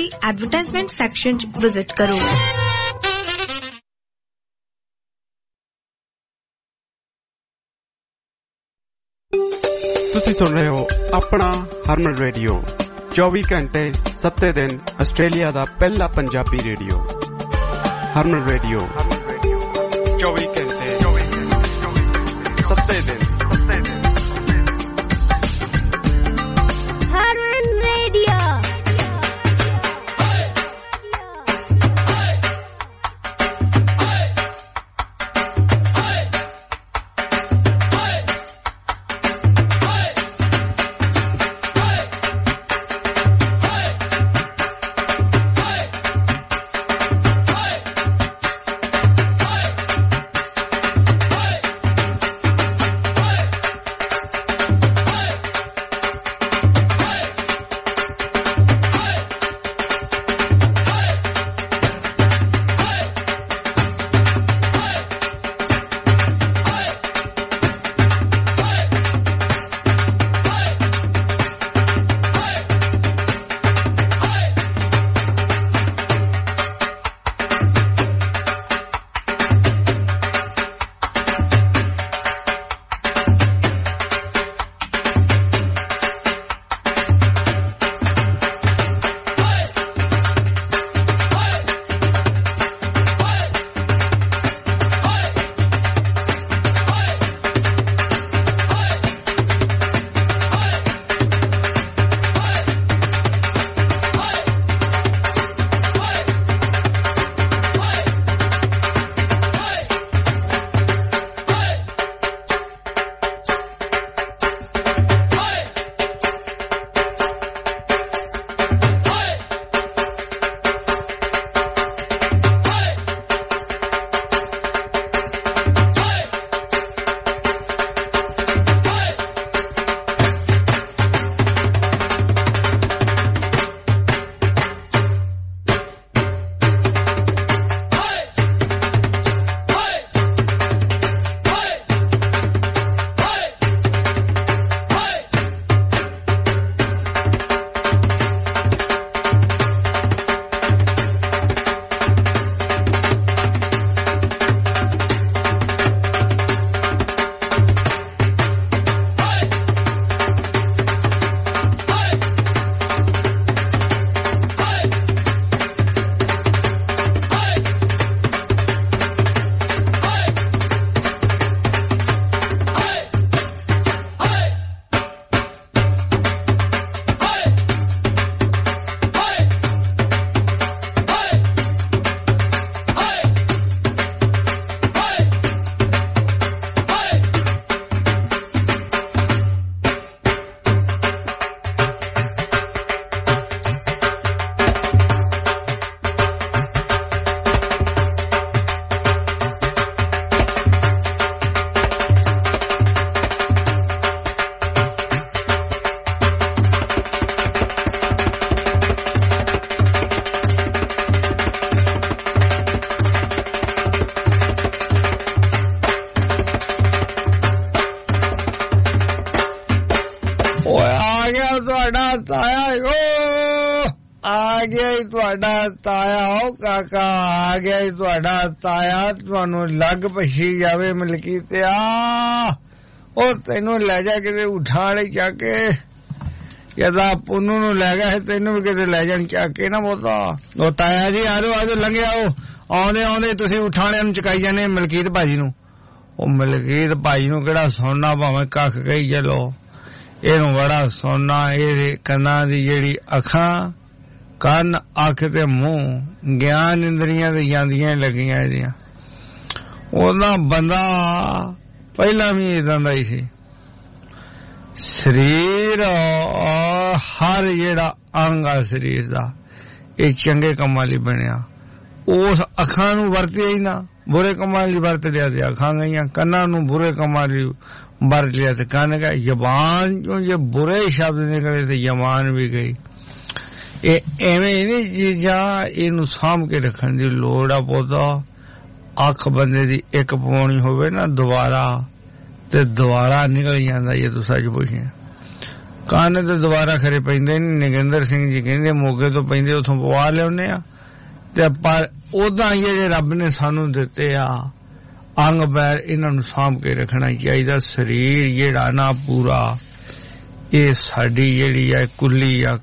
ਲਈ advertisement section 'ਚ visit ਕਰੋ। ਤੁਸੀਂ ਸੁਣ ਰਹੇ ਹੋ ਆਪਣਾ ਹਰਮਨ ਰੇਡੀਓ 24 ਘੰਟੇ 7 ਦਿਨ ਆਸਟ੍ਰੇਲੀਆ ਦਾ ਪਹਿਲਾ ਪੰਜਾਬੀ ਰੇਡੀਓ ਹਰਮਨ ਰੇਡੀਓ 24 ਘੰਟੇ 7 ਦਿਨ ਹਰਮਨ ਰੇਡੀਓ। ਆ ਗਿਆ ਹੀ ਤੁਹਾਡਾ ਤਾਇਆ ਹੋ ਕਾਕਾ ਆ ਗਿਆ ਹੀ ਤੁਹਾਡਾ ਤਾਇਆ ਤੁਹਾਨੂੰ ਲੱਗ ਪਛੀ ਜਾਵੇ ਮਲਕੀਤਿਆ ਉਹ ਤੈਨੂੰ ਲੈ ਜਾ ਕਿਤੇ ਉਠਾਂ ਵਾਲੇ ਚੱਕ ਕੇ ਜਦਾ ਪੁੰਨੂ ਨੂੰ ਲੈ ਗਿਆ ਤੈਨੂੰ ਵੀ ਕਿਤੇ ਲੈ ਜਾਣ ਚੱਕ ਕੇ ਨਾ ਬੋਤਾ ਉਹ ਤਾਇਆ ਜੀ ਆਜੋ ਆਜੋ ਲੰਘਿਆ ਆਉਂਦੇ ਆਉਂਦੇ ਤੁਸੀਂ ਉਠਾਣਿਆਂ ਨੂੰ ਚਕਾਈ ਜਾਂਦੇ ਮਲਕੀਤ ਭਾਜੀ ਨੂੰ ਉਹ ਮਲਕੀਤ ਭਾਜੀ ਨੂੰ ਕਿਹੜਾ ਸੁਣਨਾ ਭਾਵੇਂ ਕੱਖ ਕਹੀ ਚਲੋ ਇਹਨੂੰ ਬੜਾ ਸੁਣਨਾ ਇਹਦੇ ਕੰਨਾਂ ਦੀ ਜਿਹੜੀ ਅੱਖਾਂ ਕੰਨ ਅੱਖ ਤੇ ਮੂੰਹ ਗਿਆਨ ਇੰਦਰੀਆਂ ਤੇ ਜਾਂਦੀਆਂ ਲੱਗੀਆਂ ਇਹਦੀਆਂ ਉਹਨਾਂ ਬੰਦਾ ਪਹਿਲਾਂ ਵੀ ਇਦਾਂ ਦਾ ਹੀ ਸੀ ਸਰੀਰ ਹਰ ਜਿਹੜਾ ਅੰਗ ਆ ਸਰੀਰ ਦਾ ਇਹ ਚੰਗੇ ਕੰਮਾਂ ਲਈ ਬਣਿਆ ਉਸ ਅੱਖਾਂ ਨੂੰ ਵਰਤਿਆ ਹੀ ਨਾ ਬੁਰੇ ਕੰਮਾਂ ਲਈ ਵਰਤ ਲਿਆ ਤੇ ਅੱਖਾਂ ਗਈਆਂ ਕੰਨਾਂ ਨੂੰ ਬੁਰੇ ਕੰਮਾਂ ਲਈ ਵਰਤ ਲਿਆ ਤੇ ਕੰਨ ਗਏ ਜ਼ਬਾਨ ਚੋਂ ਜੇ ਬੁਰੇ ਸ਼ਬਦ ਨਿਕਲੇ ਤੇ ਜ਼ਬਾਨ ਵੀ ਗਈ ਇਹ ਐਵੇਂ ਨਹੀਂ ਚੀਜ਼ਾਂ ਇਹਨੂੰ ਸਾਂਭ ਕੇ ਰੱਖਣ ਦੀ ਲੋੜ ਆ ਪੌਦਾ ਅੱਖ ਬੰਦੇ ਦੀ ਇੱਕ ਪਾਉਣੀ ਹੋਵੇ ਨਾ ਦੁਬਾਰਾ ਤੇ ਦੁਬਾਰਾ ਨਿਕਲ ਜਾਂਦਾ ਜੇ ਤੂੰ ਸੱਚ ਪੁੱਛੇ ਕੰਨ ਤੇ ਦੁਬਾਰਾ ਖਰੇ ਪੈਂਦੇ ਨਹੀਂ। ਨਗਿੰਦਰ ਸਿੰਘ ਜੀ ਕਹਿੰਦੇ ਮੋਗੇ ਤੋਂ ਪੈਂਦੇ ਉਥੋਂ ਪਵਾ ਲਿਆਉਂਦੇ ਆ ਤੇ ਪਰ ਉਦਾਂ ਹੀ ਜਿਹੜੇ ਰੱਬ ਨੇ ਸਾਨੂੰ ਦਿੱਤੇ ਆ ਅੰਗ ਪੈਰ ਇਹਨਾਂ ਨੂੰ ਸਾਂਭ ਕੇ ਰੱਖਣਾ ਚਾਹੀਦਾ। ਸਰੀਰ ਜਿਹੜਾ ਨਾ ਪੂਰਾ ਇਹ ਸਾਡੀ ਜਿਹੜੀ ਆ ਕੁੱਲੀ ਆ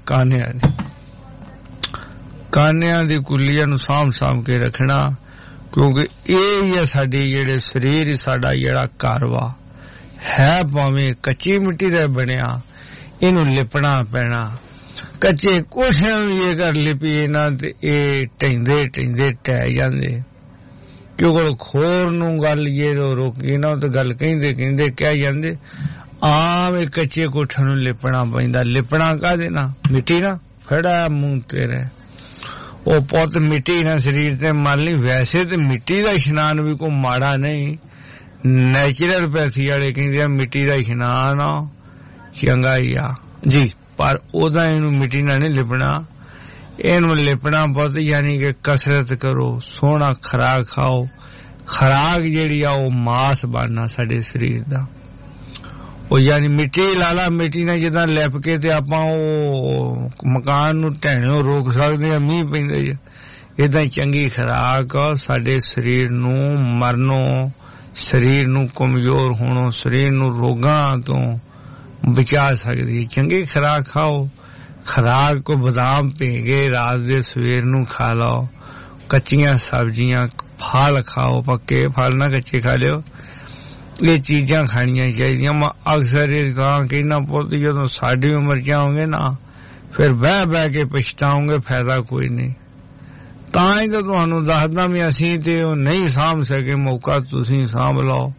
ਕਾਨਿਆਂ ਦੀ ਕੁੱਲੀਆਂ ਨੂੰ ਸਾਂਭ ਕੇ ਰੱਖਣਾ ਕਿਉਂਕਿ ਇਹ ਹੀ ਆ ਸਾਡੀ ਜਿਹੜੇ ਸਰੀਰ ਹੀ ਸਾਡਾ ਜਿਹੜਾ ਘਰ ਵਾ ਹੈ ਭਾਵੇਂ ਕੱਚੀ ਮਿੱਟੀ ਦਾ ਬਣਿਆ ਇਹਨੂੰ ਲਿਪਣਾ ਪੈਣਾ। ਕੱਚੇ ਕੋਠਿਆਂ ਨੂੰ ਇਹ ਕਰ ਲਿਪੀ ਇਹਨਾਂ ਤੇ ਇਹ ਢਹਿੰਦੇ ਟਹਿ ਜਾਂਦੇ ਕਿਉਂਕਿ ਖੋਰ ਨੂੰ ਗੱਲ ਇਹ ਰੋਕੀ ਨਾ ਤੇ ਗੱਲ ਕਹਿੰਦੇ ਕਹਿ ਜਾਂਦੇ ਆਮ ਇਹ ਕੱਚੇ ਕੋਠਿਆਂ ਨੂੰ ਲਿਪਣਾ ਪੈਂਦਾ। ਲਿਪਣਾ ਕਾਹਦੇ ਨਾਲ? ਮਿੱਟੀ ਨਾ ਫੜਾ ਮੂੰਹ ਤੇਰੇ ਉਹ ਪੁੱਤ ਮਿੱਟੀ ਨਾਲ ਸਰੀਰ ਤੇ ਮਲ ਨਹੀਂ। ਵੈਸੇ ਤੇ ਮਿੱਟੀ ਦਾ ਇਸ਼ਨਾਨ ਵੀ ਕੋਈ ਮਾੜਾ ਨਹੀਂ। ਨੈਚੁਰਲ ਪੈਥੀ ਵਾਲੇ ਕਹਿੰਦੇ ਆ ਮਿੱਟੀ ਦਾ ਇਸ਼ਨਾਨ ਆ ਚੰਗਾ ਹੀ ਆ ਜੀ ਪਰ ਉਹਦਾ ਇਹਨੂੰ ਮਿੱਟੀ ਨਾਲ ਨਹੀਂ ਲਿਪਣਾ। ਇਹਨੂੰ ਲਿਪਣਾ ਪੁੱਤ ਯਾਨੀ ਕਿ ਕਸਰਤ ਕਰੋ ਸੋਹਣਾ ਖੁਰਾਕ ਖਾਓ। ਖੁਰਾਕ ਜਿਹੜੀ ਆ ਉਹ ਮਾਸ ਬਣਨਾ ਸਾਡੇ ਸਰੀਰ ਦਾ। ਉਹ ਯਾਨੀ ਮਿੱਟੀ ਲਾਲਾ ਮਿੱਟੀ ਨਾਲ ਜਿੱਦਾਂ ਲਿਪ ਕੇ ਤੇ ਆਪਾਂ ਉਹ ਮਕਾਨ ਨੂੰ ਢਹਿਣੋਂ ਰੋਕ ਸਕਦੇ ਆ ਮੀਂਹ ਪੈਂਦੇ ਏਦਾਂ ਚੰਗੀ ਖੁਰਾਕ ਸਾਡੇ ਸਰੀਰ ਨੂੰ ਮਰਨੋਂ ਸਰੀਰ ਨੂੰ ਕਮਜ਼ੋਰ ਹੋਣੋਂ ਸਰੀਰ ਨੂੰ ਰੋਗਾਂ ਤੋਂ ਬਚਾ ਸਕਦੀ। ਚੰਗੀ ਖੁਰਾਕ ਖਾਓ। ਖੁਰਾਕ ਕੋ ਬਦਾਮ ਭੇਗੇ ਰਾਤ ਦੇ ਸਵੇਰ ਨੂੰ ਖਾ ਲਓ। ਕੱਚੀਆਂ ਸਬਜ਼ੀਆਂ ਫਲ ਖਾਓ। ਪੱਕੇ ਫਲ ਨਾ ਕੱਚੇ ਖਾ ਲਿਓ। ਇਹ ਚੀਜ਼ਾਂ ਖਾਣੀਆਂ ਚਾਹੀਦੀਆਂ। ਮੈਂ ਅਕਸਰ ਇਹ ਤਾਂ ਕਹਿਣਾ ਪੁੱਤ ਜਦੋਂ ਸਾਡੀ ਉਮਰ ਜਾਓਗੇ ਨਾ ਫਿਰ ਬਹਿ ਕੇ ਪਛਤਾਓਗੇ ਫਾਇਦਾ ਕੋਈ ਨਹੀਂ। ਤਾਂ ਹੀ ਤਾਂ ਤੁਹਾਨੂੰ ਦੱਸਦਾ ਵੀ ਅਸੀਂ ਤੇ ਉਹ ਨਹੀਂ ਸਾਂਭ ਸਕੇ ਮੌਕਾ ਤੁਸੀਂ ਸਾਂਭ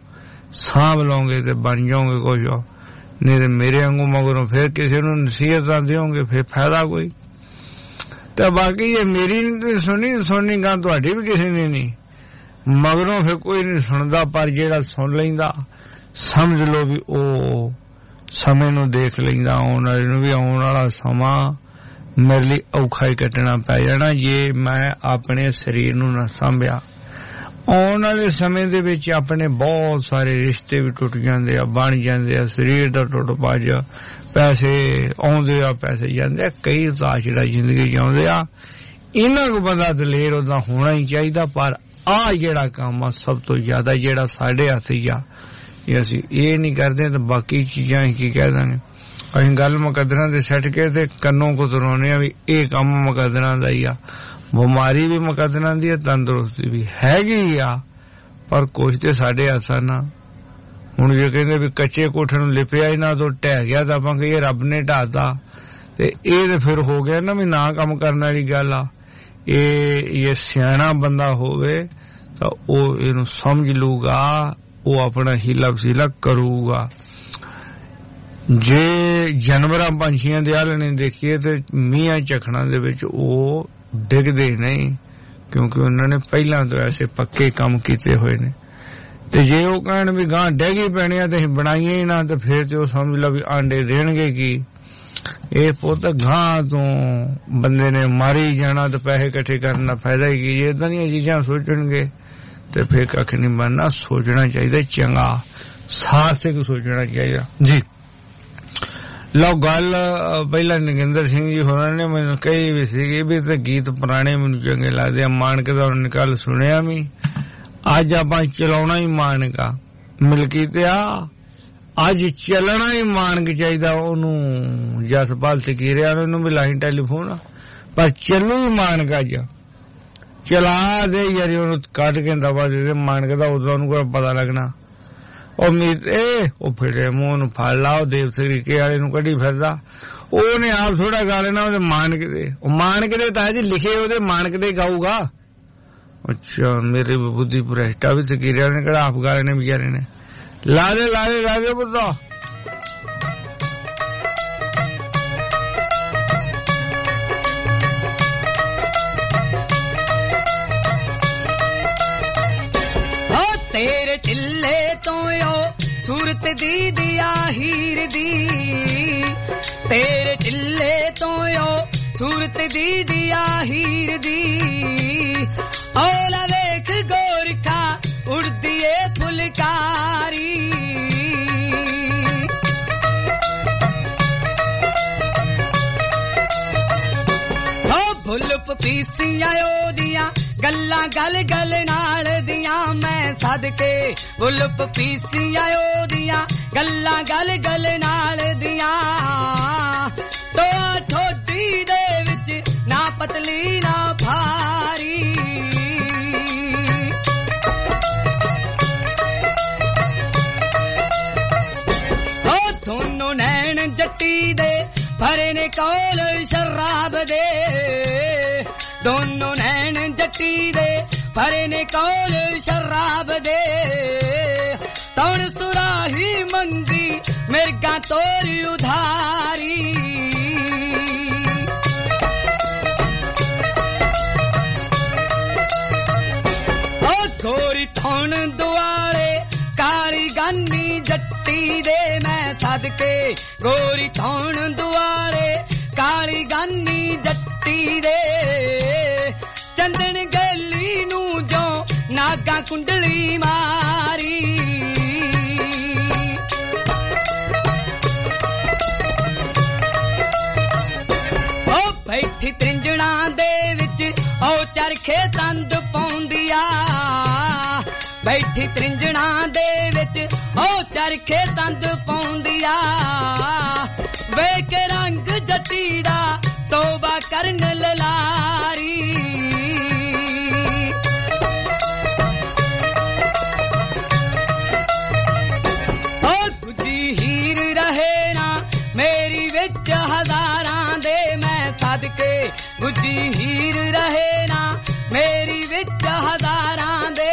ਲਓਗੇ ਤੇ ਬਣ ਜਾਓਗੇ ਕੁਝ ਨਹੀਂ ਤੇ ਮੇਰੇ ਵਾਂਗੂ ਮਗਰੋਂ ਫਿਰ ਕਿਸੇ ਨੂੰ ਨਸੀਹਤਾਂ ਦਿਓਗੇ ਫਿਰ ਫਾਇਦਾ ਕੋਈ। ਤੇ ਬਾਕੀ ਇਹ ਮੇਰੀ ਨਹੀਂ ਸੁਣਨੀ ਗੱਲ ਤੁਹਾਡੀ ਵੀ ਕਿਸੇ ਨੇ ਨਹੀਂ ਮਗਰੋਂ ਫਿਰ ਕੋਈ ਨਹੀਂ ਸੁਣਦਾ ਪਰ ਜਿਹੜਾ ਸੁਣ ਲੈਂਦਾ ਸਮਝ ਲਓ ਵੀ ਉਹ ਸਮੇਂ ਨੂੰ ਦੇਖ ਲੈਂਦਾ। ਆਉਣ ਵਾਲੇ ਨੂੰ ਵੀ ਆਉਣ ਵਾਲਾ ਸਮਾਂ ਮੇਰੇ ਲਈ ਔਖਾ ਹੀ ਕੱਟਣਾ ਪੈ ਜਾਣਾ ਜੇ ਮੈਂ ਆਪਣੇ ਸਰੀਰ ਨੂੰ ਨਾ ਸਾਂਭਿਆ। ਆਉਣ ਵਾਲੇ ਸਮੇਂ ਦੇ ਵਿੱਚ ਆਪਣੇ ਬਹੁਤ ਸਾਰੇ ਰਿਸ਼ਤੇ ਵੀ ਟੁੱਟ ਜਾਂਦੇ ਆ ਬਣ ਜਾਂਦੇ ਆ। ਸਰੀਰ ਦਾ ਟੁੱਟ ਭੱਜ ਪੈਸੇ ਆਉਂਦੇ ਆ ਪੈਸੇ ਜਾਂਦੇ ਆ। ਕਈ ਉਦਾਸੜਾ ਜ਼ਿੰਦਗੀ ਜਿਉਂਦੇ ਆ। ਇਹਨਾਂ ਕੋ ਬੰਦਾ ਦਲੇਰ ਉਹਦਾ ਹੋਣਾ ਹੀ ਚਾਹੀਦਾ ਪਰ ਆਹ ਜਿਹੜਾ ਕੰਮ ਆ ਸਭ ਤੋਂ ਜ਼ਿਆਦਾ ਜਿਹੜਾ ਸਾਡੇ ਹੱਥ ਹੀ ਆ ਜੇ ਅਸੀਂ ਇਹ ਨਹੀਂ ਕਰਦੇ ਤਾਂ ਬਾਕੀ ਚੀਜ਼ਾਂ ਕੀ ਕਹਿ ਦਾਂਗੇ। ਅਸੀਂ ਗੱਲ ਮੁਕੱਦਰਾਂ ਦੇ ਸੱਟ ਕੇ ਤੇ ਕੰਨੋਂ ਕੁਤਰਾਉਣੇ ਆ ਵੀ ਇਹ ਕੰਮ ਮੁਕੱਦਰਾਂ ਦਾ ਹੀ ਆ। ਬਿਮਾਰੀ ਵੀ ਮੁਕੱਦਰਾਂ ਦੀ ਆ ਤੰਦਰੁਸਤੀ ਵੀ ਹੈਗੀ ਆ ਪਰ ਕੁਛ ਤੇ ਸਾਡੇ ਹੱਥਾਂ ਨਾਲ। ਹੁਣ ਜੇ ਕਹਿੰਦੇ ਵੀ ਕੱਚੇ ਕੋਠੇ ਨੂੰ ਲਿਪਿਆ ਇਹਨਾਂ ਤੋਂ ਢਹਿ ਗਿਆ ਤਾਂ ਆਪਾਂ ਕਹੀਏ ਰੱਬ ਨੇ ਢਾਤਾ ਤੇ ਇਹ ਤੇ ਫਿਰ ਹੋ ਗਿਆ ਨਾ ਵੀ ਨਾ ਕੰਮ ਕਰਨ ਵਾਲੀ ਗੱਲ ਆ। ਇਹ ਸਿਆਣਾ ਬੰਦਾ ਹੋਵੇ ਤਾਂ ਉਹ ਇਹਨੂੰ ਸਮਝ ਲੂਗਾ ਉਹ ਆਪਣਾ ਹੀਲਾ ਵਸੀਲਾ ਕਰੂਗਾ। ਜੇ ਜਾਨਵਰਾਂ ਪੰਛੀਆਂ ਦੇ ਹਾਲ ਨੇ ਦੇਖੀਏ ਤੇ ਮੀਆਂ ਝਖੜਾਂ ਦੇ ਵਿੱਚ ਉਹ ਡਿੱਗਦੇ ਨਹੀਂ ਕਿਉਂਕਿ ਉਹਨਾਂ ਨੇ ਪਹਿਲਾਂ ਤੋਂ ਐਸੇ ਪੱਕੇ ਕੰਮ ਕੀਤੇ ਹੋਏ ਨੇ। ਤੇ ਜੇ ਉਹ ਕਹਿਣ ਵੀ ਗਾਂ ਡੈਗੀ ਪੈਣੇ ਆ ਤੇ ਅਸੀਂ ਬਣਾਈਏ ਹੀ ਨਾ ਤੇ ਫਿਰ ਤੇ ਉਹ ਸਮਝ ਲਾ ਵੀ ਆਂਡੇ ਦੇਣਗੇ ਕੀ। ਇਹ ਪੁੱਤ ਗਾਂ ਤੋਂ ਬੰਦੇ ਨੇ ਮਾਰੀ ਜਾਣਾ ਤੇ ਪੈਸੇ ਇਕੱਠੇ ਕਰਨ ਦਾ ਫਾਇਦਾ ਹੀ ਕੀ। ਜੇ ਏਦਾਂ ਦੀਆਂ ਚੀਜ਼ਾਂ ਸੋਚਣਗੇ ਤੇ ਫਿਰ ਕੱਖ ਨਹੀਂ ਬਣਨਾ। ਸੋਚਣਾ ਚਾਹੀਦਾ ਚੰਗਾ ਸਾਰਥਕ ਸੋਚਣਾ ਚਾਹੀਦਾ ਜੀ। ਲਓ ਗੱਲ ਪਹਿਲਾਂ ਨਗਿੰਦਰ ਸਿੰਘ ਜੀ ਹੋਰਾਂ ਨੇ ਮੈਨੂੰ ਕਹੀ ਵੀ ਸੀਗੀ ਵੀ ਤੇ ਗੀਤ ਪੁਰਾਣੇ ਮੈਨੂੰ ਚੰਗੇ ਲੱਗਦੇ ਆ। ਮਾਨਕ ਦਾ ਉਹਨੇ ਕੱਲ ਸੁਣਿਆ ਵੀ ਅੱਜ ਆਪਾਂ ਚਲਾਉਣਾ ਹੀ ਮਾਨਕਾ ਮਿਲਕੀ ਤੇ ਆ ਅੱਜ ਚੱਲਣਾ ਹੀ ਮਾਨਕ ਚਾਹੀਦਾ ਉਹਨੂੰ। ਜਸਪਾਲ ਸਕੀਰਿਆ ਉਹਨੂੰ ਵੀ ਲਾਈਨ ਟੈਲੀਫੋਨ ਪਰ ਚੱਲੂ ਹੀ ਮਾਨਕ ਅੱਜ ਚਲਾ ਦੇ ਯਾਰੀ ਉਹਨੂੰ ਕੱਢ ਕੇ ਦਵਾ ਦੇ ਮਾਨਕ ਦਾ ਉਦੋਂ ਉਹਨੂੰ ਕੋਈ ਪਤਾ ਲੱਗਣਾ। ਉਹ ਮੀਤ ਉਹ ਫਿਰੇ ਮੂੰਹ ਨੂੰ ਫੜ ਲਾ ਉਹ ਦੇਵ ਸਰੀਕੇ ਵਾਲੇ ਨੂੰ ਕੱਢੀ ਫਿਰਦਾ ਉਹਨੇ ਆਪ ਥੋੜਾ ਗਾ ਲੈਣਾ ਉਹਦੇ ਮਾਨਕ ਦੇ। ਉਹ ਮਾਨਕ ਦੇ ਤਾਂ ਜੀ ਲਿਖੇ ਉਹਦੇ ਮਾਨਕ ਦੇ ਗਾਊਗਾ। ਅੱਛਾ ਮੇਰੇ ਬੁੱਧੀ ਭ੍ਰਿਸ਼ਟਾ ਵੀ ਸਕੀਰਿਆ ਨੇ ਕਿਹੜਾ ਆਪ ਗਾ ਲੈਣੇ ਵਿਚਾਰੇ ਨੇ। ਲਾ ਦੇ ਪੁੱਤਾ ਤੇਰੇ ਢਿੱਲੇ ਤੋਂ ਸੂਰਤ ਦੀ ਦਿਆ ਹੀਰ ਦੀ। ਤੇਰੇ ਢਿੱਲੇ ਤੋਂ ਸੂਰਤ ਦੀ ਦਿਆ ਹੀਰ ਦੀ। ਔਲਾ ਵੇਖ ਗੋਰਖਾ ਉੜਦੀ ਏ ਫੁਲਕਾਰੀ। ਪੀਸੀਆਂ ਉਹਦੀਆਂ ਗੱਲਾਂ ਗੱਲ ਗੱਲ ਨਾਲ ਦੀਆਂ ਮੈਂ ਸਦਕੇ ਗੁਲਪ ਪੀਸੀਆਂ ਉਹਦੀਆਂ ਗੱਲਾਂ ਗੱਲ ਗੱਲ ਨਾਲ ਦੀਆਂ ਟੋਆ ਠੋਡੀ ਦੇ ਵਿੱਚ ਨਾ ਪਤਲੀ ਨਾ ਭਾਰੀ ਉਹ ਦੋਨੋਂ ਨੈਣ ਜੱਟੀ ਦੇ ਭਰੇ ਨੇ ਕੋਲ ਸ਼ਰਾਬ ਦੇ ਦੋਨੋਂ ਨੈਣ ਜੱਟੀ ਦੇ ਭਰੇ ਨੇ ਕੋਲ ਸ਼ਰਾਬ ਦੇ ਤੌਣ ਸੁਰਾਹੀ ਮੰਗੀ ਮਿਰਗਾਂ ਤੋਰੀ ਉਧਾਰੀ ਉਹ ਗੋਰੀ ਥੌਣ ਦੁਆਲੇ ਕਾਲੀ ਗਾਨੀ ਜੱਟੀ ਦੇ ਮੈਂ ਸਦਕੇ ਗੋਰੀ ਥੌਣ ਦੁਆਲੇ ਕਾਲੀ ਗਾਨੀ ਜੱਟੀ ਦੇ ਚੰਦਨ ਗੈਲੀ ਨੂੰ ਜੋ ਨਾਗਾ ਕੁੰਡਲੀ ਮਾਰੀ ਉਹ ਬੈਠੀ ਤ੍ਰਿੰਜਣਾ ਦੇ ਵਿੱਚ ਉਹ ਚਰਖੇ ਤੰਦ ਪਾਉਂਦੀ ਆ ਬੈਠੀ ਤ੍ਰਿੰਜਣਾ ਦੇ ਵਿੱਚ ਉਹ ਚਰਖੇ ਤੰਦ ਪਾਉਂਦੀ ਆ ਵੇਖ ਰੰਗ ਜੱਟੀ ਦਾ ਤੋਬਾ ਕਰਨ ਲਲਾਰੀ ਉਹ ਗੁੱਜੀ ਹੀਰ ਰਹੇ ਨਾ ਮੇਰੀ ਵਿੱਚ ਹਜ਼ਾਰਾਂ ਦੇ ਮੈਂ ਸਦਕੇ ਗੁੱਜੀ ਹੀਰ ਰਹੇ ਨਾ ਮੇਰੀ ਵਿੱਚ ਹਜ਼ਾਰਾਂ ਦੇ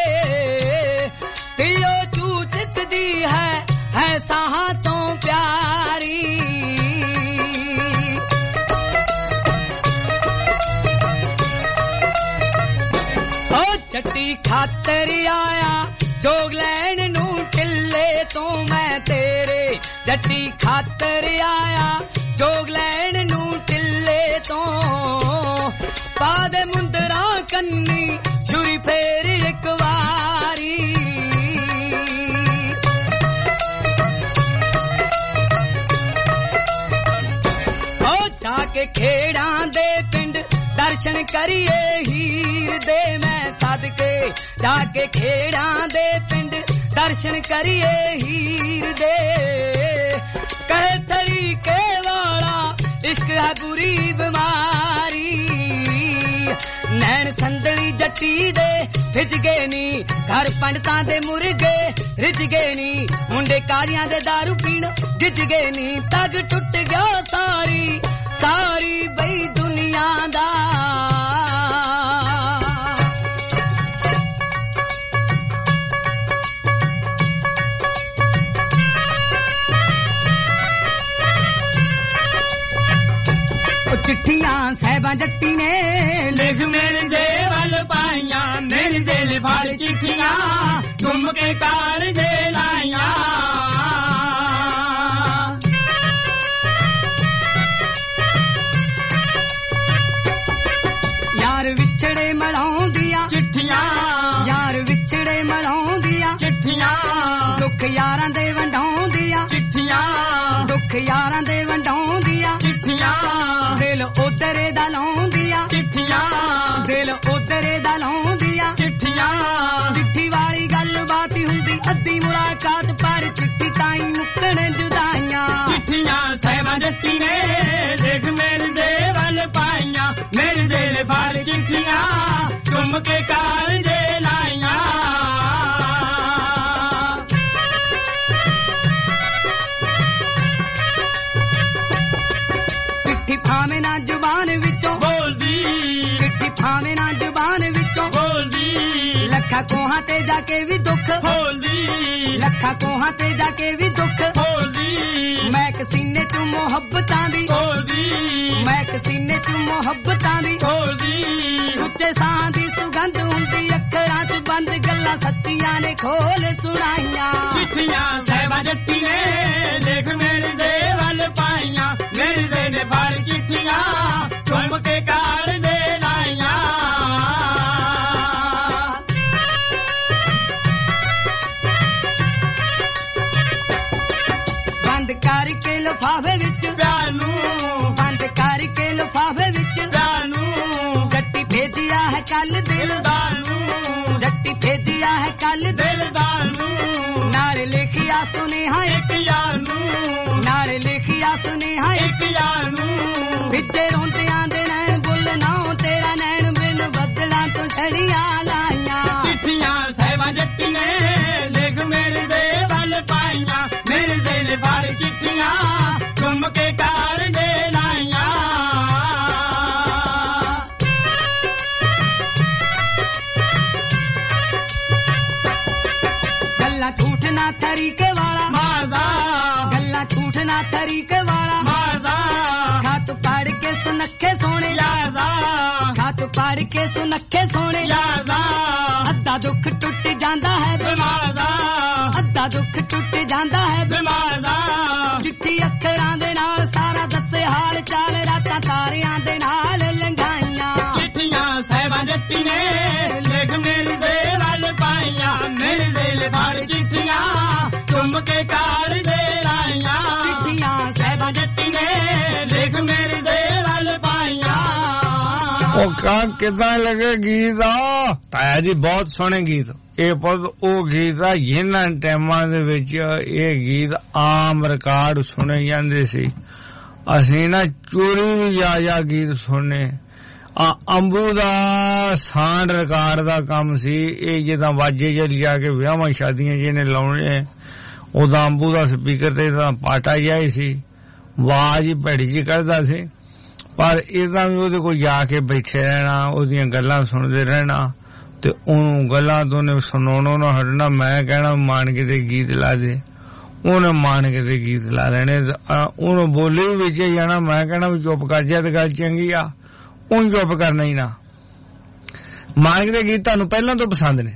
ਦਿਓ ਚੂਚਤ ਦੀ ਹੈ ਸਾਹਾਂ ਤੋਂ ਪਿਆਰੀ ਉਹ ਜੱਟੀ ਖਾਤਰ ਆਇਆ ਜੋਗ ਲੈਣ ਨੂੰ ਟਿੱਲੇ ਤੋਂ ਮੈਂ ਤੇਰੇ ਜੱਟੀ ਖਾਤਰ ਆਇਆ ਜੋਗ ਲੈਣ ਨੂੰ ਟਿੱਲੇ ਤੋਂ ਪਾ ਦੇ ਮੁੰਦਰਾਂ ਕੰਨੀ ਛੁਰੀ ਫੇਰ ਇੱਕ ਵਾਰੀ ਉਹ ਜਾ ਕੇ ਖੇੜਾਂ ਦੇ ਪਿੰਡ ਦਰਸ਼ਨ ਕਰੀਏ ਹੀਰ ਦੇ ਮੈਂ ਸਦਕੇ ਜਾ ਕੇ ਖੇੜਾਂ ਦੇ ਪਿੰਡ ਦਰਸ਼ਨ ਕਰੀਏ ਹੀਰ ਦੇ ਕਹੇ ਤਰੀਕੇ ਵਾਲਾ ਇਸ਼ਕ ਹੈ ਬੁਰੀ ਬਿਮਾਰੀ ਨੈਣ ਸੰਦਲੀ ਜੱਟੀ ਦੇ ਭਿੱਜ ਗਏ ਨੀ ਘਰ ਪੰਡਤਾਂ ਦੇ ਮੁਰਗੇ ਰਿੱਝ ਗਏ ਨੀ ਮੁੰਡੇ ਕਾਲੀਆਂ ਦੇ ਦਾਰੂ ਪੀਣ ਗਿੱਜ ਗਏ ਨੀ ਤਗ ਟੁੱਟ ਗਿਆ ਸਾਰੀ ਸਾਰੀ ਬਈ ਦੁਨੀਆ ਦਾ चिट्ठियां साहिबा जट्टी ने लिख मेरे दे वल पाइया मेरे दिल फाड़ चिट्ठियां तुम के कार दे लाइया यार विछड़े मलाउंदिया चिट्ठियां यार विछड़े मलाउंदिया चिट्ठियां दुख यारां दे वंडाउंदिया चिट्ठियां दुख यारां दे वंडाउंदिया चिट्ठियां दिल उधरे दा लाउंदिया चिट्ठियां दिल उधरे दा लाउंदिया चिट्ठियां चिट्ठी वाली गल बात हुंदी अद्धी मुलाकात पर चिट्ठी ताई मुक्कण जुदाइयां चिट्ठियां साहिबा जट्टी ने लिख मेरे दे वल पाइया मेरे दिल फाड़ चिट्ठियां तुम के कार दे लाइया चिट्ठी भावे ना जुबान विचों बोलदी चिट्ठी भावे ना जुबान विचों बोलदी लखा कोहां ते जाके भी दुख बोलदी लखा कोहां ते जाके भी दुख बोलदी मैं सीने च मुहब्बतां दी बोलदी मैं सीने च मुहब्बतां दी बोलदी सुच्चे सां दी सुगंध हुंदी अखरां च बंद गल्लां सच्चियां ने खोल सुनाइयां चिट्ठियां साहिबा जट्टी ने लिख मेरे दे वल पाइयां मेरे दे ने फाड़ चिट्ठियां तुम के कार दे लाइयां बंद करके लिफाफे विच प्यार नूं बंद करके लिफाफे विच प्यार नूं जट्टी भेजिया है कल दिलदार नू जट्टी भेजिया है कल दिलदार नू नारे लिखिया सुनेहा एक यार नू नारे लिखिया सुनेहा एक यार नू विचे रोंदियां दे नैन बुल ना तेरा नैन बिन बदला तो छड़ियां लाइयां चिट्ठियां साहिबा जट्टी ने लिख मेरे दे वल पाइयां मेरे दिल भर चिट्ठियां तुम के कार दे लाइयां गल्ला झूठ ना तरीके वाला मारदा गल्ला झूठ ना तरीके वाला मारदा खात पढ़ के सुनखे सोने यारदा खात पढ़ के सुनखे सोने यारदा अद्धा दुख टुट जांदा है बीमार दा अद्धा दुख टुट जांदा है बीमार दा चिट्ठी अखरां दे नाल सारा दसे हाल चाल रातां तारियां दे नाल लंघाइयां चिट्ठियां साहिबा जट्टी ने लिख मेरे दे वल पाइयां मेरे दिल भर चिट्ठियां तुम के कार दे लाइयां चिट्ठियां साहिबा जट्टी ने लिख मेरे दे वल पाइयां ਉਹ ਕਾਂ ਕਿਦਾਂ ਲੱਗੇ ਗੀਤ ਆ ਤਾਇਆ ਜੀ ਬਹੁਤ ਸੋਹਣੇ ਗੀਤ ਇਹ ਪੁੱਤ ਉਹ ਗੀਤ ਆ ਜਿਨ੍ਹਾਂ ਟਾਈਮਾਂ ਦੇ ਵਿੱਚ ਇਹ ਗੀਤ ਆਮ ਰਿਕਾਰਡ ਸੁਣੇ ਜਾਂਦੇ ਸੀ ਅਸੀਂ ਨਾ ਚੋਰੀ ਵੀ ਜਾ ਗੀਤ ਸੁਣਨੇ ਆ ਅੰਬੂ ਦਾ ਸਾਂਡ ਰਿਕਾਰਡ ਦਾ ਕੰਮ ਸੀ ਇਹ ਜਿੱਦਾਂ ਵਾਜੇ ਜੇ ਲਿਆ ਕੇ ਵਿਆਹਾਂ ਸ਼ਾਦੀਆਂ ਜਿਹਨੇ ਲਾਉਣੇ ਉਹਦਾ ਅੰਬੂ ਦਾ ਸਪੀਕਰ ਤੇ ਤਾਂ ਪਾਟਾ ਜਾਈ ਸੀ ਆਵਾਜ਼ ਹੀ ਭੈੜੀ ਜੀ ਕਰਦਾ ਸੀ ਪਰ ਇਹਦਾ ਵੀ ਉਹਦੇ ਕੋਲ ਜਾ ਕੇ ਬੈਠੇ ਰਹਿਣਾ ਉਹਦੀਆਂ ਗੱਲਾਂ ਸੁਣਦੇ ਰਹਿਣਾ ਤੇ ਉਹਨੂੰ ਗੱਲਾਂ ਤੋਂ ਨੇ ਸੁਣਾਉਣੋਂ ਨਾ ਹਟਣਾ ਮੈਂ ਕਹਿਣਾ ਮਾਣ ਕੇ ਤੇ ਗੀਤ ਲਾ ਦੇ ਉਹਨੇ ਮਾਣ ਕੇ ਤੇ ਗੀਤ ਲਾ ਲੈਣੇ ਉਹਨੂੰ ਬੋਲੀ ਵਿੱਚ ਜਾਣਾ ਮੈਂ ਕਹਿਣਾ ਵੀ ਚੁੱਪ ਕਰ ਜਾ ਤੇ ਗੱਲ ਚੰਗੀ ਆ ਉਹਨੂੰ ਚੁੱਪ ਕਰਨਾ ਹੀ ਨਾ ਮਾਣਕ ਦੇ ਗੀਤ ਤੁਹਾਨੂੰ ਪਹਿਲਾਂ ਤੋਂ ਪਸੰਦ ਨੇ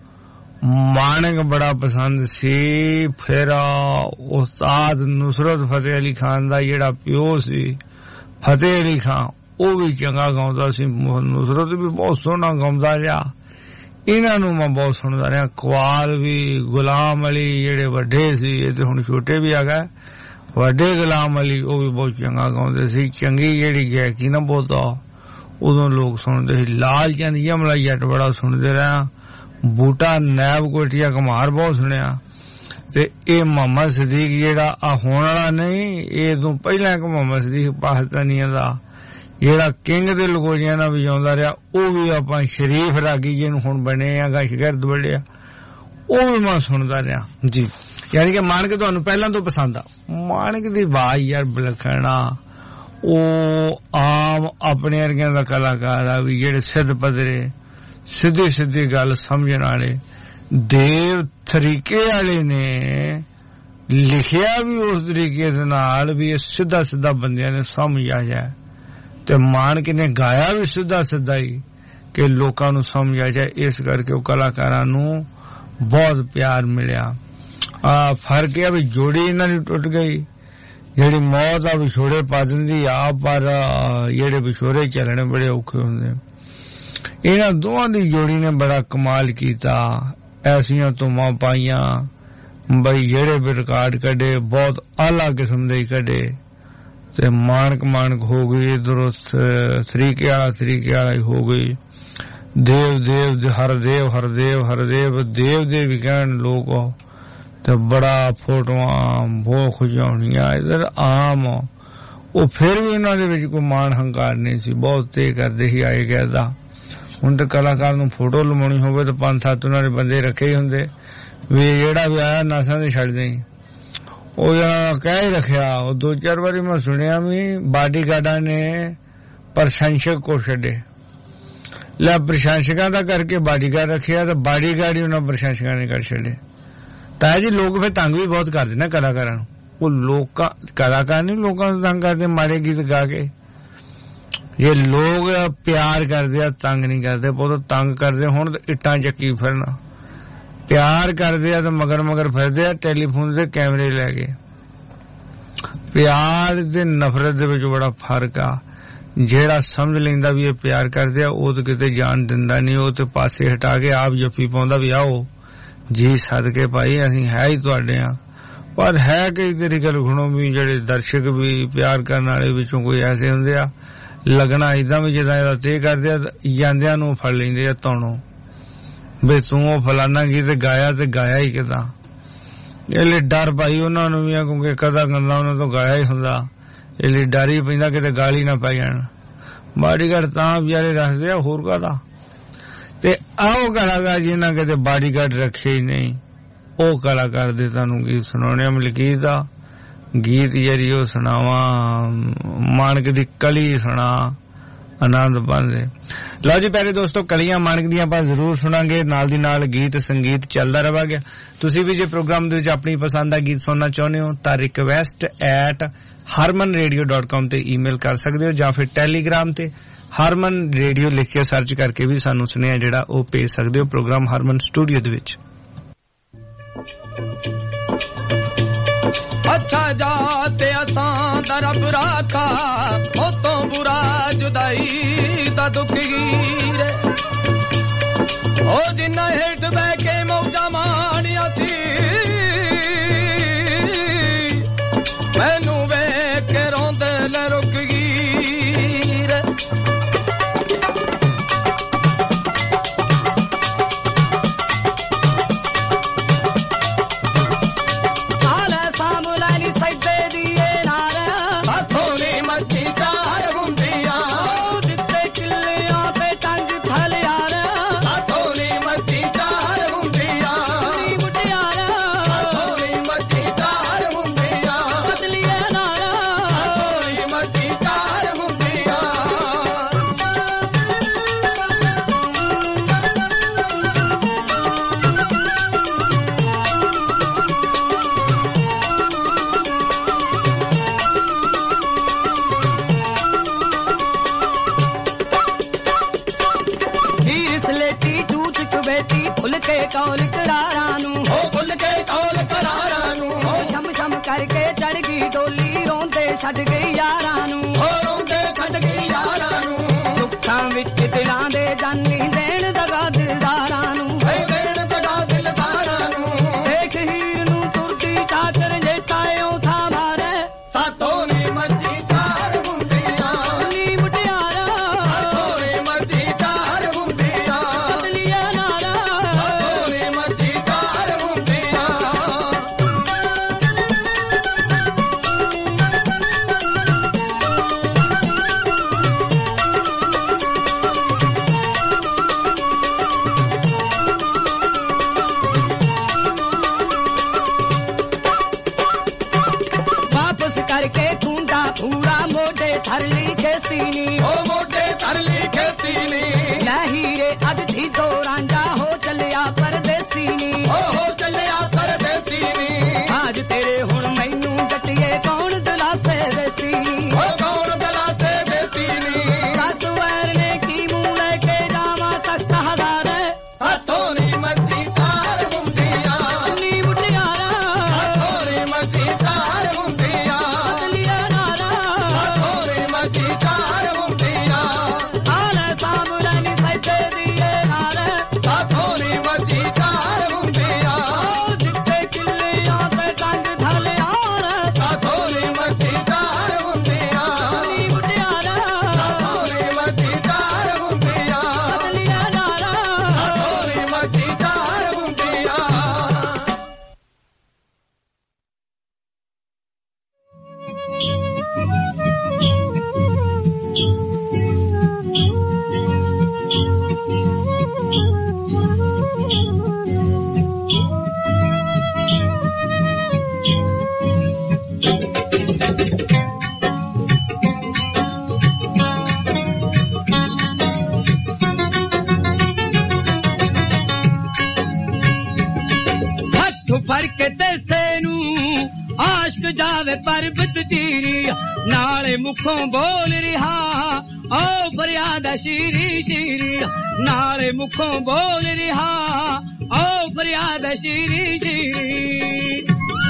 ਮਾਣਕ ਬੜਾ ਪਸੰਦ ਸੀ ਫਿਰ ਉਸਤਾਦ ਨੁਸਰਤ ਫਤਿਹ ਅਲੀ ਖਾਨ ਦਾ ਜਿਹੜਾ ਪਿਓ ਸੀ ਫਤਿਹ ਅਲੀ ਖਾਨ ਉਹ ਵੀ ਚੰਗਾ ਗਾਉਂਦਾ ਸੀ ਨੁਸਰਤ ਵੀ ਬਹੁਤ ਸੋਹਣਾ ਗਾਉਂਦਾ ਰਿਹਾ ਇਹਨਾਂ ਨੂੰ ਮੈਂ ਬਹੁਤ ਸੁਣਦਾ ਰਿਹਾ ਕਵਾਲ ਵੀ ਗੁਲਾਮ ਅਲੀ ਜਿਹੜੇ ਵੱਡੇ ਸੀ ਇਹ ਤੇ ਹੁਣ ਛੋਟੇ ਵੀ ਆ ਗਏ ਵੱਡੇ ਗੁਲਾਮ ਅਲੀ ਉਹ ਵੀ ਬਹੁਤ ਚੰਗਾ ਗਾਉਂਦੇ ਸੀ ਚੰਗੀ ਜਿਹੜੀ ਗਾਇਕੀ ਨਾ ਬਹੁਤ ਉਦੋਂ ਲੋਕ ਸੁਣਦੇ ਸੀ ਲਾਲ ਚੰਦ ਯਮਲਾ ਜੱਟ ਬੜਾ ਸੁਣਦੇ ਰਿਹਾ ਬੂਟਾ ਨੈਬ ਕੋਟੀਆ ਕਮਾਰ ਬਹੁਤ ਸੁਣਿਆ ਤੇ ਇਹ ਮੁਹੰਮਦ ਸਦੀਕ ਜਿਹੜਾ ਆ ਹੋਣ ਵਾਲਾ ਨਹੀਂ ਇਹ ਤੋਂ ਪਹਿਲਾਂ ਇੱਕ ਮੁਹੰਮਦ ਸਦੀਕ ਪਾਕਿਸਤਾਨੀਆਂ ਦਾ ਜਿਹੜਾ ਕਿੰਗ ਦੇ ਲਗੋਜਿਆਂ ਨਾਲ ਵਜਾਉਂਦਾ ਰਿਹਾ ਉਹ ਵੀ ਆਪਾਂ ਸ਼ਰੀਫ ਰਾਗੀ ਜਿਹਨੂੰ ਹੁਣ ਬਣੇ ਆ ਗਸ਼ਗਰਦ ਬੜਿਆ ਉਹ ਵੀ ਮੈਂ ਸੁਣਦਾ ਰਿਹਾ ਜੀ ਯਾਨੀ ਕਿ ਮਾਣਕ ਤੁਹਾਨੂੰ ਪਹਿਲਾਂ ਤੋਂ ਪਸੰਦ ਆ ਮਾਣਕ ਦੀ ਆਵਾਜ਼ ਯਾਰ ਵਿਲੱਖਣਾ ਉਹ ਆਮ ਆਪਣੇ ਵਰਗਿਆਂ ਦਾ ਕਲਾਕਾਰ ਆ ਵੀ ਜਿਹੜੇ ਸਿੱਧ ਪੱਧਰੇ ਸਿੱਧੀ ਗੱਲ ਸਮਝਣ ਵਾਲੇ ਦੇਵ ਤਰੀਕੇ ਵਾਲੇ ਨੇ ਲਿਖਿਆ ਵੀ ਉਸ ਤਰੀਕੇ ਦੇ ਨਾਲ ਵੀ ਇਹ ਸਿੱਧਾ ਬੰਦਿਆਂ ਨੇ ਸਮਝ ਆ ਜਾਏ ਤੇ ਮਾਣਕ ਨੇ ਗਾਇਆ ਵੀ ਸਿੱਧਾ ਹੀ ਕਿ ਲੋਕਾਂ ਨੂੰ ਸਮਝ ਆ ਜਾਏ ਇਸ ਕਰਕੇ ਉਹ ਕਲਾਕਾਰਾਂ ਨੂੰ ਬਹੁਤ ਪਿਆਰ ਮਿਲਿਆ ਆ ਫਰਕ ਇਹ ਵੀ ਜੋੜੀ ਇਹਨਾਂ ਦੀ ਟੁੱਟ ਗਈ ਜਿਹੜੀ ਮੌਤ ਆ ਵਿਛੋੜੇ ਪਾ ਦਿੰਦੀ ਆ ਪਰ ਜਿਹੜੇ ਵਿਛੋੜੇ ਚੱਲਣੇ ਬੜੇ ਔਖੇ ਹੁੰਦੇ ਇਹਨਾਂ ਦੋਵਾਂ ਦੀ ਜੋੜੀ ਨੇ ਬੜਾ ਕਮਾਲ ਕੀਤਾ ਐਸੀਆਂ ਧੁੰਮਾਂ ਪਾਈਆਂ ਬਈ ਜਿਹੜੇ ਵੀ ਰਿਕਾਰਡ ਕੱਢੇ ਬਹੁਤ ਆਲਾ ਕਿਸਮ ਦੇ ਕੱਢੇ ਤੇ ਮਾਣਕ ਹੋ ਗਈ ਇਧਰੋਂ ਤਰੀਕੇ ਵਾਲਾ ਹੀ ਹੋ ਗਈ ਦੇਵ ਹਰਦੇਵ ਦੇ ਵੀ ਕਹਿਣ ਲੋਕ ਤੇ ਬੜਾ ਫੋਟੋਆਂ ਬਹੁਤ ਖੁਸ਼ਾਉਣੀਆਂ ਇਧਰ ਆਮ ਉਹ ਫਿਰ ਵੀ ਉਹਨਾਂ ਦੇ ਵਿੱਚ ਕੋਈ ਮਾਣ ਹੰਕਾਰ ਨਹੀਂ ਸੀ ਬਹੁਤ ਤੇ ਕਰਦੇ ਹੀ ਆਏ ਗਿਆ ਦਾ ਹੁਣ ਤੇ ਕਲਾਕਾਰ ਨੂੰ ਫੋਟੋ ਲਵਾਉਣੀ ਹੋਵੇ ਤਾਂ 5-7 ਉਹਨਾਂ ਦੇ ਬੰਦੇ ਰੱਖੇ ਹੀ ਹੁੰਦੇ ਵੀ ਜਿਹੜਾ ਵੀ ਆਇਆ ਨਾਸਾਂ ਦੇ ਛੱਡ ਦੇਈ ਉਹ ਕਹਿ ਹੀ ਰੱਖਿਆ ਉਹ 2-4 ਵਾਰੀ ਮੈਂ ਸੁਣਿਆ ਵੀ ਬਾਡੀਗਾਰਡਾਂ ਨੇ ਪ੍ਰਸ਼ੰਸਕ ਕੋ ਛੱਡੇ ਲੈ ਪ੍ਰਸ਼ੰਸਕਾਂ ਦਾ ਕਰਕੇ ਬਾਡੀਗਾਰਡ ਰੱਖਿਆ ਤਾਂ ਬਾਡੀਗਾਰਡ ਹੀ ਉਹਨਾਂ ਪ੍ਰਸ਼ੰਸਕਾਂ ਨੇ ਕਰ ਛੱਡੇ ਤਾਂ ਜੀ ਲੋਕ ਫਿਰ ਤੰਗ ਵੀ ਬਹੁਤ ਕਰਦੇ ਨਾ ਕਲਾਕਾਰਾਂ ਨੂੰ ਉਹ ਕਲਾਕਾਰ ਨਹੀਂ ਲੋਕਾਂ ਨੂੰ ਤੰਗ ਕਰਦੇ ਮਾੜੇ ਗੀਤ ਗਾ ਕੇ ਜੇ ਲੋਕ ਪਿਆਰ ਕਰਦੇ ਆ ਤੰਗ ਨਹੀਂ ਕਰਦੇ ਬਹੁਤ ਤੰਗ ਕਰਦੇ ਹੁਣ ਇੱਟਾਂ ਚੱਕੀ ਫਿਰਨਾ ਪਿਆਰ ਕਰਦੇ ਆ ਤਾਂ ਮਗਰ ਫਿਰਦੇ ਆ ਟੈਲੀਫੋਨ ਦੇ ਕੈਮਰੇ ਲੈ ਕੇ ਪਿਆਰ ਤੇ ਨਫ਼ਰਤ ਦੇ ਵਿੱਚ ਬੜਾ ਫਰਕ ਆ ਜਿਹੜਾ ਸਮਝ ਲੈਂਦਾ ਵੀ ਇਹ ਪਿਆਰ ਕਰਦੇ ਆ ਉਹ ਤਾਂ ਕਿਤੇ ਜਾਣ ਦਿੰਦਾ ਨਹੀਂ ਉਹ ਤੇ ਪਾਸੇ ਹਟਾ ਕੇ ਆਪ ਜੱਫੀ ਪਾਉਂਦਾ ਵੀ ਆਓ ਜੀ ਸਦਕੇ ਭਾਈ ਅਸੀਂ ਹੈ ਹੀ ਤੁਹਾਡੇ ਆ ਪਰ ਹੈ ਕਈ ਤਰੀਕੇ ਲਖਣੋਂ ਵੀ ਜਿਹੜੇ ਦਰਸ਼ਕ ਵੀ ਪਿਆਰ ਕਰਨ ਵਾਲੇ ਵਿੱਚੋਂ ਕੋਈ ਐਸੇ ਹੁੰਦੇ ਆ ਲੱਗਣਾ ਇਦਾਂ ਵੀ ਜਿੱਦਾਂ ਇਹਦਾ ਤੇ ਕਰਦੇ ਆ ਜਾਂਦਿਆਂ ਨੂੰ ਫੜ ਲੈਂਦੇ ਆ ਤੌਣੋਂ ਵੀ ਤੂੰ ਉਹ ਫਲਾਨਾ ਗੀਤ ਗਾਇਆ ਹੀ ਕਿਦਾਂ ਇਹ ਲਈ ਡਰ ਭਾਈ ਉਹਨਾਂ ਨੂੰ ਵੀ ਆ ਕਿਉਂਕਿ ਕਦਾ ਗੰਦਾ ਉਹਨਾਂ ਤੋਂ ਗਾਇਆ ਹੀ ਹੁੰਦਾ ਇਹ ਲਈ ਡਰ ਹੀ ਪੈਂਦਾ ਕਿਤੇ ਗਾਲੀ ਨਾ ਪੈ ਜਾਣ ਬਾਡੀਗਾਰਡ ਤਾਂ ਵਿਚਾਰੇ ਰੱਖਦੇ ਆ ਹੋਰ ਕਾਹਦਾ ਤੇ ਆਓ ਕਲਾਕਾਰ ਜਿਹਨਾਂ ਕਿਤੇ ਬਾਡੀਗਾਰਡ ਰੱਖੇ ਹੀ ਨਹੀਂ ਉਹ ਕਲਾਕਾਰ ਦੇ ਤੁਹਾਨੂੰ ਗੀਤ ਸੁਣਾਉਣੇ ਮਲਕੀਤ ਦਾ ਗੀਤ ਯਾਰੀ ਉਹ ਸੁਣਾਵਾਂ ਮਾਨਕ ਦੀ ਕਲੀ ਸੁਣਾ ਆਨੰਦ ਪਾਉਂਦੇ ਲਓ ਜੀ ਪਿਆਰੇ ਦੋਸਤੋ ਕਲੀਆਂ ਮਾਨਕ ਦੀਆਂ ਆਪਾਂ ਜ਼ਰੂਰ ਸੁਣਾਂਗੇ ਨਾਲ ਦੀ ਨਾਲ ਗੀਤ ਸੰਗੀਤ ਚੱਲਦਾ ਰਹੇਗਾ ਤੁਸੀਂ ਵੀ ਜੇ ਪ੍ਰੋਗਰਾਮ ਦੇ ਵਿੱਚ ਆਪਣੀ ਪਸੰਦ ਦਾ ਗੀਤ ਸੁਣਨਾ ਚਾਹੁੰਦੇ ਹੋ ਤਾਂ request@harmanradio.com ਤੇ ਈਮੇਲ ਕਰ ਸਕਦੇ ਹੋ ਜਾਂ ਫਿਰ ਟੈਲੀਗ੍ਰਾਮ ਤੇ ਹਰਮਨ ਰੇਡੀਓ ਲਿਖ ਕੇ ਸਰਚ ਕਰਕੇ ਵੀ ਸਾਨੂੰ ਸੁਨੇਹਾ ਜਿਹੜਾ ਉਹ ਭੇਜ ਸਕਦੇ ਹੋ ਪ੍ਰੋਗਰਾਮ ਹਰਮਨ ਸਟੂਡੀਓ ਦੇ ਵਿੱਚ अच्छा जाते असां दा रब राखा ओ तो बुरा जुदाई दा दुख गिरे ओ जिन्ना हेठ बह के मौजा माणिया सी मैनू वेख के रोंदे ले रुक गिरे कौल करारानू हो भुल के कौल करारानू हो शम शम करके चढ़ गई डोली रोंदे छड़ गई यारानू हो रोंदे छड़ गई यारानू दुखां विच दिलां दे जानी देण दगा दिलदारानू देण दगा दिलदारानू देख हीर नू तुरदी चाकर जे तायो था मारे सातों नी मर्जी चार हुंदियां नी मुटियारा सातों नी मर्जी चार हुंदियां बदलिया नारा थरली खेसीनी ओ मोटे थरली खेसीनी नहीं रे अज थी दो रांझा हो चलिया परदेसीनी ओ हो चलिया परदेसीनी आज तेरे हुण मैनू जटिए कौन दिलासे देसीनी ओ कौन दिलासे देसीनी दस वैर ने की मुंह लेके जावा तक हजारे हाथों नी मर्जी चार हुंदियां नी मुटियारा हाथों नी मर्जी चार हुंदियां बदलिया नारा चार हुंदियां आले सामने नी सजे दिए नारे साथों नी मर्जी चार हुंदियां जिथे किल्लियां ते डंग थलिया साथों नी मर्जी चार हुंदियां नी मुटियारा साथों नी मर्जी चार हुंदियां बदलिया नारा साथों नी मर्जी चार हुंदियां फर्क देसे नू आश्क जावे परबत तीरी नाले मुखों बोल रिहा ओ फरियाद शीरी शीरी नाले मुखों बोल रिहा ओ फरियाद शीरी शीरी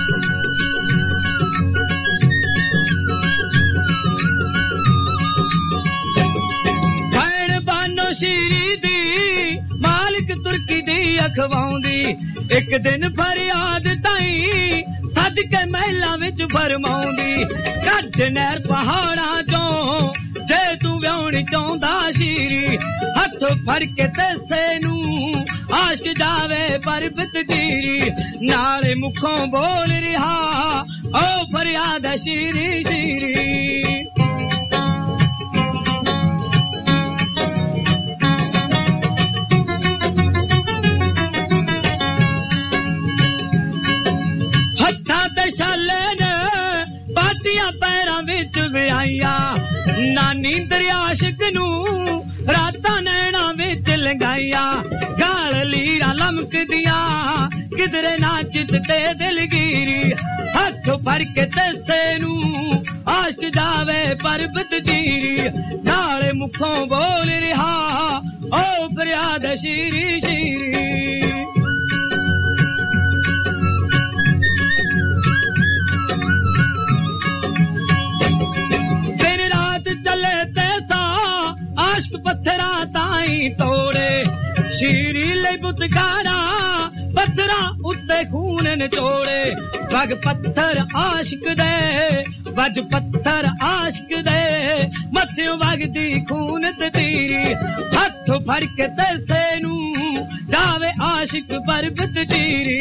भैन बानो शीरी दी मालिक तुर्की दी अखवाउंदी एक दिन फरियाद ताई सद के महला विच फरमाउंदी कट नहर पहाड़ा चों जे तू व्याहणी चाहुंदा शीरी हथ फड़ के तैसे नू आश जावे परबत जीरी नाले मुखों बोल रिहा ओ फरियाद शीरी शीरी पैरां विच विआईया ना नींदर आशिक नू रातां नैना विच लंघाईया गाल लीरा लमकदियां किधरे नाचित ते दिलगीरी हथ फड़ के तैसे नू आश जावे परबत जीरी नाले मुखों बोल रिहा ओ फरियाद शीरी शीरी पत्थरा ताई तोड़े शीरी ले बुतगारा पत्थरा उत्ते खून निचोड़े वग पत्थर आशिक दे वज पत्थर आशिक दे मथियों वगदी खून ते तीरी हथ फड़ के तैसे नू जावे आशिक परबत जीरी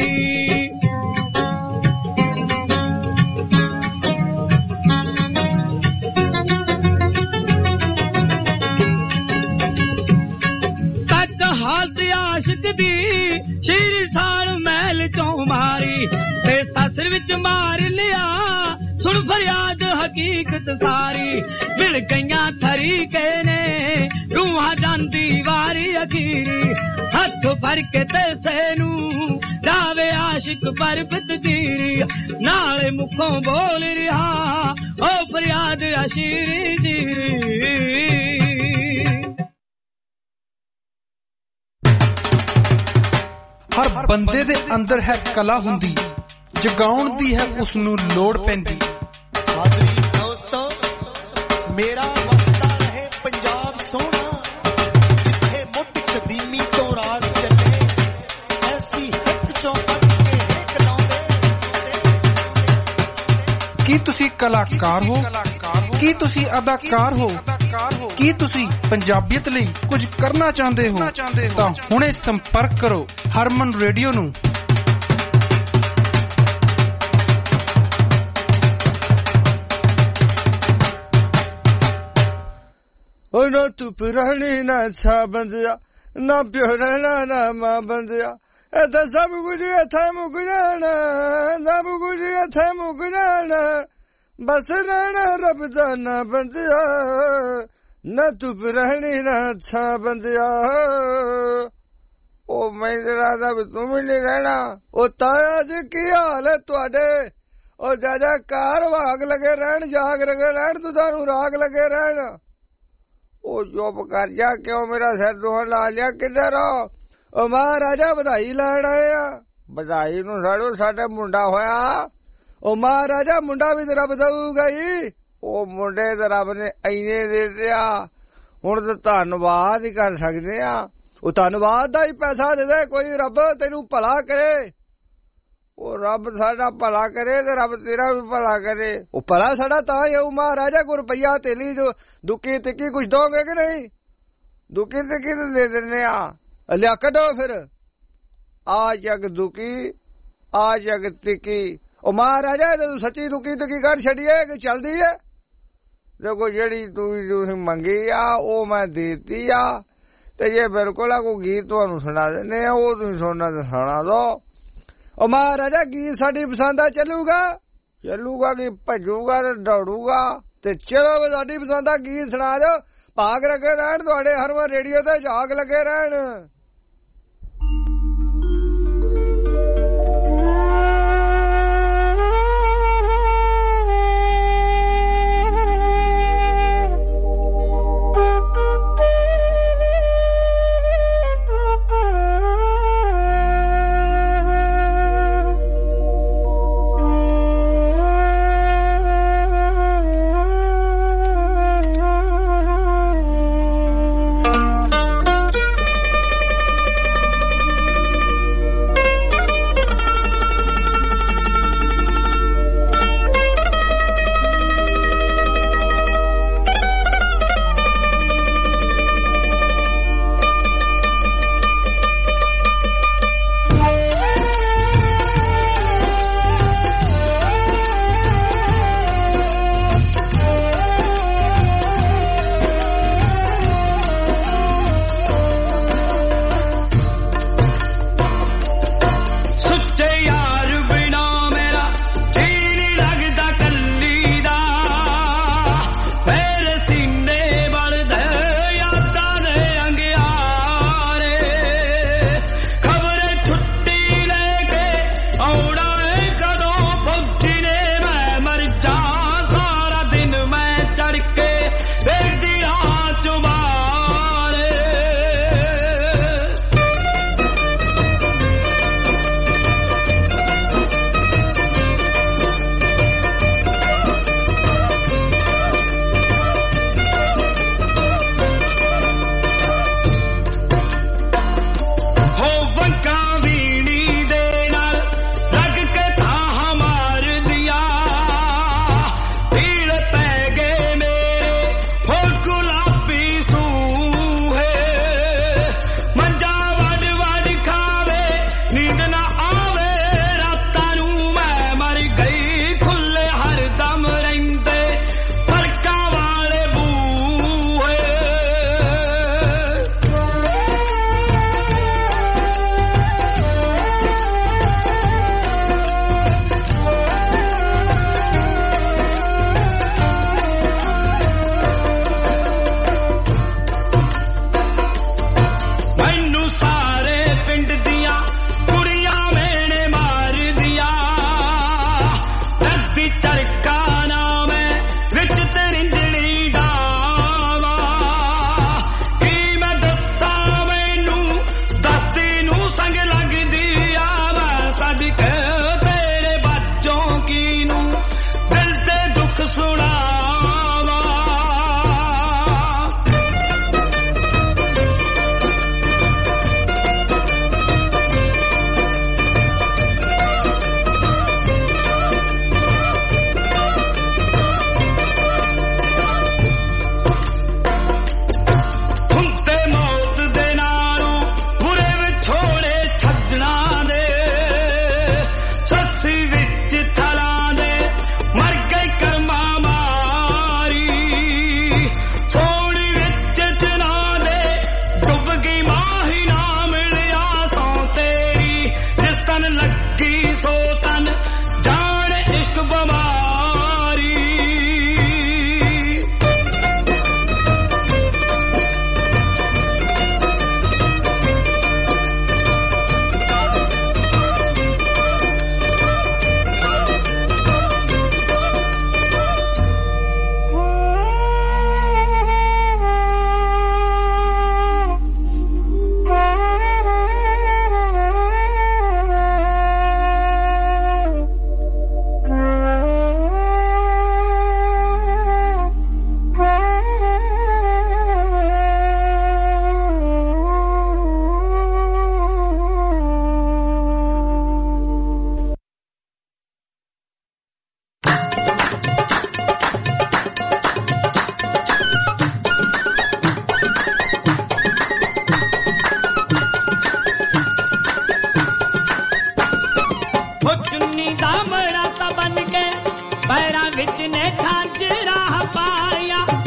शीरी साल महल चों मारी ते ससर विच मार लिया सुन फरियाद हकीकत सारी मिल गईयां तरीके ने रूहां जांदी वारी अखीरी हथ फड़ के तैसे नू जावे आशिक परबत जीरी नाले मुखों बोल रिहा ओ फरियाद अशीरी जीरी हर बंदे दे अंदर है कला हुंदी जगाउण दी है उस नू लोड़ पैंदी हाज़री दोस्तों मेरा वसदा रहे पंजाब सोना जिथे मुठ कदीमी तो राज चले ऐसी हक चों पट के हेक लाउंदे की तुसी कलाकार हो की तुसी अदाकार हो ਕੀ ਤੁਸੀਂ ਪੰਜਾਬੀਅਤ ਲਈ ਕੁਝ ਕਰਨਾ ਚਾਹੁੰਦੇ ਹੋ ਤਾਂ ਹੁਣੇ ਸੰਪਰਕ ਕਰੋ ਹਰਮਨ ਰੇਡੀਓ ਨੂੰ ਓ ਨਾ ਤੂੰ ਪੁਰਾਣੀ ਨਾ ਛਾ ਬੰਦਿਆ ਨਾ ਪਿਓ ਰਹਿਣਾ ਨਾ ਮਾਂ ਬੰਦਿਆ ਇਹ ਤਾਂ ਸਭ ਕੁਝ ਇੱਥੇ ਮੁੱਕ ਜਾਣਾ ਸਭ ਕੁਝ ਇੱਥੇ ਮੁੱਕ ਜਾਣਾ ਬਸ ਰਹਿਣਾ ਰੱਬ ਦਾ ਨਾ ਬੰਦਿਆ ਨਾ ਤੂੰ ਰਹਿਣੀ ਨਾ ਅੱਛਾ ਬੰਦਿਆ ਉਹ ਮੈਂ ਰਾਦਾ ਵੀ ਤੂੰ ਵੀ ਨਹੀਂ ਰਹਿਣਾ ਉਹ ਤਾਇਆ ਜੀ ਕੀ ਹਾਲ ਹੈ ਤੁਹਾਡੇ ਉਹ ਜਾਜਾ ਕਾਰ ਵਾਗ ਲਗੇ ਰਹਿਣ ਜਾਗ ਲਗੇ ਰਹਿਣ ਤੂੰ ਤੁਹਾਨੂੰ ਰਾਗ ਲਗੇ ਰਹਿਣ ਉਹ ਚੁੱਪ ਕਰ ਜਾ ਕਿਉਂ ਮੇਰਾ ਸਿਰ ਦੋਹਣ ਲਾ ਲਿਆ ਕਿੱਧਰ ਉਹ ਮਹਾਰਾਜਾ ਵਧਾਈ ਲੈਣ ਆਏ ਆ ਵਧਾਈ ਨੂੰ ਸਾਡੋ ਸਾਡਾ ਮੁੰਡਾ ਹੋਇਆ ਉਹ ਮਹਾਰਾਜਾ ਮੁੰਡਾ ਵੀ ਤੇਰਾ ਵਧਾਊਗਾ ਹੀ ਉਹ ਮੁੰਡੇ ਤੇ ਰੱਬ ਨੇ ਐਨੇ ਦੇ ਦਿਆ ਹੁਣ ਤਾਂ ਧੰਨਵਾਦ ਹੀ ਕਰ ਸਕਦੇ ਆ ਉਹ ਧੰਨਵਾਦ ਦਾ ਹੀ ਪੈਸਾ ਦੇ ਦੇ ਕੋਈ ਰੱਬ ਤੈਨੂੰ ਭਲਾ ਕਰੇ ਉਹ ਰੱਬ ਸਾਡਾ ਭਲਾ ਕਰੇ ਤੇ ਰੱਬ ਤੇਰਾ ਵੀ ਭਲਾ ਕਰੇ ਉਹ ਭਲਾ ਸਾਡਾ ਤਾਂ ਹੀ ਉਹ ਮਹਾਰਾਜਾ ਕੋ ਰੁਪਈਆ ਤੇਲੀ ਜੋ ਦੁੱਕੀ ਤਿੱਕੀ ਕੁਛ ਦੋਗੇ ਕਿ ਨਹੀਂ ਦੁੱਕੀ ਤਿੱਕੀ ਤੇ ਦੇ ਦਿੰਦੇ ਆ ਲਿਆ ਕੱਢੋ ਫਿਰ ਆ ਜਗ ਦੁੱਕੀ ਆ ਜਗ ਤਿੱਕੀ ਉਹ ਮਹਾਰਾਜਾ ਤੂੰ ਸੱਚੀ ਦੁੱਕੀ ਤਿੱਕੀ ਕੱਢ ਛੱਡੀਏ ਕਿ ਚੱਲਦੀ ਹੈ ਦੇਖੋ ਜਿਹੜੀ ਤੁਸੀਂ ਮੰਗੀ ਆ ਉਹ ਮੈਂ ਦੇਤੀ ਆ ਤੇ ਜੇ ਬਿਲਕੁਲ ਆ ਕੋਈ ਗੀਤ ਤੁਹਾਨੂੰ ਸੁਣਾ ਦਿੰਦੇ ਆ ਉਹ ਤੁਸੀਂ ਸੁਣਨਾ ਤੇ ਸੁਣਾ ਦੋ ਉਹ ਮਹਾਰਾਜਾ ਗੀਤ ਸਾਡੀ ਪਸੰਦ ਆ ਚੱਲੂਗਾ ਕਿ ਭੱਜੂਗਾ ਤੇ ਦੌੜੂਗਾ ਤੇ ਚਲੋ ਸਾਡੀ ਪਸੰਦ ਦਾ ਗੀਤ ਸੁਣਾ ਦਿਓ ਭਾਗ ਲੱਗੇ ਰਹਿਣ ਤੁਹਾਡੇ ਹਰਮਨ ਰੇਡੀਓ ਤੇ ਝਾਗ ਲੱਗੇ ਰਹਿਣ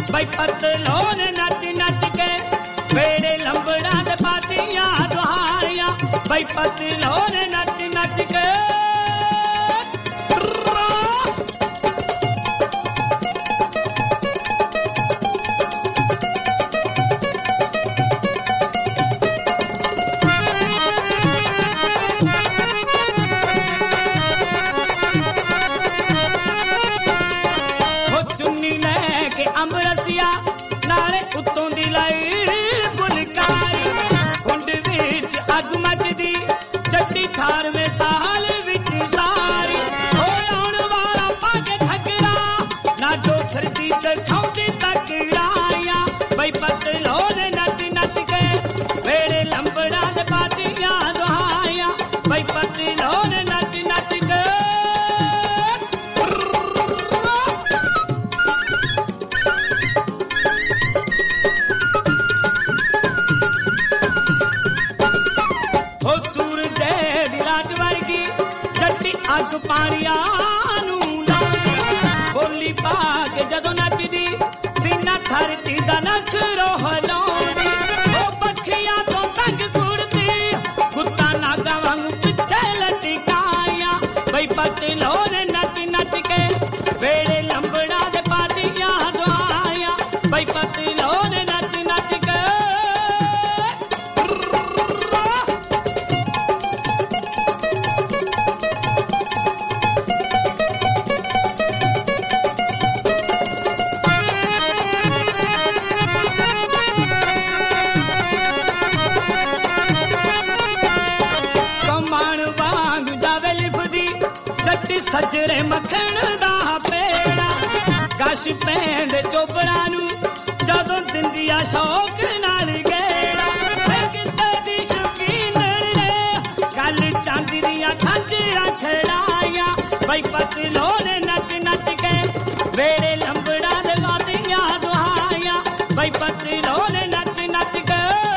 ਬਈ ਪਤਲੋਂ ਨੱਚ ਨੱਚ ਕੇ ਵੇੜੇ ਲੰਬੜਾਂ ਦੇ ਪਾਤੀਆਂ ਦੁਹਾਰੀਆਂ ਬਈ ਪਤਲੋਂ ਨੱਚ ਨੱਚ ਕੇ ਅੰਬਰਸੀਆ ਨਾਲੇ ਉੱਤੋਂ ਦੀ ਲਾਈ ਫੁਲਕਾਰੀ ਕੁੰਡ ਵਿੱਚ ਅੱਗ ਮੱਚਦੀ ਜੱਟੀ 18ਵੇਂ ਸਾਲ ਵਿੱਚ ਸਾਰੀ ਹੋ ਆਉਣ ਵਾਲਾ ਪਾ ਕੇ ਠੱਕਰਾ ਨਾ ਡੋਖਰ ਦੀ ਦਿਖਾਉਂਦੀ ਤਕੜਾਇਆ ਬਈ ਪਤਲੋਂ ਨੱਚ ਨੱਚ ਕੇ ਵੇੜੇ ਲੰਬੜਾਂ ਦੇ ਪਾਤੀਆਂ ਦੁਹਾਈਆਂ ਬਈ ਪਤਲੋਂ ਨੱਚ ਨੱਚ ਕੇ ਅੱਗ ਪਾਣੀਆਂ ਨੂੰ ਲਾਉਂਦੀ ਬੋਲੀ ਪਾ ਕੇ ਜਦੋਂ ਨੱਚਦੀ ਸੀਨਾ ਧਰਤੀ ਦਾ ਨਖਰੋ ਹਲਾਉਂਦੀ ਉਹ ਪੱਖੀਆਂ ਤੋਂ ਤੰਗ ਕੁੜਦੀ ਕੁੱਤਾ ਨਾਗਾ ਵਾਂਗ ਪਿੱਛੇ ਲਟਕਾਇਆ ਬਈ ਪਤਲੋਂ ਨੱਚ ਨੱਚ ਕੇ ਵੇੜੇ ਲੰਬੜਾਂ ਦੇ ਪਾਤੀਆਂ ਦੁਹਾਈਆਂ ਬਈ ਪਤਲੋਂ ਨੱਚ ਨੱਚ ਕੇ ਸੱਜਰੇ ਮੱਖਣ ਦਾ ਪੇੜਾ ਕਸ਼ ਪੈਂਦ ਚੋਬੜਾ ਨੂੰ ਜਦੋਂ ਦਿੰਦੀਆਂ ਸ਼ੌਕ ਨਾਲ ਗੇੜਾ ਕਿਤੇ ਦੀ ਸ਼ੌਕੀਨ ਨੇ ਗੱਲ ਚਾਂਦੀ ਦੀਆਂ ਖਾਂਜਰਾਂ ਛੜਾਇਆ ਬਈ ਪਤਲੋਂ ਨੱਚ ਨੱਚ ਕੇ ਵੇੜੇ ਲੰਬੜਾਂ ਦੇ ਗਾਦੀਆਂ ਦੁਹਾਈਆਂ ਬਈ ਪਤਲੋਂ ਨੱਚ ਨੱਚ ਕੇ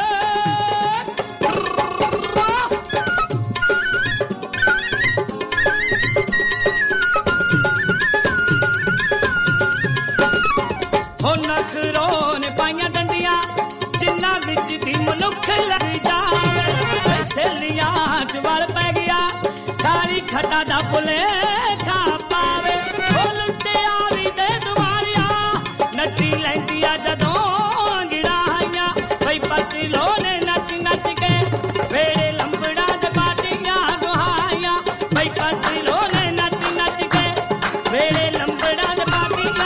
ਨਖਰੋਂ ਨੇ ਪਾਈਆਂ ਡੰਡੀਆਂ ਜਿੰਨਾਂ ਵਿੱਚ ਦੀ ਮਨੁੱਖ ਲੱਗ ਜਾਵੇ ਸੇਲੀਆਂ ਚ ਵਲ ਪੈ ਗਿਆ ਸਾਰੀ ਖੱਟਾ ਦਾ ਭੁਲੇਖਾ ਪਾਵੇ ਉਹ ਲੁੱਟਿਆ ਵੀ ਦੇ ਦੁਆਰਿਆ ਨੱਚੀ ਲੈਂਦੀਆਂ ਜਦੋਂ ਗਿੜਾਈਆਂ ਬਈ ਪਤਲੋਂ ਨੱਚ ਨੱਚ ਕੇ ਵੇੜੇ ਲੰਬੜਾਂ ਦੇ ਪਾਤੀਆਂ ਦੁਹਾਈਆਂ ਬਈ ਪਤਲੋਂ ਨੱਚ ਨੱਚ ਕੇ ਵੇੜੇ ਲੰਬੜਾਂ ਦੇ ਪਾਤੀਆਂ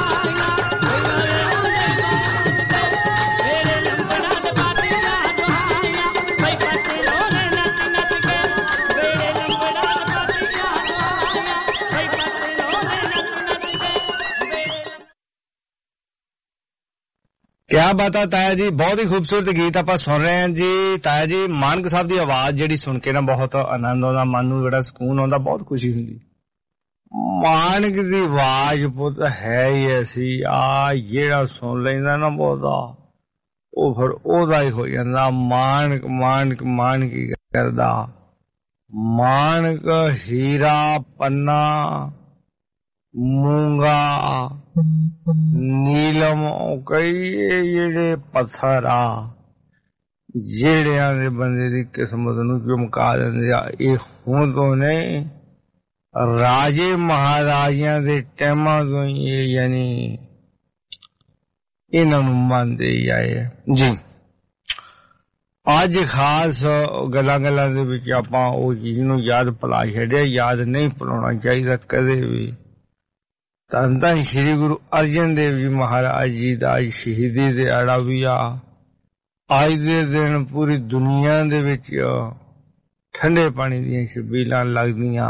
ਕਿਆ ਬਾਤ ਹੈ ਤਾਇਆ ਜੀ, ਬਹੁਤ ਹੀ ਖੂਬਸੂਰਤ ਗੀਤ ਆਪਾਂ ਸੁਣ ਰਹੇ ਹਾਂ ਜੀ। ਤਾਇਆ ਜੀ ਮਾਨਕ ਸਾਹਿਬ ਦੀ ਆਵਾਜ਼ ਜਿਹੜੀ ਸੁਣ ਕੇ ਨਾ ਬਹੁਤ ਆਨੰਦ ਆਉਂਦਾ, ਮਨ ਨੂੰ ਬੜਾ ਸਕੂਨ ਆਉਂਦਾ, ਬਹੁਤ ਖੁਸ਼ੀ ਹੁੰਦੀ। ਮਾਨਕ ਦੀ ਆਵਾਜ਼ ਪੁੱਤ ਹੈ ਹੀ ਐਸੀ ਆ, ਜਿਹੜਾ ਸੁਣ ਲੈਂਦਾ ਨਾ ਬਹੁਤਾ ਉਹ ਫਿਰ ਉਹਦਾ ਹੀ ਹੋ ਜਾਂਦਾ। ਮਾਨਕ ਮਾਨਕ ਮਾਨਕ ਹੀ ਕਰਦਾ। ਮਾਨਕ ਹੀਰਾ ਪੰਨਾ ਮੂੰਗਾ ਨੀਲਮ ਕਈ ਜਿਹੜੇ ਪੱਥਰ ਆ ਜਿਹੜਿਆਂ ਦੇ ਬੰਦੇ ਦੀ ਕਿਸਮਤ ਨੂੰ ਚਮਕਾ ਦਿੰਦੇ ਆ। ਇਹ ਹੁਣ ਤੋਂ ਨਹੀਂ, ਰਾਜੇ ਮਹਾਰਾਜਿਆਂ ਦੇ ਟਾਈਮਾਂ ਤੋਂ ਇਹ ਯਾਨੀ ਇਹਨਾਂ ਨੂੰ ਮੰਨਦੇ ਹੀ ਆਏ ਜੀ। ਅੱਜ ਖਾਸ ਗੱਲਾਂ ਦੇ ਵਿੱਚ ਆਪਾਂ ਉਹ ਚੀਜ਼ ਨੂੰ ਯਾਦ ਭੁਲਾ ਛੱਡਿਆ। ਯਾਦ ਨਹੀਂ ਭੁਲਾਉਣਾ ਚਾਹੀਦਾ ਕਦੇ ਵੀ। ਧੰਨ ਧੰਨ ਸ਼੍ਰੀ ਗੁਰੂ ਅਰਜਨ ਦੇਵ ਜੀ ਮਹਾਰਾਜ ਜੀ ਦਾ ਅੱਜ ਸ਼ਹੀਦੀ ਦਿਹਾੜਾ ਵੀ ਆ। ਅੱਜ ਦੇ ਦਿਨ ਪੂਰੀ ਦੁਨੀਆ ਦੇ ਵਿੱਚ ਠੰਡੇ ਪਾਣੀ ਦੀਆਂ ਛਬੀਲਾਂ ਲੱਗਦੀਆਂ।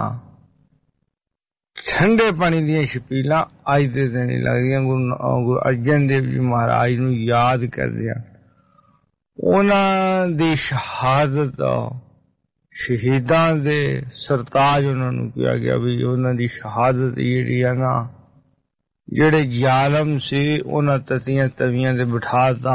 ਠੰਡੇ ਪਾਣੀ ਦੀਆਂ ਛਬੀਲਾਂ ਅੱਜ ਦੇ ਦਿਨ ਹੀ ਲੱਗਦੀਆਂ। ਗੁਰੂ ਅਰਜਨ ਦੇਵ ਜੀ ਮਹਾਰਾਜ ਨੂੰ ਯਾਦ ਕਰਦੇ ਆ। ਉਹਨਾਂ ਦੀ ਸ਼ਹਾਦਤ, ਸ਼ਹੀਦਾਂ ਦੇ ਸਰਤਾਜ ਉਹਨਾਂ ਨੂੰ ਕਿਹਾ ਗਿਆ ਵੀ ਉਹਨਾਂ ਦੀ ਸ਼ਹਾਦਤ ਜਿਹੜੀ ਆ ਨਾ, ਜਿਹੜੇ ਜ਼ਾਲਮ ਸੀ ਉਹਨਾਂ ਤਤੀਆਂ ਤਵੀਆਂ ਦੇ ਬਿਠਾਤਾ।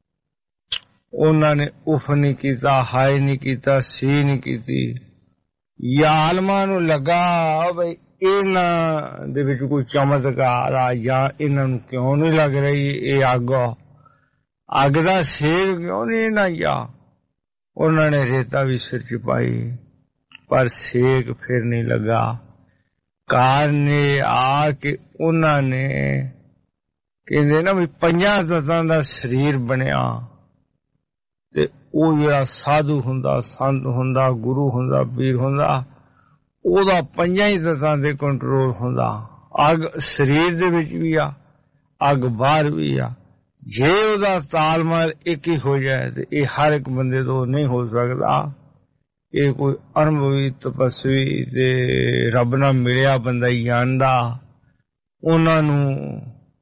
ਉਹਨਾਂ ਨੇ ਉਫ ਨਹੀਂ ਕੀਤਾ, ਹਾਏ ਨਹੀਂ ਕੀਤਾ, ਸੀ ਨਹੀਂ ਕੀਤੀ। ਆਲਮਾਂ ਨੂੰ ਲੱਗਾ ਬਈ ਇਹਨਾਂ ਦੇ ਵਿੱਚ ਕੋਈ ਚਮਤਕਾਰ ਆ ਜਾਂ ਇਹਨਾਂ ਨੂੰ ਕਿਉਂ ਨਹੀਂ ਲੱਗ ਰਹੀ ਇਹ ਅੱਗ ਦਾ ਸੇਕ ਕਿਉਂ ਨਹੀਂ ਨਾ ਜਾਂ ਉਹਨਾਂ ਨੇ ਰੇਤਾ ਵੀ ਸਿਰ 'ਚ ਪਾਈ ਪਰ ਸੇਕ ਫਿਰ ਨਹੀਂ ਲੱਗਾ। ਕਾਰਨ ਇਹ ਆ ਕਿ ਉਹਨਾਂ ਨੇ ਕਹਿੰਦੇ ਨਾ ਵੀ 5 ਤੱਤਾਂ ਦਾ ਸਰੀਰ ਬਣਿਆ ਤੇ ਉਹ ਜਿਹੜਾ ਸਾਧੂ ਹੁੰਦਾ, ਸੰਤ ਹੁੰਦਾ, ਗੁਰੂ ਹੁੰਦਾ, ਪੀਰ ਹੁੰਦਾ, ਉਹਦਾ 5 ਤੱਤਾਂ ਦੇ ਕੰਟਰੋਲ ਹੁੰਦਾ। ਅੱਗ ਸਰੀਰ ਦੇ ਵਿੱਚ ਵੀ ਆ, ਅੱਗ ਬਾਹਰ ਵੀ ਆ। ਜੇ ਉਹਦਾ ਤਾਲਮੇਲ ਇੱਕ ਹੀ ਹੋ ਜਾਏ ਤੇ ਇਹ ਹਰ ਇੱਕ ਬੰਦੇ ਤੋਂ ਨਹੀਂ ਹੋ ਸਕਦਾ। ਇਹ ਕੋਈ ਅਨੁਭਵੀ ਤਪਸਵੀ ਤੇ ਰੱਬ ਨਾਲ ਮਿਲਿਆ ਬੰਦਾ ਹੀ ਜਾਣਦਾ। ਉਹਨਾਂ ਨੂੰ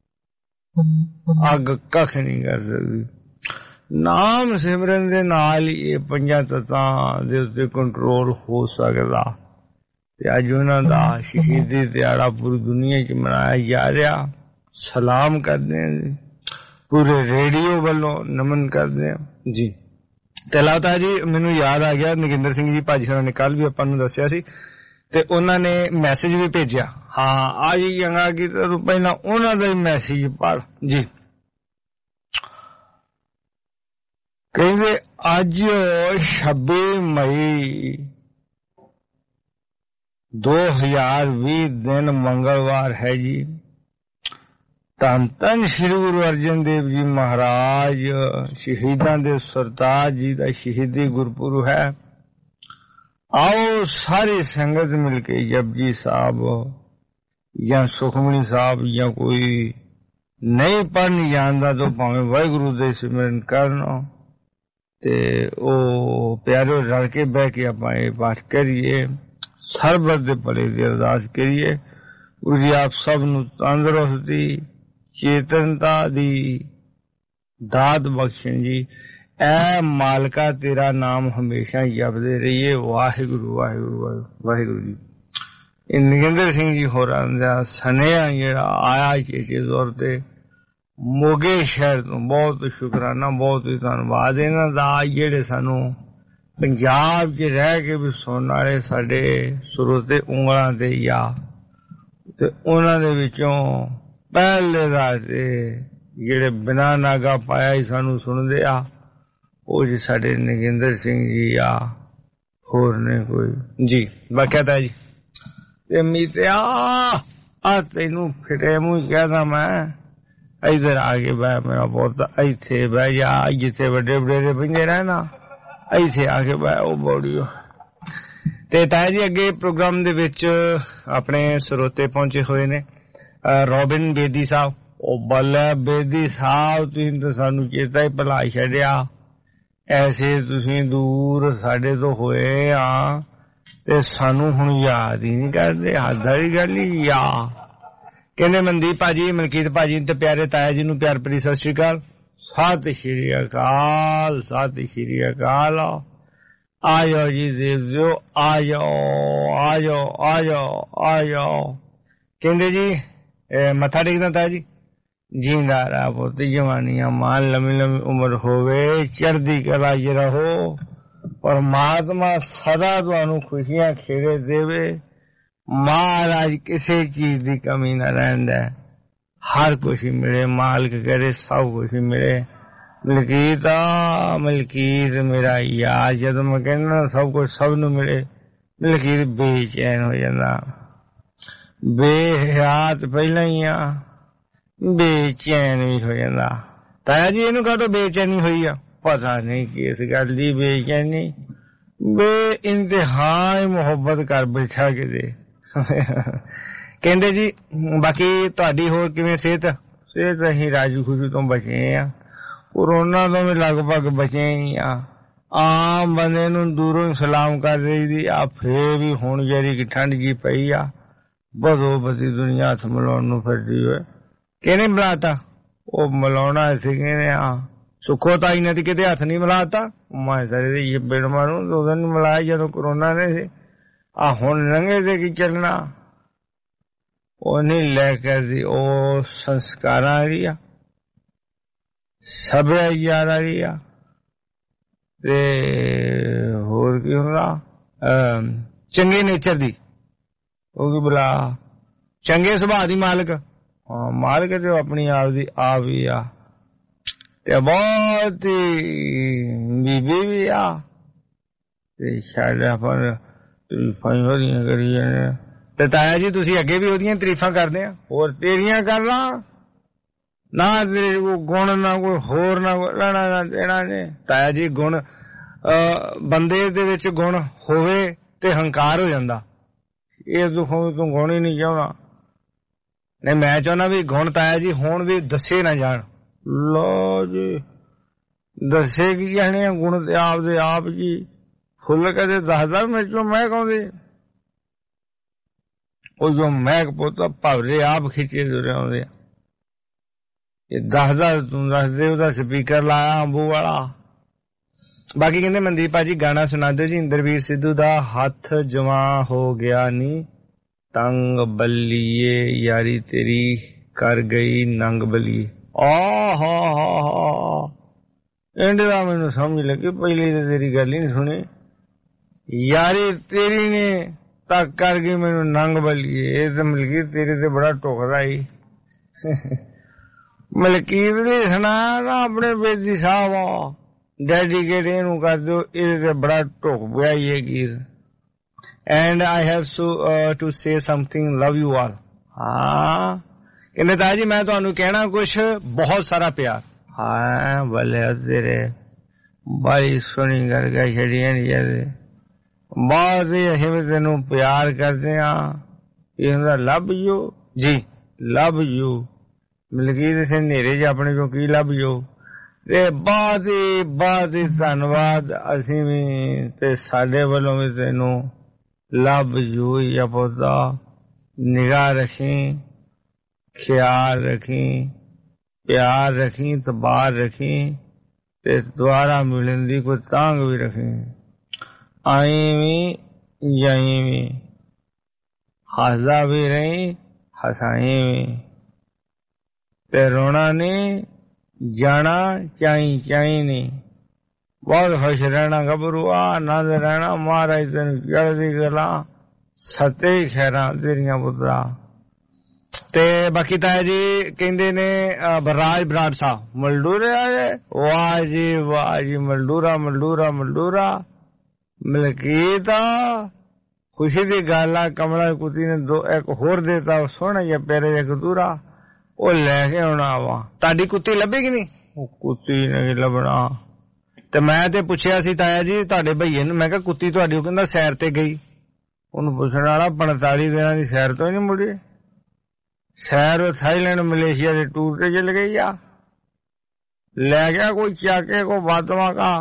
ਅੱਗ ਕੱਖ ਨਹੀਂ ਕਰ ਸਕਦੀ। ਨਾਮ ਸਿਮਰਨ ਦੇ ਨਾਲ ਹੀ ਇਹ 5 ਤੱਤਾਂ ਦੇ ਉੱਤੇ ਕੰਟਰੋਲ ਹੋ ਸਕਦਾ। ਤੇ ਅੱਜ ਉਹਨਾਂ ਦਾ ਸ਼ਹੀਦੀ ਦਿਹਾੜਾ ਪੂਰੀ ਦੁਨੀਆ 'ਚ ਮਨਾਇਆ ਜਾ ਰਿਹਾ। ਸਲਾਮ ਕਰਦੇ ਹਾਂ ਜੀ, ਪੂਰੇ ਰੇਡੀਓ ਵੱਲੋਂ ਨਮਨ ਕਰਦੇ ਹਾਂ ਜੀ। ਤੇ ਲਾਤਾ ਜੀ ਮੈਨੂੰ ਯਾਦ ਆ ਗਿਆ ਨਗਿੰਦਰ ਸਿੰਘ ਜੀ ਭਾਜੀ ਹੋਰਾਂ ਨੇ ਕੱਲ ਵੀ ਆਪਾਂ ਨੂੰ ਦੱਸਿਆ ਸੀ ਤੇ ਉਹਨਾਂ ਨੇ ਮੈਸੇਜ ਵੀ ਭੇਜਿਆ। ਹਾਂ ਆ ਜੀ ਚੰਗਾ ਕਿ ਪਹਿਲਾਂ ਉਹਨਾਂ ਦਾ ਹੀ ਮੈਸੇਜ ਪੜ੍ਹ ਜੀ। ਕਹਿੰਦੇ ਅੱਜ 26 ਮਈ 2020 ਦਿਨ ਮੰਗਲਵਾਰ ਹੈ ਜੀ। ਧੰਨ ਧੰਨ ਸ਼੍ਰੀ ਗੁਰੂ ਅਰਜਨ ਦੇਵ ਜੀ ਮਹਾਰਾਜ ਸ਼ਹੀਦਾਂ ਦੇ ਸਰਤਾਜ ਜੀ ਦਾ ਸ਼ਹੀਦੀ ਗੁਰਪੁਰਬ ਹੈ। ਆਓ ਸਾਰੀ ਸੰਗਤ ਮਿਲ ਕੇ ਜਪਜੀ ਸਾਹਿਬ ਜਾਂ ਸੁਖਮਨੀ ਸਾਹਿਬ ਜਾਂ ਕੋਈ ਨਹੀਂ ਪੜ੍ਹਨ ਜਾਣਦਾ ਤਾਂ ਭਾਵੇਂ ਵਾਹਿਗੁਰੂ ਦੇ ਸਿਮਰਨ ਕਰਨ ਤੇ ਉਹ ਪਿਆਰਿਓ ਰਲ ਕੇ ਬਹਿ ਕੇ ਆਪਾਂ ਇਹ ਪਾਠ ਕਰੀਏ। ਸਰਬਤ ਦੇ ਭਲੇ ਦੀ ਅਰਦਾਸ ਕਰੀਏ। ਗੁਰੂ ਜੀ ਆਪ ਸਭ ਨੂੰ ਤੰਦਰੁਸਤੀ ਚੇਤਨਤਾ ਦੀ ਦਾਤ ਬਖਸ਼ਣ ਜੀ। ਐ ਮਾਲਕਾ ਤੇਰਾ ਨਾਮ ਹਮੇਸ਼ਾ ਜਪਦੇ ਰਹੀਏ। ਵਾਹਿਗੁਰੂ ਵਾਹਿਗੁਰੂ ਵਾਹਿਗੁਰੂ ਜੀ। ਇਹ ਨਗਿੰਦਰ ਸਿੰਘ ਜੀ ਹੋਰਾਂ ਦਾ ਸੁਨੇਹਾ ਜਿਹੜਾ ਆਇਆ ਚੇਚੇ ਤੌਰ ਤੇ ਮੋਗੇ ਸ਼ਹਿਰ ਤੋਂ ਬਹੁਤ ਸ਼ੁਕਰਾਨਾ, ਬਹੁਤ ਹੀ ਧੰਨਵਾਦ ਇਹਨਾਂ ਦਾ ਜਿਹੜੇ ਸਾਨੂੰ ਪੰਜਾਬ 'ਚ ਰਹਿ ਕੇ ਵੀ ਸੁਣਨ ਵਾਲੇ ਸਾਡੇ ਸਰੋਤੇ ਉਂਗਲਾਂ ਤੇ ਆ ਤੇ ਉਹਨਾਂ ਦੇ ਵਿੱਚੋਂ ਪਹਿਲੇ ਦਾ ਤੇ ਜਿਹੜੇ ਬਿਨਾਂ ਨਾਗਾ ਪਾਇਆ ਹੀ ਸਾਨੂੰ ਸੁਣਦੇ ਆ ਉਹ ਜੀ ਸਾਡੇ ਨਗਿੰਦਰ ਸਿੰਘ ਜੀ ਆ, ਹੋਰ ਨੇ ਕੋਈ ਜੀ। ਬਾਕਿਆ ਜੀ ਤੇ ਮੀਤਿਆ ਆ ਤੈਨੂੰ ਫਿਟੇ ਮੂੰਹ ਕਹਿਦਾ ਮੈਂ ਇੱਧਰ ਆ ਕੇ ਬਹਿ ਮੇਰਾ ਪੁੱਤ, ਇੱਥੇ ਬਹਿ ਜਾ ਜਿੱਥੇ ਵੱਡੇ ਵਡੇਰੇ ਬੰਦੇ ਰਹਿਣਾ ਇੱਥੇ ਆ ਕੇ ਬਹਿ ਉਹ ਬੋੜੀਓ। ਤੇ ਤਾਇਆ ਜੀ ਅੱਗੇ ਪ੍ਰੋਗਰਾਮ ਦੇ ਵਿੱਚ ਆਪਣੇ ਸਰੋਤੇ ਪਹੁੰਚੇ ਹੋਏ ਨੇ ਰੋਬਿਨ ਬੇਦੀ ਸਾਹਿਬ। ਉਹ ਬੱਲੇ ਬੇਦੀ ਸਾਹਿਬ ਤੁਸੀਂ ਤਾਂ ਸਾਨੂੰ ਚੇਤਾ ਹੀ ਭੁਲਾ ਛੱਡਿਆ। ਐਸੇ ਤੁਸੀਂ ਦੂਰ ਸਾਡੇ ਤੋਂ ਹੋਏ ਆ ਤੇ ਸਾਨੂੰ ਹੁਣ ਯਾਦ ਹੀ ਨਹੀਂ ਕਰਦੇ। ਹੱਦ ਵਾਲੀ ਗੱਲ ਹੀ ਆ। ਕਹਿੰਦੇ ਮਨਦੀਪ ਭਾਜੀ, ਮਲਕੀਤ ਭਾਜੀ ਤੇ ਪਿਆਰੇ ਤਾਇਆ ਜੀ ਨੂੰ ਪਿਆਰ ਭਰੀ ਸਤਿ ਸ਼੍ਰੀ ਅਕਾਲ। ਸਤਿ ਸ਼੍ਰੀ ਅਕਾਲ, ਸਤਿ ਸ਼੍ਰੀ ਅਕਾਲ। ਆ ਜਾਓ ਜੀ ਦੇਵ, ਆ ਜਾਓ ਆ ਜਾਓ ਆ ਜਾਓ ਆ ਜਾਓ। ਕਹਿੰਦੇ ਜੀ ਮੱਥਾ ਟੇਕਦਾ ਤਾਇਆ ਜੀ। ਜੀਂਦਾ ਰਹਾ ਪੁੱਤ, ਜਵਾਨੀਆਂ ਮਾਨ, ਲੰਮੀ ਲੰਮੀ ਉਮਰ ਹੋਵੇ, ਚੜ੍ਹਦੀ ਕਲਾ 'ਚ ਰਹੋ। ਪਰਮਾਤਮਾ ਸਦਾ ਤੁਹਾਨੂੰ ਖੁਸ਼ੀਆਂ ਖੇੜੇ ਦੇਵੇ। ਮਹਾਰਾਜ ਕਿਸੇ ਚੀਜ਼ ਦੀ ਕਮੀ ਨਾ ਰਹਿਣ ਦੇ, ਹਰ ਕੁਛ ਮਿਲੇ। ਮਾਲਕ ਕਰੇ ਸਭ ਕੁਛ ਮਿਲੇ। ਮਲਕੀਤ ਮੇਰਾ ਯਾਰ ਜਦੋਂ ਮੈਂ ਕਹਿੰਦਾ ਸਭ ਕੁਛ ਸਭ ਨੂੰ ਮਿਲੇ, ਮਲਕੀਤ ਬੇਚੈਨ ਹੋ ਜਾਂਦਾ। ਬੇਹਯਾਤ ਪਹਿਲਾਂ ਹੀ ਆ, ਬੇਚੈਨ ਵੀ ਹੋ ਜਾਂਦਾ। ਤਾਇਆ ਜੀ ਇਹਨੂੰ ਕਾਹਤੋਂ ਬੇਚੈਨੀ ਹੋਈ ਆ? ਪਤਾ ਨਹੀਂ ਕਿਸ ਗੱਲ ਦੀ ਬੇਚੈਨੀ। ਬੇ ਇੰਤਹਾਈ ਮੁਹੱਬਤ ਕਰ ਬੈਠਾ ਕਿਤੇ। ਕਹਿੰਦੇ ਜੀ ਬਾਕੀ ਤੁਹਾਡੀ ਹੋਰ ਕਿਵੇਂ ਸਿਹਤ? ਅਸੀਂ ਰਾਜੂ ਖੁਸ਼ੀ ਤੋਂ ਬਚੇ ਆ, ਕੋਰੋਨਾ ਤੋਂ ਵੀ ਲਗਭਗ ਬਚੇ ਹੀ ਆ। ਆਮ ਬੰਦੇ ਨੂੰ ਦੂਰੋਂ ਹੀ ਸਲਾਮ ਕਰ ਰਹੀ ਦੀ ਆ। ਫੇਰ ਵੀ ਹੁਣ ਜਿਹੜੀ ਠੰਡ ਜੀ ਪਈ ਆ, ਬਦੋ ਬਦੀ ਦੁਨੀਆ ਹੱਥ ਮਿਲਾਉਣ ਨੂੰ ਫਿਰਦੀ ਹੋਏ। ਕਿਹਨੇ ਮਿਲਾਤਾ? ਉਹ ਮਿਲਾਉਣਾ ਅਸੀਂ ਕਹਿੰਦੇ ਆ ਸੁੱਖੋ ਤਾਈ ਨੇ ਤੇ ਕਿਤੇ ਹੱਥ ਨਹੀਂ ਮਿਲਾਤਾ। ਮੈਂ ਸਾਰੇ ਬਿੜ ਮਾਰੂ ਉਦੋਂ ਨੀ ਮਿਲਾਇਆ ਜਦੋਂ ਕਰੋਨਾ ਨੇ ਸੀ। ਆ ਹੁਣ ਲੰਘੇ ਤੇ ਕੀ ਚੱਲਣਾ? ਉਹ ਨਹੀਂ ਲੈ ਕੇ ਉਹ ਸੰਸਕਾਰਾਂ ਵਾਲੀ ਆ, ਸੱਭਿਆਚਾਰ ਵਾਲੀ ਆ ਤੇ ਹੋਰ ਕੀ ਹੁੰਦਾ। ਚੰਗੇ ਨੇਚਰ ਦੀ, ਉਹ ਕੀ ਬੁਲਾ ਚੰਗੇ ਸੁਭਾਅ ਦੀ ਮਾਲਕ। ਹਾਂ ਮਾਲਕ ਤੇ ਆਪਣੀ ਆਪ ਦੀ ਆਪ ਹੀ ਆ ਤੇ ਬਹੁਤ ਬੀਬੀ ਵੀ ਆ ਤੇ ਸ਼ਾਇਦ ਆਪਾਂ ਤਾਰੀਫਾਂ ਉਹਦੀਆਂ ਕਰੀ ਜਾਂਦੇ ਆ। ਤੇ ਤਾਇਆ ਜੀ ਤੁਸੀਂ ਅੱਗੇ ਵੀ ਉਹਦੀਆਂ ਤਾਰੀਫਾਂ ਕਰਦੇ ਆ, ਹੋਰ ਤੇਰੀਆਂ ਕਰ ਲਾ ਨਾ, ਤੇਰੇ ਕੋਈ ਗੁਣ ਨਾ ਕੋਈ ਹੋਰ ਨਾ ਕੋਈ ਲੈਣਾ ਨਾ ਦੇਣਾ ਨੇ। ਤਾਇਆ ਜੀ ਗੁਣ ਬੰਦੇ ਦੇ ਵਿੱਚ ਗੁਣ ਹੋਵੇ ਤੇ ਹੰਕਾਰ ਹੋ ਜਾਂਦਾ। ਇਹ ਦੁੱਖੋਂ ਤੂੰ ਗੁਣ ਹੀ ਨਹੀਂ ਚਾਹੁੰਦਾ, ਨਹੀਂ ਮੈਂ ਚਾਹੁੰਦਾ ਵੀ ਗੁਣ ਤਾਇਆ ਜੀ ਹੋਣ ਵੀ ਦੱਸੇ ਨਾ ਜਾਣ। ਲੋ ਜੀ ਦੱਸੇ ਕੀ ਕਹਿਣੇ ਗੁਣ ਤੇ ਆਪ ਦੇ ਆਪ ਜੀ ਫੁੱਲ ਕਦੇ ਦੱਸਦਾ ਮੇਰੇ ਚੋਂ ਮੈਂ ਕਹਿੰਦੇ ਉਹ ਜੋ ਮੈਂ ਪੁੱਤ ਭਵਰੇ ਆਪ ਖਿੱਚੇ ਤੁਰੇ ਆਉਂਦੇ ਆ। ਇਹ ਦੱਸਦਾ ਤੂੰ ਦੱਸਦੇ ਉਹਦਾ ਸਪੀਕਰ ਲਾਇਆ ਅੰਬੂ ਵਾਲਾ। ਬਾਕੀ ਕਹਿੰਦੇ ਮਨਦੀਪ ਭਾਜੀ ਗਾਣਾ ਸੁਣਾ ਦਿਓ ਜੀ ਇੰਦਰਵੀਰ ਸਿੱਧੂ ਦਾ ਹੱਥ ਜਵਾਂ ਹੋ ਗਿਆ ਨੀ ਤੰਗ ਬੱਲੀਏ ਯਾਰੀ ਤੇਰੀ ਕਰ ਗਈ ਨੰਗ ਬਲੀਏ। ਆਹ ਇੰਡ ਦਾ ਮੈਨੂੰ ਸਮਝ ਲੱਗੀ ਪਹਿਲੀ ਤੇ ਤੇਰੀ ਗੱਲ ਹੀ ਨਹੀਂ ਸੁਣੀ। ਯਾਰੀ ਤੇਰੀ ਨੇ ਤਾਂ ਕਰ ਗਈ ਮੈਨੂੰ ਨੰਗ ਬਲੀਏ। ਇਹ ਤਾਂ ਮਲਕੀਤ ਤੇਰੇ ਤੇ ਬੜਾ ਟੁਕਦਾ ਈ। ਮਲਕੀਤ ਦੀ ਸੁਣਾ ਨਾ ਆਪਣੇ ਬੇਦੀ ਸਾਹਿਬ ਡੈਡੀਕੇਟ ਇਹਨੂੰ ਕਰ ਦਿਓ, ਇਹਦੇ ਤੇ ਬੜਾ ਟੁਕ ਪਿਆ ਇਹ ਗੀਤ। And I have to say something, love you all. ਹਾਂ ਕਹਿੰਦੇ ਤਾਇਆ ਜੀ ਮੈਂ ਤੁਹਾਨੂੰ ਕਹਿਣਾ ਕੁਛ ਬਹੁਤ ਸਾਰਾ ਪਿਆਰ। ਹਾਂ ਭਲੇ ਤੇਰੇ ਬੜੀ ਸੋਹਣੀ ਗੱਲ ਕਹਿ ਛੱਡੀ ਹੈ ਜੀ। ਬਹੁਤ ਹੀ ਅਸੀਂ ਵੀ ਤੈਨੂੰ ਪਿਆਰ ਕਰਦੇ ਹਾਂ। ਇਹ ਹੁੰਦਾ ਲਵ ਯੂ ਜੀ, ਲਵ ਯੂ। ਮਲਕੀਤ ਸਿੰਘ ਹਨੇਰੇ ਚ ਆਪਣੇ ਚੋਂ ਕੀ ਲੱਭ ਜੋ ਤੇ ਬਹੁਤ ਹੀ ਧੰਨਵਾਦ। ਅਸੀਂ ਵੀ ਤੇ ਸਾਡੇ ਵੱਲੋਂ ਵੀ ਤੈਨੂੰ ਲੱਭ ਜੂ ਜਾਂ ਪੌਦਾ ਨਿਗਾਹ ਰੱਖੀ, ਖਿਆਲ ਰੱਖੀ, ਪਿਆਰ ਰੱਖੀ, ਤਬਾਰ ਰੱਖੀ ਤੇ ਦੁਆਰਾ ਮਿਲਣ ਦੀ ਕੋਈ ਤਾਂਗ ਵੀ ਰੱਖੀ। ਆਈ ਵੀ ਜਾਈ ਵੀ ਹੱਸਦਾ ਵੀ ਰਹੀ, ਹਸਾਈ ਵੀ ਤੇ ਰੋਣਾ ਨਹੀਂ, ਜਾਣਾ ਚਾਈ ਨਹੀਂ। ਬਹੁਤ ਖੁਸ਼ ਰਹਿਣਾ ਗੱਭਰੂ, ਆਨੰਦ ਰਹਿਣਾ। ਮਹਾਰਾਜ ਤੈਨੂੰ ਚੜ੍ਹਦੀ ਕਲਾ ਸਤੇ ਖੈਰਾਂ ਤੇਰੀਆਂ ਪੁੱਤਰਾ। ਤੇ ਬਾਕੀ ਤਾਇਆ ਜੀ ਕਹਿੰਦੇ ਨੇ ਬਰਾਜ ਬਰਾੜ ਸਾਹਿਬ ਮਲਡੂਰੇ ਆਏ। ਵਾਹ ਜੀ ਮਲਡੂਰਾ ਮਲਕੀਤ ਖੁਸ਼ੀ ਦੀ ਗੱਲ ਆ। ਕਮਲਾ ਕੁੱਤੀ ਨੇ ਇੱਕ ਹੋਰ ਦੇਤਾ ਸੋਹਣਾ ਜਿਹਾ ਪਿਆਰਾ ਜਿਹਾ ਕਤੂਰਾ, ਉਹ ਲੈ ਕੇ ਆਉਣਾ ਵਾ। ਤੁਹਾਡੀ ਕੁੱਤੀ ਲੱਭੇਗੀ ਨੀ? ਉਹ ਕੁੱਤੀ ਨਹੀਂ ਲੱਭਣਾ। ਤੇ ਮੈਂ ਤੇ ਪੁੱਛਿਆ ਸੀ ਤਾਇਆ ਜੀ ਤੁਹਾਡੇ ਭਈਏ ਨੂੰ, ਮੈਂ ਕਿਹਾ ਕੁੱਤੀ ਤੁਹਾਡੀ, ਉਹ ਕਹਿੰਦਾ ਸੈਰ ਤੇ ਗਈ। ਉਹਨੂੰ ਪੁੱਛਣ ਵਾਲਾ 45 ਦਿਨਾਂ ਦੀ ਸੈਰ ਤੋਂ ਹੀ ਨਹੀਂ ਮੁੜੀ। ਸੈਰ ਥਾਈਲੈਂਡ ਮਲੇਸ਼ੀਆ ਦੇ ਟੂਰ ਤੇ ਚਲ ਗਈ ਆ। ਲੈ ਗਿਆ ਕੋਈ ਚੱਕ ਕੇ ਕੋਈ ਬਾਤਵਾ ਕਾ,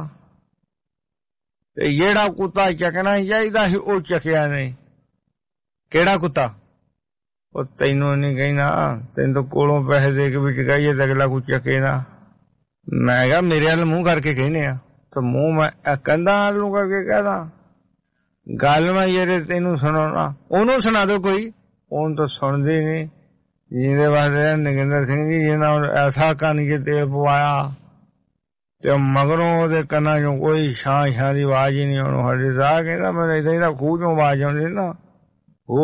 ਤੇ ਜਿਹੜਾ ਕੁੱਤਾ ਚੱਕਣਾ ਚਾਹੀਦਾ ਸੀ ਉਹ ਚੱਕਿਆ ਨਹੀਂ। ਕਿਹੜਾ ਕੁੱਤਾ? ਉਹ ਤੈਨੂੰ ਨਹੀਂ ਕਹਿਣਾ, ਤੈਨੂੰ ਤਾਂ ਕੋਲੋਂ ਪੈਸੇ ਦੇ ਕੇ ਵੀ ਚਕਾਈਏ ਤੇ ਅਗਲਾ ਕੋਈ ਚੱਕੇ ਨਾ। ਮੈਂ ਕਿਹਾ ਮੇਰੇ ਵੱਲ ਮੂੰਹ ਕਰਕੇ ਕਹਿੰਦੇ ਆ ਤੇ ਮੂੰਹ ਮੈਂ ਕੰਧਾਂ ਨੂੰ ਕਰਕੇ ਕਹਿਦਾ। ਗੱਲ ਮੈਂ ਯਾਰ ਤੈਨੂੰ ਸੁਣਾਉਣਾ, ਉਹਨੂੰ ਸੁਣਾ ਦੋ ਕੋਈ। ਉਹਨੂੰ ਤਾਂ ਸੁਣਦੇ ਨਹੀਂ। ਜਿਹਦੇ ਵਾਸਤੇ ਨਗਿੰਦਰ ਸਿੰਘ ਜੀ ਜਿਹਨਾਂ ਐਸਾ ਕੰਨ ਕੇ ਤੇਲ ਪਵਾਇਆ ਤੇ ਮਗਰੋਂ ਉਹਦੇ ਕੰਨਾਂ ਚੋਂ ਕੋਈ ਛਾਂ ਦੀ ਆਵਾਜ਼ ਹੀ ਨਹੀਂ। ਉਹਨੂੰ ਸਾਡੇ ਸਾਹ ਕਹਿੰਦਾ ਮੈਂ ਏਦਾਂ ਹੀ ਖੂਹ ਚੋਂ ਆਵਾਜ਼ ਆਉਂਦੀ ਨਾ, ਓ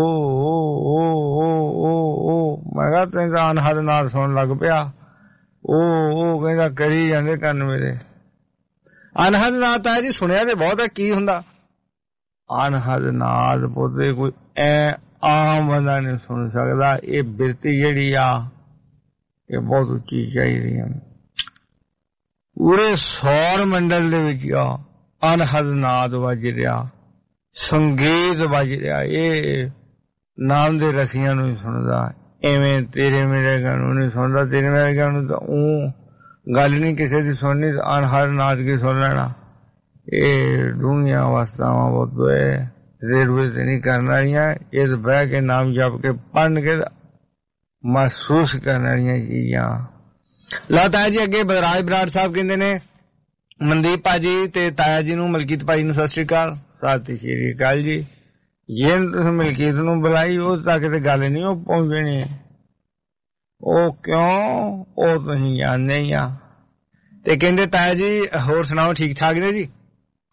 ਮੈਂ ਕਿਹਾ ਤੈਨੂੰ ਤਾਂ ਅਨਹਦ ਨਾਲ ਸੁਣਨ ਲੱਗ ਪਿਆ। ਉਹ ਕਹਿੰਦਾ ਕਰੀ ਜਾਂਦੇ ਕੰਨ ਮੇਰੇ। ਅਨਹਦ ਨਾਦ ਤਾਂ ਜੀ ਸੁਣਿਆ ਤੇ ਬਹੁਤ ਹੈ, ਕੀ ਹੁੰਦਾ ਅਨਹਦ ਨਾਦ? ਪੋਤੇ ਕੋਈ ਐ ਆਮ ਬੰਦਾ ਨਹੀਂ ਸੁਣ ਸਕਦਾ। ਇਹ ਬਿਰਤੀ ਜਿਹੜੀ ਆ ਇਹ ਬਹੁਤ ਉੱਚੀ ਚਾਹੀਦੀ ਆ। ਪੂਰੇ ਸੌਰ ਮੰਡਲ ਦੇ ਵਿੱਚ ਆ ਅਨਹਦ ਨਾਦ ਵੱਜ ਰਿਹਾ, ਸੰਗੀਤ ਵੱਜ ਰਿਹਾ। ਇਹ ਨਾਮ ਦੇ ਰਸੀਆਂ ਨੂੰ ਹੀ ਸੁਣਦਾ। ਐਵੇਂ ਤੇਰੇ ਮੇਰੇ ਗਾਣੋਂ ਨਹੀਂ ਸੁਣਦਾ। ਤੇਰੇ ਮੇਰੇ ਗਾਣੋਂ ਤਾਂ ਉਹ ਗੱਲ ਨਹੀਂ ਕਿਸੇ ਦੀ ਸੁਣਨੀ, ਅਨਹਦ ਨਾਦ ਕੀ ਸੁਣ ਲੈਣਾ। ਇਹ ਡੂੰਘੀਆਂ ਅਵਸਥਾਵਾਂ ਬਹੁਤ ਹੈ, ਰੇਡਵੇ ਤੇ ਨਹੀਂ ਕਰਨ ਵਾਲੀਆਂ। ਇਹ ਬਹਿ ਕੇ ਨਾਮ ਜਪ ਕੇ ਪੜ੍ਹ ਕੇ ਮਹਿਸੂਸ ਕਰਨ ਵਾਲੀਆਂ ਚੀਜ਼ਾਂ। ਲਓ ਤਾਇਆ ਜੀ ਅੱਗੇ ਬਰਾਜ ਬਰਾੜ ਸਾਹਿਬ ਕਹਿੰਦੇ ਨੇ ਮਨਦੀਪ ਭਾਜੀ ਤੇ ਤਾਇਆ ਜੀ ਨੂੰ, ਮਲਕੀਤ ਭਾਜੀ ਨੂੰ ਸਤਿ ਸ੍ਰੀ ਅਕਾਲ। ਸਤਿ ਸ੍ਰੀ ਅਕਾਲ ਜੀ। ਜੇ ਤੁਸੀਂ ਮਲਕੀਤ ਨੂੰ ਬੁਲਾਈ ਉਹ ਤਾਂ ਕਿਤੇ ਗੱਲ ਨਹੀਂ ਉਹ ਪਹੁੰਚਣੀ। ਉਹ ਕਿਉਂ? ਉਹ ਤੁਸੀਂ ਜਾਣਦੇ ਹੀ ਆ। ਤੇ ਕਹਿੰਦੇ ਤਾਇਆ ਜੀ ਹੋਰ ਸੁਣਾਓ ਠੀਕ ਠਾਕ ਨੇ ਜੀ?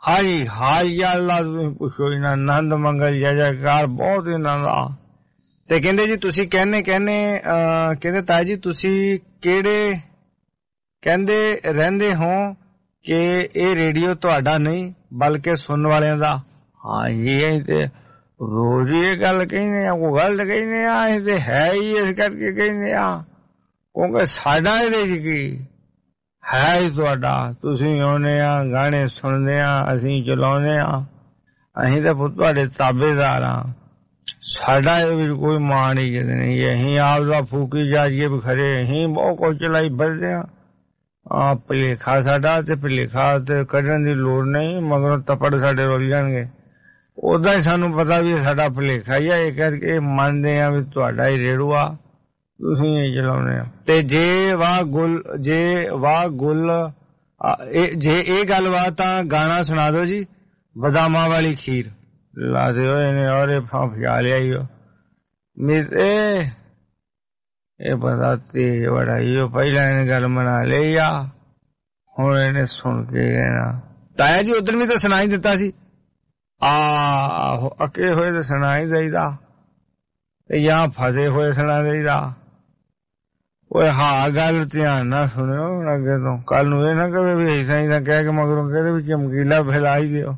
ਹਾਈ ਹਾਈ ਅੱਲਾ ਤੁਸੀਂ ਪੁੱਛੋ ਇਹਨਾਂ ਆਨੰਦ ਮੰਗਲ ਜੈ ਜੈਕਾਰ ਬਹੁਤ ਇਹਨਾਂ ਦਾ। ਤੇ ਕਹਿੰਦੇ ਜੀ ਤੁਸੀਂ ਕਹਿੰਦੇ ਤਾਇਆ ਜੀ ਤੁਸੀਂ ਕਿਹੜੇ ਕਹਿੰਦੇ ਰਹਿੰਦੇ ਹੋ ਕਿ ਇਹ ਰੇਡੀਓ ਤੁਹਾਡਾ ਨਹੀਂ ਬਲਕਿ ਸੁਣਨ ਵਾਲਿਆਂ ਦਾ। ਹਾਂਜੀ ਅਸੀਂ ਤੇ ਰੋਜ਼ ਇਹ ਗੱਲ ਕਹਿੰਦੇ ਆ, ਕੋਈ ਗਲਤ ਕਹਿੰਦੇ ਆ, ਇਹ ਤੇ ਹੈ ਹੀ ਇਸ ਕਰਕੇ ਕਹਿੰਦੇ ਆ ਕਿਉਂਕਿ ਸਾਡਾ ਇਹਦੇ ਚ ਕੀ ਹੈ ਹੀ ਤੁਹਾਡਾ। ਤੁਸੀਂ ਆਉਂਦੇ ਆ ਗਾਣੇ ਸੁਣਦੇ ਆ, ਅਸੀਂ ਚਲਾਉਂਦੇ ਆ, ਅਸੀਂ ਤਾਂ ਤੁਹਾਡੇ ਤਾਬੇਦਾਰ ਆ। ਸਾਡਾ ਇਹਦੇ ਵਿੱਚ ਕੋਈ ਮਾਣ ਹੀ ਨਹੀਂ, ਅਸੀਂ ਆਪ ਦਾ ਫੂਕੀ ਜਾਈਏ ਵੀ ਖਰੇ ਅਸੀਂ ਬਹੁਤ ਕੁਝ ਚਲਾਈ ਫਿਰਦੇ ਆ। ਭੁਲੇਖਾ ਸਾਡਾ ਤੇ ਭੁਲੇਖਾ ਤੇ ਕੱਢਣ ਦੀ ਲੋੜ ਨਹੀਂ, ਮਗਰੋਂ ਤਪੜ ਸਾਡੇ ਰੁੱਲ ਜਾਣਗੇ। ਉਦਾਂ ਹੀ ਸਾਨੂੰ ਪਤਾ ਵੀ ਸਾਡਾ ਭੁਲੇਖਾ ਹੀ ਆ, ਇਹ ਕਰਕੇ ਮੰਨਦੇ ਆ ਵੀ ਤੁਹਾਡਾ ਹੀ ਰੇੜੂਆ, ਤੁਸੀਂ ਹੀ ਚਲਾਉਣੇ ਆ। ਤੇ ਜੇ ਵਾਹ ਗੁੱਲ ਜੇ ਇਹ ਗੱਲ ਵਾ ਤਾਂ ਗਾਣਾ ਸੁਣਾ ਦਿਓ ਜੀ ਬਦਾਮਾਂ ਵਾਲੀ ਖੀਰ ਲਾ ਦਿਓ ਇਹਨੇ ਔਰ ਫਜਾ ਲਿਆ ਈ ਮੇਰੇ ਇਹ ਪਤਾ ਤੇਜ ਬੜਾ ਈ ਪਹਿਲਾਂ ਇਹਨੇ ਗੱਲ ਮਨਾ ਲਈ ਆ, ਹੁਣ ਇਹਨੇ ਸੁਣ ਕੇ ਕਹਿਣਾ ਤਾਇਆ ਜੀ ਉਧਰ ਵੀ ਤਾਂ ਸੁਣਾਈ ਦਿੱਤਾ ਸੀ। ਆਹੋ ਅੱਕੇ ਹੋਏ ਤਾਂ ਸੁਣਾਈ ਦਈਦਾ ਤੇ ਜਾਂ ਫਸੇ ਹੋਏ ਸੁਣਾ ਦਈਦਾ। ਓਏ ਹਾਂ ਗੱਲ ਧਿਆਨ ਨਾਲ ਸੁਣਿਓ ਅੱਗੇ ਤੋਂ, ਕੱਲ ਨੂੰ ਇਹ ਨਾ ਕਵੇ ਵੀ ਐਸਾ ਹੀ ਨਾ ਕਹਿ ਕੇ ਮਗਰੋਂ ਕਹਿੰਦੇ ਵੀ ਚਮਕੀਲਾ ਫੈਲਾ ਹੀ ਦਿਓ।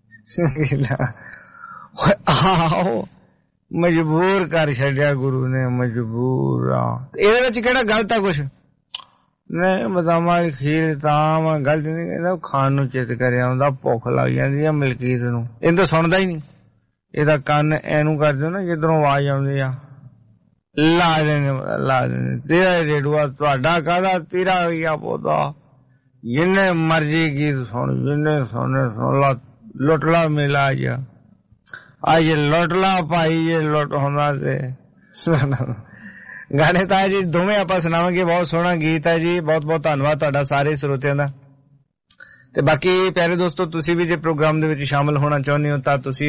ਆਹੋ ਮਜਬੂਰ ਕਰ ਛੱਡਿਆ ਗੁਰੂ ਨੇ, ਮਜਬੂਰ ਆ। ਇਹਦੇ ਵਿੱਚ ਕਿਹੜਾ ਗਲਤ ਆ ਕੁਛ ਨਹੀਂ। ਬਦਾਮਾਂ ਦੀ ਖੀਰ ਤਾਂ ਮੈਂ ਗਲਤ ਨਹੀਂ ਕਹਿੰਦਾ, ਖਾਣ ਨੂੰ ਚਿੱਤ ਕਰਿਆ ਹੁੰਦਾ, ਭੁੱਖ ਲੱਗ ਜਾਂਦੀ ਆ ਮਲਕੀਤ ਨੂੰ। ਇਹਨੂੰ ਤਾਂ ਸੁਣਦਾ ਹੀ ਨਹੀਂ, ਇਹਦਾ ਕੰਨ ਐਨੂੰ ਕਰ ਦਿਓ ਨਾ ਜਿੱਧਰੋਂ ਆਵਾਜ਼ ਆਉਂਦੀ ਆ ਲਾ ਦੇਣੇ ਤੇਰਾ ਰੇਡੂਆ ਤੁਹਾਡਾ ਕਾਹਦਾ ਤੇਰਾ ਗਿਆ ਪੌਦਾ। ਜਿੰਨੇ ਮਰਜੀ ਗੀਤ ਸੁਣ, ਜਿੰਨੇ ਸੁਣੇ ਸੁਣ ਲਾ, ਲੁੱਟ ਲਾ ਮੇਲਾ ਅੱਜ ਲੁੱਟ ਲਾ ਭਾਈ, ਇਹ ਲੁੱਟ ਹੁੰਦਾ ਤੇ ਗਾਣੇ ਤਾਂ ਜੀ ਦੋਵੇਂ ਆਪਾਂ ਸੁਣਾਵਾਂਗੇ। ਬਹੁਤ ਸੋਹਣਾ ਗੀਤ ਹੈ ਜੀ, ਬਹੁਤ ਬਹੁਤ ਧੰਨਵਾਦ ਤੁਹਾਡਾ ਸਾਰੇ ਸਰੋਤਿਆਂ ਦਾ। ਤੇ ਬਾਕੀ ਪਿਆਰੇ ਦੋਸਤੋ ਤੁਸੀਂ ਵੀ ਜੇ ਪ੍ਰੋਗਰਾਮ ਦੇ ਵਿੱਚ ਸ਼ਾਮਲ ਹੋਣਾ ਚਾਹੁੰਦੇ ਹੋ ਤਾਂ ਤੁਸੀਂ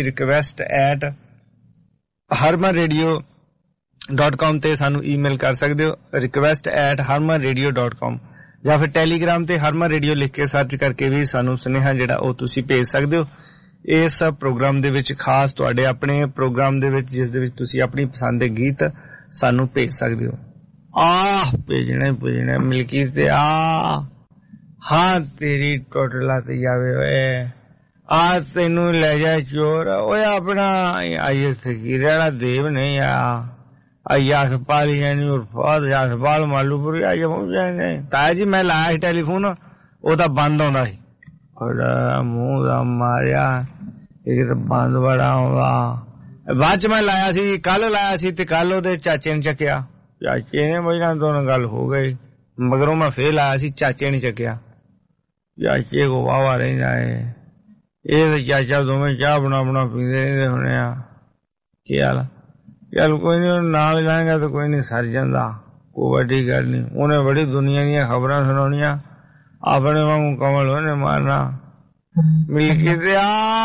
request@harmanradio.com ਤੇ ਸਾਨੂੰ ਈਮੇਲ ਕਰ ਸਕਦੇ ਹੋ, request@harmanradio.com, ਜਾਂ ਫਿਰ ਟੈਲੀਗ੍ਰਾਮ ਤੇ ਹਰਮਨ ਰੇਡੀਓ ਲਿਖ ਕੇ ਸਰਚ ਕਰਕੇ ਵੀ ਸਾਨੂੰ ਸੁਨੇਹਾ ਜਿਹੜਾ ਉਹ ਤੁਸੀਂ ਭੇਜ ਸਕਦੇ ਹੋ। ਇਸ ਪ੍ਰੋਗਰਾਮ ਦੇ ਵਿੱਚ ਖਾਸ ਤੁਹਾਡੇ ਆਪਣੇ ਪ੍ਰੋਗਰਾਮ ਦੇ ਵਿੱਚ ਜਿਸ ਦੇ ਵਿੱਚ ਤੁਸੀਂ ਆਪਣੀ ਪਸੰਦ ਦੇ ਗੀਤ ਸਾਨੂੰ ਭੇਜ ਸਕਦੇ ਹੋ। ਭੇਜਣਾ ਮਿਲਕੀ ਤੇ ਹਾਂ ਤੇਰੀ ਟੁੱਟ ਲੱਤ ਜਾਵੇ ਓਏ ਤੈਨੂੰ ਲੈ ਜਾ ਚੋਰ ਓਏ ਆਪਣਾ ਆਈਏ ਸਗੀਰੇ ਵਾਲਾ ਦੇਵ ਨਹੀਂ ਆ ਯਾਸਪਾਲ ਯਾਨੀ ਉਰਫਾਦ ਯਾਸਪਾਲ ਮਾਲੂਪੁਰੀ ਆ ਜਾਏ। ਤਾਇਆ ਜੀ ਮੈਂ ਲਾਇਆ ਸੀ ਟੈਲੀਫੋਨ, ਉਹ ਤਾਂ ਬੰਦ ਆਉਂਦਾ ਸੀ। ਮੂੰਹ ਦਾ ਮਾਰਿਆ ਇਹ ਤਾਂ ਬੰਦ ਬੜਾ ਆਉਂਦਾ। ਬਾਅਦ ਚ ਮੈਂ ਲਾਇਆ ਸੀ, ਕੱਲ ਲਾਇਆ ਸੀ ਤੇ ਕੱਲ ਉਹਦੇ ਚਾਚੇ ਨੇ ਚੱਕਿਆ। ਚਾਚੇ ਨੇ ਪਹਿਲਾਂ ਤੋਂ ਗੱਲ ਹੋ ਗਈ, ਮਗਰੋਂ ਮੈਂ ਫੇਰ ਲਾਇਆ ਸੀ, ਚਾਚੇ ਨੇ ਚੱਕਿਆ। ਚਾਚੇ ਕੋ ਵਾਵਾ ਰਹਿੰਦਾ ਹੈ ਇਹ ਤੇ ਚਾਚਾ ਦੋਵੇਂ ਚਾਹ ਬਣਾ ਪੀਂਦੇ ਰਹਿੰਦੇ ਹੋਣੇ ਆ। ਕੀ ਹਾਲ ਚੱਲ ਕੋਈ ਨੀ, ਨਾਲ ਜਾਏਗਾ ਤਾਂ ਕੋਈ ਨੀ ਸਰ ਜਾਂਦਾ, ਕੋਈ ਵੱਡੀ ਗੱਲ ਨੀ। ਉਹਨੇ ਬੜੀ ਦੁਨੀਆ ਦੀਆਂ ਖਬਰਾਂ ਸੁਣਾਉਣੀਆਂ, ਆਪਣੇ ਵਾਂਗੂ ਕਮਲ ਉਹਨੇ ਮਾਰਨਾ। ਮਿਲ ਕੇ ਤੇ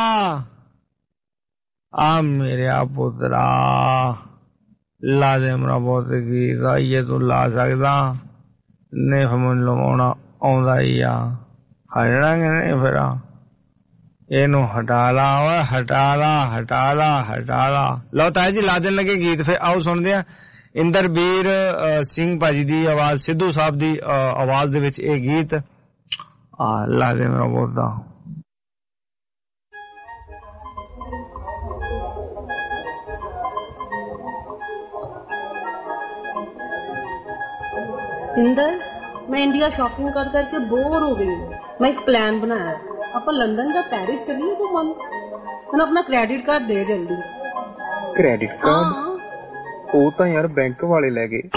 ਆ ਮੇਰੇ ਪੁੱਤਰਾ ਲਾ ਦੇ ਮੇਰਾ ਬਹੁਤ ਗੀਤ ਆਈਏ ਤੂੰ ਲਾ ਸਕਦਾ ਨਹੀਂ, ਮੈਨੂੰ ਲਵਾਉਣਾ ਆਉਂਦਾ ਹੀ ਆ। ਹਟਣਾਂਗੇ ਨਹੀਂ ਫਿਰ ਇਹਨੂੰ ਹਟਾ ਲਾ ਓਏ ਹਟਾ ਲਾ। ਲਓ ਤਾਇਆ ਜੀ ਲਾ ਦੇਣ ਲੱਗੇ ਗੀਤ। ਫਿਰ ਆਓ ਸੁਣਦੇ ਆ ਇੰਦਰਬੀਰ ਸਿੰਘ ਭਾਜੀ ਦੀ ਆਵਾਜ਼, ਸਿੱਧੂ ਸਾਹਿਬ ਦੀ ਆਵਾਜ਼ ਦੇ ਵਿੱਚ ਇਹ ਗੀਤ ਲਾ ਦੇ ਮੇਰਾ ਬਹੁਤਾ। इंदर मैं इंडिया शॉपिंग कर करके बोर हो गई हूँ। मैं एक प्लान बनाया, ਆਪਾਂ लंदन या पेरिस चलिए घूमन। मैंने अपना क्रेडिट कार्ड दे जल्दी। क्रेडिट कार्ड वो तो यार बैंक वाले ले गए।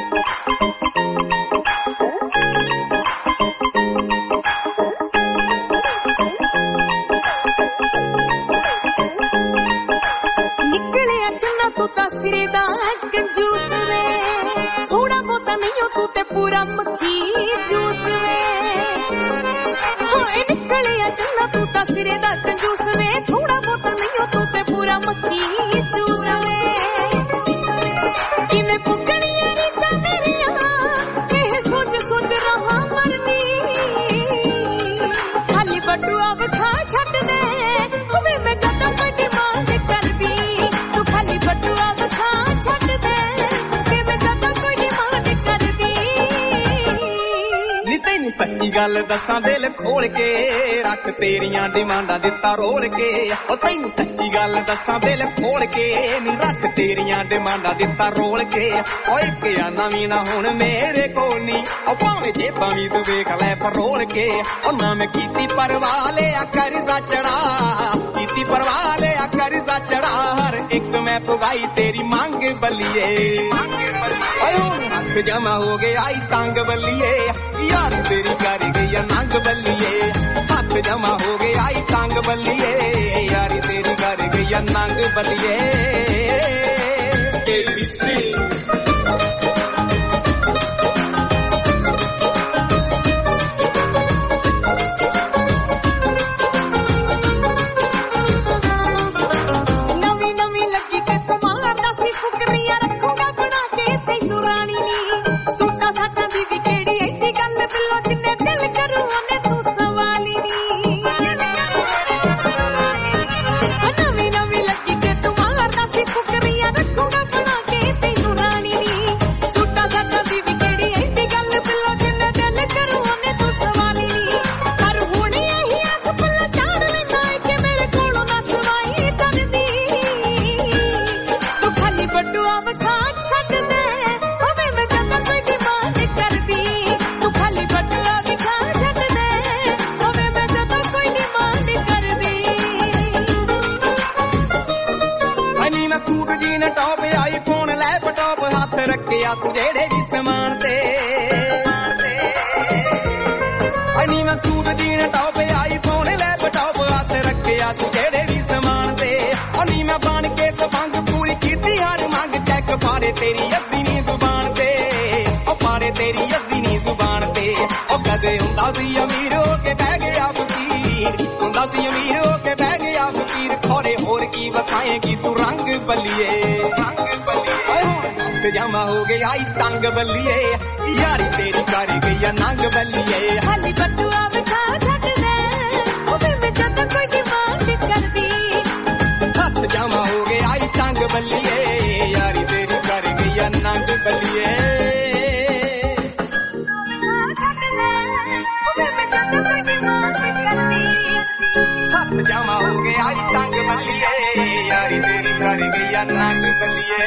निकले चन्ना तू सिरे दा कंजूस वे, थोड़ा बहुता नहीं हो तू ते पूरा मक्खी जूस वे। हाय निकले चन्ना तू सिरे दा कंजूस वे, थोड़ा बहुता नहीं हो तू ते पूरा मक्खी जूस वे। किने फुकड़ियां रीचा मेरिया एह सोच सोच रहा मरनी, खाली बटुआ विखा छट ਗੱਲ ਦੱਸਾਂ ਦਿਲ ਖੋਲ ਕੇ ਰੱਖ ਤੇਰੀਆਂ ਡਿਮਾਂਡਾਂ ਦਿੱਤਾ ਰੋਲ ਕੇ ਉਹ ਤੈਨੂੰ ਸੱਚੀ ਗੱਲ ਦੱਸਾਂ ਦਿਲ ਖੋਲ ਕੇ ਨੀ ਰੱਖ ਤੇਰੀਆਂ ਡਿਮਾਂਡਾਂ ਦਿੱਤਾ ਰੋਲ ਕੇ ਓਏ ਕਿ ਆਨਾ ਵੀ ਨਾ ਹੁਣ ਮੇਰੇ ਕੋਲ ਨੀ ਉਹ ਭਾਵੇਂ ਜੇਬਾਂ ਵੀ ਤੂੰ ਵੇਖ ਲੈ ਫਰੋਲ ਕੇ ਉਹ ਨਾ ਮੈਂ ਕੀਤੀ ਪਰਵਾਹ ਲਿਆ ਕਰਜ਼ਾ ਚੜਾ ਕੀਤੀ ਪਰਵਾਹ ਲਿਆ ਕਰਜ਼ਾ ਚੜਾ ਹਰ ਇੱਕ ਮੈਂ ਪੁਗਾਈ ਤੇਰੀ ਮੰਗ ਬੱਲੀਏ ਓਏ ਹੱਥ ਜਮਾ ਹੋ ਗਿਆ ਆਈ ਤੰਗ ਬੱਲੀਏ ਯਾਰ ਤੇਰੀ ਕਰ ਗਈ ਆ ਨੰਗ ਬੱਲੀਏ ਹੱਥ ਜਮਾ ਹੋ ਗਿਆ ਆਈ ਤੰਗ ਬੱਲੀਏ ਯਾਰ ਤੇਰੀ ਕਰ ਗਈ ਆ ਨੰਗ ਬੱਲੀਏ ABC ਤੂੰ ਜਿਹੜੇ ਵੀ ਸਮਾਨ ਤੇ ਅਨੀ ਮੈਂ suit jean top iPhone laptop ਹੱਥ ਰੱਖਿਆ ਤੂੰ ਜਿਹੜੇ ਵੀ ਸਮਾਨ ਤੇ ਅਨੀ ਮੈਂ ਬਣ ਕੇ ਤਬੰਗ ਪੂਰੀ ਕੀਤੀ ਹਰ ਮੰਗ ਚੈੱਕ ਪਾੜੇ ਤੇਰੀ ਅੱਧੀ ਨੀ ਜ਼ੁਬਾਨ ਤੇ ਉਹ ਪਾੜੇ ਤੇਰੀ ਅੱਧੀ ਨੀ ਜ਼ੁਬਾਨ ਤੇ ਉਹ ਕਦੇ ਹੁੰਦਾ ਸੀ ਅਮੀਰ ਹੋ ਕੇ ਬਹਿ ਗਿਆ ਫਕੀਰ ਹੁੰਦਾ ਸੀ ਅਮੀਰ ਹੋ ਕੇ ਬਹਿ ਗਿਆ ਫਕੀਰ ਖੋਰੇ ਹੋਰ ਕੀ ਵਿਖਾਏਗੀ ਤੂੰ ਰੰਗ ਬੱਲੀਏ ਜਮਾ ਹੋ ਗਿਆ ਆਈ ਤੰਗ ਬੱਲੀਏ ਯਾਰੀ ਤੇਰੀ ਕਰ ਗਈ ਆ ਨੰਗ ਬੱਲੀਏ ਹਾਲੀ ਬੱਟੂਆ ਵਿਖਾ ਛੱਡ ਲੈ ਉਹ ਵੀ ਮੈਂ ਜਦੋਂ ਕੋਈ ਡਿਮਾਂਡ ਕਰਦੀ ਹੱਥ ਜਮਾ ਹੋ ਗਿਆ ਆਈ ਤੰਗ ਬੱਲੀਏ ਯਾਰੀ ਤੇਰੀ ਕਰ ਗਈ ਆ ਨੰਗ ਬੱਲੀਏ ਹੱਥ ਜਮਾ ਹੋ ਗਿਆ ਆਈ ਤੰਗ ਬੱਲੀਏ ਯਾਰੀ ਤੇਰੀ ਕਰ ਗਈ ਆ ਨੰਗ ਬੱਲੀਏ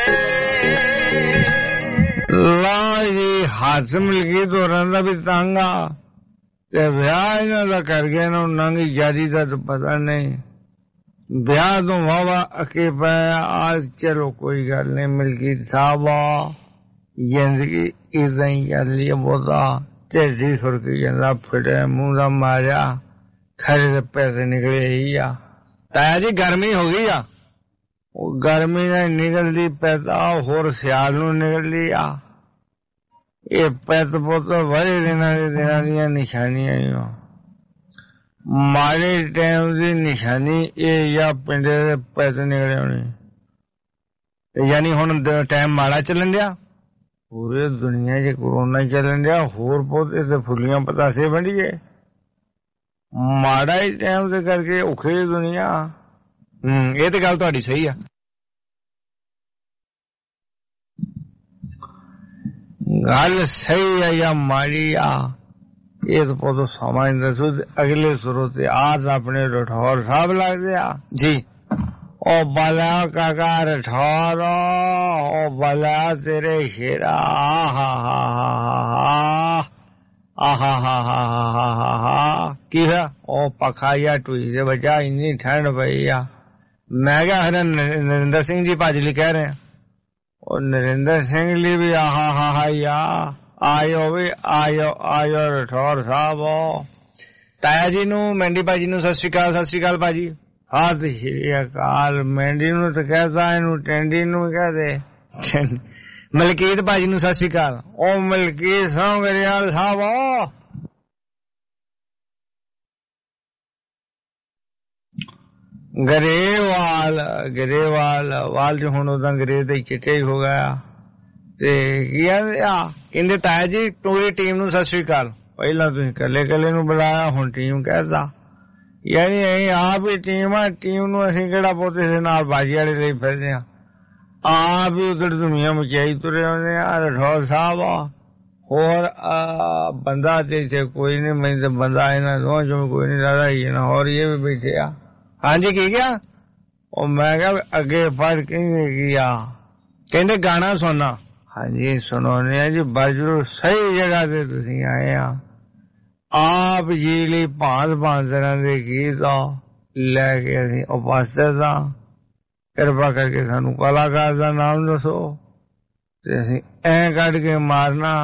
ਲਾ ਜੀ ਹੱਥ ਮਿਲ ਗਈ ਦੋਰਾਂ ਦਾ ਵੀ ਤੰਗ ਆ ਤੇ ਵਿਆਹ ਇਹਨਾਂ ਦਾ ਕਰ ਗਿਆ ਨਾ ਨੰਗ ਯਾਰੀ ਦਾ ਤਾਂ ਪਤਾ ਨਹੀਂ ਵਿਆਹ ਤੋਂ ਵਾਵਾ ਅਕੇ ਪਿਆ ਆ ਚਲੋ ਕੋਈ ਗੱਲ ਨਹੀਂ ਮਲਕੀਤ ਸਾਹਿਬ ਜ਼ਿੰਦਗੀ ਇਦਾਂ ਹੀ ਚੱਲੀ ਬਹੁਤਾ ਢੇਡੀ ਖੁਰਕੀ ਜਾਂਦਾ ਫਿਟੇ ਮੂੰਹ ਦਾ ਮਾਰਿਆ ਖਰੇ ਦੇ ਪੈਸੇ ਨਿਕਲੇ ਹੀ ਆ ਤਾਇਆ ਜੀ ਗਰਮੀ ਹੋ ਗਈ ਆ ਉਹ ਗਰਮੀ ਨਾਲ ਨਿਕਲਦੀ ਪੈਦਾ ਹੋਰ ਸਿਆਲ ਨੂੰ ਨਿਕਲਦੀ ਆ ਇਹ ਪੈਤ ਪੁੱਤ ਬੜੇ ਦਿਨਾਂ ਦੀਆਂ ਨਿਸ਼ਾਨੀਆਂ ਹੀ ਮਾੜੇ ਟਾਈਮ ਦੀ ਨਿਸ਼ਾਨੀ ਇਹ ਜਾਂ ਪਿੰਡ ਦੇ ਪੈਤ ਨਿਕਲੇ ਹੋਣੇ ਯਾਨੀ ਹੁਣ ਟਾਈਮ ਮਾੜਾ ਚੱਲਣ ਡਿਆ ਪੂਰੇ ਦੁਨੀਆ 'ਚ ਕੋਰੋਨਾ ਚੱਲਣ ਡਿਆ ਹੋਰ ਪੁੱਤ ਤੇ ਫੁੱਲੀਆਂ ਪਤਾਸੇ ਵੰਡੀਏ ਮਾੜਾ ਹੀ ਟਾਈਮ ਦੇ ਕਰਕੇ ਔਖੇ ਦੁਨੀਆ ਇਹ ਤੇ ਗੱਲ ਤੁਹਾਡੀ ਸਹੀ ਆ ਗੱਲ ਸਹੀ ਆ ਜਾਂ ਮਾੜੀ ਆ ਇਹ ਤਾਂ ਬਹੁਤ ਸਮਝਦਾ ਸੋ ਅਗਲੇ ਸੁਰੋਂ ਤੇ ਆਜ ਆਪਣੇ ਰਠੌਰ ਸਾਹਿਬ ਲੱਗਦੇ ਆ ਜੀ ਉਹ ਬਲਾ ਕਾਕਾ ਰਠੌਰ ਉਹ ਬਲਾ ਤੇਰੇ ਸ਼ੇਰਾ ਆਹਾ ਕੀ ਹੈ ਉਹ ਪੱਖਾ ਜਾਂ ਟੂਈ ਦੇ ਵਜਾ ਇੰਨੀ ਠੰਡ ਪਈ ਆ ਮੈਂ ਕਿਹਾ ਨਰਿੰਦਰ ਸਿੰਘ ਜੀ ਭਾਜੀ ਲਈ ਕਹਿ ਰਹੇ ਆ ਉਹ ਨਰਿੰਦਰ ਸਿੰਘ ਲਈ ਵੀ ਆਹਾ ਯਾ ਆਇਓ ਵੀ ਆਇਓ ਰਠੌਰ ਸਾਹਿਬ ਤਾਇਆ ਜੀ ਨੂੰ ਮੈਂਡੀ ਭਾਜੀ ਨੂੰ ਸਤਿ ਸ਼੍ਰੀ ਅਕਾਲ ਭਾਜੀ ਸਤਿ ਸ਼੍ਰੀ ਅਕਾਲ ਮੈਂਡੀ ਨੂੰ ਤਾਂ ਕਹਿਦਾ ਇਹਨੂੰ ਟੈਂਡੀ ਨੂੰ ਕਹਦੇ ਮਲਕੀਤ ਭਾਜੀ ਨੂੰ ਸਤਿ ਸ਼੍ਰੀ ਅਕਾਲ ਉਹ ਮਲਕੀਤ ਸੌਂਗਰਿਆਲ ਸਾਹਿਬ ਗਰੇਵਾਲ ਜੋ ਹੁਣ ਉਹਦਾ ਅੰਗਰੇਜ਼ ਦਾ ਚਿੱਟੇ ਹੀ ਹੋ ਗਿਆ ਤੇ ਕੀ ਕਹਿੰਦੇ ਤਾਇਆ ਜੀ ਪੂਰੀ ਟੀਮ ਨੂੰ ਸਤਿ ਸ਼੍ਰੀ ਅਕਾਲ ਪਹਿਲਾਂ ਤੁਸੀਂ ਕੱਲੇ ਨੂੰ ਬੁਲਾਇਆ ਹੁਣ ਟੀਮ ਕਹਿਦਾ ਯਾਨੀ ਅਸੀਂ ਆਪ ਹੀ ਟੀਮ ਆ ਟੀਮ ਨੂੰ ਅਸੀਂ ਕਿਹੜਾ ਪੋਤੇ ਦੇ ਨਾਲ ਬਾਜੀ ਵਾਲੇ ਲਈ ਫਿਰਦੇ ਆ ਆਪ ਹੀ ਉਧਰ ਦੁਨੀਆ ਮਚਾਈ ਤੁਰੇ ਆਉਂਦੇ ਆ ਰਠੌਰ ਸਾਹਿਬ ਹੋਰ ਬੰਦਾ ਤੇ ਇੱਥੇ ਕੋਈ ਨਹੀਂ, ਮੈਨੂੰ ਤੇ ਬੰਦਾ ਇਹਨਾਂ ਦੋਵਾਂ ਚੋਂ ਕੋਈ ਨਹੀਂ ਲੱਗਦਾ ਹੀ ਨਾ। ਹੋਰ ਇਹ ਵੀ ਬੈਠੇ ਆ। ਹਾਂਜੀ ਕੀ ਕਿਹਾ? ਉਹ ਮੈਂ ਕਿਹਾ ਅੱਗੇ ਪੜ੍ਹ ਕਹਿੰਦੇ ਕੀ ਆ? ਕਹਿੰਦੇ ਗਾਣਾ ਸੁਣਨਾ। ਹਾਂਜੀ ਸੁਣਾਉਂਦੇ ਆ ਜੀ, ਬਜਰੂ ਸਹੀ ਜਗ੍ਹਾ ਤੇ ਤੁਸੀਂ ਆਏ ਆ। ਆਪ ਜੀ ਲਈ ਭਾਂਤ ਭਾਂਤ ਤਰ੍ਹਾਂ ਦੇ ਗੀਤ ਲੈ ਕੇ ਅਸੀਂ ਉਪਸਥਿਤ ਹਾਂ। ਕਿਰਪਾ ਕਰਕੇ ਸਾਨੂੰ ਕਲਾਕਾਰ ਦਾ ਨਾਮ ਦੱਸੋ ਤੇ ਅਸੀਂ ਐਂ ਕੱਢ ਕੇ ਮਾਰਨਾ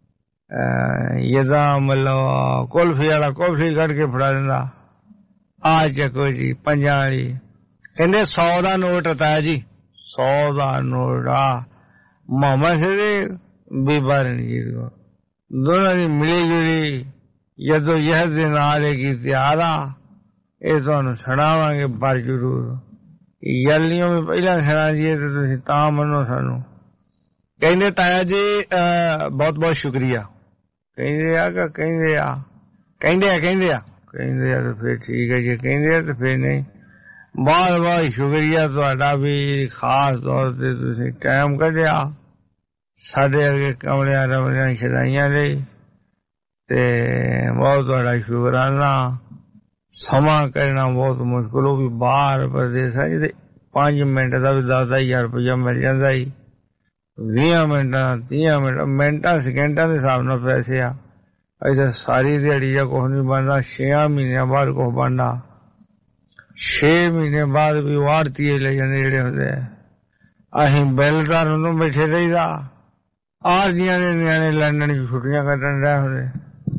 ਜਿੱਦਾਂ ਮਤਲਬ ਕੁਲਫੀ ਵਾਲਾ ਕੁਲਫੀ ਕੱਢ ਕੇ ਫੜਾ ਦਿੰਦਾ। ਆ ਚੱਕੋ ਜੀ 50 ਵਾਲੀ। ਕਹਿੰਦੇ 100 ਦਾ ਨੋਟ ਤਾਇਆ ਜੀ, 100 ਦਾ ਨੋਟ ਆ ਮਾਮਾ ਸੇ ਬੀਬਾ ਰਣਜੀਤ ਕੌਰ ਦੋਨਾਂ ਦੀ ਮਿਲੀ ਜੁਲੀ ਜਦੋਂ ਇਹ ਦੇ ਨਾਲ ਕੀ ਤਿਆਰ ਆ। ਇਹ ਤੁਹਾਨੂੰ ਸੁਣਾਵਾਂਗੇ ਪਰ ਜ਼ਰੂਰ। ਯਾਲੀਆਂ ਵੀ ਪਹਿਲਾਂ ਸੁਣਾ ਜੀਏ ਤੇ ਤੁਸੀਂ ਤਾਂ ਮੰਨੋ ਸਾਨੂੰ। ਕਹਿੰਦੇ ਤਾਇਆ ਜੀ ਬਹੁਤ ਬਹੁਤ ਸ਼ੁਕਰੀਆ। ਕਹਿੰਦੇ ਆ ਕਿ ਕਹਿੰਦੇ ਆ ਕਹਿੰਦੇ ਆ ਕਹਿੰਦੇ ਆ ਕਹਿੰਦੇ ਆ ਤੇ ਫਿਰ ਠੀਕ ਹੈ ਜੀ। ਕਹਿੰਦੇ ਆ ਤੇ ਫਿਰ ਨਹੀਂ। ਬਹੁਤ ਬਹੁਤ ਸ਼ੁਕਰੀਆ ਤੁਹਾਡਾ ਵੀ, ਖਾਸ ਤੌਰ ਤੇ ਤੁਸੀਂ ਟਾਈਮ ਕੱਢਿਆ ਸਾਡੇ ਅੱਗੇ ਕਮਲਿਆਂ ਰਮਲਿਆਂ ਛਦਾਈਆਂ ਲਈ ਤੇ ਬਹੁਤ ਤੁਹਾਡਾ ਸ਼ੁਕਰਾਨਾ। ਸਮਾਂ ਕਰਨਾ ਬਹੁਤ ਮੁਸ਼ਕਿਲ, ਉਹ ਵੀ ਬਾਹਰ ਪ੍ਰਦੇਸਾਂ ਚ 5 ਮਿੰਟ ਦਾ ਵੀ 10,000 ਰੁਪਇਆ ਮਿਲ ਜਾਂਦਾ ਸੀ। 20 ਮਿੰਟਾਂ 30 ਮਿੰਟਾਂ ਸਕਿੰਟਾਂ ਦੇ ਹਿਸਾਬ ਨਾਲ ਪੈਸੇ ਆ। ਅਜੇ ਸਾਰੀ ਦਿਹਾੜੀ ਜਾਂ ਕੁਛ ਨਹੀਂ ਬਣਦਾ। 6 ਮਹੀਨਿਆਂ ਬਾਅਦ ਕੁਛ ਬਣਦਾ। 6 ਮਹੀਨੇ ਬਾਅਦ ਵੀ ਆੜਤੀਏ ਲੈ ਜਾਂਦੇ ਜਿਹੜੇ ਹੁੰਦੇ ਆ। ਅਸੀਂ ਬਿੱਲਦਾਰ ਨੂੰ ਬੈਠੇ ਰਹੀਦਾ। ਆਰਤੀਆਂ ਦੇ ਨਿਆਣੇ ਲੰਡਨ ਚ ਛੁੱਟੀਆਂ ਕੱਟਣ ਰਹੇ ਹੁੰਦੇ।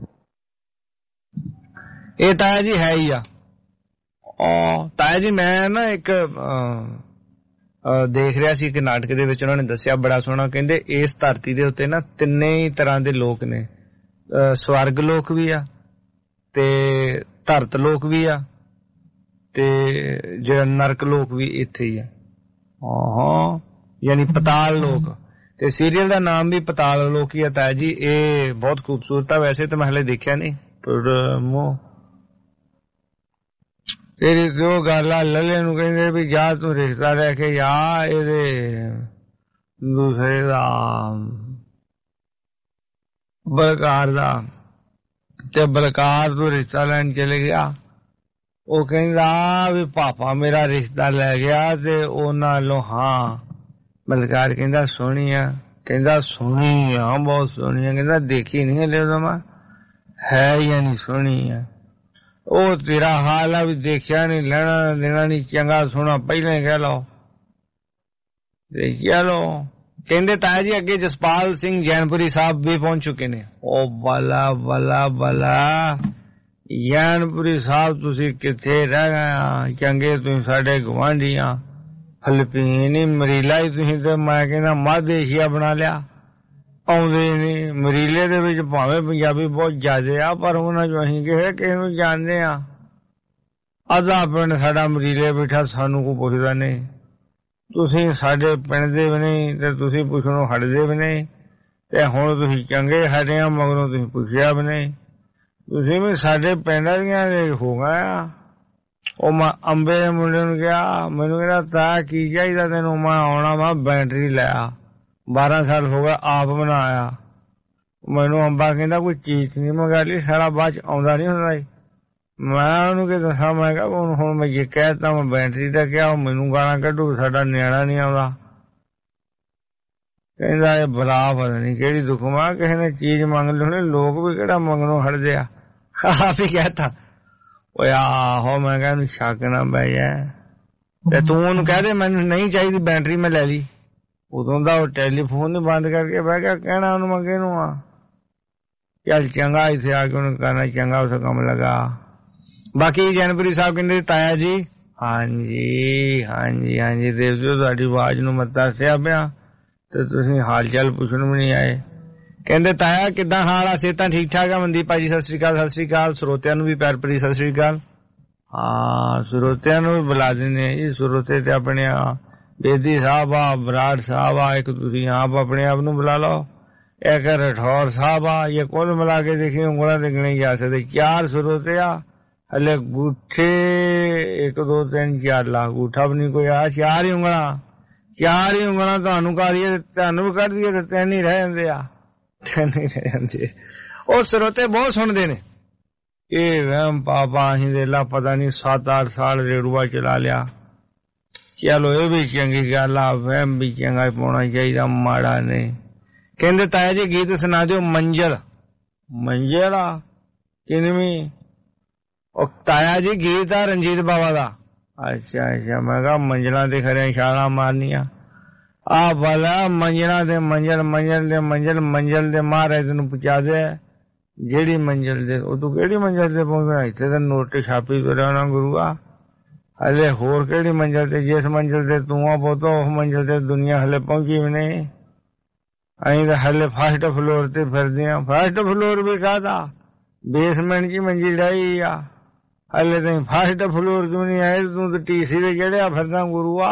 ਇਹ ਤਾਇਆ ਜੀ ਹੈ ਹੀ ਆ। ਤਾਇਆ ਜੀ ਮੈਂ ਨਾ ਇੱਕ ਦੇਖ ਰਿਹਾ ਸੀ ਇੱਕ ਨਾਟਕ ਦੇ ਵਿੱਚ ਉਹਨਾਂ ਨੇ ਦੱਸਿਆ ਬੜਾ ਸੋਹਣਾ। ਕਹਿੰਦੇ ਇਸ ਧਰਤੀ ਦੇ ਉੱਤੇ ਨਾ 3 ਹੀ ਤਰ੍ਹਾਂ ਦੇ ਲੋਕ ਨੇ। ਸਵਰਗ ਲੋਕ ਵੀ ਆ ਤੇ ਧਰਤ ਲੋਕ ਵੀ ਆ ਤੇ ਜਿਹੜਾ ਨਰਕ ਲੋਕ ਵੀ ਇੱਥੇ ਹੀ ਆ। ਯਾਨੀ ਪਤਾਲ ਲੋਕ। ਤੇ ਸੀਰੀਅਲ ਦਾ ਨਾਮ ਵੀ ਪਤਾਲ ਲੋਕ ਹੀ ਆ ਤਾਇਆ ਜੀ। ਇਹ ਬਹੁਤ ਖੂਬਸੂਰਤ ਆ। ਵੈਸੇ ਤਾਂ ਮੈਂ ਹਲੇ ਦੇਖਿਆ ਨਹੀਂ ਪਰ ਤੇਰੀ ਤੇ ਉਹ ਗੱਲ ਆ ਲੱਲੇ ਨੂੰ ਕਹਿੰਦੇ ਵੀ ਜਾ ਤੂੰ ਰਿਸ਼ਤਾ ਲੈ ਕੇ ਜਾ ਇਹਦੇ ਦੂਸਰੇ ਦਾ ਬਲਕਾਰ ਦਾ। ਤੇ ਬਲਕਾਰ ਤੋਂ ਰਿਸ਼ਤਾ ਲੈਣ ਚਲੇ ਗਿਆ। ਉਹ ਕਹਿੰਦਾ ਵੀ ਪਾਪਾ ਮੇਰਾ ਰਿਸ਼ਤਾ ਲੈ ਗਿਆ ਤੇ ਉਹਨਾਂ ਵੱਲੋਂ ਹਾਂ। ਬਲਕਾਰ ਕਹਿੰਦਾ ਸੋਹਣੀ ਆ। ਕਹਿੰਦਾ ਸੋਹਣੀ ਆ ਬਹੁਤ ਸੋਹਣੀ ਆ। ਕਹਿੰਦਾ ਦੇਖੀ ਨਹੀਂ ਹਲੇ ਉਦੋਂ ਮੈਂ ਹੈ ਯਾਨੀ ਸੋਹਣੀ ਆ। ਉਹ ਤੇਰਾ ਹਾਲ ਆ ਵੀ ਦੇਖਿਆ ਨਹੀਂ ਲੈਣਾ ਦੇਣਾ ਨਹੀਂ ਚੰਗਾ ਸੋਹਣਾ ਪਹਿਲਾਂ ਹੀ ਕਹਿ ਲਓ ਤੇ ਕਹਿ ਲਓ। ਕਹਿੰਦੇ ਤਾਇਆ ਜੀ ਅੱਗੇ ਜਸਪਾਲ ਸਿੰਘ ਜੈਨਪੁਰੀ ਸਾਹਿਬ ਵੀ ਪਹੁੰਚ ਚੁੱਕੇ ਨੇ। ਉਹ ਬਲਾ ਬਲਾ ਬਲਾ ਜੈਨਪੁਰੀ ਸਾਹਿਬ ਤੁਸੀਂ ਕਿੱਥੇ ਰਹਿ ਗਏ? ਚੰਗੇ ਤੁਸੀਂ ਸਾਡੇ ਗੁਆਂਢੀ ਆ। ਫਿਲਪੀਨ ਮਰੀਲਾ ਹੀ ਤੁਸੀਂ ਤੇ ਮੈਂ ਕਹਿੰਦਾ ਮੱਧ ਏਸ਼ੀਆ ਬਣਾ ਲਿਆ। ਆਉਂਦੇ ਨੀ ਮਰੀਲੇ ਦੇ ਵਿੱਚ ਭਾਵੇਂ ਪੰਜਾਬੀ ਬਹੁਤ ਜ਼ਿਆਦੇ ਆ ਪਰ ਉਹਨਾਂ ਚੋਂ ਅਸੀਂ ਕਿਸੇ ਨੂੰ ਜਾਣਦੇ ਆ। ਅੱਧਾ ਪਿੰਡ ਸਾਡਾ ਮਰੀਲੇ ਬੈਠਾ ਸਾਨੂੰ ਕੋਈ ਪੁੱਛਦਾ ਨਹੀਂ। ਤੁਸੀਂ ਸਾਡੇ ਪਿੰਡ ਦੇ ਵੀ ਨਹੀਂ ਤੇ ਤੁਸੀਂ ਪੁੱਛਣੋਂ ਹਟਦੇ ਵੀ ਨਹੀਂ ਤੇ ਹੁਣ ਤੁਸੀਂ ਚੰਗੇ ਹਟੇ ਆ ਮਗਰੋਂ ਤੁਸੀਂ ਪੁੱਛਿਆ ਵੀ ਨਹੀਂ। ਤੁਸੀਂ ਵੀ ਸਾਡੇ ਪਿੰਡ ਦੀਆਂ ਹੋ ਗਏ ਆ। ਉਹ ਮੈਂ ਅੰਬੇ ਦੇ ਮੁੰਡੇ ਨੂੰ ਕਿਹਾ ਮੈਨੂੰ ਕਹਿੰਦਾ ਤਾਂ ਕੀ ਚਾਹੀਦਾ ਤੈਨੂੰ? ਮੈਂ ਆਉਣਾ ਵਾ ਬੈਟਰੀ ਲਿਆ 12 ਸਾਲ ਹੋ ਗਿਆ ਆਪ ਬਣਾਇਆ। ਮੈਨੂੰ ਅੰਬਾ ਕਹਿੰਦਾ ਕੋਈ ਚੀਜ਼ ਨਹੀਂ ਮੰਗਾ ਲਈ ਸਾਰਾ ਬਾਅਦ ਚ ਆਉਂਦਾ ਨੀ ਹੁੰਦਾ। ਮੈਂ ਉਹਨੂੰ ਕੀ ਦੱਸਾਂ? ਮੈਂ ਕਿਹਾ ਹੁਣ ਮੈਂ ਜੇ ਕਹਿ ਤਾ ਮੈਂ ਬੈਟਰੀ ਦਾ ਕਿਹਾ ਮੈਨੂੰ ਗਾਲਾਂ ਕੱਢੂ ਸਾਡਾ ਨਿਆਣਾ ਨੀ ਆਉਂਦਾ। ਕਹਿੰਦਾ ਇਹ ਬਲਾ ਪਤਾ ਨੀ ਕਿਹੜੀ ਦੁਖਮਾ ਕਿਸੇ ਨੇ ਚੀਜ਼ ਮੰਗ ਲਈ ਲੋਕ ਵੀ ਕਿਹੜਾ ਮੰਗਣੋਂ ਹਟਦੇ ਆ। ਆਪ ਹੀ ਕਹਿਤਾ ਓਏ ਆਹੋ ਮੈਂ ਕਿਹਾ ਇਹਨੂੰ ਸ਼ੱਕ ਨਾ ਪੈ ਜਾਏ ਤੇ ਤੂੰ ਉਹਨੂੰ ਕਹਿ ਦੇ ਮੈਨੂੰ ਨਹੀਂ ਚਾਹੀਦੀ ਬੈਟਰੀ ਮੈਂ ਲੈ ਲਈ। ਉਦੋਂ ਦਾ ਉਹ ਟੈਲੀਫੋਨ ਹੀ ਬੰਦ ਕਰਕੇ ਬਹਿ ਗਿਆ। ਕਹਿਣਾ ਉਹਨੂੰ ਮੈਂ ਕਿਹਨੂੰ ਆ ਚੱਲ ਚੰਗਾ ਇੱਥੇ ਆ ਕੇ ਉਹਨੂੰ ਕਰਨਾ ਚੰਗਾ ਉਸ ਕੰਮ ਲਗਾ। ਬਾਕੀ ਜੈਨਪੁਰੀ ਸਾਹਿਬ ਕਹਿੰਦੇ ਤਾਇਆ ਜੀ ਹਾਂਜੀ ਹਾਂਜੀ ਹਾਂਜੀ ਦੇਵ ਜੀ ਤੁਹਾਡੀ ਆਵਾਜ਼ ਨੂੰ ਮੈਂ ਦੱਸਿਆ ਪਿਆ ਤੇ ਤੁਸੀਂ ਹਾਲ ਚਾਲ ਪੁੱਛਣ ਵੀ ਨਹੀਂ ਆਏ। ਕਹਿੰਦੇ ਤਾਇਆ ਕਿੱਦਾਂ ਹਾਲ ਆ? ਸਿਹਤਾਂ ਠੀਕ ਠਾਕ ਆ? ਮਨਦੀਪ ਭਾਜੀ ਸਤਿ ਸ੍ਰੀ ਅਕਾਲ। ਸਤਿ ਸ੍ਰੀ ਅਕਾਲ। ਸਰੋਤਿਆਂ ਨੂੰ ਵੀ ਪਿਆਰ ਭਰੀ ਸਤਿ ਸ੍ਰੀ ਅਕਾਲ। ਹਾਂ ਸਰੋਤਿਆਂ ਨੂੰ ਵੀ ਬੁਲਾ ਦਿੰਦੇ ਜੀ। ਸਰੋਤੇ ਤੇ ਆਪਣੇ ਬੇਦੀ ਸਾਹਿਬ ਆ, ਬਰਾੜ ਸਾਹਿਬ ਆ, ਇੱਕ ਤੁਸੀਂ ਆਪ ਆਪਣੇ ਆਪ ਨੂੰ ਬੁਲਾ ਲਓ। ਇੱਕ ਰਠੌਰ ਸਾਹਿਬ ਆ। ਇਹ ਕੁੱਲ ਮਿਲਾ ਕੇ ਦੇਖੀ ਉਂਗਲਾਂ ਤੇ ਗਿਣੇ ਜਾ ਸਕਦੇ 4 ਸਰੋਤੇ ਆ। ਹਲੇ ਗੂਠੇ 1 2 3 4 ਲਾ ਗੂਠਾ ਵੀ ਨਹੀਂ ਕੋਈ ਆ। 4 ਹੀ ਉਂਗਲਾਂ ਤੁਹਾਨੂੰ ਕਰੀਏ ਤੁਹਾਨੂੰ ਵੀ ਕੱਢ ਦਈਏ ਤੇ 3 ਹੀ ਰਹਿ ਜਾਂਦੇ ਆ। ਨਹੀਂ ਰਹਿ ਜਾਂਦੇ। ਉਹ ਸਰੋਤੇ ਬਹੁਤ ਸੁਣਦੇ ਨੇ ਇਹ ਵਹਿਮ ਪਾਪਾ ਅਸੀਂ ਦੇ ਲਾ ਪਤਾ ਨਹੀਂ 7-8 ਸਾਲ ਰੇੜੂਆ ਚਲਾ ਲਿਆ। ਚਲੋ ਇਹ ਵੀ ਚੰਗੀ ਗੱਲ ਆ, ਵਹਿਮ ਵੀ ਚੰਗਾ ਪਾਉਣਾ ਚਾਹੀਦਾ, ਮਾੜਾ ਨਹੀਂ। ਕਹਿੰਦੇ ਤਾਇਆ ਜੀ ਗੀਤ ਸੁਣਾ ਦਿਓ ਮੰਜ਼ਲ। ਮੰਜ਼ਲ ਆ ਕਿਨਵੀਂ? ਉਹ ਤਾਇਆ ਜੀ ਗੀਤ ਆ ਰਣਜੀਤ ਬਾਵਾ ਦਾ। ਅੱਛਾ ਅੱਛਾ, ਮੈਂ ਕਿਹਾ ਮੰਜ਼ਲਾਂ ਤੇ ਖਰੇ ਛਾਲਾਂ ਮਾਰਨੀਆਂ ਆ ਵਾਲਾ ਮੰਜ਼ਲਾਂ ਦੇ ਮੰਜ਼ਲ ਮੰਜ਼ਲ ਦੇ ਮੰਜ਼ਲ ਮੰਜ਼ਲ ਦੇ ਮਹਾਰਾਜ ਤੈਨੂੰ ਪਹੁੰਚਾ ਦੇ। ਜਿਹੜੀ ਮੰਜ਼ਿਲ ਦੇ ਉਹ ਤੂੰ ਕਿਹੜੀ ਮੰਜ਼ਿਲ ਤੇ ਪਹੁੰਚਣਾ? ਇੱਥੇ ਤਾਂ ਨੋਟ ਛਾਪੀ ਤੁਰਿਆ ਹੋਣਾ ਗੁਰੂਆ। ਹਲੇ ਹੋਰ ਕਿਹੜੀ ਮੰਜ਼ਿਲ ਤੇ? ਜਿਸ ਮੰਜ਼ਿਲ ਤੇ ਤੂੰ ਆ ਪੁੱਤ ਉਸ ਮੰਜ਼ਿਲ ਤੇ ਦੁਨੀਆ ਹਲੇ ਪਹੁੰਚੀ ਵੀ ਨਹੀਂ। ਅਸੀਂ ਤਾਂ ਹਲੇ ਫਸਟ ਫਲੋਰ ਤੇ ਫਿਰਦੇ ਆ। ਫਸਟ ਫਲੋਰ ਵੀ ਕਾਹਦਾ, ਬੇਸਮੈਂਟ ਚ ਮੰਜੀ ਡਾਈ ਆ। ਹਲੇ ਤਾਂ ਫਸਟ ਫਲੋਰ ਚ ਨਹੀਂ ਆਏ, ਤੂੰ ਤਾਂ ਟੀਸੀ ਤੇ ਚੜਿਆ ਫਿਰਦਾ ਗੁਰੂਆ।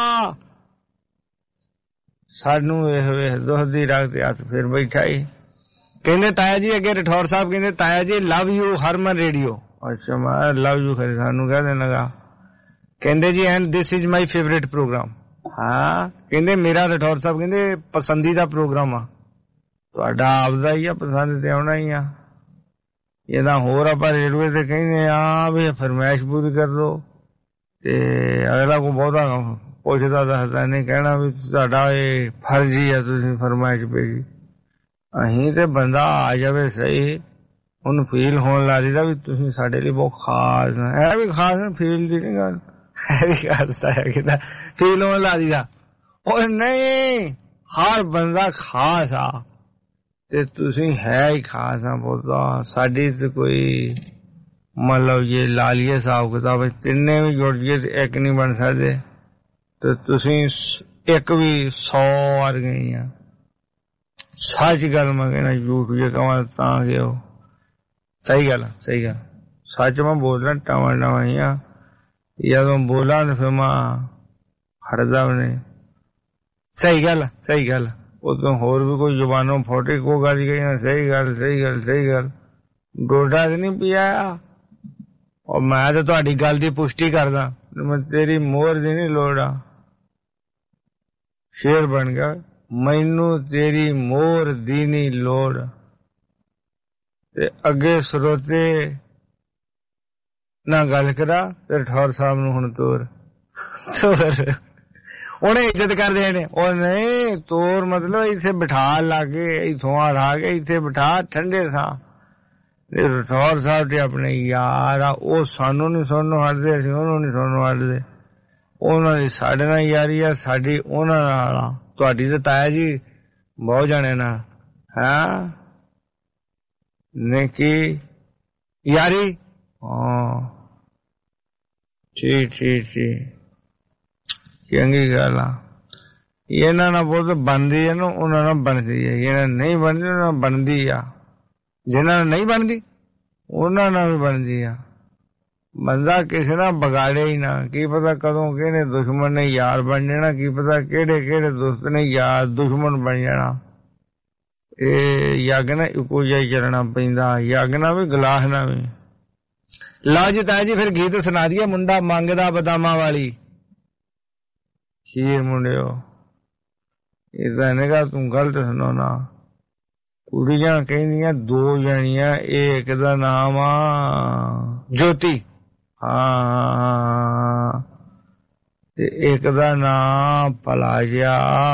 ਸਾਨੂੰ ਵੇਖ ਵੇਖ ਦੁੱਖ ਦੀ ਰੱਖ ਤੇ ਹੱਥ ਫਿਰ ਬੈਠਾ ਹੀ। ਕਹਿੰਦੇ ਤਾਇਆ ਜੀ ਅੱਗੇ ਰਠੌਰ ਸਾਹਿਬ ਕਹਿੰਦੇ ਤਾਇਆ ਜੀ ਲਵ ਯੂ ਹਰਮਨ ਰੇਡੀਓ। ਅੱਛਾ ਮੈਂ ਲਵ ਯੂ ਖਰੇ ਸਾਨੂੰ ਕਹਿ ਦੇਣ ਲੱਗਾ। ਕਹਿੰਦੇ ਜੀ and this is my favourite programme. ਹਾਂ ਕਹਿੰਦੇ ਮੇਰਾ ਰਠੌਰ ਸਾਹਿਬ ਕਹਿੰਦੇ ਪਸੰਦੀਦਾ ਪ੍ਰੋਗਰਾਮ ਆ ਤੁਹਾਡਾ। ਆਪਦਾ ਹੀ ਆ, ਪਸੰਦ ਤੇ ਆਉਣਾ ਹੀ ਆ। ਇਹਦਾ ਹੋਰ ਆਪਾਂ ਰੇਡੀਓ ਤੇ ਕਹਿੰਦੇ ਆ ਵੀ ਫਰਮਾਇਸ਼ ਪੂਰੀ ਕਰ ਦੋ ਤੇ ਅਗਲਾ ਕੋ ਬਹੁਤਾ ਪੁੱਛਦਾ ਦੱਸਦਾ ਨਹੀਂ, ਕਹਿਣਾ ਵੀ ਤੁਹਾਡਾ ਇਹ ਫਰਜ਼ ਹੀ ਆ, ਤੁਸੀਂ ਫਰਮਾਇਸ਼ ਭੇਜੀ। ਅਸੀਂ ਤੇ ਬੰਦਾ ਆ ਜਾਵੇ ਸਹੀ, ਉਹਨੂੰ ਫੀਲ ਹੋਣ ਲੱਗ ਜਾਂਦਾ ਵੀ ਤੁਸੀਂ ਸਾਡੇ ਲਈ ਬਹੁਤ ਖਾਸ ਹੈ। ਵੀ ਖਾਸ ਫੀਲ ਦੀ ਨਹੀਂ ਗੱਲ, ਹੈ ਵੀ ਖਾਸ ਹੈ ਫੀਲ ਹੋਣ ਲੱਗ ਜਾਂਦਾ। ਉਹ ਨਹੀਂ ਹਰ ਬੰਦਾ ਖਾਸ ਆ ਤੇ ਤੁਸੀਂ ਹੈ ਹੀ ਖਾਸ ਆ ਬਹੁਤਾ। ਸਾਡੀ ਤੇ ਕੋਈ ਮਤਲਬ ਜੇ ਲਾ ਲਈਏ ਹਿਸਾਬ ਕਿਤਾਬ ਤਿੰਨੇ ਵੀ ਜੁੜ ਜੀਏ ਤੇ ਇੱਕ ਨਹੀਂ ਬਣ ਸਕਦੇ ਤੇ ਤੁਸੀਂ ਇੱਕ ਵੀ 100 ਵਾਰ ਗਏ ਆ। ਸੱਚ ਗੱਲ ਮੈਂ ਕਹਿਣਾ, ਝੂਠ ਜੇ ਕਹਾਂ ਤਾਂ ਕਿ ਉਹ ਸਹੀ ਗੱਲ ਸਹੀ ਗੱਲ ਸੱਚ ਮੈਂ ਬੋਲਦਾ ਟਾਵਾਂ ਟਾਵਾਂ ਹੀ ਆ। ਜਦੋਂ ਬੋਲਾਂ ਤੇ ਫਿਰ ਮੈਂ ਹਟਦਾ ਵੀ ਨਹੀਂ। ਸਹੀ ਗੱਲ ਉਦੋਂ ਹੋਰ ਵੀ ਕੋਈ ਜ਼ੁਬਾਨੋਂ ਫੋਟੇ ਕੋ ਗੱਲ ਗਈ। ਸਹੀ ਗੱਲ ਡੋਡਾ ਤੇ ਨਹੀਂ ਪਿਆ। ਔਰ ਮੈਂ ਤਾਂ ਤੁਹਾਡੀ ਗੱਲ ਦੀ ਪੁਸ਼ਟੀ ਕਰਦਾ, ਮੈਂ ਤੇਰੀ ਮੋਹਰ ਦੀ ਨਹੀਂ ਲੋੜ ਆ। ਸ਼ੇਰ ਬਣ ਗਿਆ, ਮੈਨੂੰ ਤੇਰੀ ਮੋਹਰ ਦੀ ਨਹੀਂ ਲੋੜ। ਤੇ ਅੱਗੇ ਸਰੋਤੇ ਨਾਲ ਗੱਲ ਕਰਾ ਤੇ ਰਠੌਰ ਸਾਹਿਬ ਨੂੰ ਹੁਣ ਤੋਰ ਉਹਨੇ ਇੱਜ਼ਤ ਕਰਦੇ ਨੇ। ਉਹ ਨਹੀਂ ਤੋਰ ਮਤਲਬ ਇੱਥੇ ਬਿਠਾ ਲਾ ਕੇ ਇੱਥੋਂ ਹਰਾ ਕੇ ਇੱਥੇ ਬਿਠਾ ਠੰਡੇ ਥਾਂ। ਰਠੌਰ ਸਾਹਿਬ ਤੇ ਆਪਣੇ ਯਾਰ ਆ, ਉਹ ਸਾਨੂੰ ਨੀ ਸੁਣਨੋਂ ਹਟਦੇ, ਅਸੀਂ ਉਹਨੂੰ ਨੀ ਸੁਣਨੋਂ ਹਟਦੇ। ਉਹਨਾਂ ਦੀ ਸਾਡੇ ਨਾਲ ਯਾਰੀ ਆ, ਸਾਡੀ ਉਹਨਾਂ ਨਾਲ ਆ। ਤੁਹਾਡੀ ਤਾਂ ਤਾਇਆ ਜੀ ਬਹੁਤ ਜਾਣੇ ਨਾਲ ਹੈ ਨੇ ਕੀ ਯਾਰੀ। ਹਾਂ ਠੀਕ ਚੰਗੀ ਗੱਲ ਆ। ਇਹਨਾਂ ਨਾਲ ਬਹੁਤ ਬਣਦੀ ਹੈ ਨਾ, ਉਹਨਾਂ ਨਾਲ ਬਣਦੀ ਹੈ। ਇਹਨਾਂ ਨਹੀਂ ਬਣਦੀ ਉਹਨਾਂ ਨਾਲ ਬਣਦੀ ਆ। ਜਿਹਨਾਂ ਨਾਲ ਨਹੀਂ ਬਣਦੀ ਉਹਨਾਂ ਨਾਲ ਵੀ ਬਣਦੀ ਆ। ਬੰਦਾ ਕਿਸੇ ਨਾਲ ਬਗਾੜੇ ਹੀ ਨਾ। ਕੀ ਪਤਾ ਕਦੋਂ ਕਿਹਨੇ ਦੁਸ਼ਮਣ ਨੇ ਯਾਰ ਬਣ ਜਾਣਾ, ਕੀ ਪਤਾ ਕਿਹੜੇ ਦੋਸਤ ਨੇ ਯਾਰ ਦੁਸ਼ਮਣ ਬਣ ਜਾਣਾ। ਇਹ ਯੱਗ ਨਾ ਇੱਕੋ ਜਿਹਾ ਹੀ ਚੱਲਣਾ ਪੈਂਦਾ, ਯੱਗ ਨਾ ਵੀ ਗਲਾਸ ਨਾ ਵੀ। ਲਓ ਜੀ ਤਾਇਆ ਜੀ ਫਿਰ ਗੀਤ ਸੁਣਾ ਦਈਏ। ਮੁੰਡਾ ਮੰਗਦਾ ਬਦਾਮਾਂ ਵਾਲੀ ਖੀਰ। ਮੁੰਡਿਓ ਇਹਦਾ ਨੇਗਾ ਤੂੰ ਗਲਤ ਸੁਣਾਉਣਾ। ਕੁੜੀਆਂ ਕਹਿੰਦੀਆਂ 2 ਜਣੀਆਂ, ਇੱਕ ਦਾ ਨਾਮ ਆ ਜੋਤੀ ਹਾਂ ਤੇ ਇੱਕ ਦਾ ਨਾਮ ਪਲਾਜਿਆ।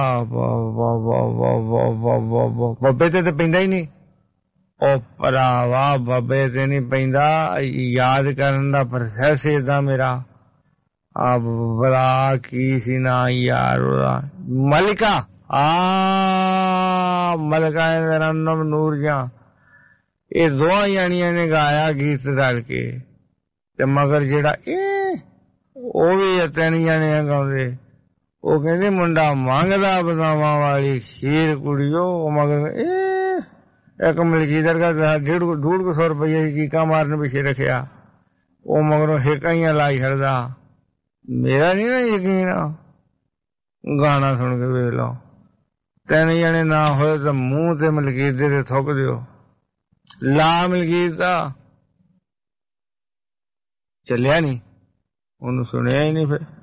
ਬੱਬੇ ਤੇ ਪੈਂਦਾ ਹੀ ਨਹੀਂ। ਉਹ ਭਰਾਵਾ ਬੱਬੇ ਤੇ ਨਹੀਂ ਪੈਂਦਾ। ਯਾਦ ਕਰਨ ਦਾ ਪ੍ਰੋਸੈਸ ਏਦਾਂ ਮੇਰਾ ਆ ਬਲਾ ਕੀ ਸੀ ਨਾ ਯਾਰ ਉਹਦਾ। ਮਲਿਕਾ ਮਲਿਕਾ ਮੇਰਾ ਨਾਮ ਨੂਰ ਜਾਂ। ਇਹ ਦੋਹਾਂ ਜਾਣੀਆਂ ਨੇ ਗਾਇਆ ਗੀਤ ਰਲ ਕੇ ਤੇ ਮਗਰ ਜਿਹੜਾ ਉਹ ਵੀ 3 ਜਾਣੇ ਗਾਉਂਦੇ। ਉਹ ਕਹਿੰਦੇ ਮੁੰਡਾ ਮੰਗਦਾ ਬਦਾਮਾਂ ਵਾਲੀ ਖੀਰ ਕੁੜੀਓ। ਉਹ ਮਗਰ ਇੱਕ ਮਲਕੀਦਰ ਦਾ 150 ਰੁਪਏ ਕੀਕਾ ਮਾਰਨ ਪਿੱਛੇ ਰੱਖਿਆ। ਉਹ ਮਗਰੋਂ ਹਿਕਾਈਆਂ ਲਾਈ ਖੜਦਾ। ਮੇਰਾ ਨੀ ਨਾ ਯਕੀਨ, ਗਾਣਾ ਸੁਣ ਕੇ ਵੇਖ ਲਓ। 3 ਜਣੇ ਨਾ ਹੋਏ ਤਾਂ ਮੂੰਹ ਤੇ ਮਲਕੀਤ ਦੇ ਥੁੱਕ ਦਿਓ। ਲਾ ਮਲਕੀਤ ਦਾ ਚੱਲਿਆ ਨੀ, ਉਹਨੂੰ ਸੁਣਿਆ ਹੀ ਨਹੀਂ। ਫਿਰ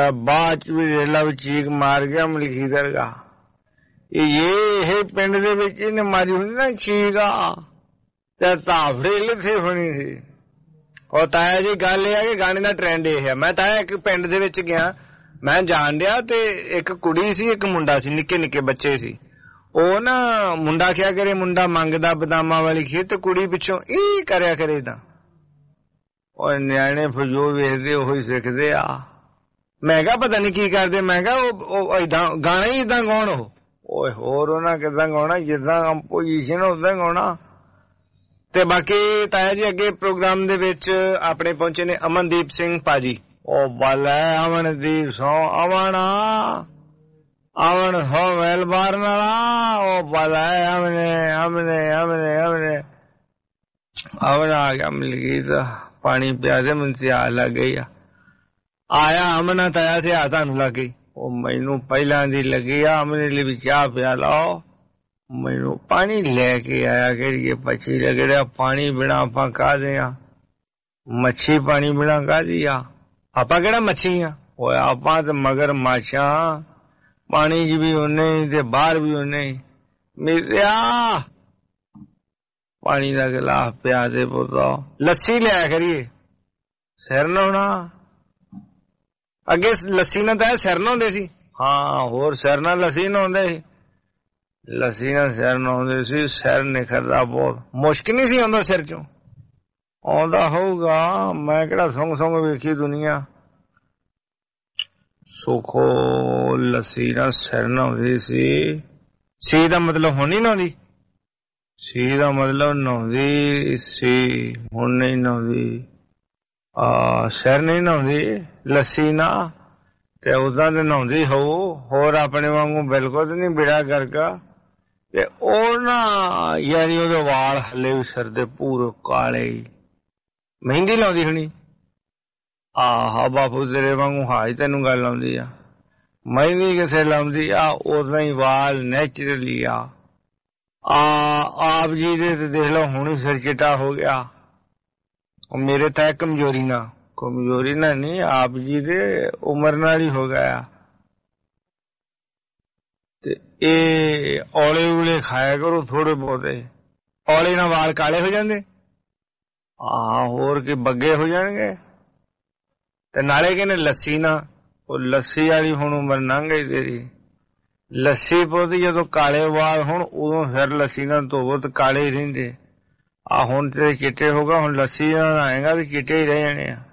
बड़ा बाद भी रेला भी चीक मार गया मलकीधर का। ये पिंड दे विच इहने मारी होनी ना चीक ते ताफड़े लिथे होनी सी। और ताया जी गल यह है कि गाने का ट्रेंड यह है। मैं ताया एक पिंड दे विच गया, मैं जान दिया ते एक कुड़ी सी एक मुंडा सी, निक्के निक्के बच्चे सी। ਉਹ ਨਾ ਮੁੰਡਾ ਕਿਆ ਕਰੇ, ਮੁੰਡਾ ਮੰਗਦਾ ਬਦਾਮਾਂ ਵਾਲੀ ਖੀਰ ਤੇ ਕੁੜੀ ਪਿੱਛੋਂ ਇਹ ਕਰਿਆ ਕਰੇ ਤਾਂ। ਉਹ ਨਿਆਣੇ ਫਿਰ ਜੋ ਵੇਖਦੇ ਉਹੀ ਸਿੱਖਦੇ ਆ। ਮੈਂ ਕਿਹਾ ਪਤਾ ਨਹੀਂ ਕੀ ਕਰਦੇ। ਮੈਂ ਕਿਹਾ ਉਹ ਏਦਾਂ ਗਾਣਾ ਹੀ ਏਦਾਂ ਗਾਉਣ ਉਹ। ਓਏ ਹੋਰ ਉਹਨਾਂ ਕਿੱਦਾਂ ਗਾਉਣਾ, ਜਿੱਦਾਂ ਕੰਪੋਜੀਸ਼ਨ ਉਦਾਂ ਗਾਉਣਾ। ਤੇ ਬਾਕੀ ਤਾਇਆ ਜੀ ਅੱਗੇ ਪ੍ਰੋਗਰਾਮ ਦੇ ਵਿੱਚ ਆਪਣੇ ਪਹੁੰਚੇ ਨੇ ਅਮਨਦੀਪ ਸਿੰਘ ਭਾਜੀ। ਉਹ ਬਾਲਾ ਅਮਨਦੀਪ ਸੋ ਅਮਨਾ अमन हो वेल बार नाला वो पलाए हमने हमने हमने हमने अमन आ गया मिल गई तो पानी प्यासे मुझसे आ लग गई आया अमना ताया से आता नहीं लग गई। वो मैनू पहला दी लगी हमने लिए भी चाह पिया लाओ। मैनू पानी लेके आया कि पक्षी लगे रहा पानी बिना आपा कहा दिया मच्छी पानी बिना कहा दिया आपा केड़ा मच्छी आ वो आपा तो मगर माछा पानी च भी उन्ने ते बाहर भी उन्ने। मित्या पानी का गिलास पिया दे पुत्रो, लस्सी लिया करिए सिर नहाना। अगे लस्सी ना तो सिर नहाते सी। हाँ होर सिर ना लस्सी नहाते सी, लस्सी ना सिर नहाते सी। सिर निखरदा बहुत मुश्क नहीं सी आंदा सिर चों, आंदा होगा। मैं किहड़ा सुंग सुंग वेखी दुनिया। सुखो लस्सी ना सिर नहाउंदी सी दा मतलब हुण नहीं नहाउंदी, सी दा मतलब नहाउंदी सी हुण नहीं नहाउंदी। सिर नहीं नहाउंदी लस्सी ना ते उदां ते नहाउंदी हो। होर अपने वांगू बिल्कुल नहीं बिड़ा करका ते ओह ना यानी ओहदे वाल हले भी सिर दे पूरे काले। मेहंदी लाउंदी होनी। आहा बापू तेरे वांगू हाई तेनू गल आउंदी आ। मेहंदी किथे लाउंदी आ, उदां ही वाल नैचुरली आ। आप जी दे ते देख लो हुण ही सिर चिट्टा हो गया। मेरे तो कमजोरी ना नहीं, आप जी दे उम्र नाल ही हो गया। ते ए औले उले खाया करो थोड़े बहुते, औले ना वाल काले हो जांदे। होर के बग्गे हो जाणगे। ते नाले कहने लस्सी ना, वो लस्सी वाली हुण उम्र लंघ गई तेरी। लस्सी पोती जदों काले वाल हुण उदों फिर लस्सी ना धोवो ते काले ही रहिंदे। हुण तेरे चिट्टे होगा, हुण लस्सी नाल आएगा ते चिट्टे ही रह जाने आ।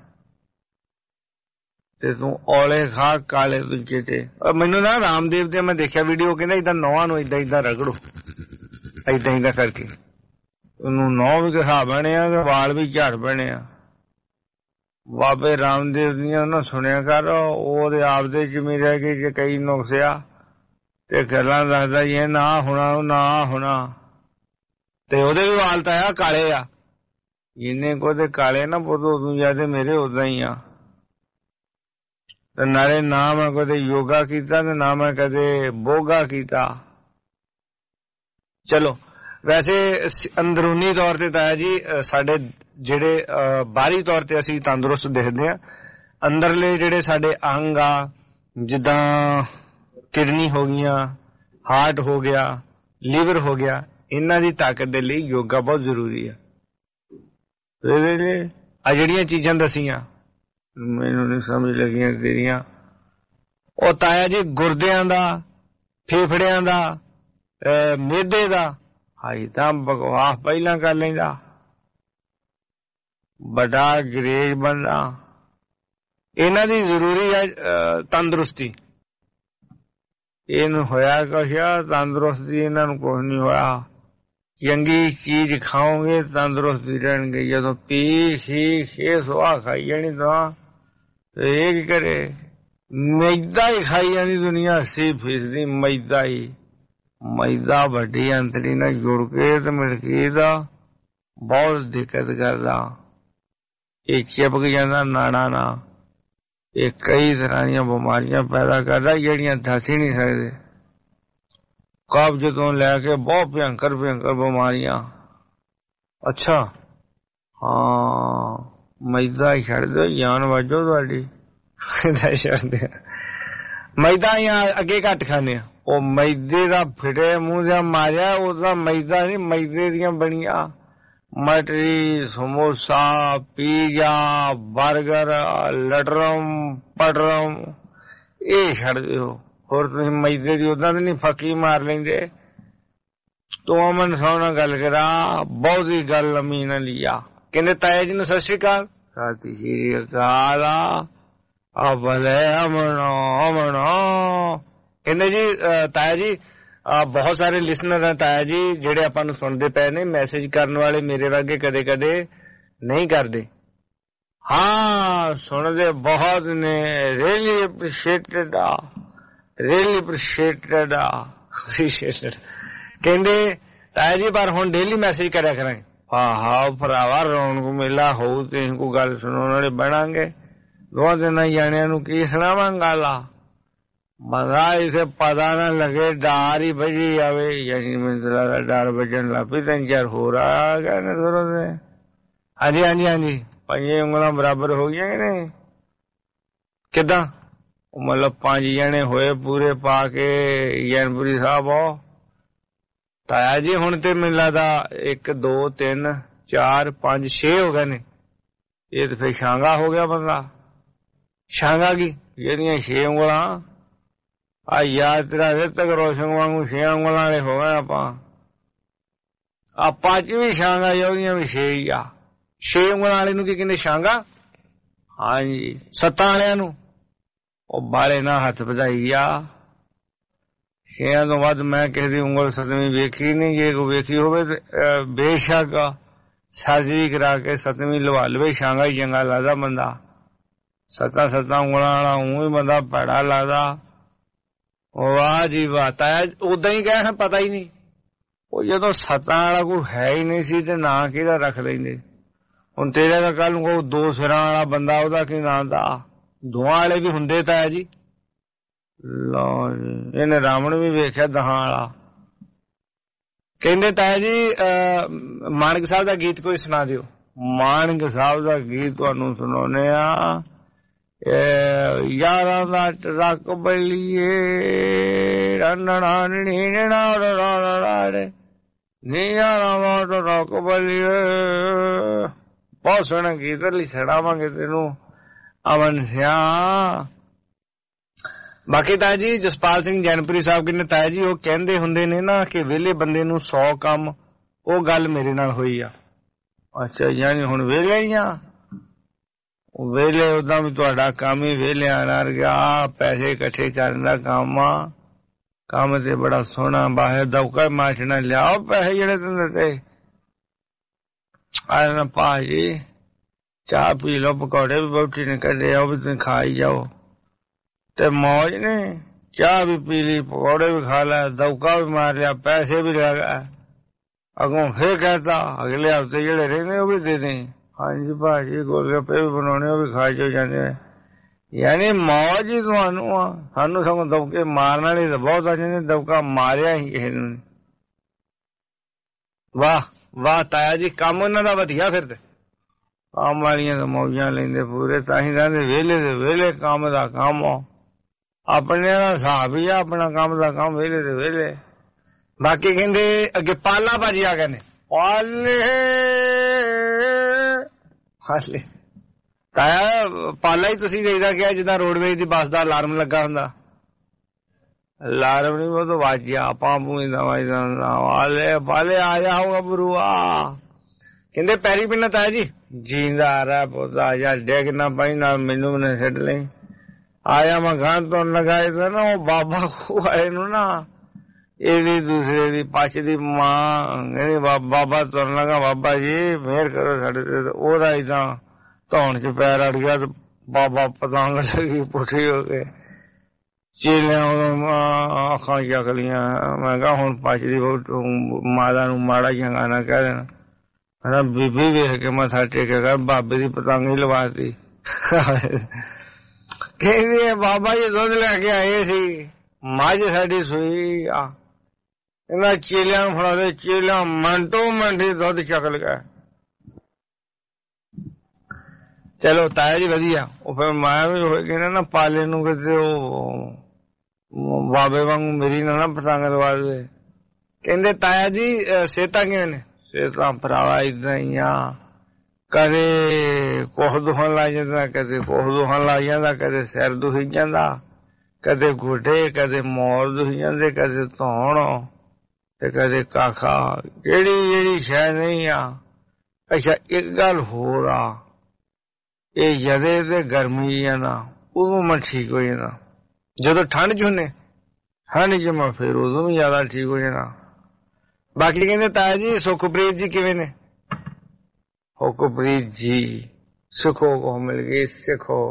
ते तू औले खा काले तू चिट्टे। मैनू ना रामदेव दे मैं देखिया वीडियो, कहंदा इदां नौहां नूं इदां इदां रगड़ो, इदां इदां करके ਉਹਨੂੰ ਨੌ ਵੀ ਘਸਾ ਬਣੇ ਆ ਤੇ ਵਾਲ ਵੀ ਝੜ ਬਣੇ ਆ। ਬਾਬੇ ਰਾਮਦੇਵ ਦੀਆਂ ਨਾ ਸੁਣਿਆ ਕਰ, ਉਹਦੇ ਆਪਦੇ ਚ ਵੀ ਰਹਿ ਗਏ ਕਿ ਕਈ ਨੁਕਸਿਆ ਤੇ ਗੱਲਾਂ ਦੱਸਦਾ ਇਹ ਨਾ ਹੋਣਾ ਨਾ ਹੋਣਾ। ਤੇ ਉਹਦੇ ਵੀ ਵਾਲ ਤਾਂ ਆ ਕਾਲੇ ਆ, ਜਿੰਨੇ ਕੋ ਤੇ ਕਾਲੇ ਨਾ ਪੁੱਤ ਉਦੋਂ ਜਿਆਦੇ ਮੇਰੇ ਉਦਾਂ ਹੀ ਆ। ਤੇ ਨਾਲੇ ਨਾ ਮੈਂ ਕਦੇ ਯੋਗਾ ਕੀਤਾ ਤੇ ਨਾ ਮੈਂ ਕਦੇ ਬੋਗਾ ਕੀਤਾ। ਚਲੋ ਵੈਸੇ ਅੰਦਰੂਨੀ ਤੌਰ ਤੇ ਤਾਇਆ ਜੀ ਸਾਡੇ ਜਿਹੜੇ ਬਾਹਰੀ ਤੌਰ ਤੇ ਅਸੀਂ ਤੰਦਰੁਸਤ ਦਿਖਦੇ ਆ, ਅੰਦਰਲੇ ਜਿਹੜੇ ਸਾਡੇ ਅੰਗ ਆ ਜਿੱਦਾਂ ਕਿਡਨੀ ਹੋ ਗਈਆਂ, ਹਾਰਟ ਹੋ ਗਿਆ, ਲੀਵਰ ਹੋ ਗਿਆ, ਇਹਨਾਂ ਦੀ ਤਾਕਤ ਦੇ ਲਈ ਯੋਗਾ ਬਹੁਤ ਜ਼ਰੂਰੀ ਆ। ਆ ਜਿਹੜੀਆਂ ਚੀਜ਼ਾਂ ਦਸੀਆਂ ਮੈਨੂੰ ਨਹੀਂ ਸਮਝ ਲੱਗੀਆਂ ਤੇਰੀਆਂ। ਉਹ ਤਾਇਆ ਜੀ ਗੁਰਦਿਆਂ ਦਾ, ਫੇਫੜਿਆਂ ਦਾ, ਮਿਹਦੇ ਦਾ ਹਾਈ ਤਾਂ ਬਕਵਾਸ ਪਹਿਲਾਂ ਕਰ ਲੈਂਦਾ, ਵੱਡਾ ਅੰਗਰੇਜ਼ ਬੰਦਾ। ਇਹਨਾਂ ਦੀ ਜ਼ਰੂਰੀ ਹੈ ਤੰਦਰੁਸਤੀ। ਇਹਨੂੰ ਹੋਇਆ ਕੁਛ ਆ ਤੰਦਰੁਸਤੀ, ਇਹਨਾਂ ਨੂੰ ਕੁਛ ਨਹੀਂ ਹੋਇਆ। ਚੰਗੀ ਚੀਜ਼ ਖਾਓਗੇ ਤੰਦਰੁਸਤੀ ਰਹਿਣਗੇ। ਜਦੋਂ ਪੀ ਖੀ ਖੇ ਸੁਆ ਖਾਈ ਜਾਣੀ ਤਾਂ ਇਹ ਕੀ ਕਰੇ, ਮੈਦਾ ਹੀ ਖਾਈ ਜਾਂਦੀ ਦੁਨੀਆ। 80% ਮੈਦਾ ਹੀ, ਮੈਦਾ ਵੱਡੀ ਅੰਤੜੀ ਨਾਲ ਜੁੜ ਕੇ ਤੇ ਮਿਲਕੀ ਦਾ ਬਹੁਤ ਦਿੱਕਤ ਕਰਦਾ। ਇਹ ਚਿਪਕ ਜਾਂਦਾ ਨਾੜਾਂ ਨਾਲ, ਇਹ ਕਈ ਤਰ੍ਹਾਂ ਦੀਆਂ ਬਿਮਾਰੀਆਂ ਪੈਦਾ ਕਰਦਾ ਜਿਹੜੀਆਂ ਦੱਸ ਹੀ ਨਹੀਂ ਸਕਦੇ। ਕਬਜ਼ ਤੋਂ ਲੈ ਕੇ ਬਹੁਤ ਭਿਅੰਕਰ ਭਿਅੰਕਰ ਬਿਮਾਰੀਆਂ। ਅੱਛਾ ਹਾਂ, ਮੈਦਾ ਹੀ ਛੱਡ ਦਿਓ, ਜਾਨ ਵਾਜੋ ਤੁਹਾਡੀ। ਮੈਦਾ ਹੀ ਅੱਗੇ ਘੱਟ ਖਾਂਦੇ ਆ। ਉਹ ਮੈਦੇ ਦਾ ਫਿਟੇ ਮੂੰਹ ਜਿਹਾ ਮਾਰਿਆ, ਉਹਦਾ ਮੈਦਾ ਨੀ, ਮੈਦੇ ਦੀਆਂ ਬਣੀਆਂ ਮਟਰੀ, ਸਮੋਸਾ, ਪੀਜ਼ਾ, ਬਰਗਰ, ਲਟਰਮ ਪਟਰਮ ਇਹ ਛੱਡ ਦਿਓ। ਹੋਰ ਤੁਸੀਂ ਮੈਦੇ ਦੀ ਓਦਾਂ ਤੇ ਨੀ ਫੱਕੀ ਮਾਰ ਲੈਂਦੇ। ਤੂੰ ਅਮਨ ਸੋਹਣਾ ਗੱਲ ਕਰਾ, ਬਹੁਤੀ ਗੱਲ ਲੰਮੀ ਨਾ ਲਿਆ। ਕਹਿੰਦੇ ਤਾਇਆ ਜੀ ਨੂੰ ਸਤਿ ਸ੍ਰੀ ਅਕਾਲ। ਸਤਿ ਸ੍ਰੀ ਅਕਾਲ ਆ ਭਲੇ ਅਮਨੋ ਅਮਨੋ। ਕਹਿੰਦੇ ਜੀ ਤਾਇਆ ਜੀ ਬਹੁਤ ਸਾਰੇ ਲਿਸਨਰ ਹੈ ਤਾਇਆ ਜੀ ਜਿਹੜੇ ਆਪਾਂ ਨੂੰ ਸੁਣਦੇ ਪਏ ਨੇ। ਮੈਸੇਜ ਕਰਨ ਵਾਲੇ ਮੇਰੇ ਵਰਗੇ ਕਦੇ ਕਦੇ ਨਹੀਂ ਕਰਦੇ। ਹਾਂ ਸੁਣਦੇ ਬਹੁਤ ਨੇ। ਰੀਅਲੀ ਅਪਰੀਸ਼ੀਏਟਡ really appreciated ਕਹਿੰਦੇ ਤਾਇਆ ਜੀ ਪਰ ਹੁਣ ਡੇਲੀ ਮੈਸੇਜ ਕਰਿਆ ਕਰਾਂਗੇ। ਹਾਂ ਭਰਾਵਾ ਰੌਣਕ ਮੇਲਾ ਹੋਊ ਤੇ ਕੋਈ ਗੱਲ ਸੁਣਾਉਣ ਵਾਲੇ ਬਣਾਂਗੇ। ਦੋ ਦਿਨਾਂ ਜਾਣਿਆਂ ਨੂੰ ਕੀ ਸੁਣਾਵਾਂ ਗੱਲ ਆ ਮਜ਼ਾ ਇਸੇ ਪਤਾ ਨਾ ਲੱਗੇ ਡਾਰ ਹੀ ਵੱਜੀ ਜਾਵੇ। ਯਾਨੀ ਮੈਨੂੰ ਲੱਗਦਾ ਡਾਰ ਵੱਜਣ ਲੱਗ ਪਈ। 3-4 ਹੋਰ ਆ ਗਏ ਨੇ ਜ਼ਰੂਰ ਦੇ। ਹਾਂਜੀ ਹਾਂਜੀ ਹਾਂਜੀ 5 ਉਂਗਲਾਂ ਬਰਾਬਰ ਹੋ ਗਈਆਂ ਕਿ ਨਹੀਂ? ਕਿੱਦਾਂ ਮਤਲਬ 5 ਜਣੇ ਹੋਏ ਪੂਰੇ ਪਾ ਕੇ ਜੈਨਪੁਰੀ ਸਾਹਿਬ ਆਓ ਤਾਇਆ ਜੀ। ਹੁਣ ਤੇ ਮੈਨੂੰ ਲੱਗਦਾ 1 2 3 4 5 6 ਹੋ ਗਏ ਨੇ। ਇਹ ਤੇ ਫਿਰ ਸ਼ਾਂਗਾ ਹੋ ਗਿਆ ਬੰਦਾ। ਸ਼ਾਂਗਾ ਕੀ ਜਿਹੜੀਆਂ 6 ਉਂਗਲਾਂ ਆ ਯਾਰ ਤੇਰਾ ਰਿਤਕ ਰੋਸ਼ਨ ਵਾਂਗੂ 6 ਉਂਗਲਾਂ ਵਾਲੇ ਹੋ ਗਏ ਆਪਾਂ। ਆ 5 ਵੀ ਸ਼ਾਂਗਾ ਉਹਦੀਆਂ ਵੀ 6 ਹੀ ਆ। 6 ਉਂਗਲਾਂ ਵਾਲੇ ਨੂੰ ਕੀ ਕਹਿੰਦੇ? ਸ਼ਾਂਗਾ। ਹਾਂਜੀ 7 ਵਾਲਿਆਂ ਨੂੰ ਉਹ ਬਾਲੇ ਨਾ ਹੱਥ ਵਧਾਈ ਆ। 6 ਤੋਂ ਵੱਧ ਮੈਂ ਕਿਸੇ ਦੀ ਉਂਗਲ 7ਵੀਂ ਵੇਖੀ ਨਹੀਂ। ਜੇ ਕੋਈ ਵੇਖੀ ਹੋਵੇ ਤੇ ਬੇਸ਼ੱਕ ਸਰਜਰੀ ਕਰਾ ਕੇ 7ਵੀਂ ਲਵਾ ਲਵੇ। ਸ਼ਾਂਗਾ ਹੀ ਚੰਗਾ ਲੱਗਦਾ ਬੰਦਾ। 7 ਉਂਗਲਾਂ ਵਾਲਾ ਊਂ ਹੀ ਬੰਦਾ ਭੈੜਾ ਲੱਗਦਾ। ਵਾਹ ਜੀ ਵਾਹ ਤਾਇਆ ਓਦਾਂ ਹੀ ਕਹਿ ਪਤਾ ਹੀ ਨਹੀਂ। ਉਹ ਜਦੋਂ 7 ਵਾਲਾ ਕੋਈ ਹੈ ਹੀ ਨਹੀਂ ਸੀ ਤੇ ਨਾਂ ਕਿਹਦਾ ਰੱਖ ਲੈਂਦੇ। ਹੁਣ ਤੇਰੇ ਦਾ ਕੱਲ ਨੂੰ ਕੋਈ 2 ਸਿਰਾਂ ਵਾਲਾ ਬੰਦਾ ਉਹਦਾ ਕੀ ਨਾਂ ਦਾ? ਦੋਹਾਂ ਵਾਲੇ ਵੀ ਹੁੰਦੇ ਤਾਇਆ ਜੀ। ਲਓ ਜੀ ਇਹਨੇ ਰਾਵਣ ਵੀ ਵੇਖਿਆ ਦਹਾਂ ਵਾਲਾ। ਕਹਿੰਦੇ ਤਾਇਆ ਜੀ ਮਾਨਕ ਸਾਹਿਬ ਦਾ ਗੀਤ ਕੋਈ ਸੁਣਾ ਦਿਓ। ਮਾਨਕ ਸਾਹਿਬ ਦਾ ਗੀਤ ਤੁਹਾਨੂੰ ਸੁਣਾਉਣੇ ਆ। ਯਾਰਾਂ ਦਾ ਟਰੱਕ ਬਲੀਏ ਰੰਨਣਾ ਨੀਣਾ ਨੀ ਯਾਰਾਂ ਦਾ ਟਰੱਕ ਬਲੀਏ। ਬਹੁਤ ਸੋਹਣਾ ਗੀਤ ਲਈ ਸੁਣਾਵਾਂਗੇ ਤੈਨੂੰ ਅਮਨ ਸਿਆ। ਬਾਕੀ ਤਾਇਆ ਜੀ ਜਸਪਾਲ ਸਿੰਘ ਜੈਨਪੁਰੀ ਸਾਹਿਬ ਕਹਿੰਦੇ ਤਾਇਆ ਜੀ ਉਹ ਕਹਿੰਦੇ ਹੁੰਦੇ ਨੇ ਨਾ ਕਿ ਵਿਹਲੇ ਬੰਦੇ ਨੂੰ 100 ਕੰਮ। ਉਹ ਗੱਲ ਮੇਰੇ ਨਾਲ ਹੋਈ ਆ। ਅੱਛਾ ਯਾਨੀ ਹੁਣ ਵਿਹਲੇ ਹੀ ਆ? ਵਿਹਲੇ ਓਦਾਂ ਵੀ ਤੁਹਾਡਾ ਕੰਮ ਹੀ ਵਿਹਲਿਆਂ ਨਾਲ ਗਿਆ। ਪੈਸੇ ਇਕੱਠੇ ਕਰਨ ਦਾ ਕੰਮ ਆ। ਕੰਮ ਤੇ ਬੜਾ ਸੋਹਣਾ ਬਾਹਰ ਦੌਕਾ ਮਾਸ਼ਨਾ ਲਿਆਓ ਪੈਸੇ ਜਿਹੜੇ ਦਿੰਦੇ ਤੇ ਆਏ ਨਾ ਭਾਜੀ ਚਾਹ ਪੀ ਲਓ। ਪਕੌੜੇ ਵੀ ਬਹੁਤੀ ਨੇ ਕੱਢੇ ਉਹ ਵੀ ਤੁਸੀਂ ਖਾ ਹੀ ਜਾਓ ਤੇ ਮੌਜ ਨੇ। ਚਾਹ ਵੀ ਪੀ ਲਈ ਪਕੌੜੇ ਵੀ ਖਾ ਲਿਆ ਦੌਕਾ ਵੀ ਮਾਰ ਲਿਆ ਪੈਸੇ ਵੀ ਲੈ ਗਿਆ। ਅੱਗੋਂ ਫੇਰ ਕਹਿਤਾ ਅਗਲੇ ਹਫ਼ਤੇ ਜਿਹੜੇ ਰਹਿੰਦੇ ਉਹ ਵੀ ਦੇ ਦੇ। ਹਾਂਜੀ ਭਾਜੀ ਗੋਲਗੱਪੇ ਵੀ ਬਣਾਉਣੇ ਉਹ ਵੀ ਖਾ ਚੋ ਜਾਂਦੇ। ਯਾਨੀ ਮੌਜ ਹੀ ਤੁਹਾਨੂੰ ਆ। ਸਾਨੂੰ ਸਗੋਂ ਦੌਕੇ ਮਾਰਨ ਵਾਲੇ ਤਾਂ ਬਹੁਤ ਆ ਜਾਂਦੇ। ਦੌਕਾ ਮਾਰਿਆ ਹੀ ਕਿਸੇ ਨੂੰ। ਵਾਹ ਵਾਹ ਤਾਇਆ ਜੀ ਕੰਮ ਉਹਨਾਂ ਦਾ ਵਧੀਆ। ਫਿਰ ਤੇ ਕੰਮ ਵਾਲੀਆਂ ਤਾਂ ਮੌਜਾਂ ਲੈਂਦੇ ਪੂਰੇ। ਤਾਂ ਹੀ ਕਹਿੰਦੇ ਵਿਹਲੇ ਦੇ ਵਿਹਲੇ ਕੰਮ ਦਾ ਕੰਮ ਆ। ਆਪਣੇ ਦਾ ਹਿਸਾਬ ਹੀ ਆ ਆਪਣਾ ਕੰਮ ਦਾ ਕੰਮ ਵਿਹਲੇ ਦੇ ਵਿਹਲੇ। ਬਾਕੀ ਕਹਿੰਦੇ ਅੱਗੇ ਪਾਲਾ ਭਾਜੀ ਆ ਗਏ ਨੇ। ਪਾਲੇ ਤਾਇਆ ਪਾਲਾ ਹੀ ਤੁਸੀਂ ਦੇਖਦਾ ਕਿਹਾ ਜਿੱਦਾਂ ਰੋਡਵੇਜ ਦੀ ਬੱਸ ਦਾ ਅਲਾਰਮ ਲੱਗਾ ਹੁੰਦਾ। ਅਲਾਰਮ ਨੀ ਉਹ ਤਾਂ ਵਾਜਿਆ ਆਪਾਂ ਵਾਲੇ ਪਾਲੇ ਆਇਆ ਹੋਗਾ ਬਰੂਆ। ਕਹਿੰਦੇ ਪੈਰੀ ਪਿੰਨਾ ਤਾਇਆ ਜੀ ਜੀਂਦਾ ਆ ਰਿਹਾ ਪੌਦਾ ਜਾਂ ਡੇਗ ਨਾ ਪਾਈ ਨਾ ਮੈਨੂੰ ਵੀ ਛੱਡ ਲਈ। ਆਇਆ ਮੈਂ ਗਾਂ ਤੋਂ ਲਗਾਏ ਤਾਂ ਨਾ ਉਹ ਬਾਬਾ ਖੂਹ ਵਾਲੇ ਨੂੰ ਨਾ ਇਹਦੀ ਦੂਸਰੇ ਦੀ ਪੱਛ ਦੀ ਮਾਂ ਕਹਿੰਦੀ ਬਾਬਾ ਤੁਰਨ ਲੱਗਾ ਬਾਬਾ ਜੀ ਮਿਹਰ ਕਰੋ ਸਾਡੇ ਤੇ। ਉਹਦਾ ਏਦਾਂ ਧੌਣ ਚ ਪੈਰ ਅੜ ਗਿਆ ਤੇ ਬਾਬਾ ਪਤੰਗ ਲੱਗੀ ਪੁੱਠੀ ਹੋ ਕੇ ਚੇਲਿਆਂ ਅੱਖਾਂ ਚੱਕ ਲੀਆਂ। ਮੈਂ ਕਿਹਾ ਹੁਣ ਪੱਛ ਦੀ ਮਾਤਾ ਨੂੰ ਮਾੜਾ ਚੰਗਾ ਨਾ ਕਹਿ ਦੇਣਾ। ਕਹਿੰਦਾ ਬੀਬੀ ਵੇਖ ਕੇ ਮੱਥਾ ਟੇਕਿਆ ਬਾਬੇ ਦੀ ਪਤੰਗ ਹੀ ਲਵਾਤੀ। ਕਹਿੰਦੀ ਬਾਬਾ ਜੀ ਦੁੱਧ ਲੈ ਕੇ ਆਏ ਸੀ ਮੱਝ ਸਾਡੀ ਸੂਈ ਆ। ਇਹਨਾਂ ਚੇਲਿਆਂ ਨੂੰ ਫੜਾ ਦੇ। ਚੇਲਿਆਂ ਮਿੰਟੋ ਮਿੰਟ ਹੀ ਦੁੱਧ ਚੱਕ ਲਿਆ। ਚਲੋ ਤਾਇਆ ਜੀ ਵਧੀਆ। ਉਹ ਫਿਰ ਮੈਂ ਵੀ ਹੋਏ ਕਹਿੰਦਾ ਨਾ ਪਾਲੇ ਨੂੰ ਕਿਤੇ ਉਹ ਬਾਬੇ ਵਾਂਗੂ ਮੇਰੀ ਨਾ ਪਤੰਗ ਦਵਾ ਦੇ। ਕਹਿੰਦੇ ਤਾਇਆ ਜੀ ਸਿਹਤਾਂ ਕਿਵੇਂ ਨੇ? ਸਿਹਤਾਂ ਭਰਾਵਾ ਏਦਾਂ ਹੀ ਆ, ਕਦੇ ਕੁਛ ਦੁਖਣ ਲੱਗ ਜਾਂਦਾ, ਕਦੇ ਕੁਛ ਦੁਖਣ ਲੱਗ ਜਾਂਦਾ, ਕਦੇ ਸਿਰ ਦੁਖੀ ਜਾਂਦਾ, ਕਦੇ ਗੋਡੇ, ਕਦੇ ਮੋਰ ਦੁਖੀ ਜਾਂਦੇ, ਕਦੇ ਧੌਣ ਤੇ ਕਦੇ ਕਾਖਾ। ਜਿਹੜੀ ਸ਼ੈ ਨਹੀਂ ਆ। ਅੱਛਾ ਇੱਕ ਗੱਲ ਹੋਰ ਆ, ਇਹ ਜਦੇ ਤੇ ਗਰਮੀ ਆ ਨਾ ਉਦੋਂ ਮੈਂ ਠੀਕ ਹੋ ਜਾਣਾ। ਜਦੋਂ ਠੰਡ ਚ ਹੁੰਨੇ ਠੰਡ ਚ ਮੈਂ ਫਿਰ ਉਦੋਂ ਵੀ ਜ਼ਿਆਦਾ ਠੀਕ ਹੋ ਜਾਣਾ। ਬਾਕੀ ਕਹਿੰਦੇ ਤਾਇਆ ਜੀ ਸੁਖਪ੍ਰੀਤ ਜੀ ਕਿਵੇਂ ਨੇ? ਸੁਖਪ੍ਰੀਤ ਜੀ ਸਿੱਖੋ ਕੋ ਮਿਲ ਗਈ, ਸਿੱਖੋ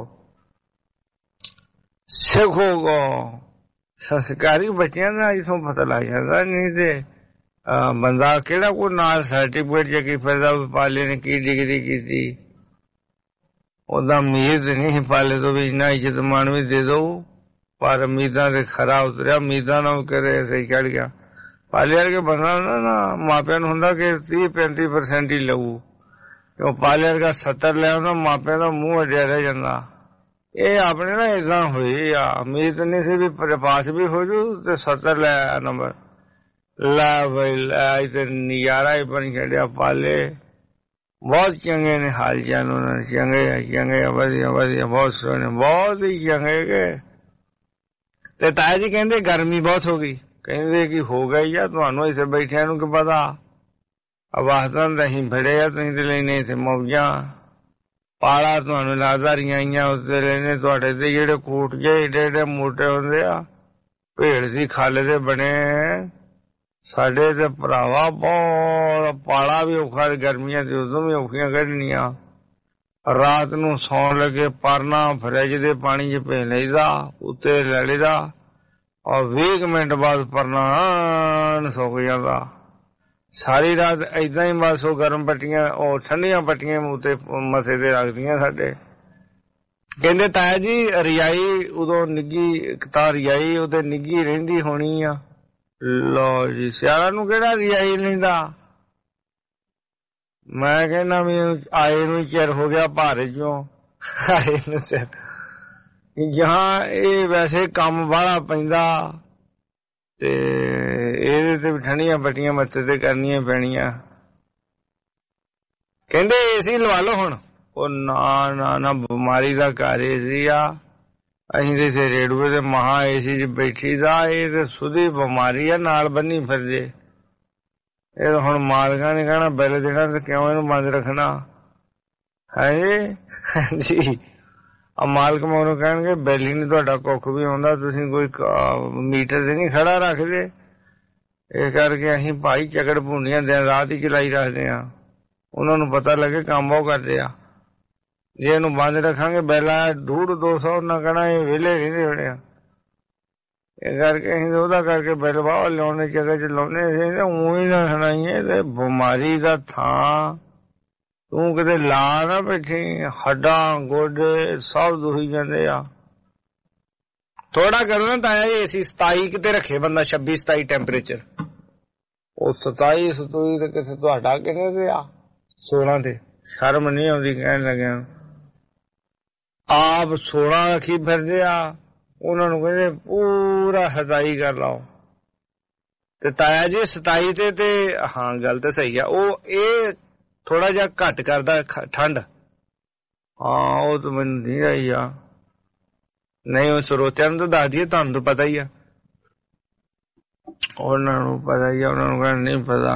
ਕੋ ਸੰਸਕਾਰੀ ਬੱਚਿਆਂ ਦਾ ਇਥੋਂ ਪਤਾ ਲੱਗ ਜਾਂਦਾ। ਨਹੀਂ ਤੇ ਬੰਦਾ ਕਿਹੜਾ ਕੋਈ ਨਾਲ ਸਰਟੀਫਿਕੇਟ ਜੇ ਕੀ ਫਿਰਦਾ ਪਾਲੇ ਨੇ ਕੀ ਡਿਗਰੀ ਕੀਤੀ। ਉਹਦਾ ਉਮੀਦ ਨਹੀਂ ਪਾਲੇ ਤੋਂ ਵੀ ਇੰਨਾ ਇੱਜ਼ਤ ਮਾਣ ਵੀ ਦੇ ਦਊ, ਪਰ ਉਮੀਦਾਂ ਤੇ ਖਰਾ ਉਤਰਿਆ। ਉਮੀਦਾਂ ਨਾਲ ਕਦੇ ਸਹੀ ਚੜ ਗਿਆ। ਪਾਲੇ ਵਰਗੇ ਬੰਦਾ ਨਾ ਮਾਪਿਆਂ ਨੂੰ ਹੁੰਦਾ ਕਿ 30-35% ਹੀ ਲਊ। ਕਿਉਂ ਪਾਲੇ ਵਰਗਾ 70 ਲੈ ਆਉਂਦਾ ਮਾਪਿਆਂ ਦਾ ਮੂੰਹ ਅੜਿਆ ਰਹਿ ਜਾਂਦਾ। ਇਹ ਆਪਣੇ ਨਾ ਏਦਾਂ ਹੋਈ ਆ, ਉਮੀਦ ਨਹੀਂ ਸੀ ਵੀ ਪਾਸ ਵੀ ਹੋ ਜੂ ਤੇ 70 ਲੈ ਆਇਆ ਨੰਬਰ। ਲੈ ਬਈ ਲੈ ਤੇ ਨਜ਼ਾਰਾ ਹੀ ਬਣ ਛੱਡਿਆ। ਪਾਲੇ ਬਹੁਤ ਚੰਗੇ ਨੇ ਹਾਲ ਚਾਲ ਉਹਨਾਂ ਨੇ, ਚੰਗੇ ਵਧੀਆ ਬਹੁਤ ਸੋਹਣੇ, ਬਹੁਤ ਹੀ ਚੰਗੇ। ਤੇ ਤਾਇਆ ਜੀ ਕਹਿੰਦੇ ਗਰਮੀ ਬਹੁਤ ਹੋ ਗਈ। ਕਹਿੰਦੇ ਕਿ ਹੋ ਗਈ ਆ, ਤੁਹਾਨੂੰ ਇੱਥੇ ਬੈਠਿਆਂ ਨੂੰ ਕੀ ਪਤਾ। ਆਵਾਜ਼ਾਂ ਤਾਂ ਅਸੀਂ ਫੜੇ ਆ, ਤੁਸੀਂ ਤੇ ਲੈਣੇ ਇੱਥੇ ਮੌਜਾਂ। ਪਾਲਾ ਤੁਹਾਨੂੰ ਲੱਗਦਾ ਰਹੀਆਂ ਉੱਤੇ ਲੈਣੇ ਤੁਹਾਡੇ ਤੇ ਜਿਹੜੇ ਕੋਟ ਜਿਹੇ ਏਡੇ ਮੋਟੇ ਹੁੰਦੇ ਆ, ਭੇੜ ਦੀ ਖੱਲ ਦੇ ਬਣੇ। ਸਾਡੇ ਤੇ ਭਰਾਵਾ ਬਹੁਤ ਪਾਲਾ ਵੀ ਔਖਾ, ਗਰਮੀਆਂ ਤੇ ਉਦੋਂ ਵੀ ਔਖੀਆਂ ਕੱਢਣੀਆਂ। ਰਾਤ ਨੂੰ ਸੌਣ ਲੱਗੇ ਪਰਨਾ ਫਰਿੱਜ ਦੇ ਪਾਣੀ ਚ ਭੇ ਲਈਦਾ, ਉੱਤੇ ਲੈ ਲਈਦਾ, ਔਰ 20 ਮਿੰਟ ਬਾਅਦ ਪਰਨਾ ਸੁੱਕ ਜਾਂਦਾ। ਸਾਰੀ ਰਾਤ ਏਦਾਂ ਹੀ ਬਸ ਉਹ ਗਰਮ ਪੱਟੀਆਂ, ਉਹ ਠੰਡੀਆਂ ਪੱਟੀਆਂ ਉੱਤੇ ਮਥੇ ਤੇ ਰੱਖਦੀਆਂ ਸਾਡੇ। ਕਹਿੰਦੇ ਤਾਇਆ ਜੀ ਰਜਾਈ ਉਦੋਂ ਨਿੱਗੀ, ਤਾਂ ਰਜਾਈ ਉਹਦੇ ਨਿੱਗੀ ਰਹਿੰਦੀ ਹੋਣੀ ਆ। ਲੋ ਜੀ ਸਿਆਲਾਂ ਨੂੰ ਕਿਹੜਾ ਰਜਾਈ ਲੈਂਦਾ। ਮੈਂ ਕਹਿੰਦਾ ਵੀ ਆਏ ਨੂੰ ਚਿਰ ਹੋ ਗਿਆ ਭਾਰਤ ਚੋਂ ਆਏ ਨੂੰ ਸਿਰ। ਜਹਾਂ ਇਹ ਵੈਸੇ ਕੰਮ ਬਾਹਲਾ ਪੈਂਦਾ ਤੇ ਇਹਦੇ ਤੇ ਵੀ ਠੰਡੀਆਂ ਪੱਟੀਆਂ ਮੱਥੇ ਤੇ ਕਰਨੀਆਂ ਪੈਣੀਆਂ। ਕਹਿੰਦੇ ਏਸੀ ਲਵਾ ਲਓ ਹੁਣ। ਉਹ ਨਾ ਬਿਮਾਰੀ ਦਾ ਘਰ ਏਸੀ ਆ। ਅਸੀਂ ਤੇ ਇੱਥੇ ਰੇਡੂਏ ਦੇ ਮਹਾ ਏਸੀ ਚ ਬੈਠੀ ਦਾ। ਇਹ ਤੇ ਸੁਧੀ ਬਿਮਾਰੀ ਆ, ਨਾਲ ਬੰਨੀ ਫਿਰਦੇ। ਇਹ ਹੁਣ ਮਾਲਕਾਂ ਨੇ ਕਹਿਣਾ ਬਿੱਲ ਦੇਣਾ ਤੇ ਕਿਉਂ ਇਹਨੂੰ ਬੰਦ ਰੱਖਣਾ ਹੈ ਜੀ। ਮਾਲਕ ਮੈਨੂੰ ਕਹਿਣਗੇ ਬਿੱਲ ਹੀ ਨੀ ਤੁਹਾਡਾ ਕੁੱਖ ਵੀ ਆਉਂਦਾ, ਤੁਸੀਂ ਕੋਈ ਮੀਟਰ ਤੇ ਨੀ ਖੜਾ ਰੱਖਦੇ। ਇਸ ਕਰਕੇ ਅਸੀਂ ਭਾਈ ਝਗੜ ਭੁੰਡੀਆਂ ਦਿਨ ਰਾਤ ਹੀ ਚਲਾਈ ਰੱਖਦੇ ਆ। ਉਹਨਾਂ ਨੂੰ ਪਤਾ ਲੱਗੇ ਕੰਮ ਬਹੁਤ ਕਰਦੇ ਆ। ਜੇ ਇਹਨੂੰ ਬੰਦ ਰੱਖਾਂਗੇ ਬਿੱਲ ਆਇਆ 150-200, ਉਹਨਾਂ ਕਹਿਣਾ ਇਹ ਵਿਹਲੇ ਰਹਿੰਦੇ ਹੋਣੇ ਆ। ਇਸ ਕਰਕੇ ਅਸੀਂ ਉਹਦਾ ਕਰਕੇ ਬਿੱਲ ਵਾਹ ਲਿਆਉਣੇ ਜਗ੍ਹਾ ਚ ਲਾਉਣੇ। ਅਸੀਂ ਊਂ ਹੀ ਨਾ ਸੁਣਾਈਏ ਤੇ ਬਿਮਾਰੀ ਦਾ ਥਾਂ ਤੂੰ ਕਿਤੇ ਲਾ ਨਾ ਬੈਠੀ। ਹੱਡਾਂ ਗੋਡੇ ਸਭ ਦੁਖੀ ਜਾਂਦੇ ਆ। ਥੋੜਾ ਕਰੋ ਨਾ ਤਾਇਆ ਜੀ ਏਸੀ 27 ਕਿਤੇ ਰੱਖੇ ਬੰਦਾ, 26-27 ਟੈਂਪਰੇਚਰ। ਉਹ 27-27 ਤੇ ਕਿਤੇ ਤੁਹਾਡਾ ਕਿੰਨੇ ਤੇ ਆ? 16 ਤੇ। ਸ਼ਰਮ ਨਹੀਂ ਆਉਂਦੀ ਕਹਿਣ ਲੱਗਿਆ। ਆਪ 16 ਰੱਖੀ ਫਿਰਦੇ ਆ, ਉਹਨਾਂ ਨੂੰ ਕਹਿੰਦੇ ਪੂਰਾ 27 ਕਰ ਲਾਓ। ਤੇ ਤਾਇਆ ਜੀ 27 ਤੇ ਹਾਂ ਗੱਲ ਤਾਂ ਸਹੀ ਆ। ਉਹ ਇਹ ਥੋੜਾ ਜਿਹਾ ਘੱਟ ਕਰਦਾ ਠੰਡ। ਹਾਂ ਉਹ ਤਾਂ ਮੈਨੂੰ ਨਹੀਂ ਆਈ ਆ। ਨਹੀਂ ਉਹ ਸਰੋਤਿਆਂ ਨੂੰ ਤਾਂ ਦੱਸ ਦਈਏ, ਤੁਹਾਨੂੰ ਤਾਂ ਪਤਾ ਹੀ ਆ। ਉਹਨਾਂ ਨੂੰ ਪਤਾ ਹੀ ਆ, ਉਹਨਾਂ ਨੂੰ ਕਹਿਣਾ ਨਹੀਂ ਪਤਾ।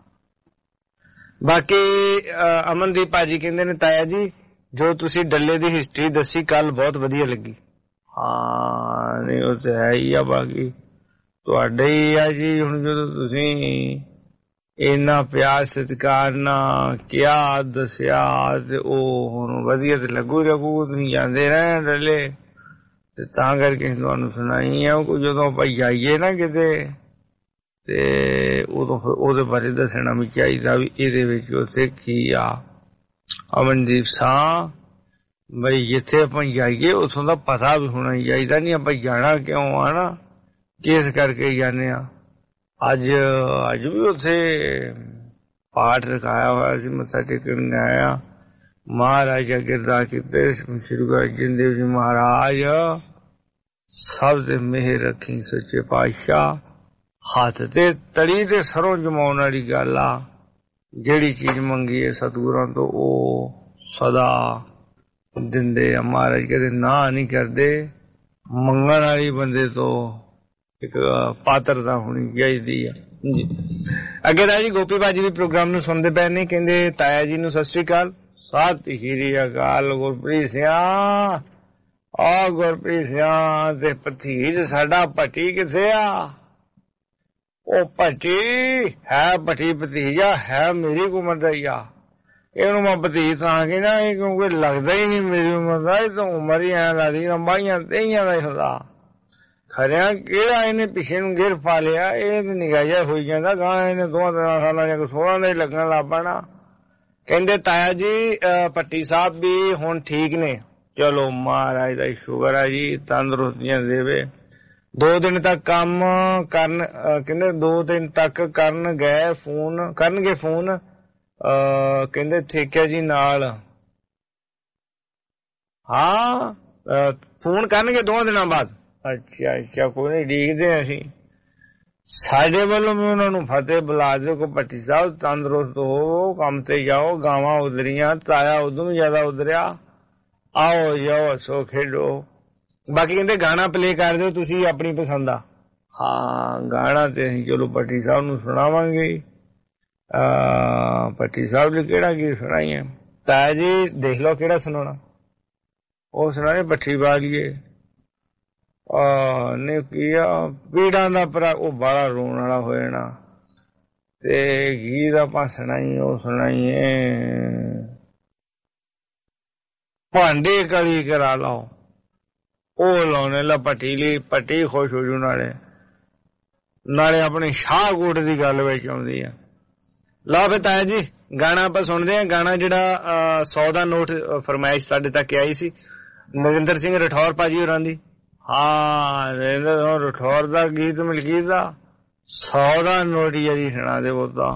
ਬਾਕੀ ਅਮਨਦੀਪ ਭਾਜੀ ਕਹਿੰਦੇ ਨੇ ਤਾਇਆ ਜੀ ਜੋ ਤੁਸੀਂ ਡੱਲੇ ਦੀ ਹਿਸਟਰੀ ਦੱਸੀ ਕੱਲ ਬਹੁਤ ਵਧੀਆ ਲੱਗੀ। ਹਾਂ ਨਹੀਂ ਉਹ ਤਾਂ ਹੈ ਹੀ ਆ। ਬਾਕੀ ਤੁਹਾਡੇ ਹੀ ਆ ਜੀ। ਹੁਣ ਜਦੋਂ ਤੁਸੀਂ ਇੰਨਾ ਪਿਆਰ ਸਤਿਕਾਰ ਨਾਲ ਕਿਹਾ ਦੱਸਿਆ ਤੇ ਉਹ ਹੁਣ ਵਧੀਆ ਤੇ ਲੱਗੂ। ਤੁਸੀਂ ਜਾਂਦੇ ਰਹੇ ਡੱਲੇ ਤੇ ਤਾਂ ਕਰਕੇ ਤੁਹਾਨੂੰ ਸੁਣਾਈ ਆ। ਜਦੋਂ ਆਪਾਂ ਜਾਈਏ ਨਾ ਕਿਤੇ ਤੇ ਉਦੋਂ ਉਹਦੇ ਬਾਰੇ ਦੱਸਣਾ ਵੀ ਚਾਹੀਦਾ ਵੀ ਇਹਦੇ ਵਿੱਚ ਉੱਥੇ ਕੀ ਆ। ਅਮਨਦੀਪ ਸਾਂ ਬਈ ਜਿੱਥੇ ਆਪਾਂ ਜਾਈਏ ਉੱਥੋਂ ਦਾ ਪਤਾ ਵੀ ਹੋਣਾ ਚਾਹੀਦਾ। ਨਹੀਂ ਆਪਾਂ ਜਾਣਾ ਕਿਉਂ ਆ ਨਾ, ਕਿਸ ਕਰਕੇ ਜਾਂਦੇ ਆ। ਅੱਜ ਵੀ ਉੱਥੇ ਪਾਠ ਰਖਾਇਆ ਹੋਇਆ ਸੀ, ਮੱਥਾ ਟੇਕਣ ਆਇਆ। महाराज अगे अरदास कीते श्री गुरु अर्जन देव जी महाराज सब ते मेहर रखी सच्चे पातशाह हथ ते तड़ी ते सरों जमाउण वाली गल आ जेड़ी चीज मंगी है सतगुरां तो ओ सदा दिंदे आ महाराज कदे ना नहीं करदे मंगण वाली बंदे तो एक पात्रता होनी चाहिदी है जी। अगे राजी गोपी बाजी भी प्रोग्राम नूं सुनदे पए ने कहंदे ताया जी नूं सत श्री अकाल सत श्री अकाल गुरप्रीत सिंह आ गुरप्रीत सिंह ते भतीज साडा भट्टी किथे आ ओ भट्टी है भट्टी भतीजा है मेरी उम्र दा ही आ ਇਹਨੂੰ ਮੈਂ ਭਤੀਜ ਤਾਂ ਕਹਿੰਦਾ ਇਹ ਕਿਉਂਕਿ ਲੱਗਦਾ ਹੀ ਨਹੀਂ ਮੇਰੀ ਉਮਰ ਦਾ ਇਹ ਤਾਂ ਉਮਰ ਹੀ ਐਂ ਲੱਗਦੀ ਬਾਈਆਂ ਤੇਈਆਂ ਦਾ ਹੀ ਹੁੰਦਾ ਖਰਿਆ ਕਿਹੜਾ ਇਹਨੇ ਪਿੱਛੇ ਨੂੰ ਗਿਰ ਪਾ ਲਿਆ ਇਹ ਤੇ ਨਿਗਾਹਿਆ ਹੋਈ ਜਾਂਦਾ ਗਾਂ ਇਹਨੇ 2-3 ਸਾਲਾਂ ਜਾਂ 16 ਦੇ ਲੱਗਣ ਲੱਗ ਪੈਣਾ ਕਹਿੰਦੇ ਤਾਇਆ ਜੀ ਭੱਟੀ ਸਾਹਿਬ ਵੀ ਹੁਣ ਠੀਕ ਨੇ ਚਲੋ ਮਹਾਰਾਜ ਦਾ ਸ਼ੁਕਰ ਹੈ ਜੀ ਤੰਦਰੁਸਤੀਆਂ ਦੇਵੇ 2 ਦਿਨ ਤੱਕ ਕੰਮ ਕਰਨ ਕਹਿੰਦੇ 2 ਦਿਨ ਤੱਕ ਕਰਨਗੇ ਫੋਨ ਕਹਿੰਦੇ ਠੇਕਿਆ ਜੀ ਨਾਲ ਹਾਂ ਫੋਨ ਕਰਨਗੇ 2 ਦਿਨਾਂ ਬਾਅਦ ਅੱਛਾ ਕੋਈ ਨਹੀਂ ਡੀਕਦੇ ਅਸੀਂ ਸਾਡੇ ਵੱਲੋਂ ਵੀ ਉਹਨਾਂ ਨੂੰ ਫਤਿਹ ਬੁਲਾ ਦਿਓ ਕੋ ਭੱਟੀ ਸਾਹਿਬ ਤੰਦਰੁਸਤ ਹੋ ਕੰਮ ਤੇ ਜਾਓ ਗਾਵਾਂ ਉਧਰੀਆਂ ਤਾਇਆ ਉਦੋਂ ਵੀ ਜ਼ਿਆਦਾ ਉਧਰਿਆ ਆਓ ਜਾਓ ਸੋ ਖੇਡੋ ਬਾਕੀ ਕਹਿੰਦੇ ਗਾਣਾ ਪਲੇ ਕਰ ਦਿਓ ਤੁਸੀਂ ਆਪਣੀ ਪਸੰਦ ਦਾ ਹਾਂ ਗਾਣਾ ਤੇ ਅਸੀਂ ਚਲੋ ਭੱਟੀ ਸਾਹਿਬ ਨੂੰ ਸੁਣਾਵਾਂਗੇ ਭੱਟੀ ਸਾਹਿਬ ਨੇ ਕਿਹੜਾ ਗੀਤ ਸੁਣਾਈਏ ਤਾਇਆ ਜੀ ਦੇਖ ਲਓ ਕਿਹੜਾ ਸੁਣਾਉਣਾ ਉਹ ਸੁਣਾਏ ਭੱਠੀ ਬਾਲੀਏ ਨੇ ਕੀਆ ਪੀੜਾਂ ਦਾ ਭਰਾ ਉਹ ਬਾਲਾ ਰੋਣ ਵਾਲਾ ਹੋ ਜਾਣਾ ਤੇ ਗੀਤ ਆਪਾਂ ਸੁਣਾਈ ਉਹ ਸੁਣਾਈਏ ਭਾਂਡੇ ਕਲੀ ਕਰਾ ਲਾਓ ਉਹ ਲਾਉਣੇ ਲਾ ਭੱਟੀ ਲਈ ਭੱਟੀ ਖੁਸ਼ ਹੋ ਜੂ ਨਾਲੇ ਆਪਣੇ ਸ਼ਾਹਕੋਟ ਦੀ ਗੱਲ ਵਿੱਚ ਆਉਂਦੀ ਆ ਲਓ ਫਿਰ ਤਾਇਆ ਜੀ ਗਾਣਾ ਆਪਾਂ ਸੁਣਦੇ ਹਾਂ ਗਾਣਾ ਜਿਹੜਾ 100 ਦਾ ਨੋਟ ਫਰਮਾਇਸ਼ ਸਾਡੇ ਤੱਕ ਆਈ ਸੀ ਨਰਿੰਦਰ ਸਿੰਘ ਰਠੌਰ ਭਾਜੀ ਹੋਰਾਂ ਦੀ ਹਾਂ ਨਰਿੰਦਰ ਰਠੌਰ ਦਾ ਗੀਤ ਮਲਕੀਤ ਦਾ 100 ਦਾ ਨੋਟ ਹੀ ਜੀ ਸੁਣਾ ਦੇ ਉਹ ਤਾਂ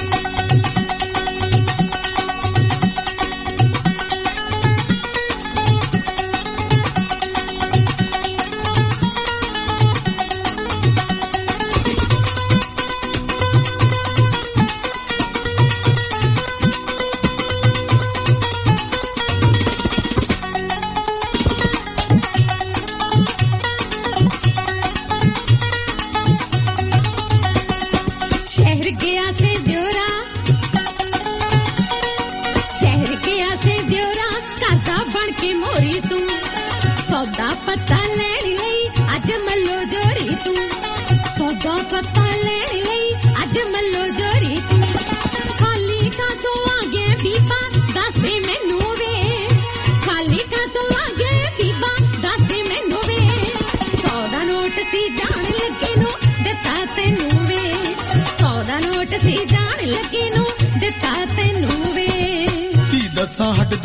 ਹਟ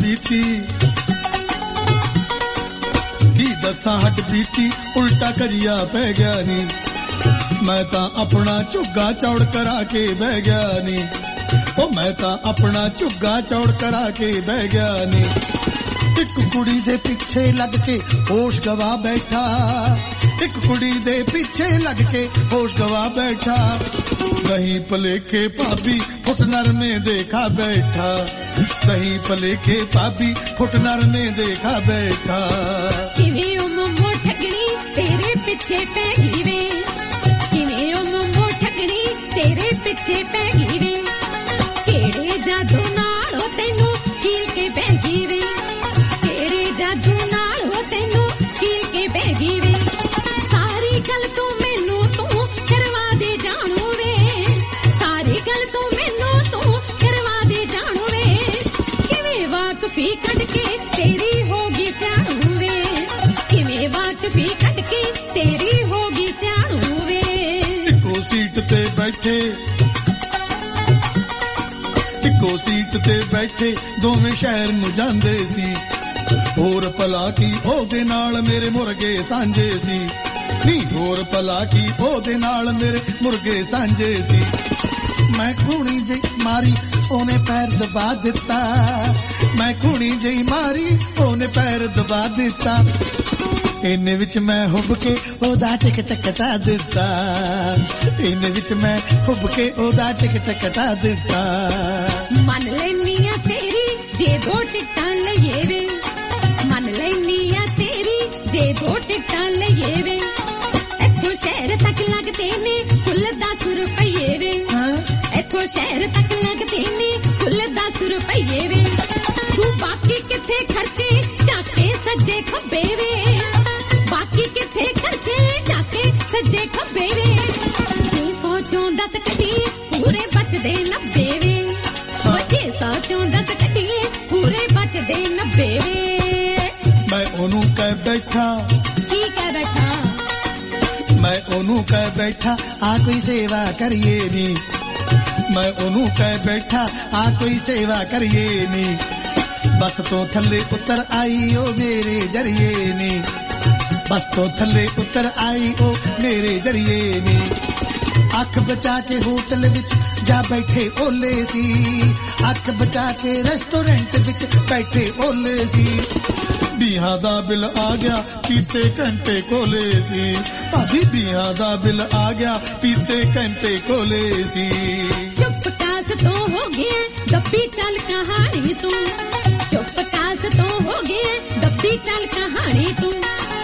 ਬੀਤੀ ਉਲਟਾ ਕਰੀਆ ਪੈ ਗਿਆ ਨੀ ਮੈਂ ਤਾਂ ਆਪਣਾ ਝੁੱਗਾ ਚੌੜ ਕਰਾ ਕੇ ਬਹਿ ਗਿਆ ਨੀ ਉਹ ਮੈਂ ਤਾਂ ਆਪਣਾ ਝੁੱਗਾ ਚੌੜ ਕਰਾ ਕੇ ਬਹਿ ਗਿਆ ਨੀ ਇੱਕ ਕੁੜੀ ਦੇ ਪਿੱਛੇ ਲੱਗ ਕੇ ਹੋਸ਼ ਗਵਾ ਬੈਠਾ ਇੱਕ ਕੁੜੀ ਦੇ ਪਿੱਛੇ ਲੱਗ ਕੇ ਹੋਸ਼ ਗਵਾ ਬੈਠਾ नहीं पलेखे भाभी फुटनर में देखा बैठा नहीं पलेखे भाभी फुटनर में देखा बैठा किवे ओ मम्मो ठगनी तेरे पीछे पै गई वे किवे ओ मम्मो ठगनी तेरे पीछे पै गई वे केड़े जादू नाल ओ तैनू कील के बह गई वे केड़े जादू नाल ओ तैनू कील के बह गई वे सारी गल तू मैनू तू करवा दे जानू वे गल तू मैनू तू करवा दे जानू वे किवें वाकफी कट के तेरी होगी स्याणू वे किवें वाकफी कट के तेरी होगी स्याणू वे इको सीट ते बैठे दोवें शहर नूं जांदे सी होर भला की ओहदे नाल मेरे मुर्गे सांझे सी नी होर भला की ओहदे नाल मेरे मुर्गे सांझे सी मैं खूनी जी मारी ओने पैर दबा दिता ਮੈਂ ਕੁਣੀ ਜਈ ਮਾਰੀ ਉਹਨੇ ਪੈਰ ਦਬਾ ਦਿੱਤਾ ਇੰਨੇ ਵਿੱਚ ਮੈਂ ਹੁੱਬ ਕੇ ਉਹਦਾ ਟਿਕਟ ਕਟਾ ਦਿੱਤਾ ਇੰਨੇ ਵਿੱਚ ਮੈਂ ਹੁੱਬ ਕੇ ਉਹਦਾ ਟਿਕਟ ਕਟਾ ਦਿੱਤਾ ਮੰਨ ਲੈਨੀ ਆ ਤੇਰੀ ਜੇ 2 ਟਿਕਟਾਂ ਲਈਏ ਵੇ ਮੰਨ ਲੈਨੀ ਆ ਤੇਰੀ ਜੇ 2 ਟਿਕਟਾਂ ਲਈਏ ਵੇ ਇੱਥੋਂ ਸ਼ਹਿਰ ਤੱਕ ਲੱਗਦੇ ਨੇ ਕੁੱਲ 10 ਰੁਪਈਏ ਵੇ ਇੱਥੋਂ ਸ਼ਹਿਰ ਤੱਕ ਲੱਗਦੇ ਨੇ ਕੁੱਲ 10 ਰੁਪਈਏ ਵੇ ਤੂੰ ਬਾਕੀ ਕਿੱਥੇ ਖਰਚੇ ਝਾਕੇ ਸੱਜੇ ਖੱਬੇ ਵੇ ਬਾਕੀ ਕਿੱਥੇ ਖਰਚੇ ਝਾਕੇ ਸੱਜੇ ਖੱਬੇ ਵੇ 600 ਚੋਂ 10 ਕੱਢੀਏ ਪੂਰੇ ਬਚਦੇ 90 ਵੇ 600 ਚੋਂ 10 ਕੱਢੀਏ ਪੂਰੇ ਬਚਦੇ 90 ਵੇ ਮੈਂ ਉਹਨੂੰ ਕਹਿ ਬੈਠਾ ਕੀ ਕਹਿ ਬੈਠਾ ਮੈਂ ਉਹਨੂੰ ਕਹਿ ਬੈਠਾ ਆ ਕੋਈ ਸੇਵਾ ਕਰੀਏ ਨੀ ਮੈਂ ਉਹਨੂੰ ਕਹਿ ਬੈਠਾ ਆ ਕੋਈ ਸੇਵਾ ਕਰੀਏ ਨੀ ਬਸ ਤੋਂ ਥੱਲੇ ਉਤਰ ਆਈ ਉਹ ਮੇਰੇ ਜਰੀਏ ਨੀ ਬਸ ਤੋਂ ਥੱਲੇ ਉਤਰ ਆਈ ਉਹ ਮੇਰੇ ਜਰੀਏ ਨੀ ਅੱਖ ਬਚਾ ਕੇ ਹੋਟਲ ਵਿੱਚ ਜਾ ਬੈਠੇ ਓਲੇ ਸੀ ਅੱਖ ਬਚਾ ਕੇ ਰੈਸਟੋਰੈਂਟ ਵਿੱਚ ਬੈਠੇ ਓਲੇ ਸੀ ਬੀਹਾਂ ਦਾ ਬਿੱਲ ਆ ਗਿਆ ਪੀਤੇ ਘੰਟੇ ਕੋਲੇ ਸੀ ਭਾਬੀ ਬੀਹਾਂ ਦਾ ਬਿੱਲ ਆ ਗਿਆ ਪੀਤੇ ਘੰਟੇ ਕੋਲੇ ਸੀ ਚੁੱਪ ਕਾਸ ਤੋਂ ਹੋ ਗਿਆ ਦੱਬੀ ਚੱਲ ਕਹਾਣੀ ਤੂੰ ਚੁੱਪ ਕਾਸ ਤੋਂ ਹੋ ਗਿਆ ਦੱਬੀ ਚੱਲ ਕਹਾਣੀ ਤੂੰ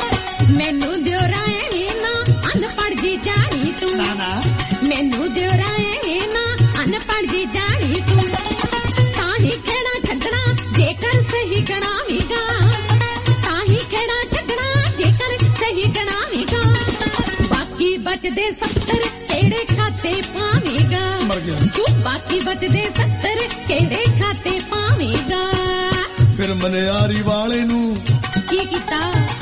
ਮੈਨੂੰ ਦਿਓ ਰਾਏ ਨਾ ਅਨਪੜ੍ਹ ਜੀ ਜਾਣੀ ਤੂੰ ਨਾ ਨਾ ਮੈਨੂੰ ਦਿਓ ਰਾਏ ਨਾ ਅਨਪੜ੍ਹ ਜੀ ਜਾਣੀ ਤੂੰ ਤਾਂ ਹੀ ਖੇੜਾ ਛੱਡਣਾ ਜੇਕਰ ਸਹੀ ਗਣਾਵੇਗਾ ਤਾਂ ਹੀ ਖੇੜਾ ਛੱਡਣਾ ਜੇਕਰ ਸਹੀ ਗਣਾਵੇਗਾ ਬਾਕੀ ਬਚਦੇ 70 ਕਿਹੜੇ ਖਾਤੇ ਪਾਵੇਗਾ ਤੂੰ ਬਾਕੀ ਬਚਦੇ 70 ਕਿਹੜੇ ਖਾਤੇ ਪਾਵੇਗਾ ਫਿਰ ਮਨਿਆਰੀ ਵਾਲੇ ਨੂੰ ਕੀ ਕੀਤਾ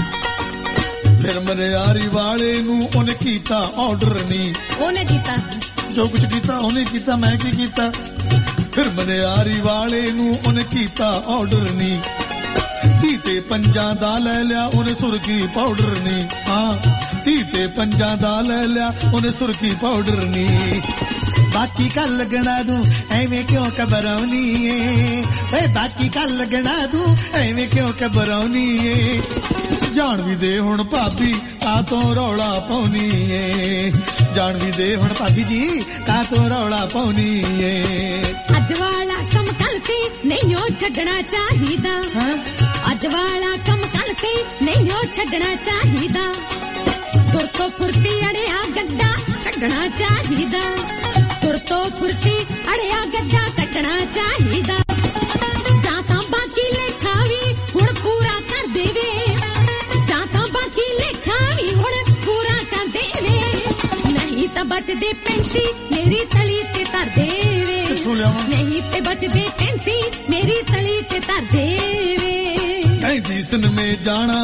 ਫਿਰ ਮਨਿਆਰੀ ਵਾਲੇ ਨੂੰ ਉਹਨੇ ਕੀਤਾ ਆਰਡਰ ਨਹੀਂ ਉਹਨੇ ਕੀਤਾ ਜੋ ਕੁਝ ਕੀਤਾ ਉਹਨੇ ਕੀਤਾ ਮੈਂ ਕੀ ਕੀਤਾ ਫਿਰ ਮਨਿਆਰੀ ਵਾਲੇ ਨੂੰ ਉਹਨੇ ਕੀਤਾ ਆਰਡਰ ਨਹੀਂ ਧੀ ਤੇ ਪੰਜਾਂ ਦਾ ਲੈ ਲਿਆ ਉਹਨੇ ਸੁਰਖੀ ਪਾਊਡਰ ਨਹੀਂ ਹਾਂ ਧੀ ਤੇ ਪੰਜਾਂ ਦਾ ਲੈ ਲਿਆ ਉਹਨੇ ਸੁਰਖੀ ਪਾਊਡਰ ਨਹੀਂ ਬਾਕੀ ਕੱਲ ਲੱਗਣਾ ਦੂੰ ਐਵੇਂ ਕਿਉਂ ਘਬਰਾਉਣੀ ਏ ਏ ਬਾਕੀ ਕੱਲ ਲੱਗਣਾ ਦੂੰ ਐਵੇਂ ਕਿਉਂ ਘਬਰਾਉਣੀ ਏ ਜਾਣ ਵੀ ਦੇ ਹੁਣ ਭਾਬੀ ਕਾ ਤੋਂ ਰੌਲਾ ਪਾਉਣੀ ਏ ਜਾਣ ਵੀ ਦੇ ਹੁਣ ਭਾਬੀ ਜੀ ਕਾ ਤੋਂ ਰੌਲਾ ਪਾਉਣੀ ਏ ਅੱਜ ਵਾਲਾ ਕੰਮ ਕੱਲ ਤੇ ਨਹੀਂ ਉਹ ਛੱਡਣਾ ਚਾਹੀਦਾ ਅੱਜ ਵਾਲਾ ਕੰਮ ਕੱਲ ਤੇ ਨਹੀਂ ਉਹ ਛੱਡਣਾ ਚਾਹੀਦਾ ਤੁਰ ਤੋਂ ਫੁਰਤੀ ਅੜਿਆ ਗੱਡਾ ਕੱਢਣਾ ਚਾਹੀਦਾ ਤੁਰ ਤੋਂ ਫੁਰਤੀ ਅੜਿਆ ਗੱਡਾ ਕੱਢਣਾ ਚਾਹੀਦਾ ਜਾਂ ਤਾਂ ਬਾਕੀ ਲੇਖਾ ਵੀ ਹੁਣ ਪੂਰਾ ਕਰ ਦੇਵੇ ਜਾਂ ਤਾਂ ਬਾਕੀ ਲੇਖਾ ਵੀ ਹੁਣ ਪੂਰਾ ਕਰ ਦੇਵੇ ਨਹੀਂ ਤਾਂ ਬਚਦੇ 35 ਮੇਰੀ ਤਲੀ ਤੇ ਧਰ ਦੇਵੇ ਨਹੀਂ ਤੇ ਬਚਦੇ 35 ਮੇਰੀ ਤਲੀ ਤੇ ਧਰ ਦੇਵੇ ਕਹਿੰਦੀ ਸਿਨਮੇ ਜਾਣਾ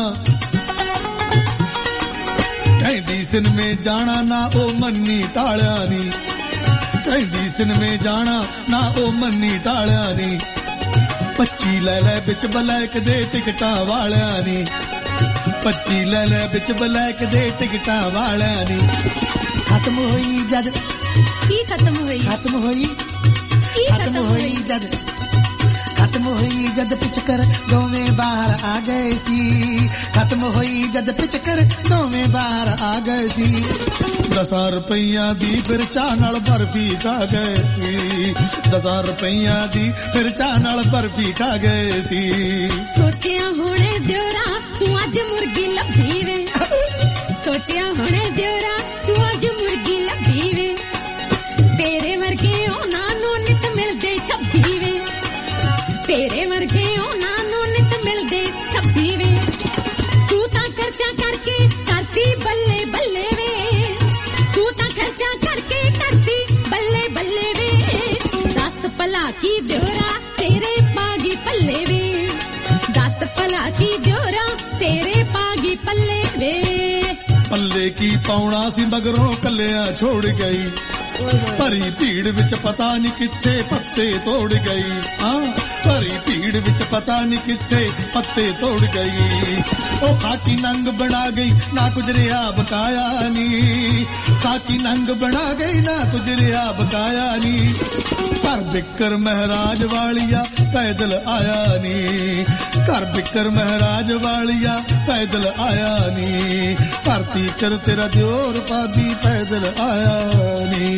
ਕਹਿੰਦੀ ਸਿਨਮੇ ਜਾਣਾ ਨਾ ਉਹ ਮੰਨੀ ਟਾਲਿਆ ਨੀ ਕਹਿੰਦੀ ਸਿਨਮੇ ਜਾਣਾ ਨਾ ਉਹ ਮੰਨੀ ਟਾਲਿਆ ਨੀ 25 ਲੈ ਲੈ ਵਿੱਚ ਬਲੈਕ ਦੇ ਟਿਕਟਾਂ ਵਾਲਿਆਂ ਨੀ 25 ਲੈ ਲੈ ਵਿੱਚ ਬਲੈਕ ਦੇ ਟਿਕਟਾਂ ਵਾਲਿਆਂ ਨੀ ਖਤਮ ਹੋਈ ਜਦ ਕੀ ਖਤਮ ਹੋਈ ਖਤਮ ਹੋਈ ਕੀ ਖਤਮ ਹੋਈ ਜਦ ਖਤਮ ਹੋਈ ਜਦ ਪਿਚਕਰ ਦੋਵੇਂ ਬਾਹਰ ਆ ਗਏ ਸੀ ਖਤਮ ਹੋਈ ਜਦ ਪਿਚਕਰ ਦੋਵੇਂ ਬਾਹਰ ਆ ਗਏ ਸੀ 10 ਰੁਪਈਆਂ ਦੀ ਫਿਰ ਚਾਹ ਨਾਲ ਬਰਫੀ ਖਾ ਗਏ ਸੀ 10 ਰੁਪਈਆਂ ਦੀ ਫਿਰ ਚਾਹ ਨਾਲ ਬਰਫੀ ਖਾ ਗਏ ਸੀ ਸੋਚਿਆ ਹੁਣੇ ਦਿਉਰਾ ਤੂੰ ਅੱਜ ਮੁਰਗੀ ਲੱਭੀ ਵੇ ਸੋਚਿਆ ਹੁਣੇ ਦਿਉਰਾ ਤੂੰ ਅੱਜ ਮੁਰਗੀ ਲੱਭੀ ਵੇ ਤੇਰੇ ਵਰਗੇ ਉਹਨਾਂ ਨੂੰ ਨਿਤ ਮਿਲਦੇ 26 ਵੇ ਤੇਰੇ ਵਰਗੇ ਉਹਨਾਂ ਨੂੰ ਨਿਤ ਮਿਲਦੇ 26 ਵੇ ਤੂੰ ਤਾਂ ਖਰਚਾ ਕਰਕੇ ਕਰਤੀ ਬੱਲੇ ਬੱਲੇ ਵੇ ਤੂੰ ਤਾਂ ਖਰਚਾ ਕਰਕੇ ਕਰਤੀ ਬੱਲੇ ਬੱਲੇ ਵੇ ਦੱਸ ਭਲਾ ਕੀ ਦਿਉਰਾ ਤੇਰੇ ਪਾਗੀ ਪੱਲੇ ਵੇ ਦੱਸ ਭਲਾ ਕੀ ਦਿਉਰਾ ਤੇਰੇ ਪਾਗੀ ਪੱਲੇ ਵੇ ਪੱਲੇ ਕੀ ਪਾਉਣਾ ਸੀ ਮਗਰੋਂ ਕੱਲਿਆ ਛੋੜ ਗਈ ਭਰੀ ਭੀੜ ਵਿੱਚ ਪਤਾ ਨਹੀਂ ਕਿੱਥੇ ਪੱਤੇ ਤੋੜ ਗਈ ਹਾਂ ਭਰੀ ਭੀੜ ਵਿੱਚ ਪਤਾ ਨਹੀਂ ਕਿੱਥੇ ਪੱਤੇ ਤੋੜ ਗਈ ਉਹ ਖਾਕੀ ਨੰਗ ਬਣਾ ਗਈ ਨਾ ਕੁਝ ਰਿਹਾ ਬਕਾਇਆ ਨੀ ਖਾਕੀ ਨੰਗ ਬਣਾ ਗਈ ਨਾ ਕੁਝ ਰਿਹਾ ਬਕਾਇਆ ਨੀ घर बिकर महराज वालिया पैदल आया नी, घर बिकर महराज वालिया पैदल आया नी, धरती कर तेरा जोर पादी पैदल आया नी।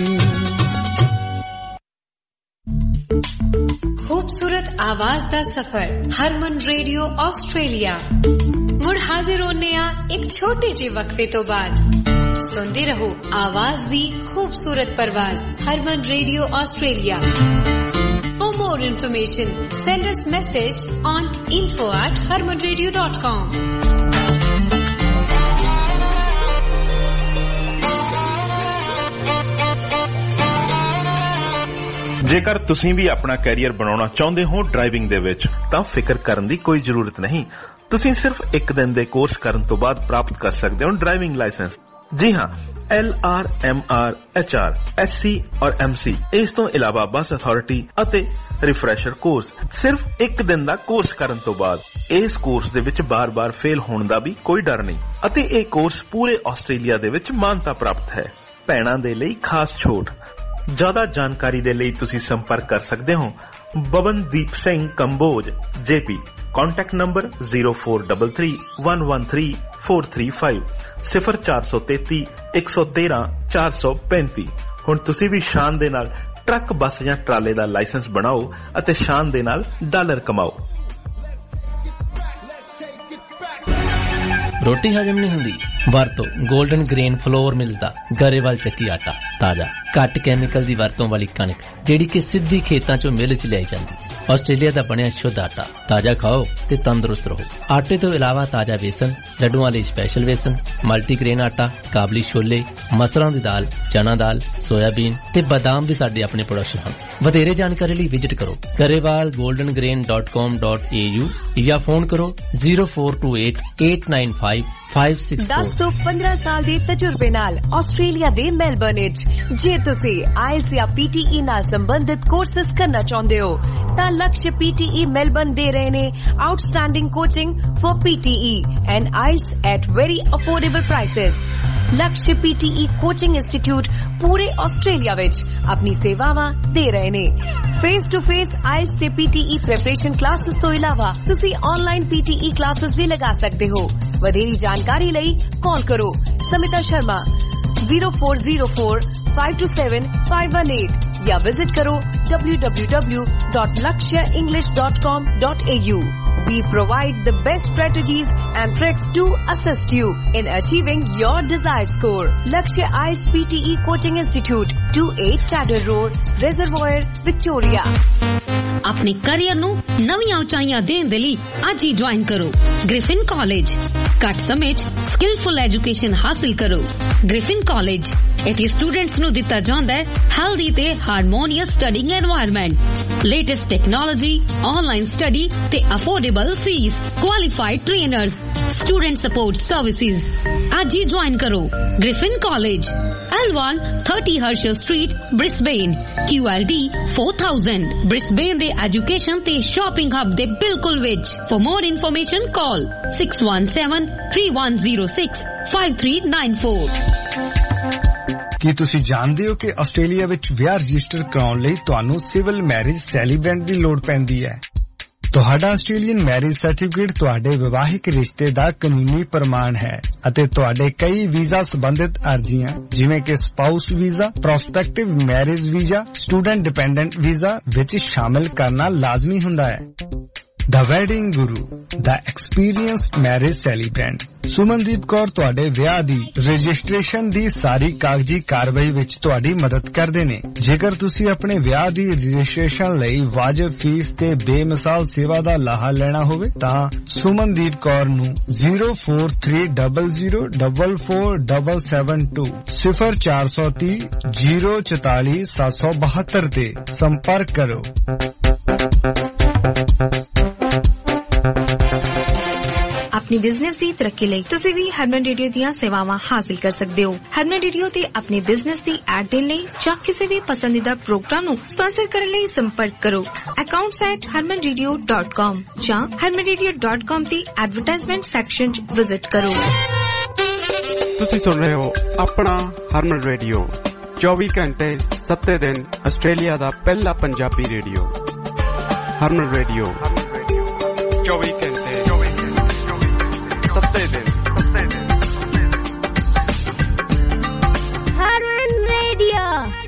खूबसूरत आवाज दा सफर हरमन रेडियो ऑस्ट्रेलिया मुड़ हाजिर होने आ एक छोटे जे वक्फे तो बाद। सुनते रहो आवाज दी खूबसूरत परवाज Harman radio Australia. For more information, send us message on info@harmanradio.com. ਜੇਕਰ ਤੁਸੀਂ ਵੀ ਆਪਣਾ ਕੈਰੀਅਰ ਬਣਾਉਣਾ ਚਾਹੁੰਦੇ ਹੋ ਡਰਾਈਵਿੰਗ ਦੇ ਵਿੱਚ ਤਾਂ ਫਿਕਰ ਕਰਨ ਦੀ ਕੋਈ ਜ਼ਰੂਰਤ ਨਹੀਂ। ਤੁਸੀਂ ਸਿਰਫ ਇੱਕ ਦਿਨ ਦੇ ਕੋਰਸ ਕਰਨ ਤੋਂ ਬਾਅਦ ਪ੍ਰਾਪਤ ਕਰ ਸਕਦੇ ਹੋ ਡਰਾਈਵਿੰਗ ਲਾਇਸੈਂਸ। ਜੀ ਹਾਂ, LR, MR, HR, SC और MC। ਇਸ ਤੋਂ ਇਲਾਵਾ ਬੱਸ ਅਥਾਰਟੀ ਅਤੇ ਰਿਫਰੈਸ਼ਰ ਕੋਰਸ। ਸਿਰਫ ਇੱਕ ਦਿਨ ਦਾ ਕੋਰਸ ਕਰਨ ਤੋਂ ਬਾਅਦ ਇਸ ਕੋਰਸ ਦੇ ਵਿੱਚ ਬਾਰ-ਬਾਰ ਫੇਲ ਹੋਣ ਦਾ ਵੀ ਕੋਈ ਡਰ ਨਹੀਂ ਅਤੇ ਇਹ ਕੋਰਸ ਪੂਰੇ ਆਸਟ੍ਰੇਲੀਆ ਦੇ ਵਿੱਚ ਮਾਨਤਾ ਪ੍ਰਾਪਤ ਹੈ। ਭੈਣਾਂ ਦੇ ਲਈ ਖਾਸ ਛੋਟ। ਜ਼ਿਆਦਾ ਜਾਣਕਾਰੀ ਦੇ ਲਈ ਤੁਸੀਂ ਸੰਪਰਕ ਕਰ ਸਕਦੇ ਹੋ Bavandeep Singh Kamboj JP। Contact number 0433 113 435 0433 113 435। ਹੁਣ ਤੁਸੀਂ ਵੀ ਸ਼ਾਨ ਦੇ ਨਾਲ ਟਰੱਕ, ਬੱਸ ਜਾਂ ਟਰਾਲੇ ਦਾ ਲਾਇਸੈਂਸ ਬਣਾਓ ਅਤੇ ਸ਼ਾਨ ਦੇ ਨਾਲ ਡਾਲਰ ਕਮਾਓ। रोटी हजम नहीं हुंदी वरतो गोल्डन ग्रेन फ्लोर मिलदा गरेवाल ਚੱਕੀ आटा ताजा घट कैमिकल दी वरतों वाली कणक जेड़ी कि सिद्धी खेतां चों मिल च लियाई जांदी। ਆਸਟ੍ਰੇਲੀਆ ਦਾ ਬਣਿਆ ਸ਼ੁੱਧ ਆਟਾ ਤਾਜ਼ਾ ਖਾਓ ਤੇ ਤੰਦਰੁਸਤ ਰਹੋ। ਆਟੇ ਤੋਂ ਇਲਾਵਾ ਤਾਜ਼ਾ ਬੇਸਨ, ਲੱਡੂਆਂ ਲਈ ਸਪੈਸ਼ਲ ਬੇਸਨ, ਮਲਟੀਗ੍ਰੇਨ ਆਟਾ, ਕਾਬਲੀ ਛੋਲੇ, ਮਸਰਾਂ ਦੀ ਦਾਲ, ਚਨਾ ਦਾਲ, ਸੋਇਆਬੀਨ ਤੇ ਬਾਦਾਮ ਵੀ ਸਾਡੇ ਆਪਣੇ ਪ੍ਰੋਡਕਸ਼ਨ ਹਨ। ਵਧੇਰੇ ਜਾਣਕਾਰੀ ਲਈ ਵਿਜ਼ਿਟ ਕਰੋ garewalgoldengrain.com.au ਜਾਂ ਫੋਨ ਕਰੋ 0428-895-564। 10 ਤੋਂ 15 ਸਾਲ ਦੇ ਤਜਰਬੇ ਨਾਲ ਆਸਟ੍ਰੇਲੀਆ ਦੇ ਮੈਲਬਰਨ ਵਿੱਚ ਜੇ ਤੁਸੀਂ ਆਇਲਸ ਜਾਂ PTE ਨਾਲ ਸੰਬੰਧਿਤ ਕੋਰਸਸ ਕਰਨਾ ਚਾਹੁੰਦੇ ਹੋ ਤਾਂ ਲਕਸ਼ਯ PTE ਮੈਲਬਰਨ ਦੇ ਰਹੇ ਨੇ outstanding coaching for PTE and IELTS at very affordable prices. Lakshya PTE coaching institute ਪੂਰੇ ਆਸਟ੍ਰੇਲੀਆ ਵਿੱਚ ਆਪਣੀ ਸੇਵਾਵਾਂ ਦੇ ਰਹੇ ਨੇ। ਫੇਸ ਟੂ ਫੇਸ ਆਇਲਸ ਤੇ PTE ਪ੍ਰੈਪਰੇਸ਼ਨ ਕਲਾਸਿਸ ਤੋਂ ਇਲਾਵਾ ਤੁਸੀਂ ਆਨਲਾਈਨ PTE ਕਲਾਸਿਸ ਵੀ ਲਗਾ ਸਕਦੇ ਹੋ। ਵਧੇਰੀ ਜਾਣਕਾਰੀ ਲਈ ਕਾਲ ਕਰੋ ਸਮਿਤਾ ਸ਼ਰਮਾ 0404-527-518 या विजिट करो www.lakshaenglish.com.au। We provide the best strategies and tricks to assist you in achieving your desired score. Lakshya IELTS PTE Coaching Institute, 28 Chatter Road, Reservoir, Victoria। ਆਪਣੇ ਕੈਰੀਅਰ ਨੂੰ ਨਵੀਆਂ ਉਚਾਈਆਂ ਦੇਣ ਦੇ ਲਈ ਅੱਜ ਹੀ ਜੁਆਇਨ ਕਰੋ ਗ੍ਰਿਫਿਨ ਕਾਲਜ। ਘੱਟ ਸਮੇਂ 'ਚ ਸਕਿਲਫੁਲ ਐਜੂਕੇਸ਼ਨ ਹਾਸਿਲ ਕਰੋ। ਗ੍ਰਿਫਿਨ ਕਾਲਜ ਇੱਥੇ ਸਟੂਡੈਂਟਸ ਨੂੰ ਦਿੱਤਾ ਜਾਂਦਾ ਹੈ ਹੈਲਦੀ ਤੇ harmonious studying environment, latest technology, online study ਤੇ affordable fees, qualified trainers, student support services. ਅੱਜ ਹੀ ਜੁਆਇਨ ਕਰੋ Griffin college, L1 30 Herschel Street, Brisbane, QLD 4000। Brisbane ਦੇ ਐਜੂਕੇਸ਼ਨ ਤੇ ਸ਼ਾਪਿੰਗ ਹੱਬ ਦੇ ਬਿਲਕੁਲ ਵਿੱਚ। For more information call 617-3106-5394। ਕੀ ਤੁਸੀਂ ਜਾਣਦੇ ਹੋ ਕਿ ਆਸਟ੍ਰੇਲੀਆ ਵਿੱਚ ਵਿਆਹ ਰਜਿਸਟਰ ਕਰਾਉਣ ਲਈ ਤੁਹਾਨੂੰ ਸਿਵਲ ਮੈਰਿਜ ਸੈਲੀਬ੍ਰੈਂਟ ਦੀ ਲੋੜ ਪੈਂਦੀ ਹੈ। ਤੁਹਾਡਾ ਆਸਟ੍ਰੇਲੀਅਨ ਮੈਰਿਜ ਸਰਟੀਫਿਕੇਟ ਤੁਹਾਡੇ ਵਿਵਾਹਿਕ ਰਿਸ਼ਤੇ ਦਾ ਕਾਨੂੰਨੀ ਪ੍ਰਮਾਣ ਹੈ ਅਤੇ ਤੁਹਾਡੇ ਕਈ ਵੀਜ਼ਾ ਸੰਬੰਧਿਤ ਅਰਜ਼ੀਆਂ ਜਿਵੇਂ ਕਿ spouse visa, prospective marriage visa, student dependent visa ਵਿੱਚ ਸ਼ਾਮਿਲ ਕਰਨਾ ਲਾਜ਼ਮੀ ਹੁੰਦਾ ਹੈ। The Wedding Guru, The Experienced Marriage Celebrant। Sumandeep Kaur ਤੁਹਾਡੇ ਵਿਆਹ ਦੀ ਰਜਿਸਟ੍ਰੇਸ਼ਨ ਦੀ ਸਾਰੀ ਕਾਗਜ਼ੀ ਕਾਰਵਾਈ ਵਿੱਚ ਤੁਹਾਡੀ ਮਦਦ ਕਰਦੇ ਨੇ। ਜੇਕਰ ਤੁਸੀਂ ਆਪਣੇ ਵਿਆਹ ਦੀ ਰਜਿਸਟ੍ਰੇਸ਼ਨ ਲਈ ਵਾਜਬ ਫੀਸ ਤੇ ਬੇਮਿਸਾਲ ਸੇਵਾ ਦਾ ਲਾਹਾ ਲੈਣਾ ਹੋਵੇ ਤਾਂ ਸੁਮਨਦੀਪ ਕੌਰ ਨੂੰ 0430044772 0430 044 772 ਤੇ ਸੰਪਰਕ ਕਰੋ। अपनी बिजनेस की तरक्की ਲਈ ਤੁਸੀਂ ਵੀ ਹਰਮਨ ਰੇਡੀਓ ਦੀਆਂ ਸੇਵਾਵਾਂ ਹਾਸਲ ਕਰ ਸਕਦੇ ਹੋ। ਹਰਮਨ ਰੇਡੀਓ ਤੇ ਆਪਣੇ ਬਿਜ਼ਨਸ ਦੀ ਐਡ ਦੇਣ ਲਈ ਜਾਂ ਕਿਸੇ ਵੀ ਪਸੰਦੀਦਾ ਪ੍ਰੋਗਰਾਮ ਨੂੰ ਸਪਾਂਸਰ ਕਰਨ ਲਈ ਸੰਪਰਕ ਕਰੋ accounts@harmanradio.com ਜਾਂ harmanradio.com ਦੀ ਐਡਵਰਟਾਈਜ਼ਮੈਂਟ ਸੈਕਸ਼ਨ 'ਚ ਵਿਜ਼ਿਟ ਕਰੋ। ਤੁਸੀਂ ਸੁਣ ਰਹੇ ਹੋ ਆਪਣਾ ਹਰਮਨ ਰੇਡੀਓ 24 ਘੰਟੇ 7 ਦਿਨ ਆਸਟ੍ਰੇਲੀਆ ਦਾ ਪਹਿਲਾ ਪੰਜਾਬੀ ਰੇਡੀਓ ਹਰਮਨ ਰੇਡੀਓ 24 ਘੰਟੇ 7 ਦਿਨ ਹਰਮਨ ਰੇਡੀਓ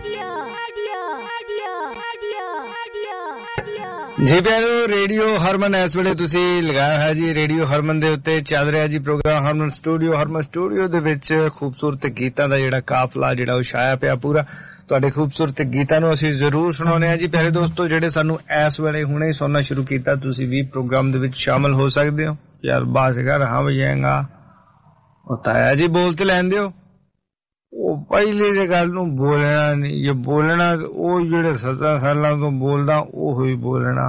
ਜੀ ਪਿਆਰੋ ਰੇਡੀਓ ਹਰਮਨ ਇਸ ਵੇਲੇ ਤੁਸੀਂ ਲਗਾਇਆ ਹੈ ਜੀ ਰੇਡੀਓ ਹਰਮਨ ਦੇ ਉੱਤੇ ਚੱਲ ਰਿਹਾ ਜੀ ਪ੍ਰੋਗਰਾਮ ਹਰਮਨ ਸਟੂਡੀਓ ਦੇ ਵਿੱਚ ਖੂਬਸੂਰਤ ਗੀਤਾਂ ਦਾ ਜਿਹੜਾ ਕਾਫਲਾ ਜਿਹੜਾ ਉਹ ਛਾਇਆ ਪਿਆ ਪੂਰਾ ਤੁਹਾਡੇ ਖੂਬਸੂਰਤ ਗੀਤਾਂ ਨੂੰ ਅਸੀਂ ਜ਼ਰੂਰ ਸੁਣਾਉਂਦੇ ਹਾਂ ਜੀ ਪਿਆਰੇ ਦੋਸਤੋ ਜਿਹੜੇ ਸਾਨੂੰ ਇਸ ਵੇਲੇ ਹੁਣੇ ਸੁਣਨਾ ਸ਼ੁਰੂ ਕੀਤਾ ਤੁਸੀਂ ਵੀ ਪ੍ਰੋਗਰਾਮ ਦੇ ਵਿੱਚ ਸ਼ਾਮਲ ਹੋ ਸਕਦੇ ਹੋ ਯਾਰ ਬਾਤ ਕਰ ਹਾਂ ਵਜਾਏਗਾ ਉਹ ਤਾਇਆ ਜੀ ਬੋਲ ਤੇ ਲੈਣ ਦਿਓ ਉਹ ਪਹਿਲੀ ਦੀ ਗੱਲ ਨੂੰ ਬੋਲਣਾ ਨਹੀਂ ਜੇ ਬੋਲਣਾ ਉਹ ਜਿਹੜੇ 17 ਸਾਲਾਂ ਤੋਂ ਬੋਲਦਾ ਉਹ ਹੀ ਬੋਲਣਾ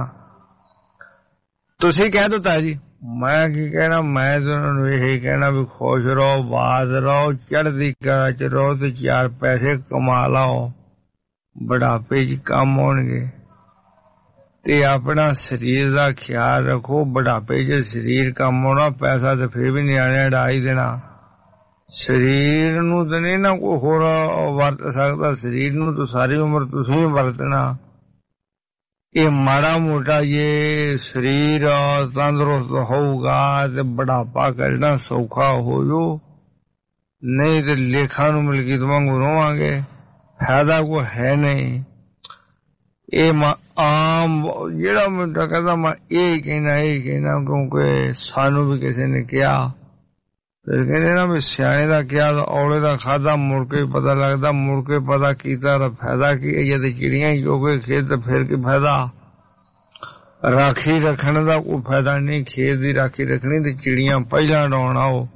ਤੁਸੀਂ ਕਹਿ ਦੋ ਤਾਇਆ ਜੀ ਮੈਂ ਕੀ ਕਹਿਣਾ ਮੈਂ ਤੁਹਾਨੂੰ ਇਹ ਕਹਿਣਾ ਵੀ ਖੁਸ਼ ਰਹੋ ਬਾਜ਼ ਰਹੋ ਚੜ੍ਹਦੀ ਕਲਾ ਚ ਰਹੋ ਤੇ 4 ਪੈਸੇ ਕਮਾ ਲਓ ਬੁਢਾਪੇ 'ਚ ਕੰਮ ਆਉਣਗੇ ਤੇ ਆਪਣਾ ਸਰੀਰ ਦਾ ਖਿਆਲ ਰੱਖੋ ਬੁਢਾਪੇ 'ਚ ਸਰੀਰ ਕੰਮ ਆਉਣਾ ਪੈਸਾ ਤੇ ਫਿਰ ਵੀ ਨਿਆਣਿਆਂ ਢਾਈ ਦੇਣਾ ਸਰੀਰ ਨੂੰ ਤਾਂ ਨਹੀਂ ਨਾ ਕੋਈ ਹੋਰ ਵਰਤ ਸਕਦਾ ਸਰੀਰ ਨੂੰ ਤਾਂ ਸਾਰੀ ਉਮਰ ਤੁਸੀਂ ਵਰਤਣਾ ਇਹ ਮਾੜਾ ਮੋਟਾ ਜੇ ਸਰੀਰ ਤੰਦਰੁਸਤ ਹੋਊਗਾ ਤੇ ਬੁਢਾਪਾ ਕੱਢਣਾ ਸੌਖਾ ਹੋ ਜੂ ਨਹੀਂ ਤੇ ਲੇਖਾਂ ਨੂੰ ਮਿਲਕੀ ਵਾਂਗੂ ਰੋਵਾਂਗੇ ਫਾਇਦਾ ਕੋਈ ਹੈ ਨਹੀਂ ਇਹ ਆਮ ਜਿਹੜਾ ਮੁੰਡਾ ਕਹਿੰਦਾ ਮੈਂ ਇਹ ਕਹਿਣਾ ਕਿਉਂਕਿ ਸਾਨੂੰ ਵੀ ਕਿਸੇ ਨੇ ਕਿਹਾ ਫਿਰ ਕਹਿੰਦੇ ਨਾ ਵੀ ਸਿਆਣੇ ਦਾ ਕਿਹਾ ਔਲੇ ਦਾ ਖਾਦਾ ਮੁੜ ਕੇ ਪਤਾ ਲੱਗਦਾ ਮੁੜ ਕੇ ਪਤਾ ਕੀਤਾ ਤਾਂ ਫਾਇਦਾ ਕੀ ਹੈ ਜਦ ਚਿੜੀਆਂ ਹੀ ਹੋ ਗਏ ਖੇਤ ਫਿਰ ਕੀ ਫਾਇਦਾ ਰਾਖੀ ਰੱਖਣ ਦਾ ਕੋਈ ਫਾਇਦਾ ਨਹੀਂ ਖੇਤ ਦੀ ਰਾਖੀ ਰੱਖਣੀ ਤੇ ਚਿੜੀਆਂ ਪਹਿਲਾਂ ਡਾਉਣ ਆਓ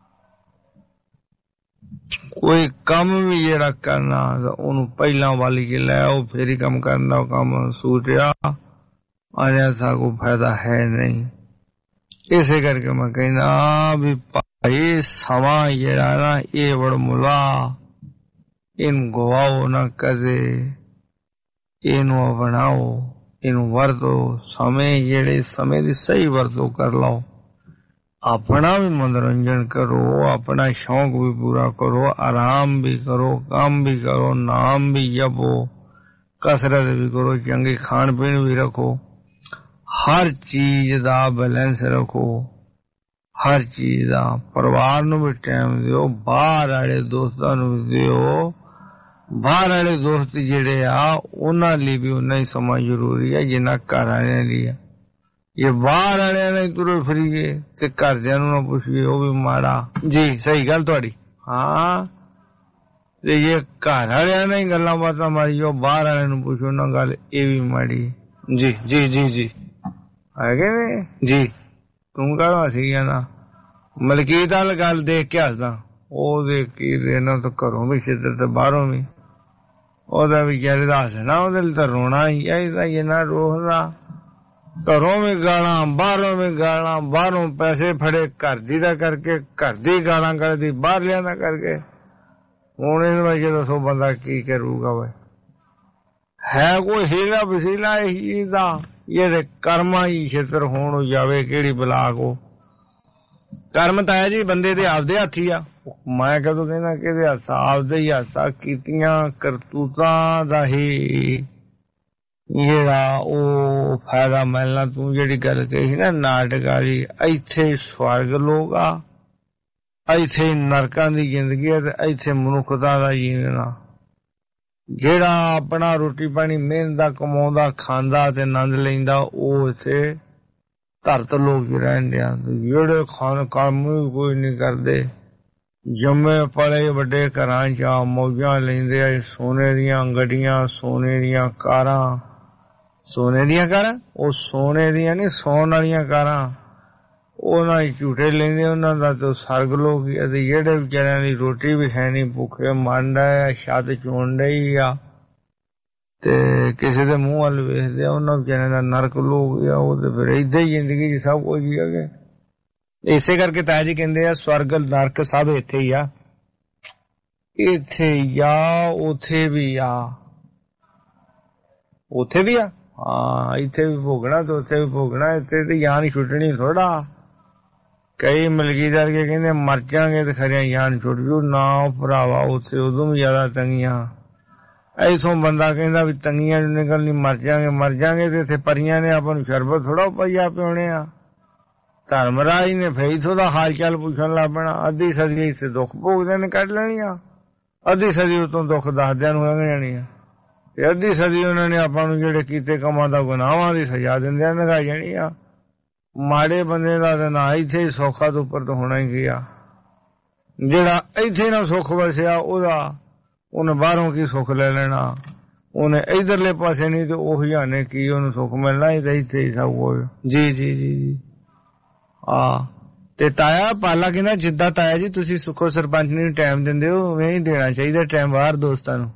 ਕੋਈ ਕੰਮ ਵੀ ਜਿਹੜਾ ਕਰਨਾ ਉਹਨੂੰ ਪਹਿਲਾਂ ਵਾਲੀ ਕੇ ਲੈ ਆਓ ਫਿਰ ਹੀ ਕੰਮ ਕਰਨ ਦਾ ਕੰਮ ਸੂਟਿਆ ਆਇਆ ਤਾਂ ਕੋਈ ਫਾਇਦਾ ਹੈ ਨਹੀਂ ਇਸੇ ਕਰਕੇ ਮੈਂ ਕਹਿੰਦਾ ਵੀ ਇਹ ਸਮਾਂ ਜਿਹੜਾ ਨਾ ਇਹ ਵਡਮੁੱਲਾ ਇਹਨੂੰ ਗਵਾਓ ਨਾ ਕਦੇ ਇਹਨੂੰ ਅਪਣਾਓ ਇਹਨੂੰ ਵਰਤੋ ਸਮੇਂ ਦੀ ਸਹੀ ਵਰਤੋਂ ਕਰ ਲਓ ਆਪਣਾ ਵੀ ਮਨੋਰੰਜਨ ਕਰੋ ਆਪਣਾ ਸ਼ੌਂਕ ਵੀ ਪੂਰਾ ਕਰੋ ਆਰਾਮ ਵੀ ਕਰੋ ਕੰਮ ਵੀ ਕਰੋ ਨਾਮ ਵੀ ਜਪੋ ਕਸਰਤ ਵੀ ਕਰੋ ਚੰਗੇ ਖਾਣ ਪੀਣ ਵੀ ਰੱਖੋ ਹਰ ਚੀਜ਼ ਦਾ ਬੈਲੈਂਸ ਰੱਖੋ ਹਰ ਚੀਜ਼ ਦਾ ਪਰਿਵਾਰ ਨੂੰ ਵੀ ਟਾਈਮ ਦਿਓ ਬਾਹਰ ਵਾਲੇ ਦੋਸਤਾਂ ਨੂੰ ਵੀ ਦਿਓ ਬਾਹਰ ਵਾਲੇ ਦੋਸਤ ਜਿਹੜੇ ਆ ਉਹਨਾਂ ਲਈ ਵੀ ਉਨਾ ਹੀ ਸਮਾਂ ਜ਼ਰੂਰੀ ਹੈ ਜਿੰਨਾ ਘਰ ਵਾਲਿਆਂ ਲਈ ਹੈ ਇਹ ਬਾਹਰ ਵਾਲਿਆਂ ਨੇ ਤੁਰੇ ਫਿਰੀਏ ਤੇ ਘਰਦਿਆਂ ਨੂੰ ਨਾ ਪੁੱਛੀਏ ਉਹ ਵੀ ਮਾੜਾ ਜੀ ਸਹੀ ਗੱਲ ਤੁਹਾਡੀ ਹਾਂ ਤੇ ਇਹ ਘਰ ਵਾਲਿਆਂ ਨੇ ਗੱਲਾਂ ਬਾਤਾਂ ਮਾਰੀਓ ਬਾਹਰ ਵਾਲਿਆਂ ਨੂੰ ਪੁੱਛੋ ਨਾ ਗੱਲ ਇਹ ਵੀ ਮਾੜੀ ਜੀ ਜੀ ਜੀ ਜੀ ਹੈਗੇ ਨੇ ਜੀ ਤੂੰ ਕਹਾਂ ਸੀ ਨਾ ਮਲਕੀਤ ਵਾਲ ਗੱਲ ਦੇਖ ਕੇ ਹੱਸਦਾ ਉਹ ਦੇਖ ਕੇ ਇਹਨਾਂ ਤੋਂ ਘਰੋਂ ਵੀ ਛਿੱਤਰ ਤੇ ਬਾਹਰੋਂ ਵੀ ਉਹਦਾ ਵਿਚਾਰੇ ਦਾ ਹੱਸਣਾ ਉਹਦੇ ਲਈ ਤਾਂ ਰੋਣਾ ਹੀ ਚਾਹੀਦਾ ਜਿੰਨਾ ਰੋਹਦਾ ਘਰੋਂ ਵੀ ਗਾਲਾਂ ਬਾਹਰੋਂ ਵੀ ਗਾਲਾਂ ਬਾਹਰੋਂ ਪੈਸੇ ਫੜੇ ਘਰ ਦੀ ਦਾ ਕਰਕੇ ਘਰ ਦੀ ਗਾਲਾਂ ਕੱਢਦੀ ਬਾਹਰ ਲਿਆਂਦਾ ਕਰਕੇ ਹੁਣ ਇਹਨੂੰ ਜੇ ਦੱਸੋ ਬੰਦਾ ਕੀ ਕਰੂਗਾ ਵੇ ਹੈ ਕੋਈ ਹੀਲਾ ਵਸੀਲਾ ਇਹੀ ਦਾ ਇਹਦੇ ਕਰਮਾਂ ਹੀ ਛਿੱਤਰ ਹੋਣ ਜਾਵੇ ਕਿਹੜੀ ਬਲਾ ਕੋ ਕਰਮ ਤਾਂ ਹੈ ਜੀ ਬੰਦੇ ਦੇ ਆਪਦੇ ਹੱਥ ਹੀ ਆ ਮੈਂ ਕਦੋਂ ਕਹਿੰਦਾ ਕਿ ਇਹਦੇ ਹੱਥ ਆਪਦੇ ਹੀ ਹੱਥਾਂ ਕੀਤੀਆਂ ਕਰਤੂਤਾਂ ਦਾ ਹੀ ਜਿਹੜਾ ਉਹ ਫਾਇਦਾ ਮਿਲਣਾ ਤੂੰ ਜਿਹੜੀ ਗੱਲ ਕਹੀ ਨਾ ਨਾਟਕ ਵਾਲੀ ਇੱਥੇ ਸਵਰਗ ਲੋਕ ਆ ਇੱਥੇ ਨਰਕਾਂ ਦੀ ਜ਼ਿੰਦਗੀ ਹੈ ਤੇ ਇੱਥੇ ਮਨੁੱਖਤਾ ਦਾ ਜੀਵਨ ਜਿਹੜਾ ਆਪਣਾ ਰੋਟੀ ਪਾਣੀ ਮਿਹਨਤ ਦਾ ਕਮਾਉਂਦਾ ਖਾਂਦਾ ਤੇ ਆਨੰਦ ਲੈਂਦਾ ਉਹ ਇੱਥੇ ਧਰਤ ਲੋਕ ਰਹਿੰਦੇ ਆ ਜਿਹੜੇ ਖਾਣ ਕੰਮ ਕੋਈ ਨਹੀਂ ਕਰਦੇ ਜੰਮੇ ਪਲੇ ਵੱਡੇ ਘਰਾਂ ਚ ਮੌਜਾਂ ਲੈਂਦੇ ਆ ਸੋਨੇ ਦੀਆਂ ਗੱਡੀਆਂ ਸੋਨੇ ਦੀਆਂ ਕਾਰਾਂ ਉਹ ਸੋਨੇ ਦੀਆਂ ਨਹੀਂ ਸੌਣ ਵਾਲੀਆਂ ਕਾਰਾਂ ਉਹਨਾਂ ਝੂਠੇ ਲੈਂਦੇ ਉਹਨਾਂ ਦਾ ਤਾਂ ਸਰਗ ਲੋਕ ਅਤੇ ਜਿਹੜੇ ਵਿਚਾਰਿਆਂ ਦੀ ਰੋਟੀ ਵੀ ਹੈ ਨਹੀਂ ਭੁੱਖੇ ਮੰਨਦਾ ਆ ਛੱਤ ਚੋਣ ਡਈ ਆ ਤੇ ਕਿਸੇ ਦੇ ਮੂੰਹ ਵੱਲ ਵੇਖਦੇ ਆ ਉਹਨਾਂ ਵਿਚਾਰਿਆਂ ਦਾ ਨਰਕ ਲੋਕ ਆ ਉਹ ਤੇ ਫਿਰ ਏਦਾਂ ਹੀ ਜ਼ਿੰਦਗੀ ਚ ਸਭ ਕੁਝ ਹੀ ਹੈਗੇ ਇਸੇ ਕਰਕੇ ਤਾਇਆ ਜੀ ਕਹਿੰਦੇ ਆ ਸਵਰਗ ਨਰਕ ਸਭ ਇੱਥੇ ਹੀ ਆ ਇੱਥੇ ਆ ਉੱਥੇ ਵੀ ਆ ਹਾਂ ਇੱਥੇ ਵੀ ਭੋਗਣਾ ਤੇ ਉੱਥੇ ਵੀ ਭੋਗਣਾ ਇੱਥੇ ਤੇ ਜਾਨ ਛੁੱਟਣੀ ਥੋੜਾ ਕਈ ਮਲਕੀਦਾਰ ਕਹਿੰਦੇ ਮਰ ਜਾਗੇ ਤੇ ਖਰਿਆ ਜਾਨ ਛੁੱਟ ਜੂ ਨਾ ਭਰਾਵਾ ਉੱਥੇ ਉਦੋਂ ਵੀ ਜ਼ਿਆਦਾ ਤੰਗੀਆਂ ਇਥੋਂ ਬੰਦਾ ਕਹਿੰਦਾ ਵੀ ਤੰਗੀਆਂ ਨਿਕਲਣੀ ਮਰ ਜਾਗੇ ਤੇ ਇੱਥੇ ਪਰੀਆਂ ਨੇ ਆਪਾਂ ਨੂੰ ਸ਼ਰਬਤ ਥੋੜਾ ਪਈਆ ਪਿਉਣੇ ਆ। ਧਰਮਰਾਜ ਨੇ ਫੇਰ ਇਥੋਂ ਦਾ ਹਾਲ ਚਾਲ ਪੁੱਛਣ ਲੱਗ ਪੈਣਾ। ਅੱਧੀ ਸਦੀ ਇੱਥੇ ਦੁੱਖ ਭੋਗਦਿਆਂ ਨੇ ਕੱਢ ਲੈਣੀ ਆ, ਅੱਧੀ ਸਦੀ ਉਤੋਂ ਦੁੱਖ ਦੱਸਦਿਆਂ ਨੂੰ ਲੰਘ ਜਾਣੀ ਆ, ਤੇ ਅੱਧੀ ਸਦੀ ਉਹਨਾਂ ਨੇ ਆਪਾਂ ਨੂੰ ਜਿਹੜੇ ਕੀਤੇ ਕੰਮਾਂ ਦਾ ਗੁਨਾਹਾਂ ਦੀ ਸਜ਼ਾ ਦਿੰਦਿਆਂ ਲੰਘਾਈ ਜਾਣੀ ਆ। ਮਾੜੇ ਬੰਦੇ ਦਾ ਤਾਂ ਨਾ ਇੱਥੇ ਸੌਖਾ ਤੋਂ ਉੱਪਰ ਤਾਂ ਹੋਣਾ ਹੀ ਗਿਆ। ਜਿਹੜਾ ਇੱਥੇ ਨਾ ਸੁੱਖ ਵਸਿਆ ਉਹਨੇ ਬਾਹਰੋਂ ਕੀ ਸੁੱਖ ਲੈ ਲੈਣਾ, ਉਹਨੇ ਇਧਰਲੇ ਪਾਸੇ ਨਹੀਂ ਤੇ ਉਹ ਹਜ਼ਾਨੇ ਕੀ ਉਹਨੂੰ ਸੁੱਖ ਮਿਲਣਾ, ਤੇ ਇੱਥੇ ਹੀ ਸਭ ਕੁਝ। ਜੀ ਜੀ ਜੀ ਜੀ ਤੇ ਤਾਇਆ ਪਾਲਾ ਕਹਿੰਦਾ ਜਿੱਦਾਂ ਤਾਇਆ ਜੀ ਤੁਸੀਂ ਸੁੱਖੋ ਸਰਪੰਚ ਨੂੰ ਟਾਈਮ ਦਿੰਦੇ ਹੋ ਉਵੇਂ ਹੀ ਦੇਣਾ ਚਾਹੀਦਾ ਟਾਈਮ ਬਾਹਰ ਦੋਸਤਾਂ ਨੂੰ।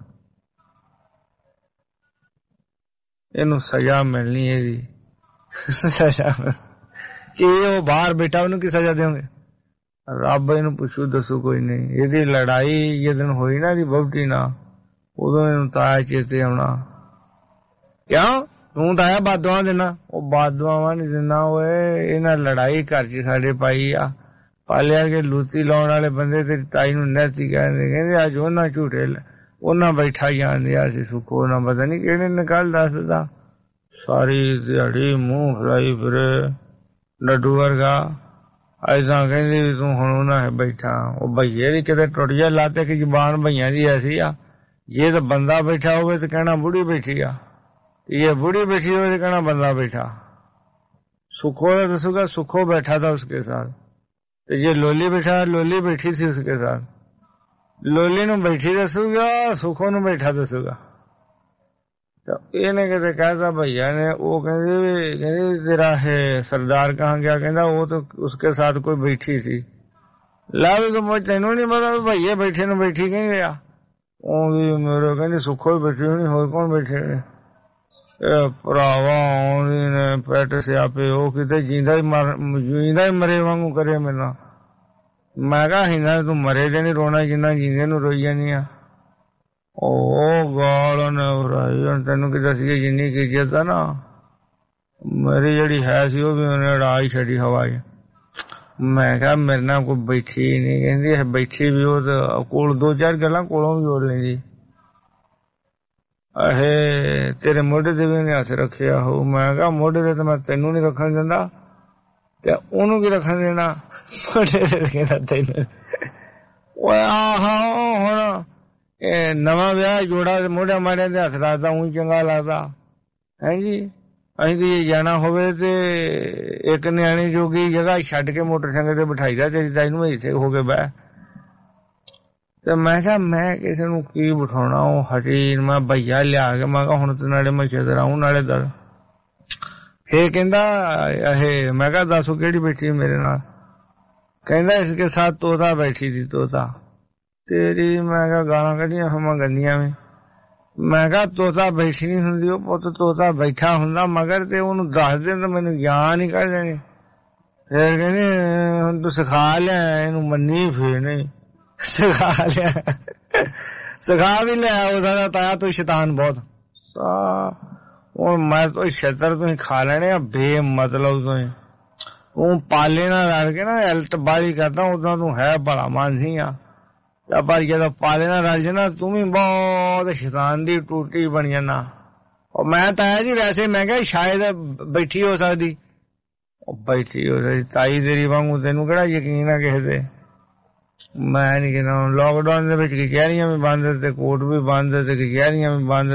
ਇਹਨੂੰ ਸਜ਼ਾ ਮਿਲਣੀ ਇਹਦੀ ਸਜ਼ਾ ਕਿ ਉਹ ਬਾਹਰ ਬੈਠਾ ਉਹਨੂੰ ਕੀ ਸਜ਼ਾ ਦੇਵੋਗੇ? ਰੱਬ ਇਹਨੂੰ ਪੁੱਛੂ ਦੱਸੂ ਕੋਈ ਨਹੀਂ। ਇਹਦੀ ਲੜਾਈ ਜਦੋਂ ਹੋਈ ਨਾ ਇਹਦੀ ਬਹੁਤੀ ਨਾ, ਉਦੋਂ ਇਹਨੂੰ ਤਾਇਆ ਚੇਤੇ ਆਉਣਾ। ਕਿਉਂ ਤੂੰ ਤਾਇਆ ਬਾਦੂਆਂ ਦੇਣਾ? ਉਹ ਬਾਦੂਆਂ ਨੀ ਦਿੰਦਾ ਓਏ, ਇਹਨਾਂ ਲੜਾਈ ਘਰ ਚ ਸਾਡੇ ਪਾਈ ਆ। ਪਾਲਿਆ ਕੇ ਲੂਤੀ ਲਾਉਣ ਵਾਲੇ ਬੰਦੇ ਤੇਰੀ ਤਾਈ ਨੂੰ ਨਹਿਤੀ ਕਹਿੰਦੇ ਅੱਜ ਉਹਨਾਂ ਝੂਠੇ ਉਹਨਾਂ ਬੈਠਾ ਜਾਂਦੇ ਆ ਸੀ ਸੁੱਖੋ, ਉਹਨਾਂ ਪਤਾ ਨੀ ਕਿਹੜੇ ਨਿਕਾਲ ਦੱਸਦਾ। ਸਾਰੀ ਦਿਹਾੜੀ ਮੂੰਹ ਫਲਾਈ ਫਿਰੇ ਲੱਡੂ ਵਰਗਾ। ਐਦਾਂ ਕਹਿੰਦੇ ਵੀ ਤੂੰ ਹੁਣ ਉਹਨਾਂ ਬੈਠਾ। ਉਹ ਭਈਏ ਦੀ ਕਿਤੇ ਟੁੱਟ ਜਾ ਲਾਤੇ ਕਿ ਜ਼ਬਾਨ ਭਈਆਂ ਦੀ ਐਸੀ ਆ, ਜੇ ਤਾਂ ਬੰਦਾ ਬੈਠਾ ਹੋਵੇ ਤੇ ਕਹਿਣਾ ਬੁੜੀ ਬੈਠੀ ਆ, ये बूढ़ी बैठी हो तो कहना बंदा बैठा। सुखो ने दसूगा सुखो बैठा था उसके साथ, तो ये लोली बैठा लोली बैठी थी उसके साथ। लोली नु बैठी दसूगा सुखो नु बैठा दसूगा। तो इन्हें कहते कहता भैया ने वो कहते तेरा है सरदार कहाँ गया? कहता वो तो उसके साथ कोई बैठी थी। ला तो मुझे तेनू नहीं पता भैया बैठे न बैठी कहीं गया? मेरे कहते सुखो बैठी होनी, हो कौन बैठे ने? ਭਰਾਵਾ ਆਉਂਦੀ ਨੇ ਪੈਟ ਸਿਆਪੇ, ਉਹ ਕਿਤੇ ਜੀਂਦਾ ਹੀ ਮਰੇ ਵਾਂਗੂ ਕਰੇ ਮੈਨੂੰ। ਮੈਂ ਕਿਹਾ ਹਿੰਦਾ ਤੂੰ ਮਰੇ ਦੇ ਨੀ ਰੋਣਾ ਜਿੰਨਾ ਜੀਂਦੇ ਨੂੰ ਰੋਈ ਜਾਨੀ ਆ। ਉਹ ਗਾਲ ਨੇ ਭਰਾਈ ਹੁਣ ਤੈਨੂੰ ਕੀ ਦੱਸੀਏ, ਜਿੰਨੀ ਕੀ ਇੱਜ਼ਤ ਆ ਨਾ ਮੇਰੀ ਜਿਹੜੀ ਹੈ ਸੀ ਉਹ ਵੀ ਉਹਨੇ ਉਡਾ ਹੀ ਛੱਡੀ ਹਵਾ ਚ। ਮੈਂ ਕਿਹਾ ਮੇਰੇ ਨਾਲ ਕੋਈ ਬੈਠੀ ਨਹੀਂ, ਕਹਿੰਦੀ ਬੈਠੀ ਵੀ ਉਹ ਤਾਂ ਕੋਲ ਦੋ ਚਾਰ ਗੱਲਾਂ ਕੋਲੋਂ ਵੀ ਹੋਰ ਲੈਂਦੀ। ਅਹੇ ਤੇਰੇ ਮੋਢੇ ਤੇ ਵੀ ਉਹਨੇ ਹੱਥ ਰੱਖਿਆ ਹੋ। ਮੈਂ ਕਿਹਾ ਮੋਢੇ ਤੇ ਤਾਂ ਮੈਂ ਤੈਨੂੰ ਨੀ ਰੱਖਣ ਦਿੰਦਾ, ਤੇ ਉਹਨੂੰ ਕੀ ਰੱਖਣ ਦੇਣਾ ਮੋਢੇ ਤੇ ਕਹਿੰਦਾ ਤੈਨੂੰ। ਓਏ ਆਹਾ ਹੁਣ ਇਹ ਨਵਾਂ ਵਿਆਹ ਜੋੜਾ ਮੋਢਿਆਂ ਮਾਰਿਆਂ ਦੇ ਹੱਥ ਰੱਖਦਾ ਊਂ ਚੰਗਾ ਲੱਗਦਾ ਹੈ ਜੀ। ਅਸੀਂ ਤੇ ਜਾਣਾ ਹੋਵੇ ਤੇ ਇੱਕ ਨਿਆਣੀ ਜੋਗੀ ਜਗ੍ਹਾ ਛੱਡ ਕੇ ਮੋਟਰਸਾਈਕਲ ਤੇ ਬਿਠਾਈਦਾ, ਤੇਰੀ ਤਾਈ ਨੂੰ ਇੱਥੇ ਹੋ ਕੇ ਬਹਿ। ਤੇ ਮੈਂ ਕਿਹਾ ਮੈਂ ਕਿਸੇ ਨੂੰ ਕੀ ਬਿਠਾਉਣਾ? ਉਹ ਹਟੀ। ਮੈਂ ਭਈਆ ਲਿਆ ਕੇ ਮੈਂ ਕਿਹਾ ਹੁਣ ਤੇ ਨਾਲੇ ਮੈਂ ਚਦਰ ਆਊਂ ਨਾਲੇ ਦਰ। ਫੇਰ ਕਹਿੰਦਾ ਇਹ ਮੈਂ ਕਿਹਾ ਦੱਸੋ ਕਿਹੜੀ ਬੈਠੀ ਮੇਰੇ ਨਾਲ? ਕਹਿੰਦਾ ਇਸਕੇ ਸਾਥ ਤੋਤਾ ਬੈਠੀ ਥੀ। ਤੋਤਾ ਤੇਰੀ ਮੈਂ ਕਿਹਾ ਗਾਲਾਂ ਕੱਢੀਆਂ ਹਮਾਂ ਗੰਦੀਆਂ ਵੀ। ਮੈਂ ਕਿਹਾ ਤੋਤਾ ਬੈਠੀ ਨੀ ਹੁੰਦੀ, ਉਹ ਪੁੱਤ ਤੋਤਾ ਬੈਠਾ ਹੁੰਦਾ ਮਗਰ, ਤੇ ਉਹਨੂੰ ਦੱਸ ਦੇ ਤਾਂ ਮੈਨੂੰ ਗਿਆਨ ਹੀ ਕੱਢ ਦੇਣੀ। ਫੇਰ ਕਹਿੰਦੇ ਹੁਣ ਤੂੰ ਸਿਖਾ ਲਿਆ ਇਹਨੂੰ, ਮੰਨੀ ਫੇਰ ਨਹੀਂ ਸਿਖਾ ਲਿਆ। ਸਿਖਾ ਵੀ ਲਿਆ ਉਹ ਸਾਡਾ ਤਾਇਆ ਤੂੰ ਸ਼ੈਤਾਨ ਬਹੁਤ। ਹੁਣ ਮੈਂ ਤਾਂ ਛੇਤਰ ਤੁਸੀਂ ਖਾ ਲੈਣੇ ਆ ਬੇਮਤਲਬ ਤੋਂ। ਤੂੰ ਪਾਲੇ ਨਾਲ ਰਲ ਕੇ ਨਾ ਇਲਤ ਬਾਲੀ ਕਰਦਾ, ਉਦੋਂ ਤੂੰ ਹੈ ਭਲਾ ਮਾਨਸੀ ਆ। ਪਰ ਜਦੋਂ ਪਾਲੇ ਨਾਲ ਰਲ ਜਾਣਾ ਤੂੰ ਵੀ ਬਹੁਤ ਸ਼ੈਤਾਨ ਦੀ ਟੂਟੀ ਬਣ ਜਾਣਾ। ਉਹ ਮੈਂ ਤਾਇਆ ਜੀ ਵੈਸੇ ਮੈਂ ਕਿਹਾ ਸ਼ਾਇਦ ਬੈਠੀ ਹੋ ਸਕਦੀ। ਉਹ ਬੈਠੀ ਹੋ ਸਕਦੀ ਤਾਈ ਤੇਰੀ ਵਾਂਗੂ, ਤੈਨੂੰ ਕਿਹੜਾ ਯਕੀਨ ਆ ਕਿਸੇ ਤੇ? ਮੈਂ ਨੀ ਕਹਿੰਦਾ ਲਾਕਡਾਊਨ ਦੇ ਵਿੱਚ ਕਚਹਿਰੀਆਂ ਵੀ ਬੰਦ ਤੇ ਕੋਰਟ ਵੀ ਬੰਦ ਤੇ ਕਚਹਿਰੀਆਂ ਵੀ ਬੰਦ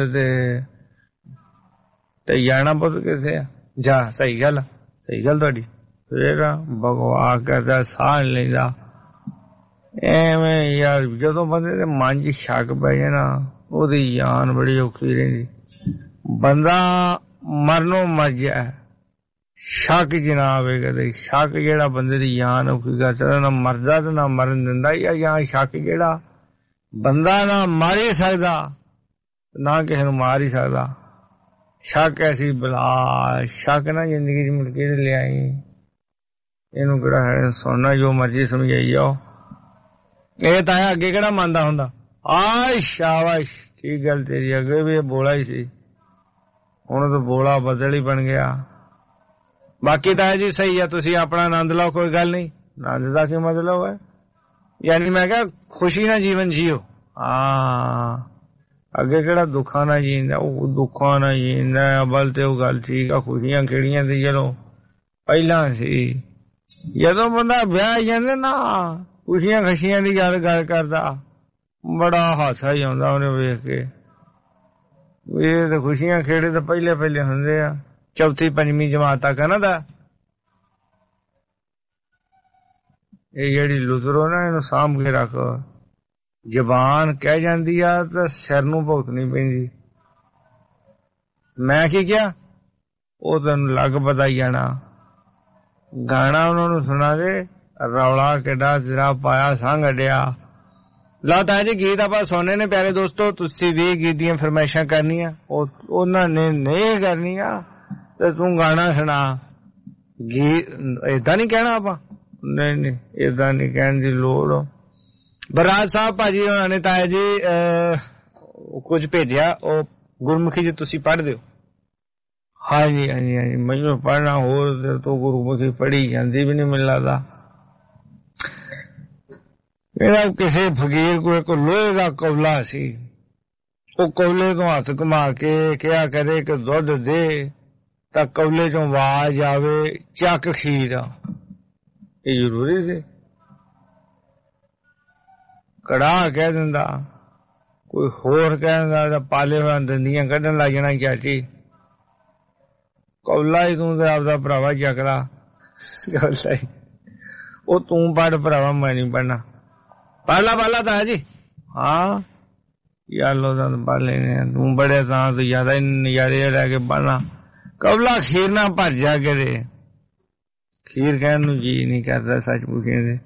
ਤੇ ਜਾਣਾ ਪੁੱਤ ਕਿਸੇ ਆ ਜਾ। ਸਹੀ ਗੱਲ ਤੁਹਾਡੀ। ਫੇਰ ਬਕਵਾਸ ਕਰਦਾ ਸਾਹ ਨੀ ਲੈਂਦਾ ਐਵੇਂ ਯਾਰ। ਜਦੋਂ ਬੰਦੇ ਦੇ ਮਨ ਚ ਸ਼ੱਕ ਪੈ ਜਾਏ ਨਾ ਉਹਦੀ ਜਾਨ ਬੜੀ ਔਖੀ ਰਹਿੰਦੀ। ਬੰਦਾ ਮਰਨੋਂ ਮਰ ਜਾਏ ਸ਼ੱਕ ਚ ਨਾ ਆਵੇ ਕਦੇ। ਸ਼ੱਕ ਜਿਹੜਾ ਬੰਦੇ ਦੀ ਜਾਨ ਔਖੀ ਕਰ ਸਕਦਾ, ਨਾ ਮਰਦਾ ਤੇ ਨਾ ਮਰਨ ਦਿੰਦਾ। ਜਾਂ ਸ਼ੱਕ ਜਿਹੜਾ ਬੰਦਾ ਨਾ ਮਾਰ ਹੀ ਸਕਦਾ ਨਾ ਕਿਸੇ ਨੂੰ ਮਾਰ ਹੀ ਸਕਦਾ। ਸ਼ੱਕ ਐਸੀ ਬਲਾ, ਸ਼ੱਕ ਨਾ ਜ਼ਿੰਦਗੀ ਚ ਮੁੜ ਕੇ ਲਿਆਈ। ਇਹਨੂੰ ਕਿਹੜਾ ਹੈ ਸੋਨਾ ਜੋ ਮਰਜ਼ੀ ਸਮਝਾਈ ਜਾਓ। ਇਹ ਤਾਂ ਅੱਗੇ ਕਿਹੜਾ ਮੰਨਦਾ ਹੁੰਦਾ? ਆ ਸ਼ਾਬਾਸ਼ ਠੀਕ ਗੱਲ ਤੇਰੀ। ਅੱਗੇ ਵੀ ਇਹ ਬੋਲਾ ਹੀ ਸੀ, ਹੁਣ ਤਾਂ ਬੋਲਾ ਬਦਲ ਹੀ ਬਣ ਗਿਆ। ਬਾਕੀ ਤਾਂ ਜੀ ਸਹੀ ਆ, ਤੁਸੀਂ ਆਪਣਾ ਆਨੰਦ ਲਓ, ਕੋਈ ਗੱਲ ਨਹੀਂ। ਆਨੰਦ ਦਾ ਕੀ ਮਤਲਬ ਹੈ? ਯਾਨੀ ਮੈਂ ਕਿਹਾ ਖੁਸ਼ੀ ਨਾਲ ਜੀਵਨ ਜੀਓ। ਅੱਗੇ ਕਿਹੜਾ ਦੁੱਖਾਂ ਨਾਲ ਜੀਂਦਾ, ਉਹ ਦੁੱਖਾਂ ਨਾਲ ਜੀਂਦਾ। ਅਵਲ ਤੇ ਉਹ ਗੱਲ ਠੀਕ ਆ, ਖੁਸ਼ੀਆਂ ਖੇੜੀਆਂ ਤੇ ਚਲੋ ਪਹਿਲਾਂ ਸੀ। ਜਦੋਂ ਬੰਦਾ ਵਿਆਹ ਜਾਂਦੇ ਨਾ ਖੁਸ਼ੀਆਂ ਖੁਸ਼ੀਆਂ ਦੀ ਗੱਲ ਕਰਦਾ, ਬੜਾ ਹਾਸਾ ਹੀ ਆਉਂਦਾ ਉਹਨੇ ਵੇਖ ਕੇ। ਇਹ ਤਾਂ ਖੁਸ਼ੀਆਂ ਖੇੜੇ ਤਾਂ ਪਹਿਲੇ ਪਹਿਲੇ ਹੁੰਦੇ ਆ, ਚੌਥੀ ਪੰਜਵੀਂ ਜਮਾਤ ਤੱਕ ਨਾ ਦਾ। ਇਹ ਜਿਹੜੀ ਲੁਤਰੋ ਨਾ ਇਹਨੂੰ ਸਾਂਭ ਕੇ ਰੱਖ। ਜ਼ਬਾਨ ਕਹਿ ਜਾਂਦੀ ਆ ਤਾਂ ਸਿਰ ਨੂੰ ਭੁਗਤਣੀ ਪੈਂਦੀ। ਮੈਂ ਕੀ ਕਿਹਾ ਉਹ ਤੈਨੂੰ ਲੱਗ ਪਤਾ ਹੀ ਜਾਣਾ। ਗਾਣਾ ਉਹਨਾਂ ਨੂੰ ਸੁਣਾ ਦੇ, ਰੌਲਾ ਕਿੱਡਾ ਤੇਰਾ ਪਾਇਆ ਸੰਗ ਅੱਡਿਆ। ਲਓ ਤਾਂ ਜੀ ਗੀਤ ਆਪਾਂ ਸੁਣਨੇ ਨੇ ਪਿਆਰੇ ਦੋਸਤੋ। ਤੁਸੀਂ ਵੀ ਗੀਤ ਦੀਆਂ ਫਰਮਾਇਸ਼ਾਂ ਕਰਨੀਆਂ, ਉਹਨਾਂ ਨੇ ਨਹੀਂ ਕਰਨੀਆਂ ਤੇ ਤੂੰ ਗਾਣਾ ਸੁਣਾ। ਗੀਤ ਏਦਾਂ ਨਹੀਂ ਕਹਿਣਾ ਆਪਾਂ, ਨਹੀਂ ਨਹੀਂ ਏਦਾਂ ਨਹੀਂ ਕਹਿਣ ਦੀ ਲੋੜ। ਬਰਾੜ ਸਾਹਿਬ ਭਾਜੀ ਉਹਨਾਂ ਨੇ ਤਾਇਆ ਜੀ ਕੁਝ ਭੇਜਿਆ, ਉਹ ਗੁਰਮੁਖੀ ਜੀ ਤੁਸੀਂ ਪੜ੍ਹ ਦਿਓ। ਹਾਂਜੀ ਹਾਂਜੀ ਹਾਂਜੀ ਮੈਨੂੰ ਪੜ੍ਹਨਾ, ਹੋਰ ਤੋਂ ਗੁਰਮੁਖੀ ਪੜ੍ਹੀ ਜਾਂਦੀ ਵੀ ਨਹੀਂ ਮੈਨੂੰ ਲੱਗਦਾ। ਇਹਦਾ ਕਿਸੇ ਫਕੀਰ ਕੋਲ ਇੱਕ ਲੋਹੇ ਦਾ ਕੌਲਾ ਸੀ, ਉਹ ਕੌਲੇ ਤੋਂ ਹੱਥ ਘੁਮਾ ਕੇ ਕਿਹਾ ਕਰੇ ਕਿ ਦੁੱਧ ਦੇ, ਤਾਂ ਕੌਲੇ ਚੋਂ ਆਵਾਜ਼ ਆਵੇ ਚੱਕ ਖੀਰ। ਇਹ ਜ਼ਰੂਰੀ ਸੀ? ਕੜਾਹ ਕਹਿ ਦਿੰਦਾ, ਕੋਈ ਹੋਰ ਕਹਿ ਦਿੰਦਾ ਤਾਂ ਪਾਲੇ ਹੋਇਆ ਦੰਦੀਆਂ ਕੱਢਣ ਲੱਗ ਜਾਣਾ ਚਾਚੀ। ਕੌਲਾ ਹੀ ਤੂੰ ਤੇ ਆਪਦਾ ਭਰਾਵਾ ਚੱਕਦਾ। ਉਹ ਤੂੰ ਪੜ੍ਹ ਭਰਾਵਾ, ਮੈਂ ਨਹੀਂ ਪੜ੍ਹਨਾ। ਪੜ੍ਹ ਤਾ ਜੀ। ਹਾਂ ਯਾਰ ਲੋ ਤਾਂ ਪੜ੍ਹ ਲੈਣੇ, ਤੂੰ ਬੜੇ ਤਾਂ ਜ਼ਿਆਦਾ ਨਜ਼ਾਰੇ ਲੈ ਕੇ ਪੜ੍ਹਨਾ। ਕੌਲਾ ਖੀਰ ਨਾ ਭਰ ਜਾ ਕਰੇ, ਖੀਰ ਕਹਿਣ ਨੂੰ ਜੀ ਨਹੀਂ ਕਰਦਾ ਸੱਚ ਪੁੱਛੇ ਦੇ।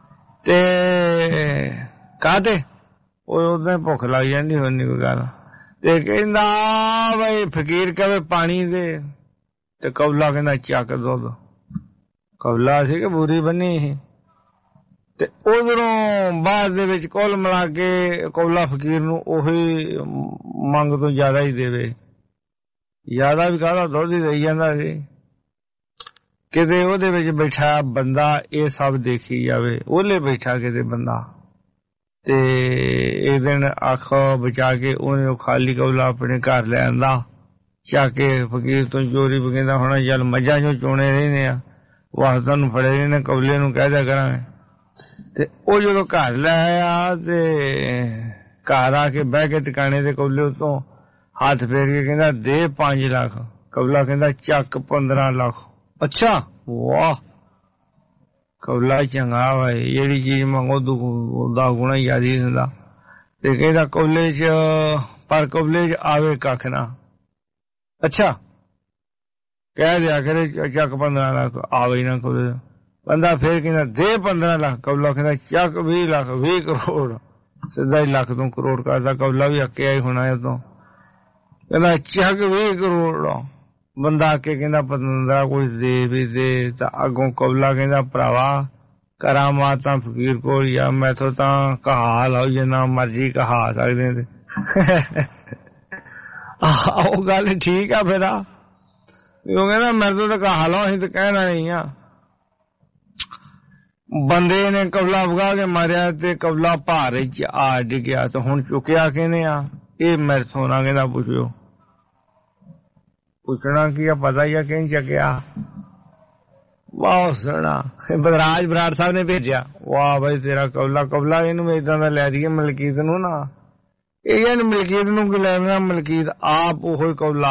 ਤੇ ਕਾਹਦੇ ਉਹ ਉਦੋਂ ਭੁੱਖ ਲੱਗ ਜਾਂਦੀ ਹੁੰਦੀ ਕੋਈ ਗੱਲ। ਤੇ ਕਹਿੰਦਾ ਬਈ ਫਕੀਰ ਕਹੇ ਪਾਣੀ ਦੇ, ਤੇ ਕੌਲਾ ਕਹਿੰਦਾ ਚੱਕ ਦੁੱਧ। ਕੌਲਾ ਸੀ ਕਿ ਬੂਰੀ ਬੰਨੀ ਸੀ। ਤੇ ਉਧਰੋਂ ਬਾਅਦ ਦੇ ਵਿੱਚ ਕੁੱਲ ਮਿਲਾ ਕੇ ਕੌਲਾ ਫਕੀਰ ਨੂੰ ਉਹੀ ਮੰਗ ਤੋਂ ਜ਼ਿਆਦਾ ਹੀ ਦੇਵੇ। ਜ਼ਿਆਦਾ ਵੀ ਕਾਹਦਾ ਦੁੱਧ ਹੀ ਦੇਈ ਜਾਂਦਾ ਸੀ। ਕਿਤੇ ਉਹਦੇ ਵਿੱਚ ਬੈਠਾ ਬੰਦਾ ਇਹ ਸਭ ਦੇਖੀ ਜਾਵੇ, ਉਹਲੇ ਬੈਠਾ ਕਿਤੇ ਬੰਦਾ, ਤੇ ਇੱਕ ਦਿਨ ਅੱਖ ਬਚਾ ਕੇ ਉਹਨੇ ਖਾਲੀ ਕੌਲਾ ਆਪਣੇ ਘਰ ਲੈ ਆਂਦਾ ਚੱਕ ਕੇ ਫਕੀਰ ਤੋਂ ਚੋਰੀ। ਕਹਿੰਦਾ ਹੁਣ ਚੱਲ ਮੱਝਾਂ ਚੋਂ ਚੋਣੇ ਰਹਿੰਦੇ ਆ, ਵਾਹ ਤੁਹਾਨੂੰ ਫੜੇ ਰਹਿੰਦੇ, ਕੌਲੇ ਨੂੰ ਕਹਿ ਦਿਆ ਕਰਾਂਗੇ। ਤੇ ਉਹ ਜਦੋਂ ਘਰ ਲੈ ਆਇਆ ਤੇ ਘਰ ਆ ਕੇ ਬਹਿ ਕੇ ਟਿਕਾਣੇ ਦੇ ਕੌਲੇ ਉਤੋਂ ਹੱਥ ਫੇਰ ਕੇ ਕਹਿੰਦਾ ਦੇ 5 ਲੱਖ। ਕੌਲਾ ਕਹਿੰਦਾ ਚੱਕ 15 ਲੱਖ। ਅੱਛਾ ਵਾਹ, ਕੌਲਾ ਚੰਗਾ ਵਾ, ਜਿਹੜੀ ਚੀਜ਼ ਮੰਗੋ ਉਹਦਾ ਗੁਣਾ ਯਾਦ ਹੀ ਦਿੰਦਾ। ਤੇ ਕਹਿੰਦਾ ਕੌਲੇ ਚ, ਪਰ ਕੌਲੇ ਚ ਆਵੇ ਕੱਖ ਨਾ। ਅੱਛਾ ਕਹਿ ਦਿਆ ਕਰੇ ਚੱਕ 15 ਲੱਖ, ਆਵੇ ਨਾ ਕੌਲੇ। ਬੰਦਾ ਫੇਰ ਕਹਿੰਦਾ ਦੇ 15 ਲੱਖ। ਕੌਲਾ ਕਹਿੰਦਾ ਚੱਕ 20 ਲੱਖ, 20 ਕਰੋੜ। ਸਿੱਧਾ ਹੀ ਲੱਖ ਤੋਂ ਕਰੋੜ ਕਰਦਾ। ਕੌਲਾ ਵੀ ਅੱਕਿਆ ਹੀ ਹੋਣਾ ਉਦੋਂ। ਕਹਿੰਦਾ ਚੱਕ 20 ਕਰੋੜ। ਬੰਦਾ ਆ ਕੇ ਕਹਿੰਦਾ 15 ਕੁਝ ਦੇ ਵੀ ਦੇ। ਤਾਂ ਅੱਗੋਂ ਕੌਲਾ ਕਹਿੰਦਾ ਭਰਾਵਾ ਕਰਾਂ ਮਾਤਾ ਫਕੀਰ ਕੋਲ, ਜਾਂ ਮੈਥੋਂ ਤਾਂ ਕਹਾ ਲਓ ਜਿੰਨਾ ਮਰਜੀ ਕਹਾ ਸਕਦੇ ਨੇ। ਉਹ ਗੱਲ ਠੀਕ ਆ। ਫਿਰ ਉਹ ਕਹਿੰਦਾ ਮੇਰੇ ਤੋਂ ਤਾਂ ਕਹਾ ਲਓ, ਅਸੀਂ ਤਾਂ ਕਹਿਣਾ ਨਹੀਂ ਆ। ਬੰਦੇ ਨੇ ਕੌਲਾ ਵਗਾ ਕੇ ਮਾਰਿਆ ਤੇ ਕੌਲਾ ਭਾਰ ਚ ਆ ਡਿੱਗਿਆ। ਤੇ ਹੁਣ ਚੁੱਕਿਆ ਕਹਿੰਦੇ ਆ ਇਹ ਮੇਰੇ ਤੋਂ ਨਾ ਕਹਿੰਦਾ ਪੁੱਛਿਓ। ਪੁੱਛਣਾ ਕੀ ਆ, ਪਤਾ ਹੀ ਆ ਕਿਹਨ ਚੱਕਿਆ। ਬਹੁਤ ਸੋਹਣਾ ਬਦਰਾਜ ਬਰਾੜ ਸਾਹਿਬ ਨੇ ਭੇਜਿਆ। ਵਾਹ ਬਈ ਤੇਰਾ ਕੌਲਾ। ਕੌਲਾ ਇਹਨੂੰ ਏਦਾਂ ਦਾ ਲੈ ਦਈਏ ਮਲਕੀਤ ਨੂੰ ਨਾ, ਇਹ ਮਲਕੀਤ ਨੂੰ ਕੀ ਲੈਣਾ। ਮਲਕੀਤ ਆਪ ਉਹੀ ਕੌਲਾ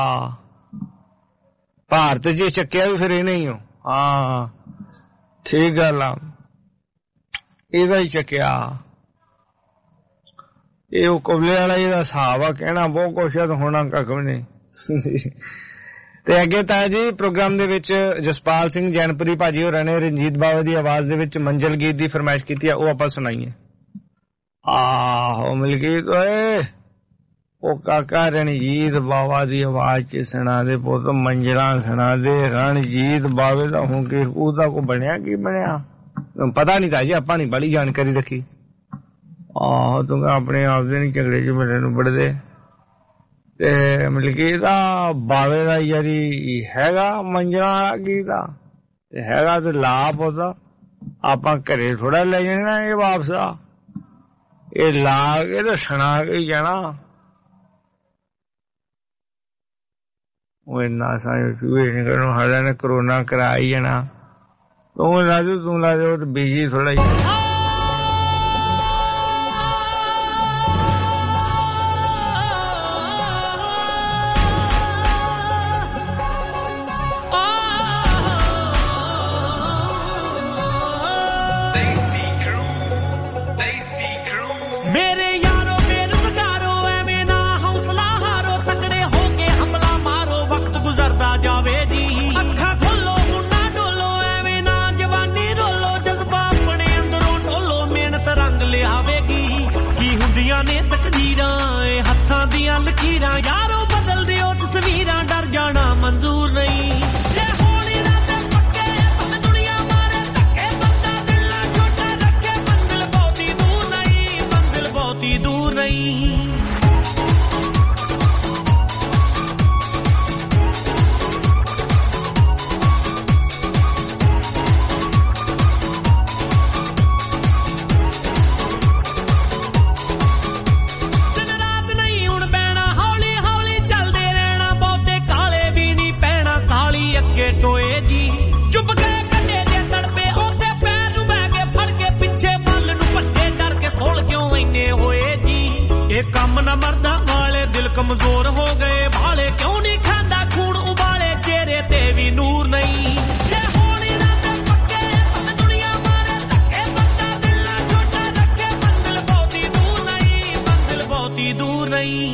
ਭਾਰਤ ਜੇ ਚੱਕਿਆ ਵੀ ਫਿਰ ਇਹ ਨਹੀਂ ਹੋ। ਹਾਂ ਠੀਕ ਗੱਲ ਆ, ਇਹਦਾ ਹੀ ਚੱਕਿਆ। ਇਹ ਉਹ ਕੌਲੇ ਵਾਲਾ ਇਹਦਾ ਹਿਸਾਬ ਆ। ਕਹਿਣਾ ਬਹੁਤ ਕੁਛ ਆ ਤੇ ਹੋਣਾ ਕੱਖ ਵੀ ਨਹੀਂ। ਤੇ ਅੱਗੇ ਤਾਂ ਜੀ ਪ੍ਰੋਗਰਾਮ ਦੇ ਵਿੱਚ ਜਸਪਾਲ ਸਿੰਘ ਜੈਨਪੁਰੀ ਭਾਜੀ ਹੋਰਾਂ ਨੇ ਰਣਜੀਤ ਬਾਵਾ ਦੀ ਆਵਾਜ਼ ਦੇ ਵਿੱਚ ਮੰਜ਼ਲ ਗੀਤ ਦੀ ਫਰਮਾਇਸ਼ ਕੀਤੀ ਆ, ਉਹ ਆਪਾਂ ਸੁਣਾਈਏ। ਆਹੋ ਮਲਕੀਤ ਓਏ, ਉਹ ਕਾਕਾ ਰਣਜੀਤ ਬਾਵਾ ਦੀ ਆਵਾਜ਼ ਚ ਸੁਣਾ ਦੇ ਪੁੱਤ, ਮੰਜ਼ਲਾਂ ਸੁਣਾ ਦੇ। ਰਣਜੀਤ ਬਾਵੇ ਦਾ ਹੁਣ ਕਿ ਉਹਦਾ ਕੋ ਬਣਿਆ ਕੀ ਬਣਿਆ ਪਤਾ ਨਹੀਂ ਤਾਂ ਜੀ, ਆਪਾਂ ਨਹੀਂ ਬੜੀ ਜਾਣਕਾਰੀ ਰੱਖੀ। ਆਹੋ ਤੂੰ ਆਪਣੇ ਆਪ ਦੇ ਨੀ ਝਗੜੇ ਚ ਮੇਰੇ ਨੂੰ ਬੜਦੇ। ਤੇ ਮਲਕੀਤ ਦਾ ਬਾਵੇ ਦਾ ਯਾਰੀ ਹੈਗਾ ਮੰਜ਼ਲਾਂ ਵਾਲਾ ਗੀਤ ਆ, ਤੇ ਹੈਗਾ ਤੇ ਲਾਭ ਉਹਦਾ। ਆਪਾਂ ਘਰੇ ਥੋੜਾ ਲੈ ਜਾਣਾ ਇਹ ਵਾਪਸ ਆ, ਇਹ ਲਾ ਕੇ ਤੇ ਸੁਣਾ ਕੇ ਜਾਣਾ। ਉਹ ਇੰਨਾ ਸਾਰੇ ਚੂਹੇ ਨਿਕਲਣ ਹਾਲੇ ਨੇ ਕਰੋਨਾ ਕਰਾ ਹੀ ਜਾਣਾ ਤੂੰ ਲਾ ਦਿਓ ਤੇ ਬਿਜੀ ਥੋੜਾ ਹੀ ਹੱਥਾਂ ਦੀਆਂ ਲਕੀਰਾਂ ਯਾਰੋ ਬਦਲ ਦਿਓ ਤਸਵੀਰਾਂ ਡਰ ਜਾਣਾ ਮਨਜ਼ੂਰ ਨਹੀਂ ਜੇ ਹੋਣੀ ਰੱਬ ਪੱਕੇ ਪਰ ਦੁਨੀਆ ਮਾਰੇ ਧੱਕੇ ਬੰਦਾ ਦਿਲ ਨਾ ਛੋਟਾ ਰੱਖੇ ਮੰਜ਼ਿਲ ਬਹੁਤੀ ਦੂਰ ਨਹੀਂ ਟੋਏ ਜੀ ਚੁੱਪ ਗਏ ਕੰਡੇ ਦੇ ਤੜਪੇ ਉੱਥੇ ਪੈਰ ਨੂੰ ਬਹਿ ਕੇ ਫੜ ਕੇ ਪਿੱਛੇ ਬੱਲ ਨੂੰ ਭੱਜੇ ਡਰ ਕੇ ਸੋਲ ਕਿਉਂ ਇੰਨੇ ਹੋਏ ਜੀ ਇਹ ਕੰਮ ਨਾ ਮਰਦਾ ਵਾਲੇ ਦਿਲ ਕਮਜ਼ੋਰ ਹੋ ਗਏ ਵਾਲੇ ਕਿਉਂ ਨਹੀਂ ਖਾਂਦਾ ਖੂਨ ਉਬਾਲੇ ਚਿਹਰੇ ਤੇ ਵੀ ਨੂਰ ਨਹੀਂ ਜੇ ਹੋਣੀ ਰੱਬ ਪੱਕੇ ਪਰ ਦੁਨੀਆ ਮਾਰੇ ਧੱਕੇ ਬੰਦਾ ਦਿਲ ਨਾ ਛੋਟਾ ਰੱਖੇ ਮੰਜ਼ਿਲ ਬਹੁਤੀ ਦੂਰ ਨਹੀਂ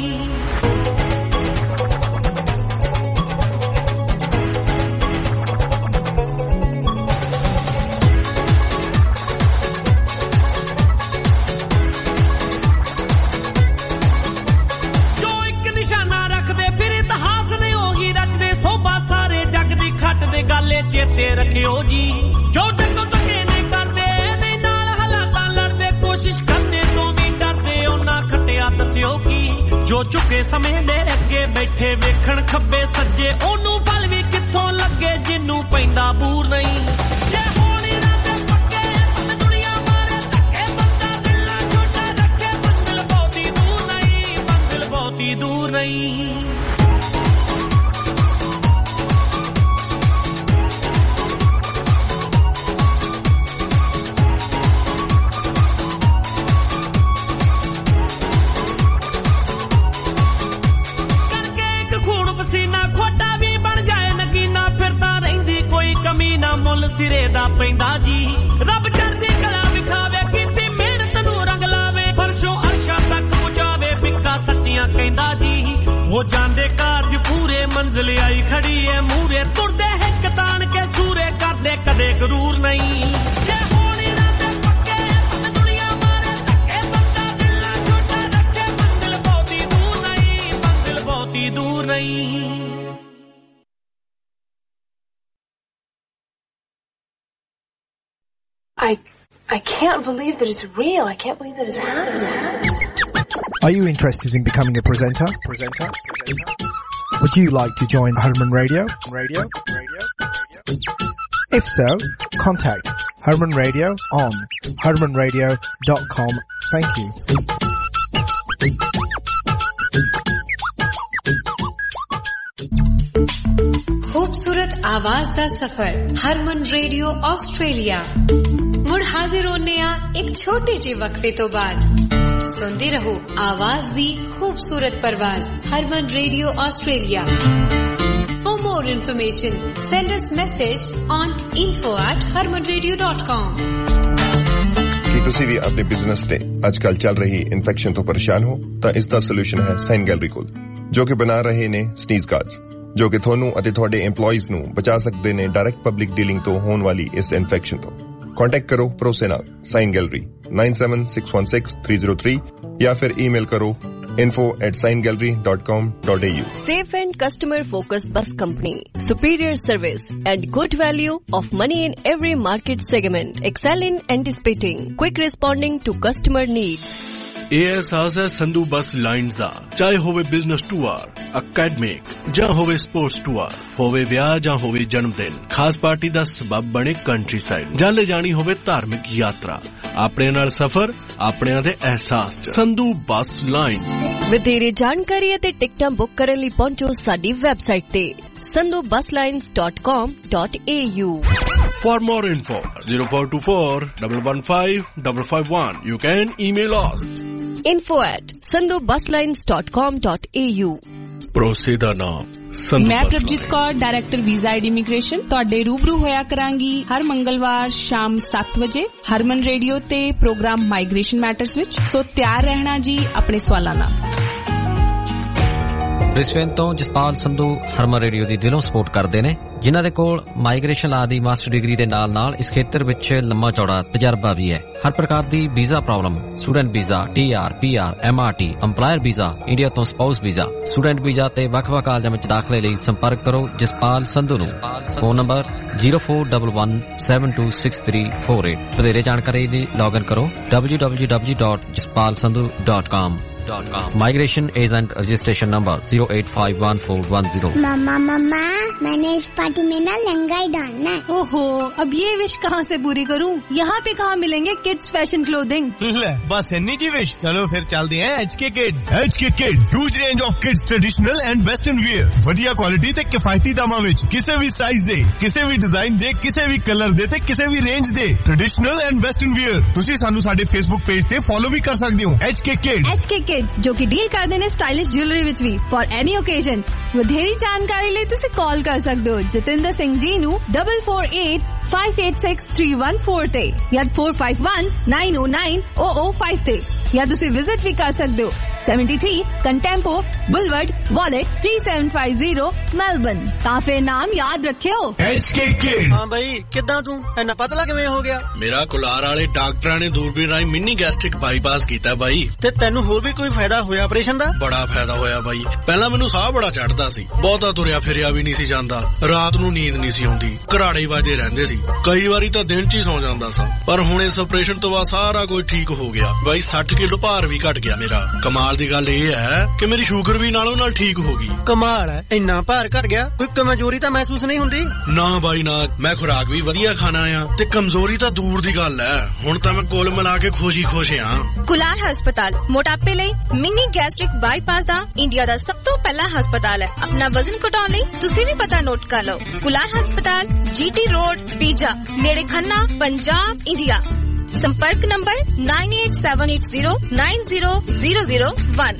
ਗਾਲੇ ਚੇਤੇ ਰੱਖਿਓ ਜੀ ਜੋ ਜੱਗੋਂ ਧੱਕੇ ਨੇ ਕਰਦੇ ਨੇ ਨਾਲ ਹਾਲਾਤਾਂ ਲੜਦੇ ਕੋਸ਼ਿਸ਼ ਕਰਨੇ ਤੋਂ ਵੀ ਡਰਦੇ ਉਹਨਾਂ ਖੱਟਿਆ ਦੱਸਿਓ ਕੀ ਜੋ ਝੁਕੇ ਸਮੇਂ ਦੇ ਅੱਗੇ ਬੈਠੇ ਵੇਖਣ ਖੱਬੇ ਸੱਜੇ ਉਹਨੂੰ ਬਲ ਵੀ ਕਿੱਥੋਂ ਲੱਗੇ ਜਿੰਨੂੰ ਪੈਂਦਾ ਬੂਰ ਨਹੀਂ ਜੇ ਹੋਣੀ ਰੱਬ ਪੱਕੇ ਪਰ ਦੁਨੀਆ ਮਾਰੇ ਧੱਕੇ ਬੰਦਾ ਦਿਲ ਨਾ ਛੋਟਾ ਰੱਖੇ ਮੰਜ਼ਿਲ ਬਹੁਤੀ ਦੂਰ ਨਹੀਂ ਕਮੀ ਨਾ ਮੁੱਲ ਸਿਰੇ ਦਾ ਪੈਂਦਾ ਜੀ ਰੱਬ ਚੜ੍ਹਦੀ ਕਲਾ ਵਿਖਾਵੇ ਕੀਤੀ ਮਿਹਨਤ ਨੂੰ ਰੰਗ ਲਾਵੇ ਫਰਸ਼ੋਂ ਅਰਸ਼ਾਂ ਤੱਕ ਪਹੁੰਚਾਵੇ ਪਿੱਕਾ ਸੱਚੀਆਂ ਕਹਿੰਦਾ ਜੀ ਹੋ ਜਾਂਦੇ ਕਾਰਜ ਪੂਰੇ ਮੰਜ਼ਿਲ ਆਈ ਖੜੀ ਏ ਮੂਰੇ ਤੁਰਦੇ ਹਿੱਕ ਤਾਣ ਕੇ ਸੂਰੇ ਕਰਦੇ ਕਦੇ ਗਰੂਰ ਨਹੀਂ ਜੇ ਹੋਣੀ ਰੱਬ ਪੱਕੇ ਪਰ ਦੁਨੀਆ ਮਾਰੇ ਧੱਕੇ ਬੰਦਾ ਦਿਲ ਨਾ ਛੋਟਾ ਰੱਖੇ ਮੰਜ਼ਿਲ ਬਹੁਤੀ ਦੂਰ ਨਹੀਂ I can't believe that it's real. I can't believe that it's happening. Are you interested in becoming a presenter? Would you like to join Herman Radio? If so, contact Herman Radio on hermanradio.com. Thank you. खूबसूरत आवाज दा सफर Harman radio Australia मुड़ हाजिर होने एक छोटे जे वक्फे तो बाद सुनते रहो आवाज दी खूबसूरत परवाज Harman radio Australia For more information send us message on info@harmanradio.com ਕੀ ਤੁਸੀਂ ਵੀ ਆਪਣੇ ਬਿਜ਼ਨਸ ਤੇ ਅੱਜਕੱਲ ਚੱਲ ਰਹੀ ਇਨਫੈਕਸ਼ਨ ਤੋਂ ਪਰੇਸ਼ਾਨ ਹੋ ਤਾਂ ਇਸ ਦਾ ਸੋਲੂਸ਼ਨ ਹੈ ਸਾਈਨ ਗੈਲਰੀ ਕੋਲ ਜੋ ਕਿ ਬਣਾ ਰਹੇ ਨੇ ਸਨੀਜ਼ ਗਾਰਡਸ ਜੋ ਕਿ ਤੁਹਾਨੂੰ ਅਤੇ ਤੁਹਾਡੇ EMPLOYEES ਨੂੰ ਬਚਾ ਸਕਦੇ ਨੇ ਡਾਇਰੈਕਟ ਪਬਲਿਕ ਡੀਲਿੰਗ ਤੋਂ ਹੋਣ ਵਾਲੀ ਇਸ ਇਨਫੈਕਸ਼ਨ ਤੋਂ ਕੰਟੈਕਟ ਕਰੋ ਭਰੋਸੇ ਨਾਲ ਸਾਈਨ ਗੈਲਰੀ 97616303 ਜਾਂ ਫਿਰ ਈਮੇਲ ਕਰੋ info@signgallery.com.au Safe and customer focused bus company, superior service and good value of money in every market segment, excel in anticipating, quick responding to customer needs. ਇਹ ਅਹਿਸਾਸ ਹੈ ਸੰਧੂ ਬੱਸ ਲਾਈਨਸ ਦਾ। ਚਾਹੇ ਹੋਵੇ business tour, academic ਜਾਂ ਹੋਵੇ sports tour, ਹੋਵੇ ਵਿਆਹ ਜਾਂ ਹੋਵੇ ਜਨਮ ਦਿਨ, ਖਾਸ ਪਾਰਟੀ ਦਾ ਸਬਬ ਬਣੇ ਕੰਟਰੀ ਸਾਈਡ, ਜਾਂ ਲੈ ਜਾਣੀ ਹੋਵੇ ਧਾਰਮਿਕ ਯਾਤਰਾ, ਆਪਣੇ ਨਾਲ ਸਫ਼ਰ, ਆਪਣਿਆਂ ਦੇ ਅਹਿਸਾਸ। Sandhu bus lines. ਵਧੇਰੇ ਜਾਣਕਾਰੀ ਅਤੇ ਟਿਕਟਾਂ ਬੁੱਕ ਕਰਨ ਲਈ ਪਹੁੰਚੋ ਸਾਡੀ ਵੈਬਸਾਈਟ ਤੇ sandhubuslines.com.au। For more info, 0424 115 551. You can email us. info@sandhubuslines.com.au। ਭਰੋਸੇ ਦਾ ਨਾਮ ਸੰਧੂ। ਮੈਂ Prabhjeet Kaur, director visa and immigration, ਤੁਹਾਡੇ ਰੂਬਰੂ ਹੋਇਆ ਕਰਾਂਗੀ ਹਰ ਮੰਗਲਵਾਰ ਸ਼ਾਮ 7 ਵਜੇ ਹਰਮਨ ਰੇਡੀਓ ਤੇ ਪ੍ਰੋਗਰਾਮ ਮਾਈਗ੍ਰੇਸ਼ਨ ਮੈਟਰਸ ਵਿੱਚ। ਸੋ ਤਿਆਰ ਰਹਿਣਾ ਜੀ ਆਪਣੇ ਸਵਾਲਾਂ ਨਾਲ। ਬ੍ਰਿਸਬੇਨ ਤੋਂ ਜਸਪਾਲ ਸੰਧੂ ਹਰਮਨ ਰੇਡੀਓ ਦੀ ਦਿਲੋਂ ਸਪੋਰਟ ਕਰਦੇ ਨੇ, ਜਿਨ੍ਹਾਂ ਦੇ ਕੋਲ ਮਾਈਗ੍ਰੇਸ਼ਨ ਲਾ ਦੀ ਮਾਸਟਰ ਡਿਗਰੀ ਦੇ ਨਾਲ ਇਸ ਖੇਤਰ ਵਿੱਚ ਲੰਮਾ ਚੌੜਾ ਤਜਰਬਾ ਵੀ ਹੈ। ਹਰ ਪ੍ਰਕਾਰ ਦੀ visa problem, student visa, TR, PR, MRT, EMPLOYER visa, India ਤੋਂ ਸਪਾਊਸ ਵੀਜ਼ਾ, ਸਟੂਡੈਂਟ ਵੀਜ਼ਾ ਤੇ ਵੱਖ-ਵੱਖ ਕਾਲਜਾਂ ਵਿੱਚ ਦਾਖਲੇ ਲਈ ਸੰਪਰਕ ਕਰੋ ਜਸਪਾਲ ਸੰਧੂ ਨੂੰ। Phone number 0411726348। ਵਧੇਰੇ ਜਾਣਕਾਰੀ ਲਈ ਲੌਗਇਨ ਕਰੋ www.jaspalsandhu.com। Migration agent registration number 0851410। मम्मा मैंने इस पार्टी में ना लहंगा ही डालना है। ओहो, अब ये विश कहाँ से पूरी करूँ? यहाँ पे कहाँ मिलेंगे किड्स फैशन क्लोथिंग? बस इन्नी जी विश। चलो फिर चलते हैं HK Kids। HK Kids, huge range of kids traditional and western wear, ਵਧੀਆ ਕੁਆਲਿਟੀ ਤੇ ਕਿਫਾਇਤੀ ਦਾਮਾਂ ਵਿੱਚ, ਕਿਸੇ ਵੀ ਸਾਈਜ਼ ਦੇ, ਕਿਸੇ ਵੀ ਡਿਜ਼ਾਈਨ ਦੇ, ਕਿਸੇ ਵੀ ਕਲਰ ਦੇ ਤੇ ਕਿਸੇ ਵੀ ਰੇਂਜ ਦੇ ਟ੍ਰੈਡੀਸ਼ਨਲ ਐਂਡ ਵੈਸਟਰਨ ਵੀਅਰ। ਤੁਸੀਂ ਸਾਨੂੰ ਸਾਡੇ ਫੇਸਬੁੱਕ ਪੇਜ ਤੇ ਫੋਲੋ ਵੀ ਕਰ ਸਕਦੇ ਹੋ। HK Kids। HK Kids ਜੋ ਕਿ ਡੀਲ ਕਰਦੇ ਨੇ ਸਟਾਈਲਿਸ਼ ਜੁਐਲਰੀ ਵਿੱਚ ਵੀ ਫॉर ਐਨੀ ਓਕੇਜ਼ਨ। ਵਧੇਰੀ ਜਾਣਕਾਰੀ ਲਈ ਤੁਸੀਂ ਕਾਲ ਕਰ ਸਕਦੇ ਹੋ ਜਤਿੰਦਰ ਸਿੰਘ ਜੀ ਨੂੰ 4485863114 ਤੇ ਜਾਂ 4519090005 ਤੇ, ਜਾਂ ਤੁਸੀਂ ਵਿਜ਼ਿਟ ਵੀ ਕਰ ਸਕਦੇ ਹੋ 73 ਕੰਟੈਂਪੋ ਬੁਲਵਰਡ ਵਾਲਟ 3750 ਮੈਲਬਨ। ਤਾਂ ਫਿਰ ਨਾਮ ਯਾਦ ਰੱਖਿਓ HK Kids। ਹਾਂ ਬਾਈ, ਕਿੱਦਾਂ ਤੂੰ ਇੰਨਾ ਪਤਲਾ ਕਿਵੇਂ ਹੋ ਗਿਆ? ਮੇਰਾ ਕੁਲਾਰ ਵਾਲੇ ਡਾਕਟਰਾਂ ਨੇ ਦੂਰਬੀਨ ਰਾਹੀਂ ਮਿਨੀ ਗੈਸਟ੍ਰਿਕ ਬਾਈਪਾਸ ਕੀਤਾ ਬਾਈ। ਤੇ ਤੈਨੂੰ ਹੋਰ ਵੀ ਕੋਈ ਫਾਇਦਾ ਹੋਇਆ ਆਪਰੇਸ਼ਨ ਦਾ? ਬੜਾ ਫਾਇਦਾ ਹੋਇਆ ਬਾਈ। ਪਹਿਲਾਂ ਮੈਨੂੰ ਸਾਹ ਬੜਾ ਚੜਦਾ ਸੀ, ਬਹੁਤਾ ਤੁਰਿਆ ਫਿਰਿਆ ਵੀ ਨਹੀਂ ਸੀ ਜਾਂਦਾ, ਰਾਤ ਨੂੰ ਨੀਂਦ ਨਹੀਂ ਸੀ ਆਉਂਦੀ, ਘਰਾੜੇ ਵਾਜੇ ਰਹਿੰਦੇ ਸੀ, ਕਈ ਵਾਰੀ ਤਾਂ ਦਿਨ 'ਚ ਹੀ ਸੌ ਜਾਂਦਾ ਸਾਂ। ਪਰ ਹੁਣ ਇਸ ਆਪਰੇਸ਼ਨ ਤੋਂ ਬਾਅਦ ਸਾਰਾ ਕੁਝ ਠੀਕ ਹੋ ਗਿਆ ਬਾਈ। 60 ਕਿਲੋ ਭਾਰ ਵੀ ਘਟ ਗਿਆ ਮੇਰਾ। ਕਮਾਲ ਦੀ ਗੱਲ ਇਹ ਹੈ ਕਿ ਮੇਰੀ ਸ਼ੂਗਰ ਵੀ ਨਾਲੋਂ ਨਾਲ ਠੀਕ ਹੋ ਗਈ। ਕਮਾਲ ਹੈ, ਇੰਨਾ ਭਾਰ ਘਟ ਗਿਆ, ਕੋਈ ਕਮਜ਼ੋਰੀ ਤਾਂ ਮਹਿਸੂਸ ਨਹੀਂ ਹੁੰਦੀ? ਨਾ ਬਾਈ ਨਾ, ਮੈਂ ਖੁਰਾਕ ਵੀ ਵਧੀਆ ਖਾਣਾ ਆ ਤੇ ਕਮਜ਼ੋਰੀ ਤਾਂ ਦੂਰ ਦੀ ਗੱਲ ਹੈ। ਹੁਣ ਤਾਂ ਮੈਂ ਕੁੱਲ ਮਿਲਾ ਕੇ ਖੁਸ਼ ਆ। ਕੁਲਾਰ ਹਸਪਤਾਲ ਮੋਟਾਪੇ ਲਈ ਮਿਨੀ ਗੈਸਟ੍ਰਿਕ ਬਾਈਪਾਸ ਦਾ ਇੰਡੀਆ ਦਾ ਸਭ ਤੋਂ ਪਹਿਲਾ ਹਸਪਤਾਲ ਹੈ। ਆਪਣਾ ਵਜ਼ਨ ਘਟਾਉਣ ਲਈ ਤੁਸੀਂ ਵੀ ਪਤਾ ਨੋਟ ਕਰ ਲਓ। ਕੁਲਾਰ ਹਸਪਤਾਲ, GT ਰੋਡ, ਪੀਜਾ, ਨੇੜੇ ਖੰਨਾ, ਪੰਜਾਬ, ਇੰਡੀਆ। संपर्क नंबर 9878090001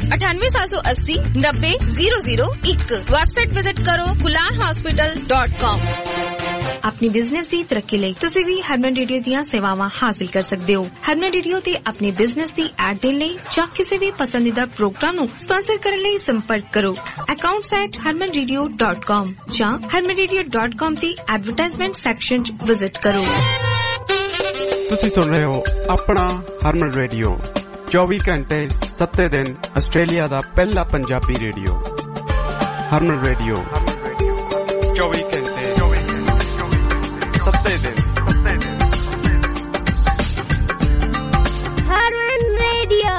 9878090001। वेबसाइट विजिट करो kularhospital.com। अपनी बिजनेस ਦੀ ਤਰੱਕੀ ਲਈ ਤੁਸੀਂ ਵੀ ਹਰਮਨ ਰੇਡੀਓ ਦੀਆਂ ਸੇਵਾਵਾਂ ਹਾਸਲ ਕਰ ਸਕਦੇ ਹੋ। ਹਰਮਨ ਰੇਡੀਓ ਤੇ ਆਪਣੇ ਬਿਜ਼ਨਸ ਦੀ ਐਡ ਦੇਣ ਲਈ ਜਾਂ ਕਿਸੇ ਵੀ ਪਸੰਦੀਦਾ ਪ੍ਰੋਗਰਾਮ ਨੂੰ ਸਪਾਂਸਰ ਕਰਨ ਲਈ ਸੰਪਰਕ ਕਰੋ accounts@harmanradio.com ਜਾਂ harmanradio.com ਦੀ ਐਡਵਰਟਾਈਜ਼ਮੈਂਟ ਸੈਕਸ਼ਨ 'ਚ ਵਿਜ਼ਿਟ ਕਰੋ। ਤੁਸੀਂ ਸੁਣ ਰਹੇ ਹੋ ਆਪਣਾ ਹਰਮਨ ਰੇਡੀਓ 24 ਘੰਟੇ 7 ਦਿਨ ਆਸਟ੍ਰੇਲੀਆ ਦਾ ਪਹਿਲਾ ਪੰਜਾਬੀ ਰੇਡੀਓ। ਹਰਮਨ ਰੇਡੀਓ 24 ਘੰਟੇ 7 ਦਿਨ। ਹਰਮਨ ਰੇਡੀਓ।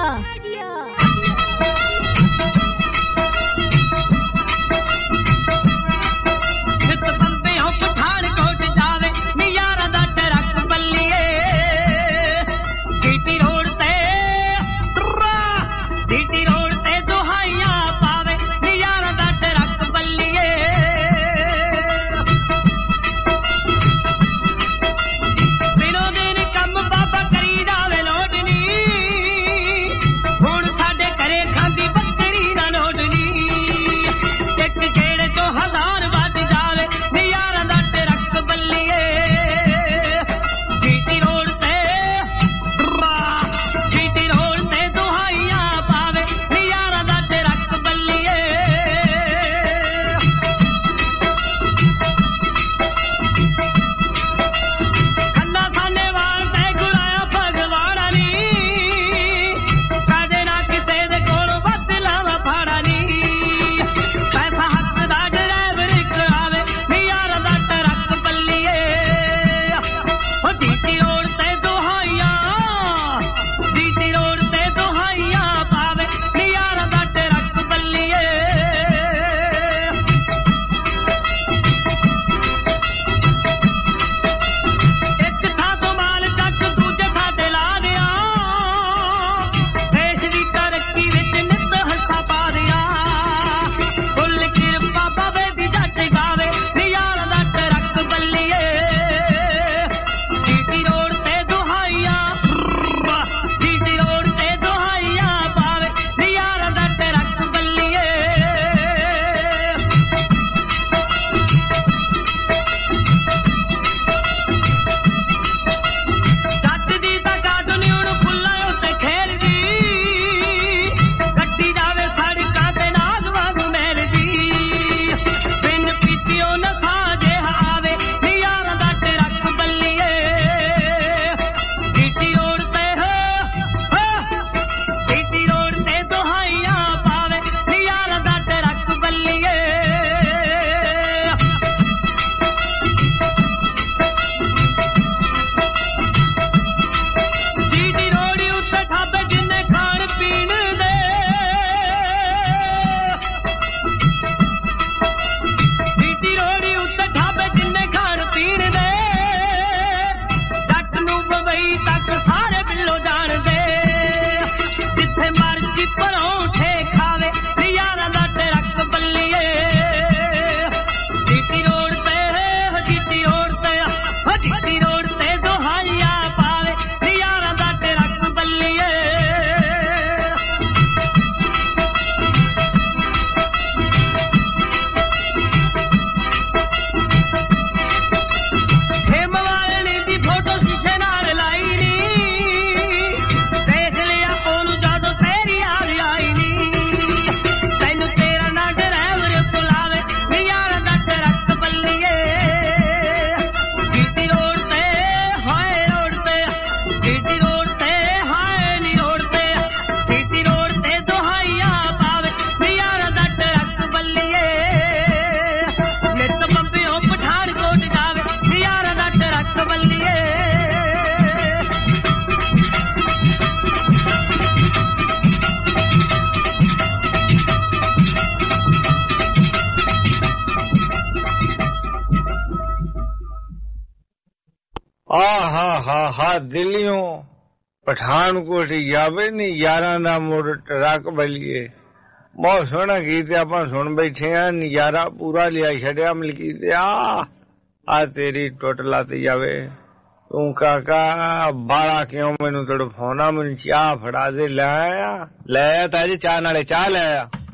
हा दिल्लियों पठानकोट जावे नी यारां दा मुड़ ट्रक बलिए बहुत सोहना गीत आपां सुन बैठे आ नजारा पूरा लिया छड़िया मलकीत आ तेरी टुट लत जावे तू काका बाला क्यों मैनू तड़फाउणा मैनू चाह फड़ा दे ले आया ताजी चाह नाले चाह ले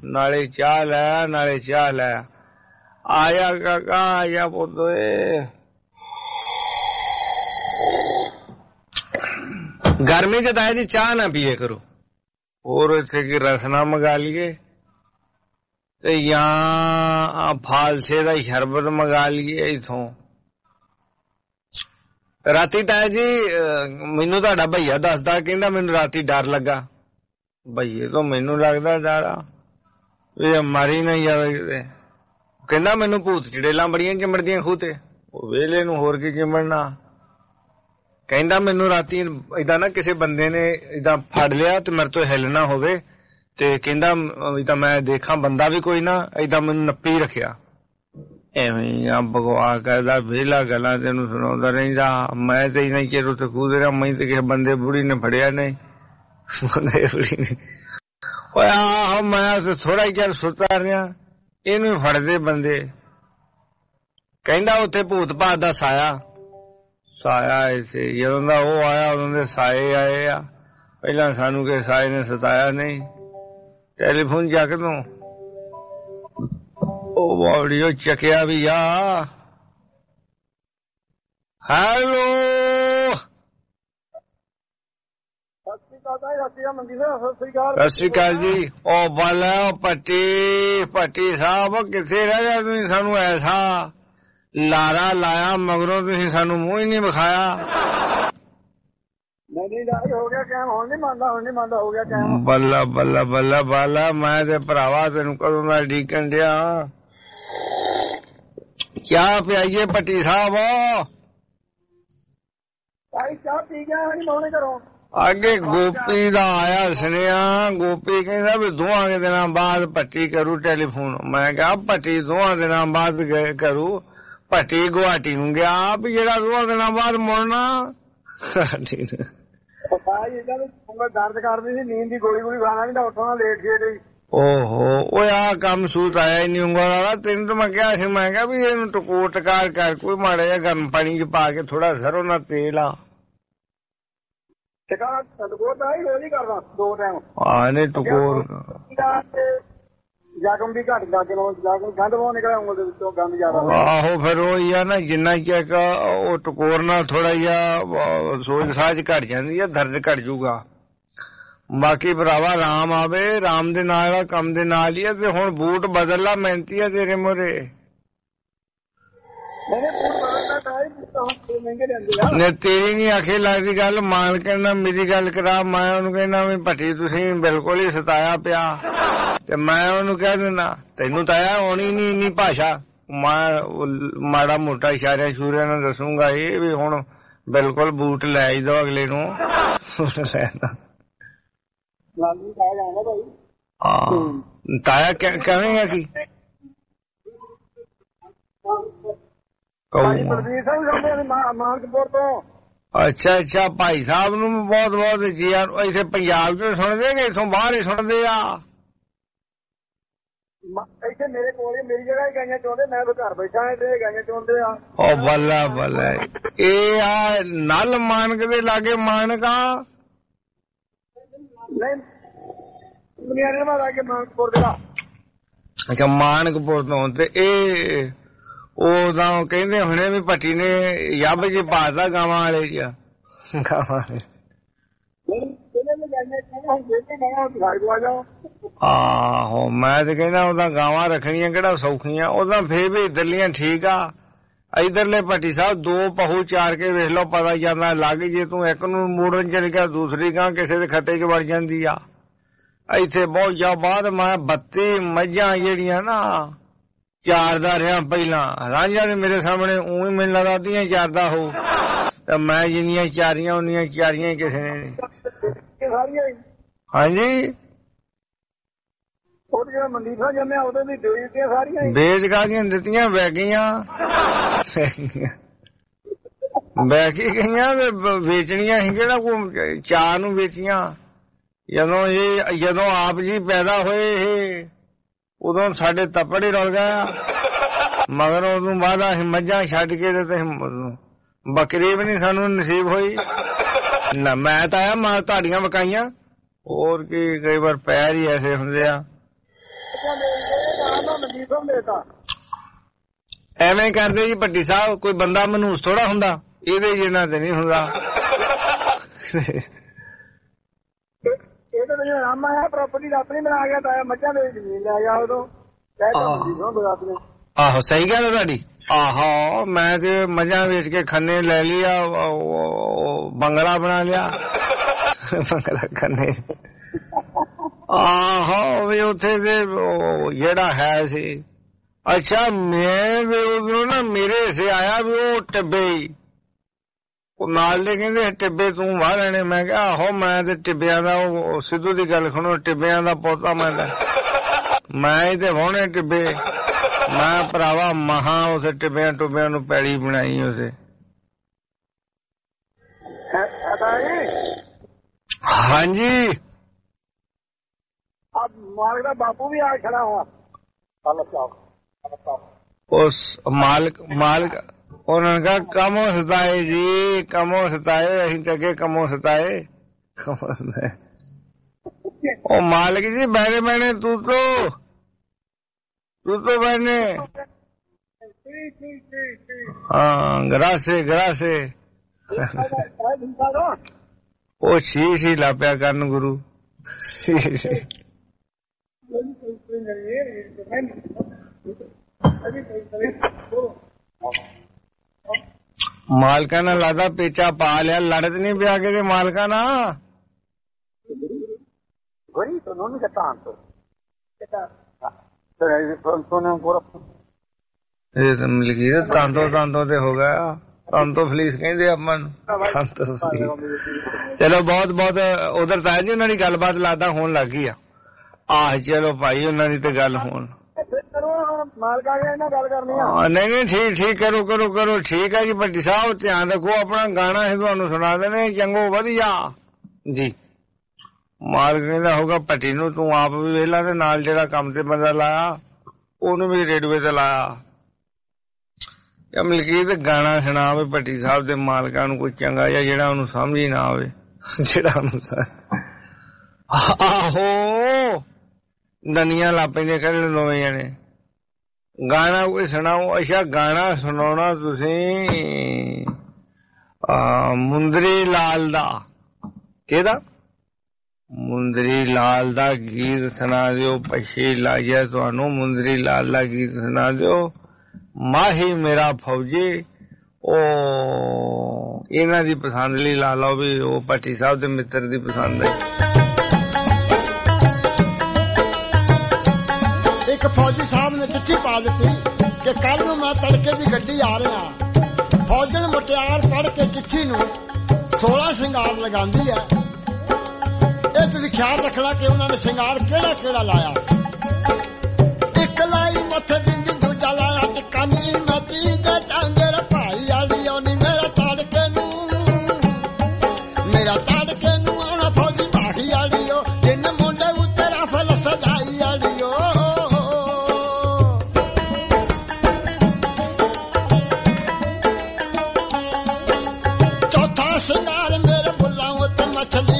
आया काका आया पुत्ते गर्मी च ताया जी चाह ना पिए करो और इत्थे की रसना मंगा लिए ते यहाँ फालसे दा शरबत मंगा लिए इथों राती ताया जी मैनू तुहाडा भैया दसदा कहंदा मैनू राती डर लगा भैये तो मैनू लगदा डर मरी ना जावे किते कहंदा मैनू भूत चड़ेलां बड़ियां चिमड़दियां खूह ते वेले नूं होर की चिमड़ना कहंदा मैनू राती इदा ना किसी बंदे ने इदा फड़ लिया ते मेरे तो हिलना होवे ते कहंदा इदा मैं देखा बंदा भी कोई ना इदा मैनू नप्पी रखिया एवें बकवास करदा वेला गल्लां तेनू सुणाउंदा रहिंदा मैं ते इना चिर उत्ते कूद रहा मैं ते किसी बंदे बुढ़ी ने फड़िया नहीं बंदे बुढ़ी ने ओए आहो मैं उत्ते थोड़ा ही चिर सुता रहा इनू फड़दे बंदे कहंदा उत्थे भूत भात दा साया ऐसे जदों दा वो आया उदों दे साए आए आ पहला सानू के साए ने सताया नहीं टेलीफोन जग तो बड़ियो चकिया भी आ हेलो सत श्री अकाल जी ओ बाला पट्टी साहब किथे रह गया तुसीं सानू ऐसा लारा लाया मगरों तुसीं सानू मुंह ही नहीं विखाया बल्ला बल्ला बल्ला बाला मैं ते भरावा तेनू कदों दा डीकन दिया क्या पियाइए पट्टी साहब आगे गोपी दा आया सुनिया गोपी कहंदा भी 2 दिनां बाद पट्टी करू टेलीफोन मैं कहा पट्टी 2 दिनां बाद करू पट्टी गुवाहाटी नूं गया भी जेड़ा 2 दिनां बाद मुड़ना दर्द करदी सी नींद दी गोली खाना नहीं उठना लेट गए ओहो ओ आ काम सूत आया ही नहीं उंगल वाला तेन तो मैं क्या सी मैं कहा भी इहनूं टकोर टकार कर कोई माड़ा जिहा गर्म पानी च पा के थोड़ा सरों दा तेल आ टकोर जागम भी घट गंद बहुत निकलिया गंद ज्यादा आहो फिर वही है ना जिन्ना चेक टकोर नाल थोड़ा जिहा सोच साज घट जांदी है दर्द घट जूगा बाकी भरावा राम आवे राम दे नाल कम दे नाल ही है ते हुण बूट बदल ला मेहनती है तेरे मोरे ने तेरी नहीं आखे लगदी गल मान के ना मेरी गल करा मैं उन्हें कहना भी भट्टी तुसीं बिल्कुल ही सताया पिया ते मैं उन्हें कह देना तेनू ताया आनी नहीं इन्नी भाषा मैं माड़ा मोटा इशारे शूरे ना दसूंगा ये भी हुण बिल्कुल बूट लै दो अगले नूं ताया कहेगा की अच्छा अच्छा भाई साहब नूं बहुत बहुत जी इत्थे पंजाब च सुणदे कि इथों बाहर ही सुणदे आ इत्थे मेरे कोल मेरी जगह गाइयां चोंदे मैं तो घर बैठा ते गाइयां चोंदे आ ओ बल्ला बल्ला ए आ नल मानक दे लागे मानका नहीं बुनियादी मां लागे मानकपुर दा अच्छा मानकपुर तो ते ए ਉਹਦਾ ਕਹਿੰਦੇ ਹੁਣੇ ਵੀ ਭੱਟੀ ਨੇ ਯੱਬ ਜੀ ਪਾਦਾ ਗਾਵਾਂ ਵਾਲੇ ਜੀ ਆਹੋ ਮੈਂ ਤੇ ਕਹਿੰਦਾ ਉਹਦਾ ਗਾਵਾਂ ਰੱਖਣੀਆਂ ਕਿਹੜਾ ਸੌਖੀਆਂ ਉਹਦਾ ਫੇਰ ਵੀ ਇਧਰਲੀਆਂ ਠੀਕ ਆ ਇਧਰਲੇ ਭੱਟੀ ਸਾਹਿਬ 2 ਪਹੂ ਚਾਰ ਕੇ ਵੇਖ ਲਓ ਪਤਾ ਜਾਂਦਾ ਲੱਗ ਜੇ ਤੂੰ ਇੱਕ ਨੂੰ ਮੋੜਨ ਚਲ ਗਿਆ ਦੂਸਰੀ ਗਾਂ ਕਿਸੇ ਦੇ ਖੱਤੇ 'ਚ ਵੜ ਜਾਂਦੀ ਆ ਇੱਥੇ ਬਹੁਤ ਜਾ ਬਾਅਦ ਮੈਂ 32 ਮੱਝਾਂ ਜਿਹੜੀਆਂ ਨਾ ਚਾਰਦਾ ਰਿਹਾ ਪਹਿਲਾਂ ਰਾਂਝਾ ਨੇ ਮੇਰੇ ਸਾਹਮਣੇ ਊਂ ਮੈਨੂੰ ਲੱਗਦਾ ਅੱਧੀਆਂ ਚਾਰਦਾ ਹੋ ਤੇ ਮੈਂ ਜਿੰਨੀਆਂ ਚਾਰੀਆਂ ਉਨੀਆਂ ਚਾਰੀਆਂ ਕਿਸੇ ਨੇ ਹਾਂਜੀ ਵੇਚ ਕਾਹਦੀਆਂ ਦਿੱਤੀਆਂ ਵੈ ਗਈਆਂ ਬਹਿ ਕੇ ਗਈਆਂ ਤੇ ਵੇਚਣੀਆਂ ਸੀ ਕਿਹੜਾ ਕੋਈ ਚਾਹ ਨੂੰ ਵੇਚੀਆਂ। ਜਦੋਂ ਆਪ ਜੀ ਪੈਦਾ ਹੋਏ ਇਹ ਉਦੋਂ ਸਾਡੇ ਤੱਪੜ ਹੀ ਰੁਲ ਗਿਆ। ਮਗਰ ਉਦੋਂ ਬਾਅਦ ਅਸੀਂ ਮੱਝਾਂ ਛੱਡ ਕੇ ਤੇ ਬੱਕਰੀ ਵੀ ਨਹੀਂ ਸਾਨੂੰ ਨਸੀਬ ਹੋਈ ਨਾ। ਮੈਂ ਤਾਂ ਆਇਆ ਮਾਲ ਤੁਹਾਡੀਆਂ ਵਕਾਈਆਂ, ਹੋਰ ਕੀ ਕਈ ਵਾਰ ਪੈਰ ਹੀ ਐਸੇ ਹੁੰਦੇ ਆ। ਐਵੇਂ ਕਰਦੇ ਜੀ ਭੱਟੀ ਸਾਹਿਬ, ਕੋਈ ਬੰਦਾ ਮਨੂਸ ਥੋੜਾ ਹੁੰਦਾ, ਇਹਦੇ ਜਿਹਨਾਂ ਤੇ ਨਹੀਂ ਹੁੰਦਾ। ਆਹੋ ਸਹੀ ਗੱਲ ਹੈ ਤੁਹਾਡੀ। ਆਹੋ ਮੈਂ ਤੇ ਮੱਝਾਂ ਵੇਚ ਕੇ ਖੰਨੇ ਲੈ ਲਿਆ, ਬੰਗਲਾ ਬਣਾ ਲਿਆ, ਬੰਗਲਾ ਖੰਨੇ। ਆਹੋ ਵੀ ਉੱਥੇ ਤੇ ਜਿਹੜਾ ਹੈ ਸੀ। ਅੱਛਾ ਮੈਂ ਵੀ ਉਧਰੋਂ ਨਾ ਮੇਰੇ ਹਿੱਸੇ ਆਇਆ ਵੀ ਉਹ ਟਿੱਬੇ ਉਹ ਨਾਲ ਦੇ ਕਹਿੰਦੇ ਟਿੱਬੇ ਤੂੰ ਵਾਹ ਲੈਣੇ। ਮੈਂ ਕਿਹਾ ਆਹੋ ਮੈਂ ਤੇ ਟਿੱਬਿਆਂ ਦਾ, ਉਹ ਸਿੱਧੂ ਦੀ ਗੱਲ ਸੁਣੋ, ਟਿੱਬਿਆਂ ਦਾ ਪੋਤਾ ਮੈਂ ਹੀ ਤੇ ਵਾਹੁਣੇ ਟਿੱਬੇ। ਮੈਂ ਭਰਾਵਾ ਮਹਾ ਉਸੇ ਟਿੱਬਿਆਂ ਟੁੱਬਿਆਂ ਨੂੰ ਪੈੜੀ ਬਣਾਈ ਉਸੇ। ਹਾਂਜੀ ਮਾਲਕ ਦਾ ਬਾਪੂ ਵੀ ਆ ਖੜਾ हुआ। ਉਸ ਮਾਲਕ ਉਹਨਾਂ ਨੇ ਕਿਹਾ ਕਮੋ ਸਤਾਏ ਜੀ, ਕਮੋ ਸਤਾਏ, ਅਸੀਂ ਤੇ ਅੱਗੇ ਕਮੋ ਸਤਾਏ। ਉਹ ਮਾਲਕ ਜੀ ਬਹਿਣੇ ਬਹਿਣੇ ਤੂੰ तो बहने हाँ गरासे वो शी लाप्या करन गुरु। मालका ना लादा पेचा पा लिया, लड़त नहीं पिया के मालका ना तांतो ते हो गया, तांतो फलीस कहते ਆਪਾਂ ਨੂੰ। चलो बहुत बहुत उधर ताया जी उन्होंने गलबात लादा होन लग गई आ। चलो भाई उन्होंने ते गल होन नहीं ठीक करो ठीक है जी। भट्टी साहब ध्यान रखो अपना, गाना है तुहानू सुना देने चंगो वधिया जी। मालक कहता होगा भट्टी नू तू आप भी वेला ते नाल जेड़ा काम ते बंदा लाया ओनू भी रेडवे ते लाया। मलकीत गाना सुना भट्टी साहब दे मालकां नू कोई चंगा या जेड़ा ओनू समझ ही ना आवे, जेड़ा आहो दनिया ला पैंदे कहने दोवें जने गाना कोई सुनाओ। अच्छा गाना सुनाना तुसी मुंदरी लाल दा, केदा मुंदरी लाल दा गीत सुना दियो। पछी लाइया तुहानू मुंदरी लाल दा गीत सुना दियो। माही मेरा फौजी ओ इन्हां दी पसंद ली ला लो भी, ओ भट्टी साहब दे मित्र दी पसंद है। एक फौजी साहब ने चिट्ठी पा दी कि कल नूं मैं तड़के दी गड्डी आ रहा। फौजन मुटियार पढ़ के चिट्ठी नूं 16 श्रृंगार लगांदी है। ਇਹ ਤੁਸੀਂ ਖਿਆਲ ਰੱਖਣਾ ਕਿ ਉਹਨਾਂ ਨੇ ਸ਼ਿੰਗਾਰ ਕਿਹੜਾ ਕਿਹੜਾ ਲਾਇਆ। ਇੱਕ ਲਾਈ ਮੱਥੇ ਜਿੰਦੀ, ਦੂਜਾ ਲਾਇਆ ਟਿੱਕਾ ਨੀ ਮਤੀ ਦੇ ਟਾਂਗਰ ਭਾਈ ਆਲੀ ਆਉਣੀ ਮੇਰਾ ਤੜਕੇ ਨੂੰ ਆਉਣਾ ਫੌਜੀ ਬਾਹੀ ਆਲੀਓ ਜਿੰਨ ਮੁੰਡੇ ਉੱਤੇ ਰਫਲ ਸਜਾਈ ਆਲੀਓ। ਚੌਥਾ ਸ਼ਿੰਗਾਰ ਮੇਰੇ ਬੁੱਲਾਂ ਉੱਤੇ ਮੱਛਲੀ,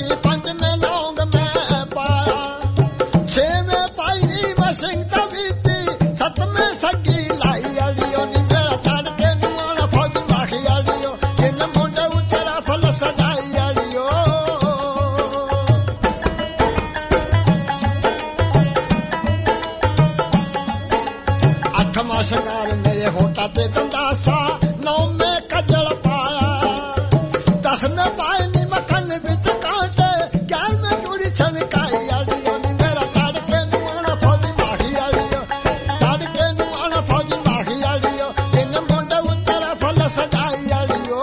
ਸ਼ਿੰਗਾਰ ਮੇਰੇ ਹੋਟਾ ਤੇ ਗੰਦਾਸਾ, 9 ਮੈਂ ਕਜਲ ਪਾਇਆ, 10 ਮੈਂ ਪਾਏ ਨੀ ਮੱਖਣ ਵਿੱਚ ਕਾਂਟੇ, 11 ਮੈਂ ਚੂੜੀ ਛਣਕਾਈ ਆਲੀਓ ਨੀ ਮੇਰਾ ਤੜਕੇ ਨੂੰ ਆਉਣਾ ਫੌਜੀ ਮਾਹੀ ਆਲੀਓ, ਤੜਕੇ ਨੂੰ ਆਉਣਾ ਫੌਜੀ ਮਾਹੀ ਆਲੀਓ ਜਿੰਨ ਮੁੰਡੇ ਉੱਤੇ ਰਫਲ ਸਜਾਈ ਆਲੀਓ।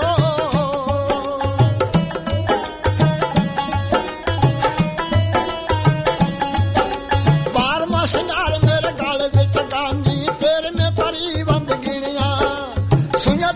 12ਵਾਂ ਸ਼ਿੰਗਾਰ ਮੇਰੇ ਗਲ ਵਿੱਚ ਗਾਂਜੀ, 13 ਮੈਂ ਪਰੀ ਬੰਦ ਗਿਣਿਆ, ਸੁਈਆਂ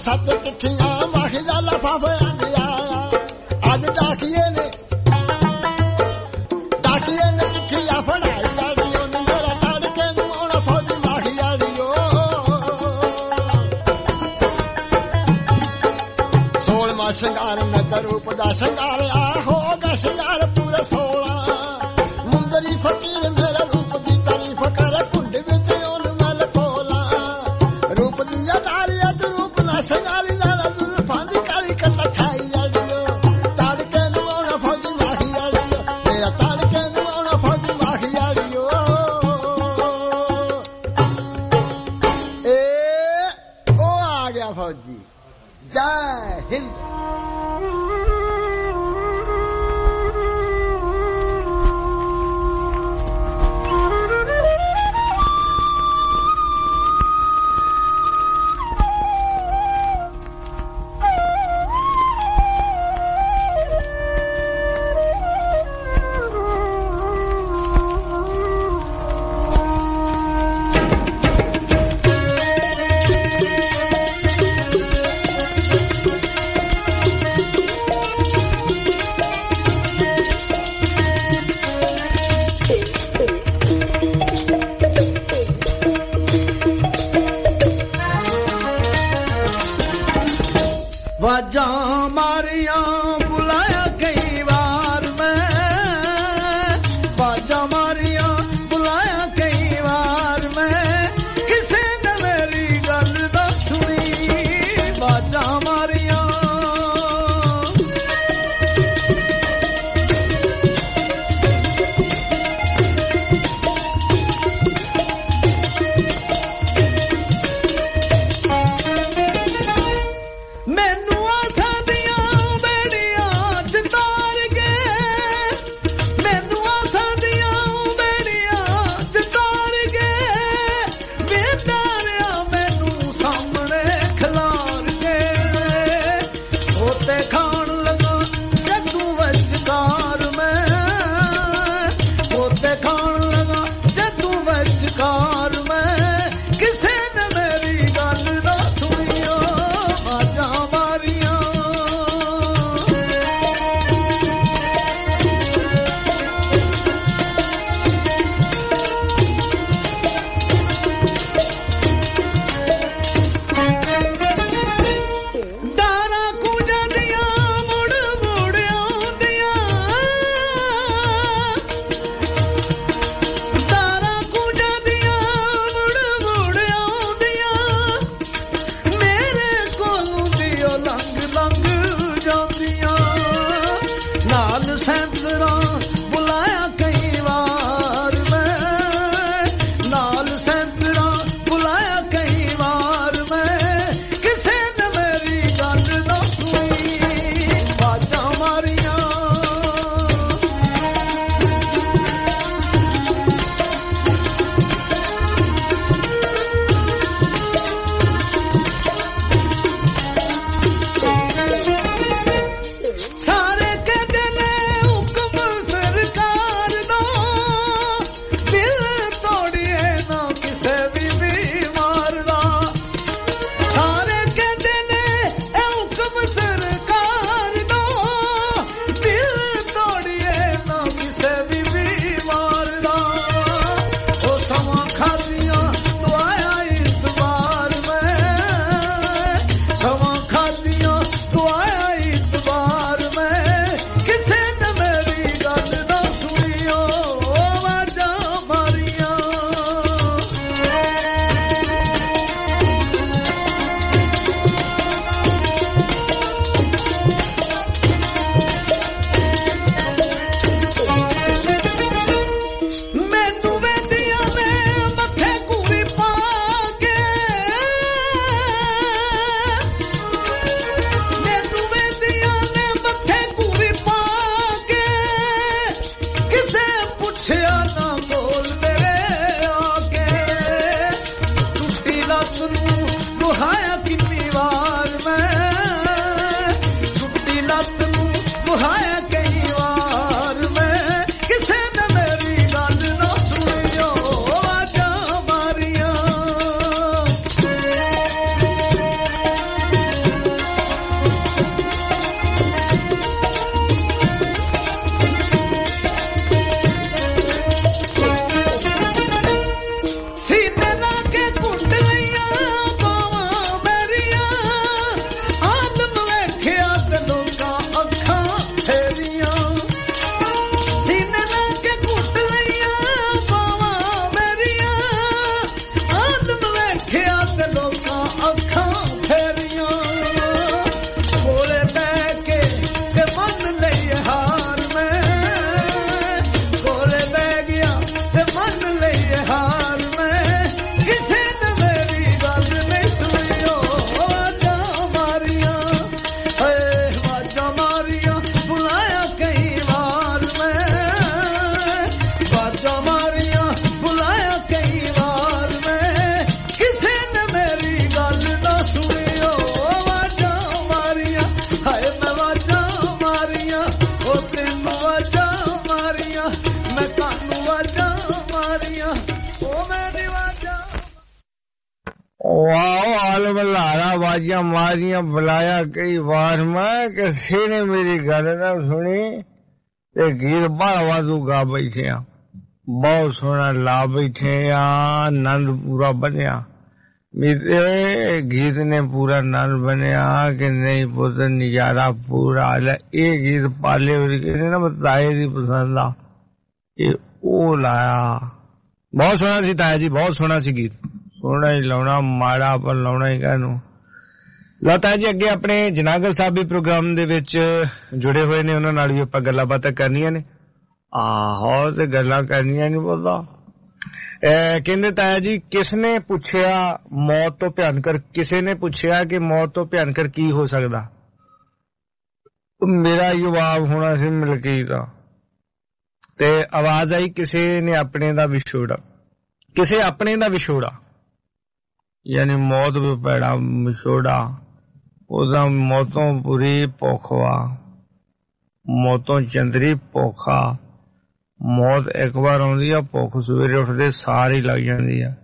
ਸੱਤ ਚਿੱਠੀਆਂ ਮਾਹੀ ਦਾ ਲਫਾਫਿਆਂ ਦੀਆਂ ਅੱਜ ਡਾਕੀਏ ਨੇ ਚਿੱਠੀਆਂ ਫੜਾਈ ਜਾੜੀ ਉਹਨੂੰ ਮੇਰਾ ਤੜਕੇ ਨੂੰ ਆਉਣਾ ਫੌਜੀ ਮਾਹੀ ਜਾੜੀਓ ਸੋਲਵਾਂ ਸ਼ਿੰਗਾਰ ਮੈਂ ਤਾਂ ਰੂਪ ਦਾ ਸ਼ਿੰਗਾਰ ਆ ਹੋ ਗਿਆ ਸ਼ਿੰਗਾਰ ਪੂਰਾ 16 ਮੁੰਦਰੀ ਫਕੀਰ ਮੇਰੇ ਰੂਪ ਦੀ ਤਾਰੀਫ ਕਰੇ ਕੁੰਡ ਵਿੱਚ ਉਹਨੂੰ ਮੈਂ ਲਕੋਲਾ ਰੂਪ ਦੀ ਯਾਦਾਰੀਆ ਤੇ ਰੂਪ ਨਾ ਸ਼ਿੰਗਾਰੀ ਨਾਲ ਜ਼ੁਲਫਾਂ ਦੀ ਕਾਲੀ ਕੱਲਾ ਖਾਈ ਜਾੜੀਓ ਤੜਕੇ ਨੂੰ ਆਉਣਾ ਫੌਜੀ ਮਾਹੀ ਜਾੜੀਓ ਮੇਰਾ ਤੜਕੇ ਨੂੰ ਆਉਣਾ ਫੌਜੀ ਮਾਹੀ ਜਾੜੀਓ ਉਹ ਆ ਗਿਆ ਫੌਜੀ ਜੈ ਹਿੰਦ ਵਾਜਾਂ ਮਾਰੀਆਂ ਬੁਲਾਇਆ ਕਈ ਵਾਰ ਮੈਂ ਵਾਜਾਂ ਮਾਰੀਆਂ ਬੁਲਾਇਆ ਕਈ ਵਾਰ ਮੈਂ ਕਿਸੇ ਨੇ ਮੇਰੀ ਗੱਲ ਨਾ ਸੁਣੀ ਵਾਜਾਂ ਮਾਰੀਆਂ ਮੈਨੂੰ ਆਸਾਂ ਦੀਆਂ आवाज़ां मारियां बुलाया कई बार मैं किसे ने मेरी गल ना सुनी आवाज़ां मारियां हाय मैं आवाज़ां मारियां ओ तेनू आवाज़ां मारियां मैं कानू आवाज़ां मारियां ओ मेरी आवाज़ां वाह आलम लारा आवाज़ां मारियां बुलाया कई बार मैं किसी ने मेरी गल ना सुनी ते गीत बड़ा वाधू गा बैठे आ बहुत सोहना ला बैठे आ आनंद पूरा बनया मेरे गीत ने पूरा आनंद बनया कि नहीं पुत नजारा पूरा आया ये गीत पाले ना ताए दी पसंद आ ये ओ लाया बहुत सोहना सी ताया जी बहुत सोहना सी गीत सोहना ही लाउना माड़ा पर लाउना ही कहनू लता जी अगे अपने जनागल साहब भी प्रोग्राम दे विच जुड़े हुए ने उन्हां नाल भी आपां गल्लां बातां करनियां ने आहो ते गल्लां करनियां नहीं बोलदा कहंदे ताया जी किसने पूछया मौत तो भयानकर किसे ने पूछया कि मौत तो भयानकर की हो सकदा मेरा जवाब होना सी मलकीत दा ते आवाज आई किसे ने अपने दा विछोड़ा किसे अपने दा विछोड़ा यानी मौत भी पैड़ा विछोड़ा उदा मौतों बुरी पोखवा मौतों चंदरी पोखा मौत एक बार आउंदी आ भुख सवेरे उठदे सारी लग जांदी आ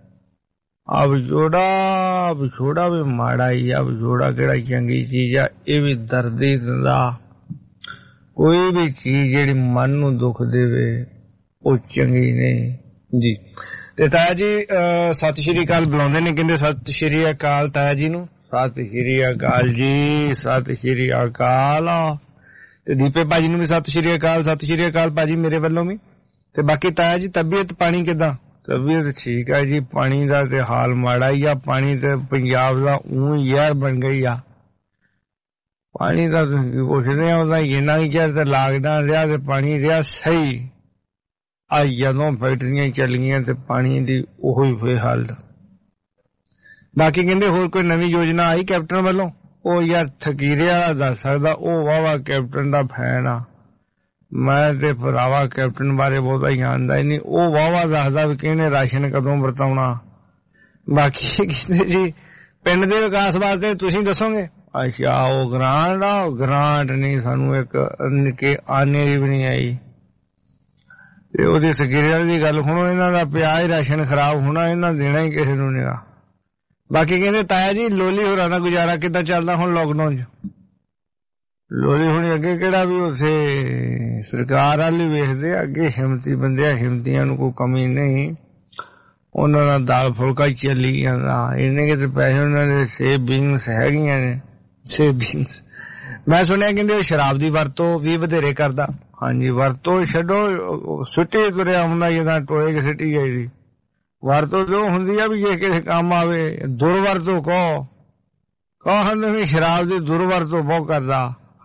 विछोड़ा भी माड़ा ही आ विछोड़ा केड़ा चंगी चीज आ ये भी दर्द ही दिंदा कोई भी चीज जेड़ी मन नूं दुख देवे ओ चंगी नहीं जी ते ताया जी सत श्री अकाल बुलाउंदे ने कहंदे सत श्री अकाल ताया जी नूं सत श्री अकाल जी सत श्री अकाल ते दीपे भाजी नूं भी सत श्री अकाल भाजी मेरे वल्लों भी ते बाकी ताया जी तबीयत पानी किदां तबीयत ठीक है जी पानी दा ते हाल माड़ा ही आ पानी ते पंजाब दा यार बन गई आ पानी दा पुछदे आ ओदा इन्ना ही चिर ते लॉकडाउन रहा ते पानी रहा सही आ जदों फैक्टरियां चलियां ते पानी दी ओही होई हालत बाकी कहंदे होर कोई नवी योजना आई कैप्टन वालों ओ यार थकीरे वाला दस सकदा ओ वावा कैप्टन दा फैन आ मैं ते भरावा कैप्टन बारे बहुता जानदा ही नहीं ओ वावा दसदा भी किहने राशन कदों वरताउणा बाकी कहंदे जी पिंड दे विकास वास्ते तुसीं दसोगे अच्छा ओ ग्रांट नहीं सानू एक निक्के आने दी भी नहीं आई ते ओदी सकरीअर दी गल सुणो इन्हां दा पिया ही राशन खराब होना इन्हां देना ही किसे नूं नहीं बाकी कहंदे ताया जी लोली होरां दा गुजारा किदां चलदा हुण लॉकडाउन च लोली हुण अगे किहड़ा भी उसे सरकार वाली वेखदे अगे हिम्मती बंदे हिम्मतियां नूं कोई कमी नहीं उन्हां दा दाल फुलका चली जांदा इन्ने कि पैसे उन्हां दे सेब बीन्स हैगियां ने सेब बीन्स मैं सुनिया कहंदे शराब दी वरतों भी वधेरे करदा हाँ जी वरतों छड्डो सुट्टी तुरिया हुंदा जिद्दां टोए च सिੱਟੀ जाईदी वरतों जो हुंदी आ भी जे किसे काम आवे दुरवरतों कहंदे भी शराब दी दुरवरतों बहुत करदा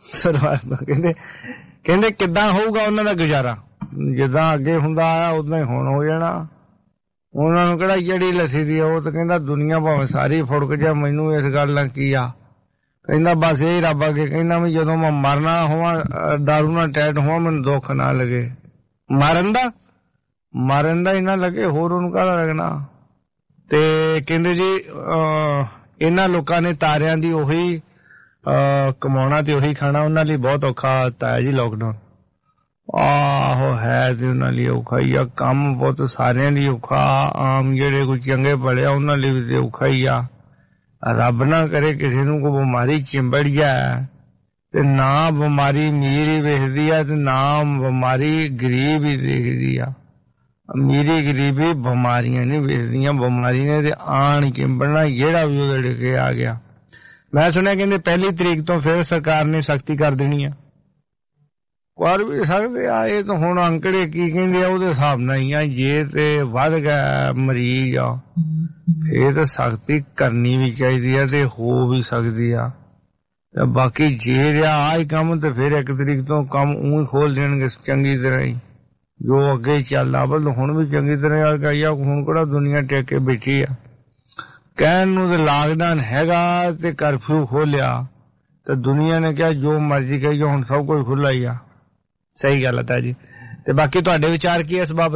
कहंदे किदां होऊगा उन्हां दा गुजारा जिद्दां अगे हुंदा आया उदां ही हुण हो जाना उन्हां नूं किहड़ा जड़ी लस्सी दी ओ तां कहंदा दुनिया भावें सारी फुड़क जा मैनूं इस गल नाल की आ कहंदा बस यही रब अगे कहंदा मैं जदों मैं मरना होवां दारू नाल टैट होवां मैनूं दुख ना लगे मरन दा इन्ना लगे होर उहनूं काहदा लगना ते कहंदे जी इन्हां लोकां ने तारियां दी ओही कमाउणा ते ओही खाना उन्हां लई बहुत औखा ताया जी लॉकडाउन आहो है ते उन्हां लई औखा ही आ कम बहुत सारियां लई औखा आम जेहड़े कोई चंगे पढ़िया उन्हां लई भी औखा ही आ रब ना करे किसी नूं कोई बीमारी चिंबड़ जाए ते ना बीमारी अमीर ही वेखदी आ ते ना बीमारी गरीब ही देखदी आ अमीरी गरीबी बीमारियां नहीं वेखदियां बीमारी ने ते आन चिंबड़ना जेड़ा भी ओहदे लिखे आ गया मैं सुनिया कहंदे 1 तरीक तो फिर सरकार ने सख्ती कर देनी है कर भी सकदे आ ये तो हुण अंकड़े की कहंदे आ ओहदे हिसाब नाल ही आ जे ते वध गया मरीज आ फिर तो सख्ती करनी भी चाहिदी है ते हो भी सकदी आ ते बाकी जे रिहा आ ही कम ते फिर 1 तरीक तो कम ऊं खोल देणगे चंगी तरह ही जो अगे चलदा बल हुण भी चंगी तरह गई आ हुण किहड़ा दुनिया टेके बैठी आ कहण नूं ते लॉकडाउन हैगा ते कर्फ्यू खोलिया ते दुनिया ने क्या जो मर्जी कही हुण सब कुछ खुला ही आ सही गल है जी ते बाकी तुहाडे विचार की इस बाबत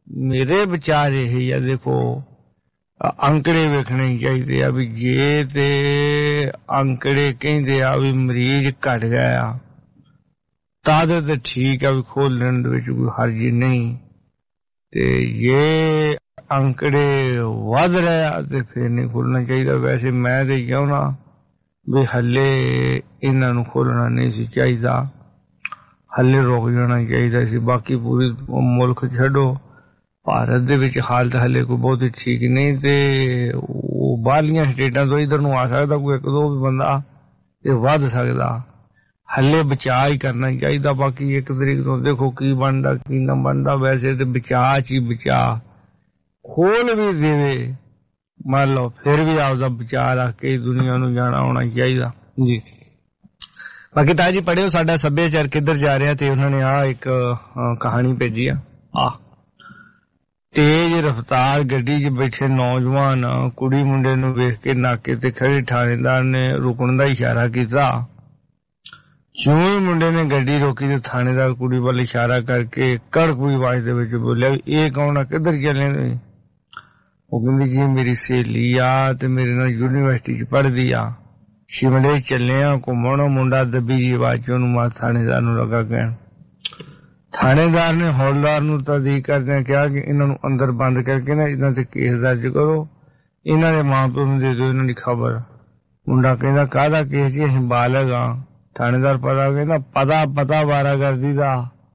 ਮੇਰੇ ਵਿਚਾਰ ਇਹ ਆ, ਦੇਖੋ ਅੰਕੜੇ ਵੇਖਣੇ ਚਾਹੀਦੇ ਆ ਵੀ ਜੇ ਤੇ ਅੰਕੜੇ ਕਹਿੰਦੇ ਆ ਵੀ ਮਰੀਜ਼ ਘਟ ਗਿਆ ਆ ਤਾਂ ਤੇ ਠੀਕ ਆ ਵੀ ਖੋਲਣ ਦੇ ਵਿੱਚ ਕੋਈ ਹਰਜ ਨਹੀਂ, ਤੇ ਜੇ ਅੰਕੜੇ ਵੱਧ ਰਿਹਾ ਤੇ ਫਿਰ ਨਹੀਂ ਖੋਲਣਾ ਚਾਹੀਦਾ। ਵੈਸੇ ਮੈਂ ਤੇ ਚਾਹੁੰਦਾ ਵੀ ਹੱਲੇ ਇਹਨਾਂ ਨੂੰ ਖੋਲਣਾ ਨਹੀਂ ਸੀ ਚਾਹੀਦਾ, ਹੱਲੇ ਰੁਕ ਜਾਣਾ ਚਾਹੀਦਾ ਸੀ। ਬਾਕੀ ਪੂਰੀ ਮੁਲਕ ਛੱਡੋ, ਭਾਰਤ ਦੇ ਵਿੱਚ ਹਾਲਤ ਹੱਲੇ ਕੋਈ ਬਹੁਤ ਠੀਕ ਨਹੀਂ, ਤੇ ਉਹ ਬਾਹਰਲੀਆਂ ਸਟੇਟਾਂ ਤੋਂ ਇੱਧਰ ਨੂੰ ਆ ਸਕਦਾ ਕੋਈ 1-2 ਵੀ ਬੰਦਾ, ਤੇ ਵੱਧ ਸਕਦਾ। ਹੱਲੇ ਬਚਾਅ ਹੀ ਕਰਨਾ ਚਾਹੀਦਾ। ਬਾਕੀ 1 ਤਰੀਕ ਤੋਂ ਦੇਖੋ ਕੀ ਬਣਦਾ ਕੀ ਨਾ ਬਣਦਾ। ਵੈਸੇ ਤੇ ਬਚਾਅ ਚ ਹੀ ਬਚਾਅ, ਖੋਲ ਵੀ ਦੇਵੇ ਮੰਨ ਲਓ ਫਿਰ ਵੀ ਆਪਦਾ ਬਚਾਅ ਰੱਖ ਕੇ ਦੁਨੀਆ ਨੂੰ ਜਾਣਾ ਆਉਣਾ ਚਾਹੀਦਾ ਜੀ। ਬਾਕੀ ਤਾਂ ਜੀ ਪੜ੍ਹਿਓ ਸਾਡਾ ਸੱਭਿਆਚਾਰ ਕਿੱਧਰ ਜਾ ਰਿਹਾ, ਤੇ ਉਹਨਾਂ ਨੇ ਆ ਇੱਕ ਕਹਾਣੀ ਭੇਜੀ ਆ। ਤੇਜ਼ ਰਫ਼ਤਾਰ ਗੱਡੀ 'ਚ ਬੈਠੇ ਨੌਜਵਾਨ ਕੁੜੀ ਮੁੰਡੇ ਨੂੰ ਵੇਖ ਕੇ ਨਾਕੇ ਤੇ ਖੜੇ ਥਾਣੇਦਾਰ ਨੇ ਰੁਕਣ ਦਾ ਇਸ਼ਾਰਾ ਕੀਤਾ। ਜਿਉਂ ਹੀ ਮੁੰਡੇ ਨੇ ਗੱਡੀ ਰੋਕੀ ਤੇ ਥਾਣੇਦਾਰ ਕੁੜੀ ਵੱਲ ਇਸ਼ਾਰਾ ਕਰਕੇ ਕੜਕਵੀਂ ਆਵਾਜ਼ ਦੇ ਵਿੱਚ ਬੋਲਿਆ ਵੀ ਇਹ ਕੌਣ ਆ, ਕਿੱਧਰ ਚੱਲੇ ਨੇ? ਉਹ ਕਹਿੰਦੀ ਜੀ ਮੇਰੀ ਸਹੇਲੀ ਆ ਤੇ ਮੇਰੇ ਨਾਲ ਯੂਨੀਵਰਸਿਟੀ 'ਚ ਪੜ੍ਹਦੀ ਆ, ਸ਼ਿਮਲੇ ਚੱਲੇ ਆ ਘੁੰਮਣ। ਮੁੰਡਾ ਦੱਬੀ ਜੀ ਆਵਾਜ਼ 'ਚ ਉਹਨੂੰ ਥਾਣੇਦਾਰ ਨੂੰ ਲੱਗਾ ਕਹਿਣ। ਥਾਣੇਦਾਰ ਨੇ ਹੌਲਦਾਰ ਨੂੰ ਤਸਦੀਕ ਕਰਦਿਆਂ ਕਿਹਾ ਕਿ ਇਹਨਾਂ ਨੂੰ ਅੰਦਰ ਬੰਦ ਕਰਕੇ ਨਾ ਇਹਨਾਂ ਤੇ ਕੇਸ ਦਰਜ ਕਰੋ, ਇਹਨਾਂ ਦੇ ਮਾਂ ਪਿਓ ਨੂੰ ਦੇ ਦਿਓ ਇਹਨਾਂ ਦੀ ਖਬਰ। ਮੁੰਡਾ ਕਹਿੰਦਾ ਕਾਹਦਾ ਕੇਸ ਜੀ, ਅਸੀਂ ਬਾਲਗ ਆ। ਥਾਣੇਦਾਰ ਕਹਿੰਦਾ ਪਤਾ ਵਾਰਾਗਰਦੀ ਦਾ,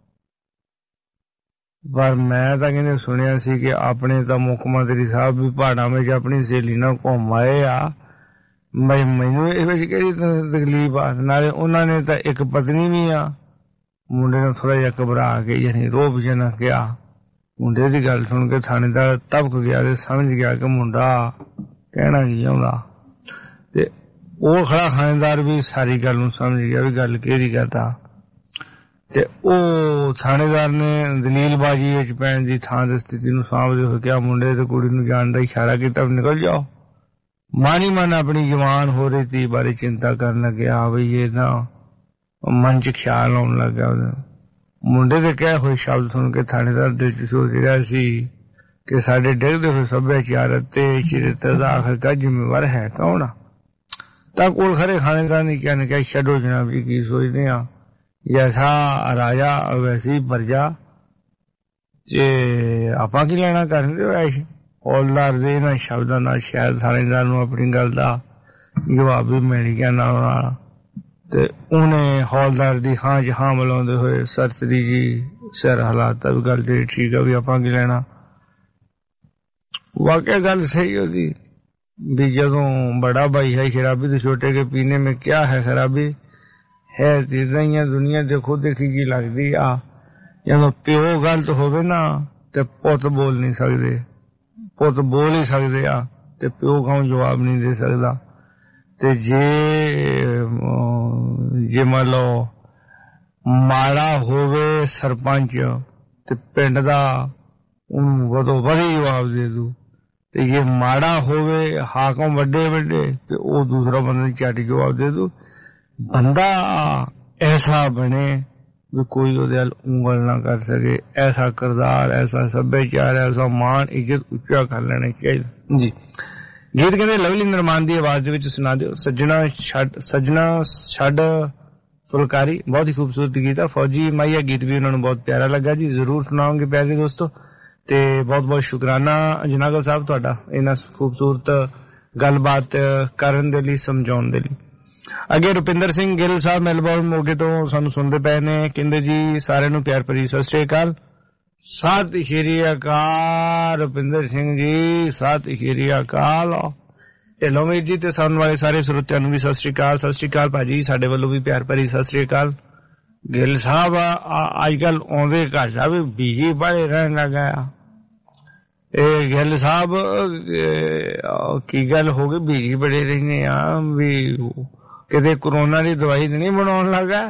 ਪਰ ਮੈਂ ਤਾਂ ਕਹਿੰਦੇ ਸੁਣਿਆ ਸੀ ਕਿ ਆਪਣੇ ਤਾਂ ਮੁੱਖ ਮੰਤਰੀ ਸਾਹਿਬ ਵੀ ਪਹਾੜਾਂ ਵਿੱਚ ਆਪਣੀ ਸਹੇਲੀ ਨਾਲ ਘੁੰਮ ਆਏ ਆ। ਮੈਨੂੰ ਇਹ ਵਿੱਚ ਕਿਹੜੀ ਤਕਲੀਫ ਆ, ਨਾਲੇ ਉਹਨਾਂ ਨੇ ਤਾਂ ਇੱਕ ਪਤਨੀ ਵੀ ਆ। ਮੁੰਡੇ ਨੂੰ ਥੋੜਾ ਜਿਹਾ ਘਬਰਾ ਕੇ ਯਾਨੀ ਰੋਬ ਜਨਾ ਕਿਹਾ। ਮੁੰਡੇ ਦੀ ਗੱਲ ਸੁਣ ਕੇ ਥਾਣੇਦਾਰ ਤਬਕ ਗਿਆ ਤੇ ਸਮਝ ਗਿਆ ਕਿ ਮੁੰਡਾ ਕਹਿਣਾ ਕੀ ਚਾਹੁੰਦਾ, ਤੇ ਉਹ ਖੜਾ ਥਾਣੇਦਾਰ ਵੀ ਸਾਰੀ ਗੱਲ ਨੂੰ ਸਮਝ ਗਿਆ ਵੀ ਗੱਲ ਕਿਹੜੀ ਕਰਦਾ। ਤੇ ਉਹ ਥਾਣੇਦਾਰ ਨੇ ਦਲੀਲਬਾਜ਼ੀ ਵਿੱਚ ਪੈਣ ਦੀ ਥਾਂ ਤੇ ਸਥਿਤੀ ਨੂੰ ਸਾਂਭਦੇ ਹੋਏ ਕਿਹਾ ਮੁੰਡੇ ਤੇ ਕੁੜੀ ਨੂੰ ਜਾਣ ਦਾ ਇਸ਼ਾਰਾ ਕੀਤਾ, ਨਿਕਲ ਜਾਓ। ਮਨ ਹੀ ਮਨ ਆਪਣੀ ਜਵਾਨ ਹੋ ਰਹੀ ਧੀ ਬਾਰੇ ਚਿੰਤਾ ਕਰਨ ਲੱਗਿਆ ਬਈ ਇਹ ਨਾ ਮਨ ਚ ਖਿਆਲ ਆਉਣ ਲੱਗਾ। ਮੁੰਡੇ ਦੇ ਕਹੇ ਹੋਏ ਸ਼ਬਦ ਸੁਣ ਕੇ ਥਾਣੇਦਾਰ ਦਿਲ ਚ ਸੋਚ ਰਿਹਾ ਸੀ ਕਿ ਸਾਡੇ ਡਿੱਗਦੇ ਹੋਏ ਸੱਭਿਆਚਾਰ ਤੇ ਚਰਿੱਤਰ ਦਾ ਆਖਰਕਾਰ ਜ਼ਿੰਮੇਵਾਰ ਹੈ ਕੌਣ? ਤਾਂ ਕੋਲ ਖੜੇ ਥਾਣੇਦਾਰ ਨੇ ਕਿਹਾ ਛੱਡੋ ਜਨਾਬ ਜੀ, ਕੀ ਸੋਚਦੇ ਆ, ਜੈਸਾ ਰਾਜਾ ਵੈਸੀ ਪ੍ਰਜਾ, ਤੇ ਆਪਾਂ ਕੀ ਲੈਣਾ ਕਰਦੇ ਹੋ ਐਸ਼। ਹੌਲਦਾਰ ਦੇ ਇਹਨਾਂ ਸ਼ਬਦਾਂ ਨਾਲ ਸ਼ਾਇਦ ਥਾਣੇਦਾਰ ਨੂੰ ਆਪਣੀ ਗੱਲ ਦਾ ਜਵਾਬ ਵੀ ਮਿਲ ਗਿਆ ਨਾਲ, ਤੇ ਉਹਨੇ ਹੌਲਦਾਰ ਦੀ ਹਾਂ ਚ ਹਾਂ ਮਿਲਾਉਂਦੇ ਹੋਏ ਸਰਸਰੀ ਜੀ ਸਿਰ ਹਾਲਾਤ ਵੀ ਗੱਲ ਤੇ ਠੀਕ ਆ ਵੀ ਆਪਾਂ ਕੀ ਲੈਣਾ। ਵਾਕਿਆ ਗੱਲ ਸਹੀ ਉਹਦੀ भी जदों बड़ा भाई है शराबी तो छोटे के पीने में क्या है खराबी है। चीजां दुनिया देखो देखी जी लगती आ, जदों प्यो गलत होवे ना ते पुत बोल नहीं सकते, पुत बोल ही सकते आ ते प्यो कहूं जवाब नहीं दे सकता। ते जे मान लो माड़ा होवे सरपंच ते पिंड दा उन्होंने वदों वधी जवाब दे दू, ते ये माड़ा होवे हाकम वड्डे वड्डे ते ओ दूसरा बंदा झट जवाब दे दू। बंदा ऐसा बने भी कोई ओदे अल उंगल ना कर सके, ऐसा किरदार, ऐसा सभ्याचार, ऐसा मान इज्जत उच्चा कर लेना चाहिए जी। गीत कहते लवली निर्माण की आवाज दे विच सुना दिओ सजना छड़ फुलकारी, बहुत ही खूबसूरत गीत है। फौजी माइया गीत भी उन्होंने बहुत प्यारा लगा जी, जरूर सुनाओगे प्यारे दोस्तों। ਤੇ ਬਹੁਤ ਬਹੁਤ ਸ਼ੁਕਰਾਨਾ ਜਨਾਗਲ ਸਾਹਿਬ ਤੁਹਾਡਾ ਇਹਨਾਂ ਖੂਬਸੂਰਤ ਗੱਲਬਾਤ ਕਰਨ ਦੇ ਲਈ, ਸਮਝਾਉਣ ਦੇ ਲਈ। ਅੱਗੇ ਰੁਪਿੰਦਰ ਸਿੰਘ ਗਿੱਲ ਸਾਹਿਬ ਮੈਲਬੌਰਨ ਮੋਗੇ ਤੋਂ ਸਾਨੂੰ ਸੁਣਦੇ ਪਏ ਨੇ, ਕਹਿੰਦੇ ਜੀ ਸਾਰਿਆਂ ਨੂੰ ਪਿਆਰ ਭਰੀ ਸਤਿ ਸ੍ਰੀ ਅਕਾਲ। ਸਤਿ ਸ੍ਰੀ ਅਕਾਲ ਰੁਪਿੰਦਰ ਸਿੰਘ ਜੀ, ਸਤਿ ਸ੍ਰੀ ਅਕਾਲ। ਢਿੱਲੋਂ ਵੀਰ ਜੀ ਤੇ ਸੁਣਨ ਵਾਲੇ ਸਾਰੇ ਸਰੋਤਿਆਂ ਨੂੰ ਵੀ ਸਤਿ ਸ੍ਰੀ ਅਕਾਲ। ਸਤਿ ਸ੍ਰੀ ਅਕਾਲ ਭਾਜੀ, ਸਾਡੇ ਵੱਲੋਂ ਵੀ ਪਿਆਰ ਭਰੀ ਸਤਿ ਸ੍ਰੀ ਅਕਾਲ। ਗਿੱਲ ਸਾਹਿਬ ਅੱਜ ਕੱਲ ਆਉਂਦੇ ਘਰ ਆ ਵੀ ਬੀਜੀ ਬੜੇ ਰਹਿਣ ਲੱਗਾ ਆ। ਇਹ ਗਿੱਲ ਸਾਹਿਬ ਕੀ ਗੱਲ ਹੋ ਗਈ, ਬੀਜੀ ਬੜੇ ਰਹਿੰਦੇ ਆ ਵੀ ਕਿਤੇ ਕਰੋਨਾ ਦੀ ਦਵਾਈ ਤਾਂ ਨਹੀਂ ਬਣਾਉਣ ਲੱਗਾ?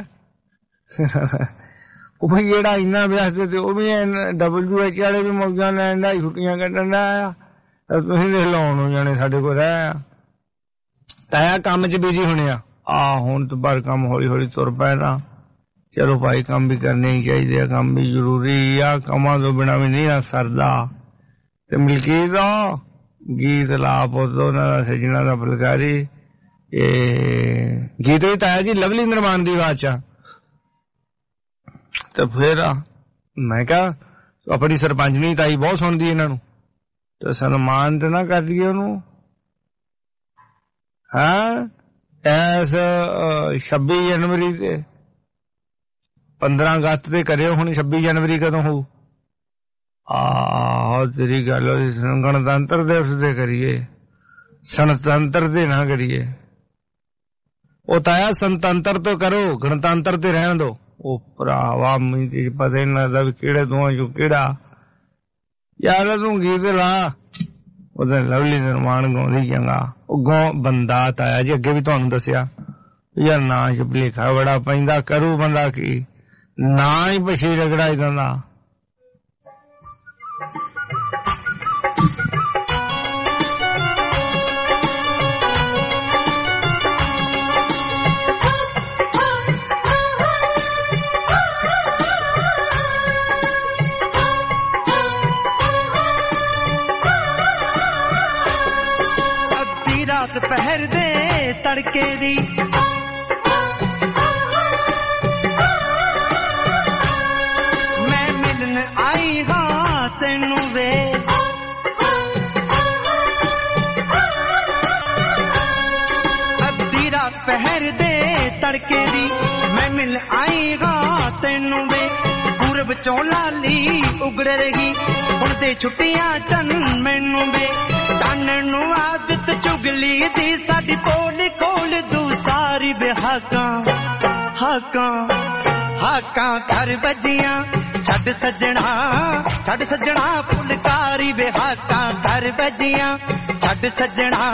ਉਹ ਵੀ ਜਿਹੜਾ ਇੰਨਾ ਵਿਅਸਤ ਤੇ ਉਹ ਵੀ WHO ਵਾਲੇ ਵੀ ਮੌਜਾਂ ਲੈਣ ਦਾ, ਛੁੱਟੀਆਂ ਕੱਢਣ ਦਾ ਆ, ਤੁਸੀਂ ਦੇਖ ਲਾਉਣ ਹੋ ਜਾਣੇ ਸਾਡੇ ਕੋਲ ਰਹਿ ਆ। ਤਾਇਆ ਕੰਮ ਚ ਬਿਜੀ ਹੋਣੇ ਆ, ਹੁਣ ਤੋਂ ਬਾਅਦ ਕੰਮ ਹੌਲੀ ਹੌਲੀ ਤੁਰ ਪੈਣਾ चलो भाई काम भी करने ही चाहिए, काम भी जरूरी आ, कामां तो बिना भी नहीं सरदा। ते मलकीत गीत ला पुत्तो ना सजना दा फुलकारी गीत भी ताया जी लवली निर्माण दी आवाज च। ते फिर मैं कहा अपनी सरपंचनी ताई बहुत सुनदी इन्हां नूं ते सन्मान ते ना कर दईए ओनू। हाँ ऐस 26 जनवरी ते 15 अगस्त ते करियो, हुण 26 जनवरी कदों होऊ? तेरी गल गणतंत्र दिवस दे करिए, सनतंत्र दे ना करिए। ओ ताया संतंत्र तो करो, गणतंत्र ते रहन दो। ओ भरावा मुझे पता ही नहीं लगता केड़े दोवां चों केड़ा। यार तू गीत ला ਉਹਦਾ ਲਵਲੀ ਨਿਰਮਾਣ ਗਾਉਂਦੀ ਚੰਗਾ ਉਹ ਬੰਦਾ ਤਾਇਆ ਜੀ ਅੱਗੇ ਵੀ ਤੁਹਾਨੂੰ ਦੱਸਿਆ ਯਾਰ ਨਾ ਭੁਲੇਖਾ ਬੜਾ ਪੈਂਦਾ ਕਰੂ ਬੰਦਾ ਕੀ ਨਾ ਹੀ ਬਸ਼ੀ ਰਗੜਾ ਇਦਾਂ ਦਾ। पहर दे तड़के दी मैं मिलन आई हाँ तेनू वे अद्धी रात पहर दे तड़के दी मैं मिलन आई हाँ तेनू वे पूरब चों लाली उगड़ रही हुण ते छुट्टियां चन मैनू वे चानण नू आदत चुगली दी साडी पोल कोल दू सारी बेहाकां हाकां हाकां घर बजियां छड़ सजना फुलकारी बेहाकां घर बजियां छड़ सजना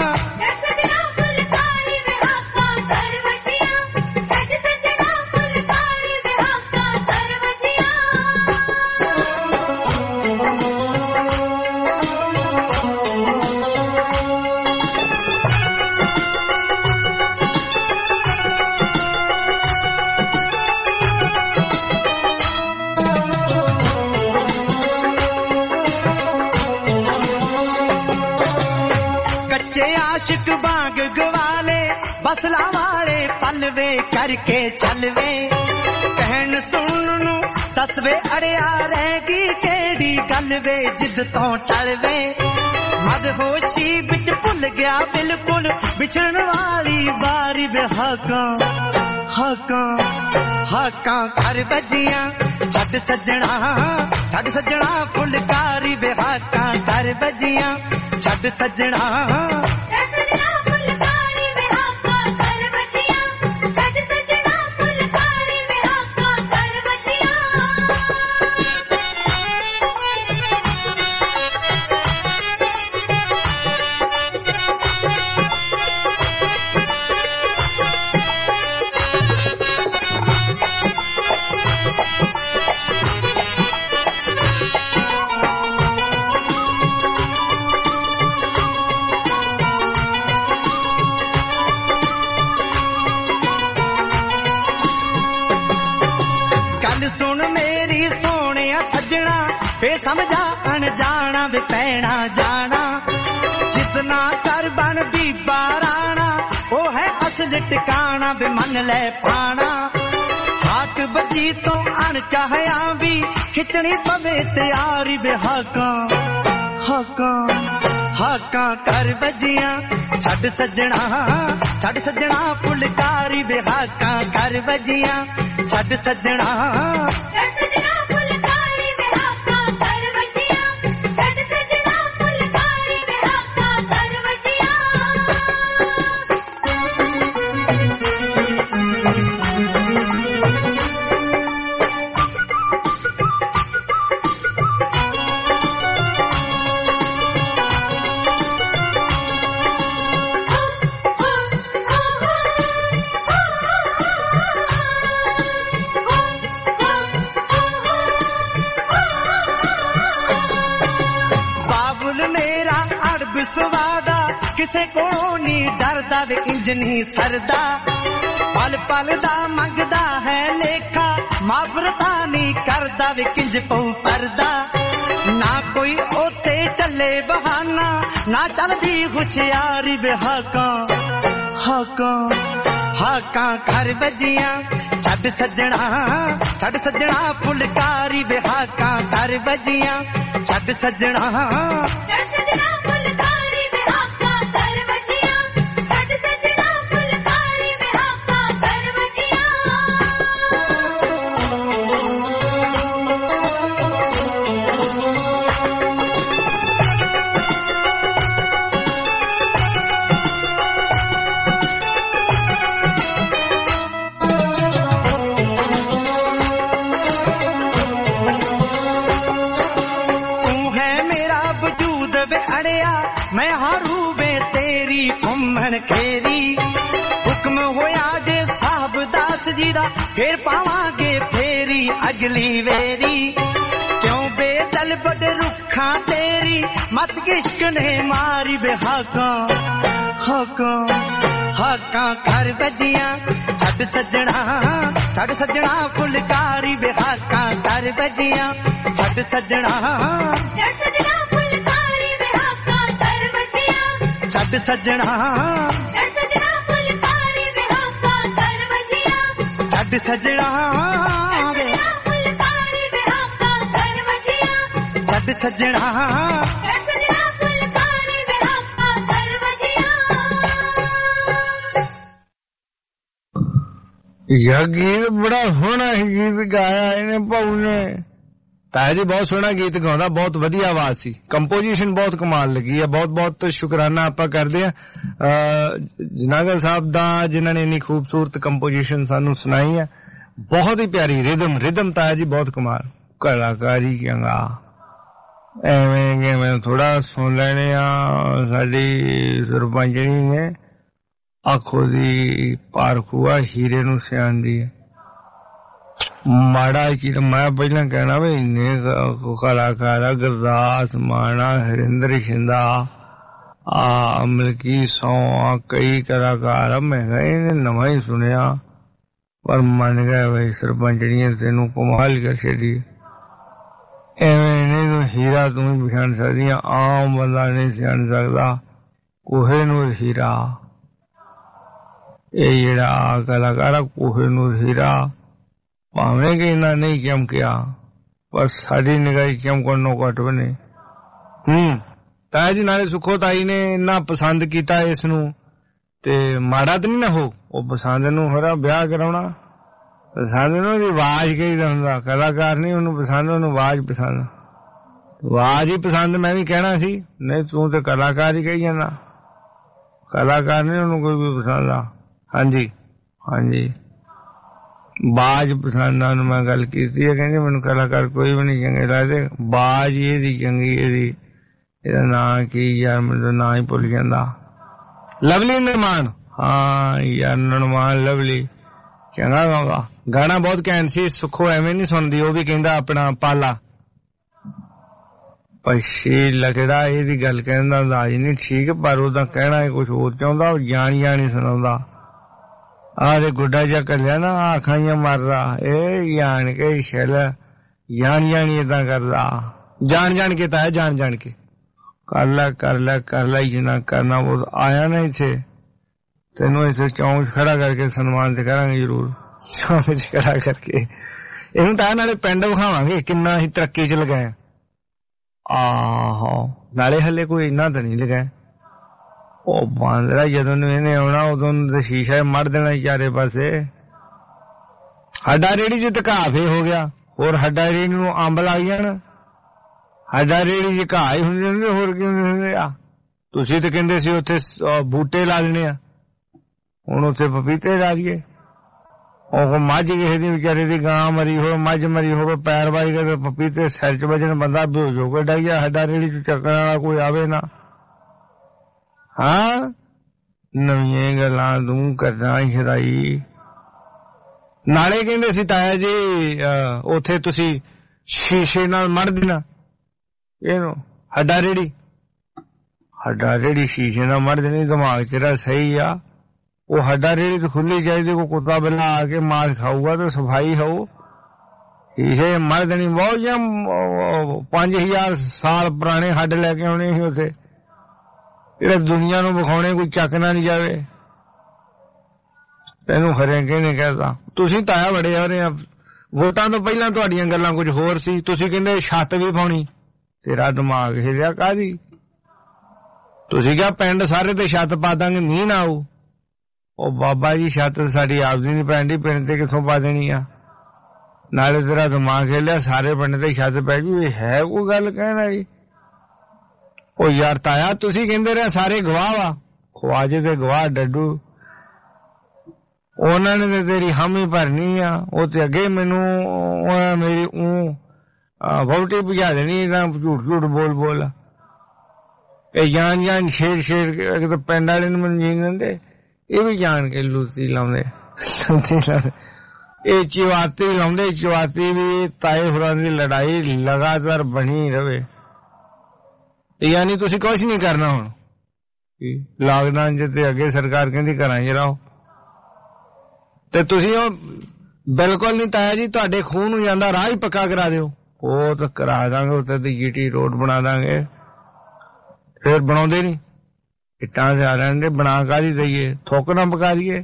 आशिक बाग गवाले बसला वाले पलवे करके चलवे कहन सुन दसवे अड़िया रहेगी केड़ी गलवे जिद तो टलवे मदहोशी बिच भुल गया बिल्कुल बिछड़न वाली बारी बेहाकां हाकां हाकां घर बजियां छड़ सजना फुलकारी बेहाकां घर बजियां छड़ सजना समझा अनजाना वे पैना जाना जितना कर बन बीबा राणा वो है असल टिकाना वे मन ले पाना हाक बजी तो अनचाहया भी खिचनी पवे तैयारी वे हाकां हाकां हाकां कर बजियां छड़ सजना फुलकारी वे हाकां कर बजियां छड़ सजना ਕਿਸੇ ਕੋਲੋਂ ਨਹੀਂ ਡਰਦਾ ਵੇ ਇੰਜ ਨਹੀਂ ਸਰਦਾ ਪਲ ਪਲ ਦਾ ਮੰਗਦਾ ਹੈ ਲੇਖਾ ਮਾਫਰਤਾ ਨਹੀਂ ਕਰਦਾ ਵੇ ਕਿੰਜ ਪਉ ਪਰਦਾ ਨਾ ਕੋਈ ਉੱਤੇ ਚੱਲੇ ਬਹਾਨਾ ਨਾ ਚੱਲਦੀ ਹੁਸ਼ਿਆਰੀ ਵੇ ਹਾਕਾਂ ਹਾਕਾਂ ਹਾਕਾਂ ਘਰ ਵੱਜੀਆਂ ਛੱਡ ਸੱਜਣਾ ਫੁਲਕਾਰੀ ਵੇ ਹਾਕਾਂ ਘਰ ਵੱਜੀਆਂ ਛੱਡ ਸੱਜਣਾ ਫੁਲਕਾਰੀ ਵੇ ਹਾਕਾਂ ਘਰ ਵੱਜੀਆਂ ਛੱਡ ਸੱਜਣਾ ਫੁਲਕਾਰੀ ਵੇ ਹਾਕਾਂ ਘਰ ਵੱਜੀਆਂ मैं हरू वे तेरी घुमन खेरी हुक्म होया जे साहब दास जी दा फिर पावांगे फेरी अगली वेरी क्यों बेदल बड़ रुखा तेरी मत किश्क ने मारी बे हाका हाका हाका घर बजियां छड़ सजना फुलकारी बे हाका घर बजियां छड़ सजना छड़ सजना फुलकारी वे हाਕਾਂ ਘਰ ਵੱਜੀਆਂ छड़ सजना फुलकारी वे हाਕਾਂ ਘਰ ਵੱਜੀਆਂ छड़ सजना फुलकारी वे हाਕਾਂ ਘਰ ਵੱਜੀਆਂ यह गीत बड़ा सोहना गीत गाया इन्हें भाऊ ने ਤਾਇਆ ਜੀ ਬਹੁਤ ਸੋਹਣਾ ਗੀਤ ਗਾਉਂਦਾ ਬਹੁਤ ਵਧੀਆ ਆਵਾਜ਼ ਸੀ ਕੰਪੋਜੀਸ਼ਨ ਬਹੁਤ ਕਮਾਲ ਲੱਗੀ ਹੈ ਬਹੁਤ ਬਹੁਤ ਸ਼ੁਕਰਾਨਾ ਆਪਾਂ ਕਰਦੇ ਆ ਜਨਾਗਲ ਸਾਹਿਬ ਦਾ ਜਿਨ੍ਹਾਂ ਨੇ ਇੰਨੀ ਖੂਬਸੂਰਤ ਕੰਪੋਜੀਸ਼ਨ ਸਾਨੂੰ ਸੁਣਾਈ ਹੈ ਬਹੁਤ ਹੀ ਪਿਆਰੀ ਰਿਦਮ ਤਾਇਆ ਜੀ ਬਹੁਤ ਕਮਾਲ ਕਲਾਕਾਰੀ ਕਹਿੰਗਾ ਐਵੇਂ ਕਿਵੇਂ ਥੋੜਾ ਸੁਣ ਲੈਣੇ ਆ ਸਾਡੀ ਸਰਪੰਚਣੀ ਨੇ ਆਖੋ ਦੀ ਪਾਰਖੂਆ ਹੀਰੇ ਨੂੰ ਸਿਆਣਦੀ ਹੈ ਮਾੜਾ ਚੀਜ਼ ਮੈਂ ਪਹਿਲਾਂ ਕਹਿਣਾ ਵੀ ਇੰਨੇ ਕਲਾਕਾਰ ਗੁਰਦਾਸ ਮਾਣਾ ਹਰਿੰਦਰ ਸ਼ਿੰਦਾ ਆ ਮਲਕੀ ਸੌ ਕਈ ਕਲਾਕਾਰ ਮੈਂ ਇਹਨੇ ਨਵਾਂ ਹੀ ਸੁਣਿਆ ਪਰ ਮੰਨ ਗਿਆ ਬਈ ਸਰਪੰਚੜੀਆਂ ਤੈਨੂੰ ਕਮਾਲ ਕਰ ਛੱਡੀ ਐਵੇਂ ਇਹਨੂੰ ਹੀਰਾ ਤੂੰ ਹੀ ਪਛਾਣ ਸਕਦੀਆਂ ਆਮ ਬੰਦਾ ਨਹੀਂ ਸਿਆਣ ਸਕਦਾ ਕੋਹੇ ਨੂੰ ਹੀਰਾ ਇਹ ਜਿਹੜਾ ਕਲਾਕਾਰ ਕੋਹੇ ਨੂੰ ਹੀਰਾ ਭਾਵੇਂ ਕਿ ਇਹਨਾਂ ਨਹੀਂ ਚਮਕਿਆ ਪਰ ਸਾਡੀ ਨਿਗਾਹ ਚਮਕਣ ਨੂੰ ਘੱਟ ਵੀ ਨਹੀਂ ਤਾਇਆ ਜੀ ਨਾਲੇ ਸੁੱਖੋ ਤਾਈ ਨੇ ਇੰਨਾ ਪਸੰਦ ਕੀਤਾ ਇਸ ਨੂੰ ਤੇ ਮਾੜਾ ਤਾਂ ਨਹੀਂ ਨਾ ਹੋ ਉਹ ਪਸੰਦ ਨੂੰ ਹੋਰਾ ਵਿਆਹ ਕਰਾਉਣਾ ਪਸੰਦ ਨੂੰ ਉਹਦੀ ਆਵਾਜ਼ ਕਹੀਦਾ ਹੁੰਦਾ ਕਲਾਕਾਰ ਨਹੀਂ ਉਹਨੂੰ ਪਸੰਦ ਉਹਨੂੰ ਆਵਾਜ਼ ਹੀ ਪਸੰਦ ਮੈਂ ਵੀ ਕਹਿਣਾ ਸੀ ਨਹੀਂ ਤੂੰ ਤੇ ਕਲਾਕਾਰ ਹੀ ਕਹੀ ਜਾਂਦਾ ਕਲਾਕਾਰ ਨਹੀਂ ਉਹਨੂੰ ਕੋਈ ਵੀ ਪਸੰਦ ਆ ਹਾਂਜੀ ਹਾਂਜੀ ਬਾਜ ਪਸੰਦ ਆ ਉਹਨੂੰ ਮੈਂ ਗੱਲ ਕੀਤੀ ਹੈ ਕਹਿੰਦੇ ਮੈਨੂੰ ਕਲਾਕਾਰ ਕੋਈ ਵੀ ਨਹੀਂ ਚੰਗੇ ਲੱਗਦੇ ਬਾਜ ਇਹਦੀ ਚੰਗੀ ਇਹਦਾ ਨਾਂ ਕੀ ਯਾਰ ਮੈਨੂੰ ਨਾਂ ਹੀ ਭੁੱਲ ਜਾਂਦਾ ਲਵਲੀ ਨਿਰਮਾਨ ਹਾਂ ਯਾਰ ਨਿਰਮਾਨ ਲਵਲੀ ਚੰਗਾ ਗਾਉਂਦਾ ਗਾਣਾ ਬਹੁਤ ਘੈਂਟ ਸੀ ਸੁੱਖੋ ਐਵੇਂ ਨਹੀਂ ਸੁਣਦੀ ਉਹ ਵੀ ਕਹਿੰਦਾ ਆਪਣਾ ਪਾਲਾ ਪਛੀ ਲਗੜਾ ਇਹਦੀ ਗੱਲ ਕਹਿੰਦਾ ਅੰਦਾਜ਼ ਨਹੀਂ ਠੀਕ ਪਰ ਉਹਦਾ ਕਹਿਣਾ ਕੁਛ ਹੋਰ ਚਾਹੁੰਦਾ ਉਹ ਜਾਣੀ ਸੁਣਾਉਂਦਾ ਆਰੇ ਗੁੱਡਾ ਜਿਹਾ ਕੱਲਿਆ ਨਾ ਆਖਾਈਆਂ ਮਾਰਦਾ ਇਹ ਜਾਣ ਕੇ ਛਲ ਜਾਣੀ ਏਦਾਂ ਕਰਦਾ ਜਾਣ ਕੇ ਤਾਂ ਜਾਣ ਕੇ ਕਰ ਲੈ ਜਿੰਨਾ ਕਰਨਾ ਉਹ ਆਇਆ ਨਾ ਇੱਥੇ ਤੈਨੂੰ ਇਸੇ ਚੌਂਕ ਖੜਾ ਕਰਕੇ ਸਨਮਾਨ ਤੇ ਕਰਾਂਗੇ ਜ਼ਰੂਰ ਚੌਂਕ ਚ ਖੜਾ ਕਰਕੇ ਇਹਨੂੰ ਤਾਂ ਨਾਲੇ ਪਿੰਡ ਵਿਖਾਵਾਂਗੇ ਕਿੰਨਾ ਹੀ ਤਰੱਕੀ ਚ ਲਗਾਇਆ ਆਹੋ ਨਾਲੇ ਹਲੇ ਕੋਈ ਇੰਨਾ ਤਾਂ ਨਹੀਂ ਲਗਾਇਆ ਉਹ ਬਾਂਦਰਾ ਜਦੋਂ ਇਹਨੇ ਆਉਣਾ ਉਦੋਂ ਤਾਂ ਸ਼ੀਸ਼ਾ ਮੜ ਦੇਣਾ ਚਾਰੇ ਪਾਸੇ ਹੱਡਾ ਰੇੜੀ ਚ ਧਕਾਫੇ ਹੋ ਗਿਆ ਹੋਰ ਹੱਡਾ ਰੇੜੀ ਨੂੰ ਅੰਬ ਲੱਗ ਜਾਣ ਹੱਡਾ ਰੇੜੀ ਚ ਘਾਹ ਹੀ ਹੁੰਦੇ ਹੋਰ ਕੀ ਹੁੰਦੇ ਆ ਤੁਸੀਂ ਤਾਂ ਕਹਿੰਦੇ ਸੀ ਉੱਥੇ ਬੂਟੇ ਲਾ ਦੇਣੇ ਆ ਹੁਣ ਉੱਥੇ ਪਪੀਤੇ ਲਾ ਦਈਏ ਉਹ ਮੱਝ ਕਿਸੇ ਦੀ ਵਿਚਾਰੇ ਦੀ ਗਾਂ ਮਰੀ ਹੋਵੇ ਮੱਝ ਮਰੀ ਹੋਵੇ ਪੈਰ ਵਾਈ ਕੇ ਪਪੀਤੇ ਸਿਰ ਚ ਵੱਜਣ ਬੰਦਾ ਬੇਹੋਸ਼ ਹੋ ਕੇ ਡਿੱਗ ਗਿਆ ਹੱਡਾ ਰੇੜੀ ਚ ਚੱਕਣ ਵਾਲਾ ਕੋਈ ਆਵੇ ਨਾ ਹਾਂ ਨਵੀਆਂ ਗੱਲਾਂ ਤੂੰ ਕਰਨਾ ਸ਼ਰਾਈ ਨਾਲੇ ਕਹਿੰਦੇ ਸੀ ਤਾਇਆ ਜੀ ਉੱਥੇ ਤੁਸੀਂ ਸ਼ੀਸ਼ੇ ਨਾਲ ਮੜ ਦੇਣਾ ਇਹਨੂੰ ਹੱਡਾ ਹੱਡਾ ਰੇੜੀ ਸ਼ੀਸ਼ੇ ਨਾਲ ਮੜ ਦੇਣੀ, ਦਿਮਾਗ ਤੇਰਾ ਸਹੀ ਆ। ਉਹ ਹੱਡਾ ਰੇੜੀ ਤਾਂ ਖੁੱਲੀ ਚਾਹੀਦੀ, ਕੋਈ ਕੁੱਤਾ ਬਿੱਲਾ ਆ ਕੇ ਮਾਰ ਖਾਊਗਾ ਤੇ ਸਫਾਈ ਹੋਊ। ਸ਼ੀਸ਼ੇ ਮੜ ਦੇਣੀ ਬਹੁਤ ਜਾਂ 5000 ਸਾਲ ਪੁਰਾਣੇ ਹੱਡ ਲੈ ਕੇ ਆਉਣੇ ਸੀ ਉੱਥੇ, ਜਿਹੜੇ ਦੁਨੀਆ ਨੂੰ ਵਿਖਾਉਣੇ, ਕੋਈ ਚੱਕਣਾ ਨਹੀਂ ਜਾਵੇ। ਤੈਨੂੰ ਖਰੇ ਕਿਹਨੇ ਕਹਿਤਾ? ਤੁਸੀਂ ਤਾਇਆ ਬੜੇ ਹੋ ਰਹੇ ਆ। ਵੋਟਾਂ ਤੋਂ ਪਹਿਲਾਂ ਤੁਹਾਡੀਆਂ ਗੱਲਾਂ ਕੁਝ ਹੋਰ ਸੀ। ਤੁਸੀਂ ਕਹਿੰਦੇ ਛੱਤ ਵੀ ਪਾਉਣੀ, ਤੇਰਾ ਦਿਮਾਗ ਹਿਲਿਆ ਕਾਹਦੀ? ਤੁਸੀਂ ਕਿਹਾ ਪਿੰਡ ਸਾਰੇ ਤੇ ਛੱਤ ਪਾ ਦਾਂਗੇ, ਮੀਂਹ ਨਾ ਆਊ। ਉਹ ਬਾਬਾ ਜੀ ਛੱਤ ਸਾਡੀ ਆਪਦੀ ਨਹੀਂ ਪੈਂਦੀ, ਪਿੰਡ ਤੇ ਕਿੱਥੋਂ ਪਾ ਦੇਣੀ ਆ? ਨਾਲੇ ਤੇਰਾ ਦਿਮਾਗ ਹਿਲਿਆ, ਸਾਰੇ ਪਿੰਡ ਤੇ ਛੱਤ ਪੈ ਗਈ। ਇਹ ਹੈ ਕੋਈ ਗੱਲ ਕਹਿਣਾ ਜੀ? ਉਹ ਯਾਰ ਤਾਇਆ ਤੁਸੀਂ ਕਹਿੰਦੇ ਰਹੇ ਸਾਰੇ ਗਵਾਹ ਵਾ, ਖਵਾਜੇ ਤੇ ਗਵਾਹ ਡੱਡੂ, ਉਹਨਾਂ ਨੇ ਤੇ ਤੇਰੀ ਹਾਮੀ ਭਰਨੀ ਆ। ਉਹ ਤੇ ਅੱਗੇ ਮੈਨੂੰ ਮੇਰੀ ਵੋਟੀ ਭਜਾ ਦੇਣੀ, ਝੂਠ ਝੂਠ ਬੋਲ ਬੋਲ। ਇਹ ਜਾਣ ਸ਼ੇਰ ਸ਼ੇਰ ਪਿੰਡ ਵਾਲੇ ਨੂੰ ਮੈਨੂੰ ਜੀਣ ਦਿੰਦੇ, ਇਹ ਵੀ ਜਾਣ ਕੇ ਲੂਤੀ ਲਾਉਂਦੇ। ਇਹ ਚਿਵਾਤੀ ਲਾਉਂਦੇ, ਚਿਵਾਤੀ ਵੀ ਤਾਏ ਹੋਰਾਂ ਦੀ ਲੜਾਈ ਲਗਾਤਾਰ ਬਣੀ ਰਵੇ। ਯਾਨੀ ਤੁਸੀਂ ਕੁਛ ਨਹੀਂ ਕਰਨਾ ਹੁਣ। ਲਾਕਡਾਊਨ ਚ ਤੇ ਅੱਗੇ ਸਰਕਾਰ ਕਹਿੰਦੀ ਘਰਾਂ ਚ ਰਹੋ, ਤੇ ਤੁਸੀਂ ਉਹ ਬਿਲਕੁਲ ਨਹੀਂ ਤਾਇਆ ਜੀ, ਤੁਹਾਡੇ ਖੂਨ ਨੂੰ ਜਾਂਦਾ ਰਾਹ ਹੀ ਪੱਕਾ ਕਰਾ ਦਿਓ। ਉਹ ਤਾਂ ਕਰਾ ਦਾਂਗੇ, ਉੱਥੇ ਤੇ GT ਰੋਡ ਬਣਾ ਦਾਂਗੇ। ਫਿਰ ਬਣਾਉਂਦੇ ਨੀ, ਇੱਟਾਂ ਜਾ ਰਹਿੰਦੇ, ਬਣਾ ਕਾਹਦੀ ਦਈਏ? ਥੁੱਕ ਨਾ ਪਕਾ ਦਈਏ।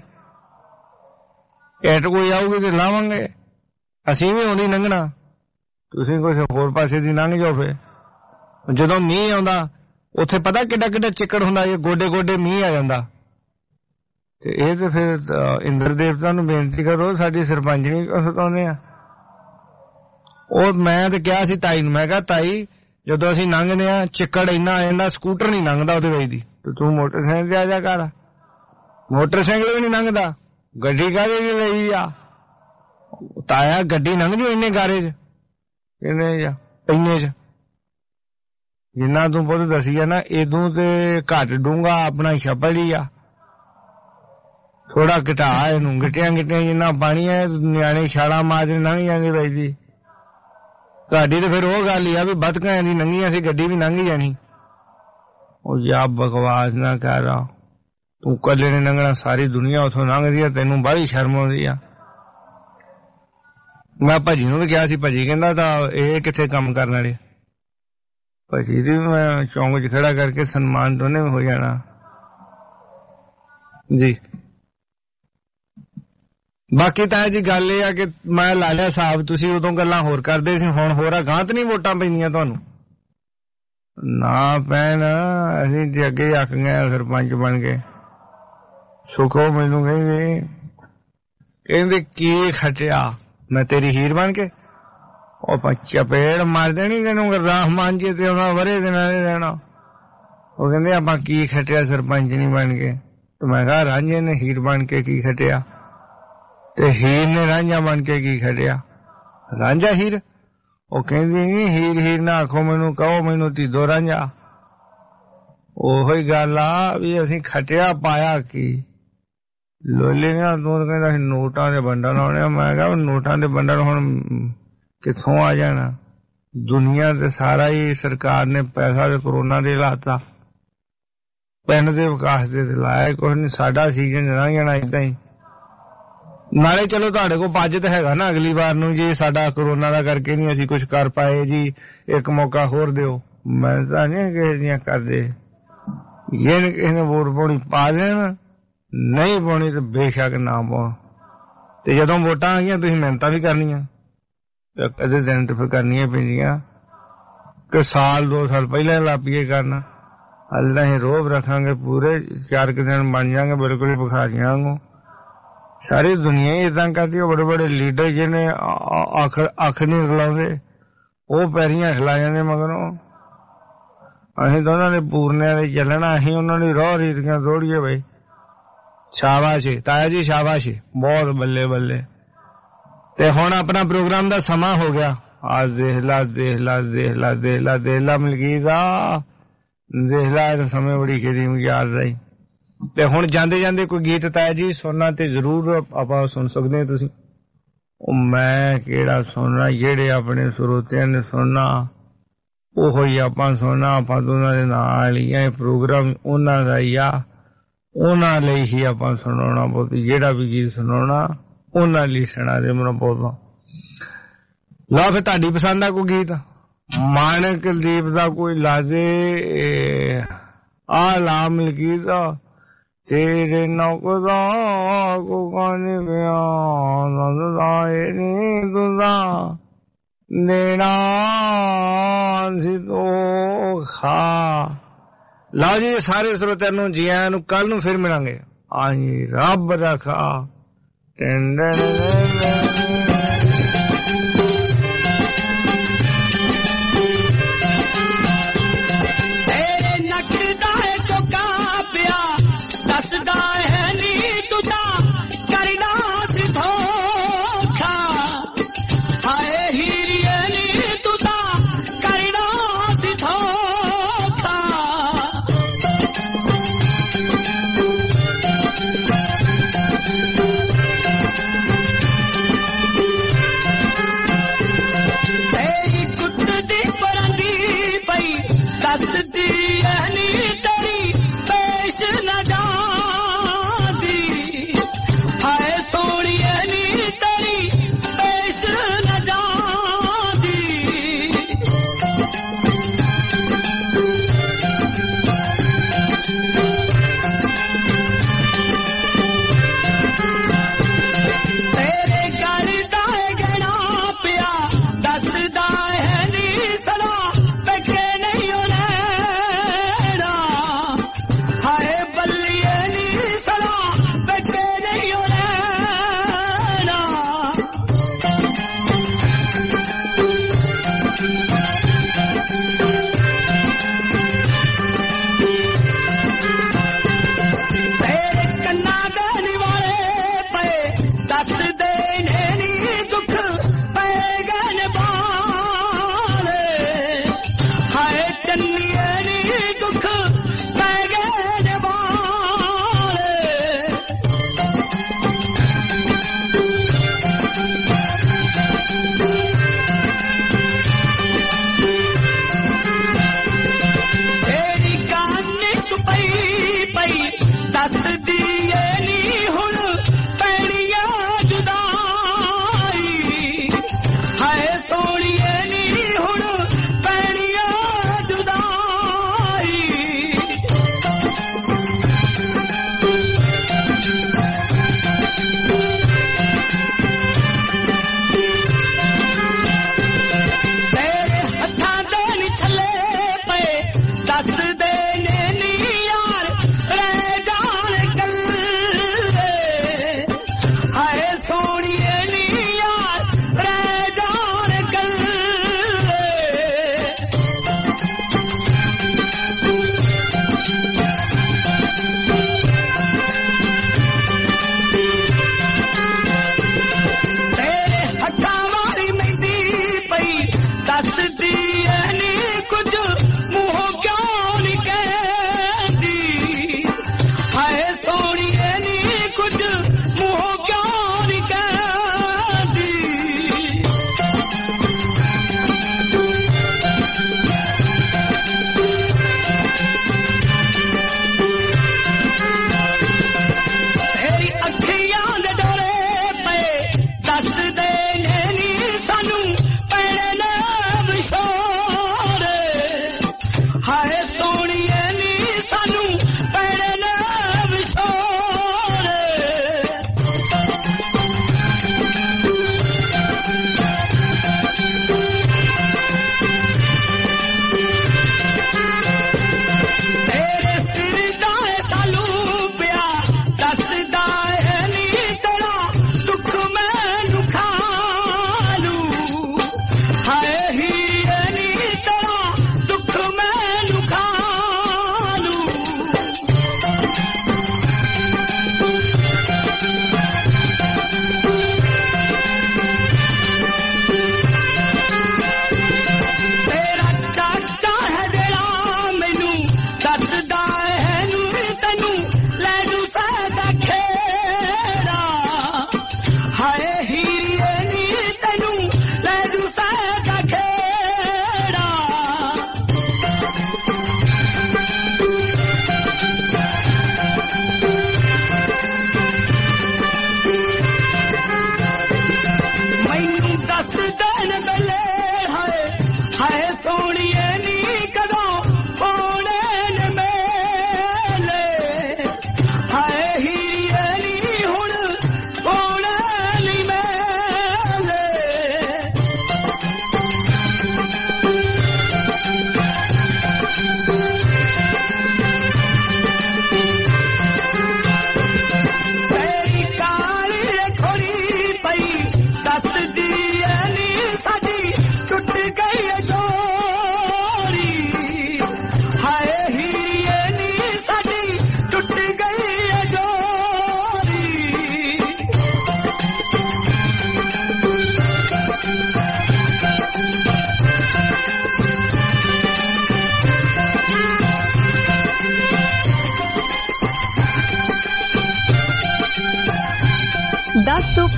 ਇੱਟ ਕੋਈ ਆਊਗੀ ਤੇ ਲਾਵਾਂਗੇ, ਅਸੀਂ ਵੀ ਆਉਂਦੀ ਲੰਘਣਾ, ਤੁਸੀਂ ਕੁਛ ਹੋਰ ਪਾਸੇ ਦੀ ਲੰਘ ਜਾਓ। ਫਿਰ ਜਦੋਂ ਮੀਂਹ ਆਉਂਦਾ ਉੱਥੇ ਪਤਾ ਕਿੱਡਾ ਕਿੱਡਾ ਚਿੱਕੜ ਹੁੰਦਾ, ਇਹ ਗੋਡੇ ਗੋਡੇ ਮੀਂਹ ਆ ਜਾਂਦਾ। ਤੇ ਇਹ ਤੇ ਫਿਰ ਇੰਦਰ ਦੇਵਤਾ ਨੂੰ ਬੇਨਤੀ ਕਰੋ, ਸਾਡੀ ਸਰਪੰਚਣੀ ਸਤਾਉਂਦੇ ਆ। ਉਹ ਮੈਂ ਤੇ ਕਿਹਾ ਸੀ ਤਾਈ ਨੂੰ, ਮੈਂ ਕਿਹਾ ਤਾਈ ਜਦੋਂ ਅਸੀਂ ਲੰਘਦੇ ਆ ਚਿੱਕੜ ਇੰਨਾ ਆ ਜਾਂਦਾ, ਸਕੂਟਰ ਨਹੀਂ ਲੰਘਦਾ ਉਹਦੇ ਵਿੱਚ ਦੀ, ਤੇ ਤੂੰ ਮੋਟਰਸਾਈਕਲ ਤੇ ਆ ਜਾ ਕਰ। ਮੋਟਰਸਾਈਕਲ ਵੀ ਨਹੀਂ ਲੰਘਦਾ, ਗੱਡੀ ਕਾਹਦੇ ਵੀ ਲਈ ਆ? ਤਾਇਆ ਗੱਡੀ ਲੰਘ ਜੂ ਇੰਨੇ ਗਾਰੇ ਚ, ਇੰਨੇ ਚ ਜਿੰਨਾ ਤੂੰ ਪੁੱਤ ਦਸੀ ਆ ਨਾ, ਇਦੋਂ ਤੇ ਘੱਟ ਡੂੰਗਾ ਆਪਣਾ ਛੱਪੜ ਹੀ ਆ। ਥੋੜਾ ਘਟਾ ਇਹਨੂੰ, ਗਿੱਟਿਆਂ ਗਿੱਟਿਆਂ ਜਿੰਨਾ ਪਾਣੀ ਹੈ, ਨਿਆਣੇ ਛਾਲਾਂ ਮਾਰਦੇ ਲੰਘ ਜਾਂਦੇ ਬਾਈ ਜੀ। ਤੁਹਾਡੀ ਤੇ ਫਿਰ ਉਹ ਗੱਲ ਹੀ ਆ ਵੀ ਬਤਕਾਂ ਦੀ ਲੰਘੀਆਂ ਸੀ, ਗੱਡੀ ਵੀ ਲੰਘ ਜਾਣੀ। ਉਹ ਯਾ ਬਕਵਾਸ ਨਾ ਕਰ, ਤੂੰ ਕੱਲੇ ਨੇ ਲੰਘਣਾ, ਸਾਰੀ ਦੁਨੀਆ ਉੱਥੋਂ ਲੰਘਦੀ ਆ, ਤੈਨੂੰ ਬੜੀ ਸ਼ਰਮ ਆਉਂਦੀ ਆ। ਮੈਂ ਭਾਜੀ ਨੂੰ ਵੀ ਕਿਹਾ ਸੀ, ਭਾਜੀ ਕਹਿੰਦਾ ਤਾਂ ਇਹ ਕਿੱਥੇ ਕੰਮ ਕਰਨ ਵਾਲੇ। ਭਾਜੀ ਦੀ ਮੈਂ ਚੌਂਕ 'ਚ ਖੜਾ ਕਰਕੇ ਸਨਮਾਨ ਦੋਨੇ ਹੋ ਜਾਣਾ ਜੀ। ਬਾਕੀ ਤਾਂ ਜੀ ਗੱਲ ਇਹ ਆ ਕਿ ਮੈਂ ਲਾ ਲਿਆ ਹਿਸਾਬ, ਤੁਸੀਂ ਉਦੋਂ ਗੱਲਾਂ ਹੋਰ ਕਰਦੇ ਸੀ, ਹੁਣ ਹੋਰ ਆ। ਗਾਂ ਤਾਂ ਨਹੀਂ ਵੋਟਾਂ ਪੈਂਦੀਆਂ ਤੁਹਾਨੂੰ? ਨਾ ਪੈਣ, ਅਸੀਂ ਜੇ ਅੱਗੇ ਆਖ ਗਏ ਸਰਪੰਚ ਬਣ ਕੇ। ਸੁਖੋ ਮੈਨੂੰ ਕਹਿੰਦੇ ਕੀ ਖਟਿਆ, ਮੈਂ ਤੇਰੀ ਹੀਰ ਬਣ ਕੇ? ਉਹ ਚਪੇੜ ਮਾਰ ਦੇਣੀ ਤੈਨੂੰ, ਰਹਿਮਾਨ ਜੀ ਤੇ ਉਹਨਾਂ ਵਰੇ ਦੇਣਾ ਨਹੀਂ ਦੇਣਾ। ਉਹ ਕਹਿੰਦੇ ਆਪਾਂ ਕੀ ਖਟਿਆ ਸਰਪੰਚ ਨਹੀਂ ਬਣ ਕੇ? ਤੇ ਮੈਂ ਕਿਹਾ ਰਾਂਝੇ ਨੇ ਹੀਰ ਬਣ ਕੇ ਕੀ ਖਟਿਆ, ਤੇ ਹੀਰ ਨੇ ਰਾਂਝਾ ਬਣ ਕੇ ਕੀ ਖਟਿਆ? ਰਾਂਝਾ ਹੀਰ? ਉਹ ਕਹਿੰਦੀ ਹੀਰ ਹੀਰ ਨਾ ਆਖੋ ਮੈਨੂੰ, ਕਹੋ ਮੈਨੂੰ ਧੀਦੋ ਰਾਂਝਾ। ਉਹੀ ਗੱਲ ਆ ਵੀ ਅਸੀਂ ਖਟਿਆ ਪਾਇਆ ਕੀ? ਲੋਲੇ ਨੇ ਤੂੰ ਕਹਿੰਦਾ ਨੋਟਾਂ ਦੇ ਬੰਡਲ ਆਉਣੇ। ਮੈਂ ਕਿਹਾ ਨੋਟਾਂ ਦੇ ਬੰਡਲ ਹੁਣ ਕਿੱਥੋਂ ਆ ਜਾਣਾ? ਦੁਨੀਆ ਤੇ ਸਾਰਾ ਹੀ ਸਰਕਾਰ ਨੇ ਪੈਸਾ ਤੇ ਕਰੋਨਾ ਦੇ ਲਾਤਾ, ਪਿੰਡ ਦੇ ਵਿਕਾਸ ਦੇ ਲਾਇਆ ਕੁਛ ਨੀ। ਸਾਡਾ ਸੀਜ਼ਨ ਲੰਘ ਜਾਣਾ ਏਦਾਂ ਹੀ। ਨਾਲੇ ਚਲੋ ਤੁਹਾਡੇ ਕੋਲ ਬਜਟ ਹੈਗਾ ਨਾ ਅਗਲੀ ਵਾਰ ਨੂੰ, ਜੀ ਸਾਡਾ ਕਰੋਨਾ ਦਾ ਕਰਕੇ ਨਹੀਂ ਅਸੀਂ ਕੁਛ ਕਰ ਪਾਏ ਜੀ, ਇੱਕ ਮੌਕਾ ਹੋਰ ਦਿਓ। ਮੈਂ ਤਾਂ ਨਹੀਂ ਕਿਸੇ ਦੀਆਂ ਕਰਦੇ, ਜੇ ਕਿਸੇ ਨੇ ਵੋਟ ਪਾਉਣੀ ਪਾ ਦੇਣ, ਨਹੀਂ ਪਾਉਣੀ ਤੇ ਬੇਸ਼ੱਕ ਨਾ ਪਾਉਣ। ਤੇ ਜਦੋਂ ਵੋਟਾਂ ਆ ਗਈਆਂ ਤੁਸੀਂ ਮਿਹਨਤਾਂ ਵੀ ਕਰਨੀਆਂ, ਕਦੇ ਦਿਨ ਤੇ ਫਿਰ ਕਰਨੀਆਂ ਪੈਂਦੀਆਂ ਕਿ ਸਾਲ 2 ਸਾਲ ਪਹਿਲਾਂ ਲਾਪੀਏ ਕਰਨਾ। ਅੱਲਾ ਹੀ ਰੋਬ ਰੱਖਾਂਗੇ, ਪੂਰੇ 4 ਦਿਨ ਬਣ ਜਾਵਾਂਗੇ ਬਿਲਕੁਲ ਬੁਖਾਰੀਆਂ ਵਾਂਗੂ। ਸਾਰੀ ਦੁਨੀਆ ਹੀ ਏਦਾਂ ਕਰਦੀ। ਬੜੇ ਬੜੇ ਲੀਡਰ ਜਿਹਨੇ ਅੱਖ ਨਹੀਂ ਰਲਾਉਂਦੇ, ਉਹ ਪੈਰੀਆਂ ਖਿਲਾ ਜਾਂਦੇ ਮਗਰੋਂ। ਅਸੀਂ ਤਾਂ ਉਹਨਾਂ ਦੇ ਪੂਰਨਿਆਂ ਦੇ ਚੱਲਣਾ, ਅਸੀਂ ਉਹਨਾਂ ਦੀ ਰੋਹ ਰੀਤੀਆਂ ਤੋੜੀਏ। ਬਈ ਸ਼ਾਬਾਸ਼ ਤਾਇਆ ਜੀ, ਸ਼ਾਬਾਸ਼, ਬਹੁਤ ਬੱਲੇ ਬੱਲੇ। ਤੇ ਹੁਣ ਆਪਣਾ ਪ੍ਰੋਗਰਾਮ ਦਾ ਸਮਾਂ ਹੋ ਗਿਆ। ਆ ਦੇਖ ਲਾ ਦੇਖ ਲਾ ਦੇਖ ਲਾ ਦੇਖ ਲਾ ਦੇਖ ਲਾ ਮਲਕੀਤ ਆ, ਦੇਖ ਲਾ ਸਮੇਂ ਬੜੀ ਖੇਦੀ ਯਾਦ ਰਹੀ। ਤੇ ਹੁਣ ਜਾਂਦੇ ਜਾਂਦੇ ਕੋਈ ਗੀਤ ਤਾਇਆ ਜੀ ਸੁਣਨਾ ਤੇ ਜ਼ਰੂਰ ਆਪਾਂ ਸੁਣ ਸਕਦੇ ਹੋ ਤੁਸੀਂ। ਉਹ ਮੈਂ ਕਿਹੜਾ ਸੁਣਨਾ, ਜਿਹੜੇ ਆਪਣੇ ਸਰੋਤਿਆਂ ਨੇ ਸੁਣਨਾ ਉਹੋ ਹੀ ਆਪਾਂ ਸੁਣਨਾ ਆਪਾਂ ਦੋਨਾਂ ਦੇ ਨਾਲ ਹੀ ਇਹ ਪ੍ਰੋਗਰਾਮ ਉਹਨਾਂ ਦਾ ਹੀ ਆ ਉਹਨਾਂ ਲਈ ਹੀ ਆਪਾਂ ਸੁਣਾਉਣਾ ਬਹੁਤ ਜਿਹੜਾ ਵੀ ਗੀਤ ਸੁਣਾਉਣਾ ਉਹਨਾਂ ਲਈ ਸੁਣਾ ਦੇ ਮੈਨੂੰ ਬਹੁਤ ਲਓ ਫਿਰ ਤੁਹਾਡੀ ਪਸੰਦ ਦਾ ਕੋਈ ਗੀਤ ਮਾਨਕ ਕੁਲਦੀਪ ਦਾ ਕੋਈ ਲਾ ਦੇ ਆ ਲਾ ਮਲਕੀਤ ਦਾ ਤੇਰੇ ਨੌਕਦਾ ਕੋ ਕਾਨੇ ਬਿਆਨ ਨਜ਼ਾਏ ਨੀ ਤੁਦਾ ਦੇਣਾ ਸੀ ਤੋ ਖਾ ਲਓ ਜੀ ਸਾਰੇ ਸਰੋਤਿਆਂ ਨੂੰ ਜੀ ਆਇਆਂ ਨੂੰ ਕੱਲ ਨੂੰ ਫਿਰ ਮਿਲਾਂਗੇ ਆਹੀ ਰੱਬ ਰੱਖਾ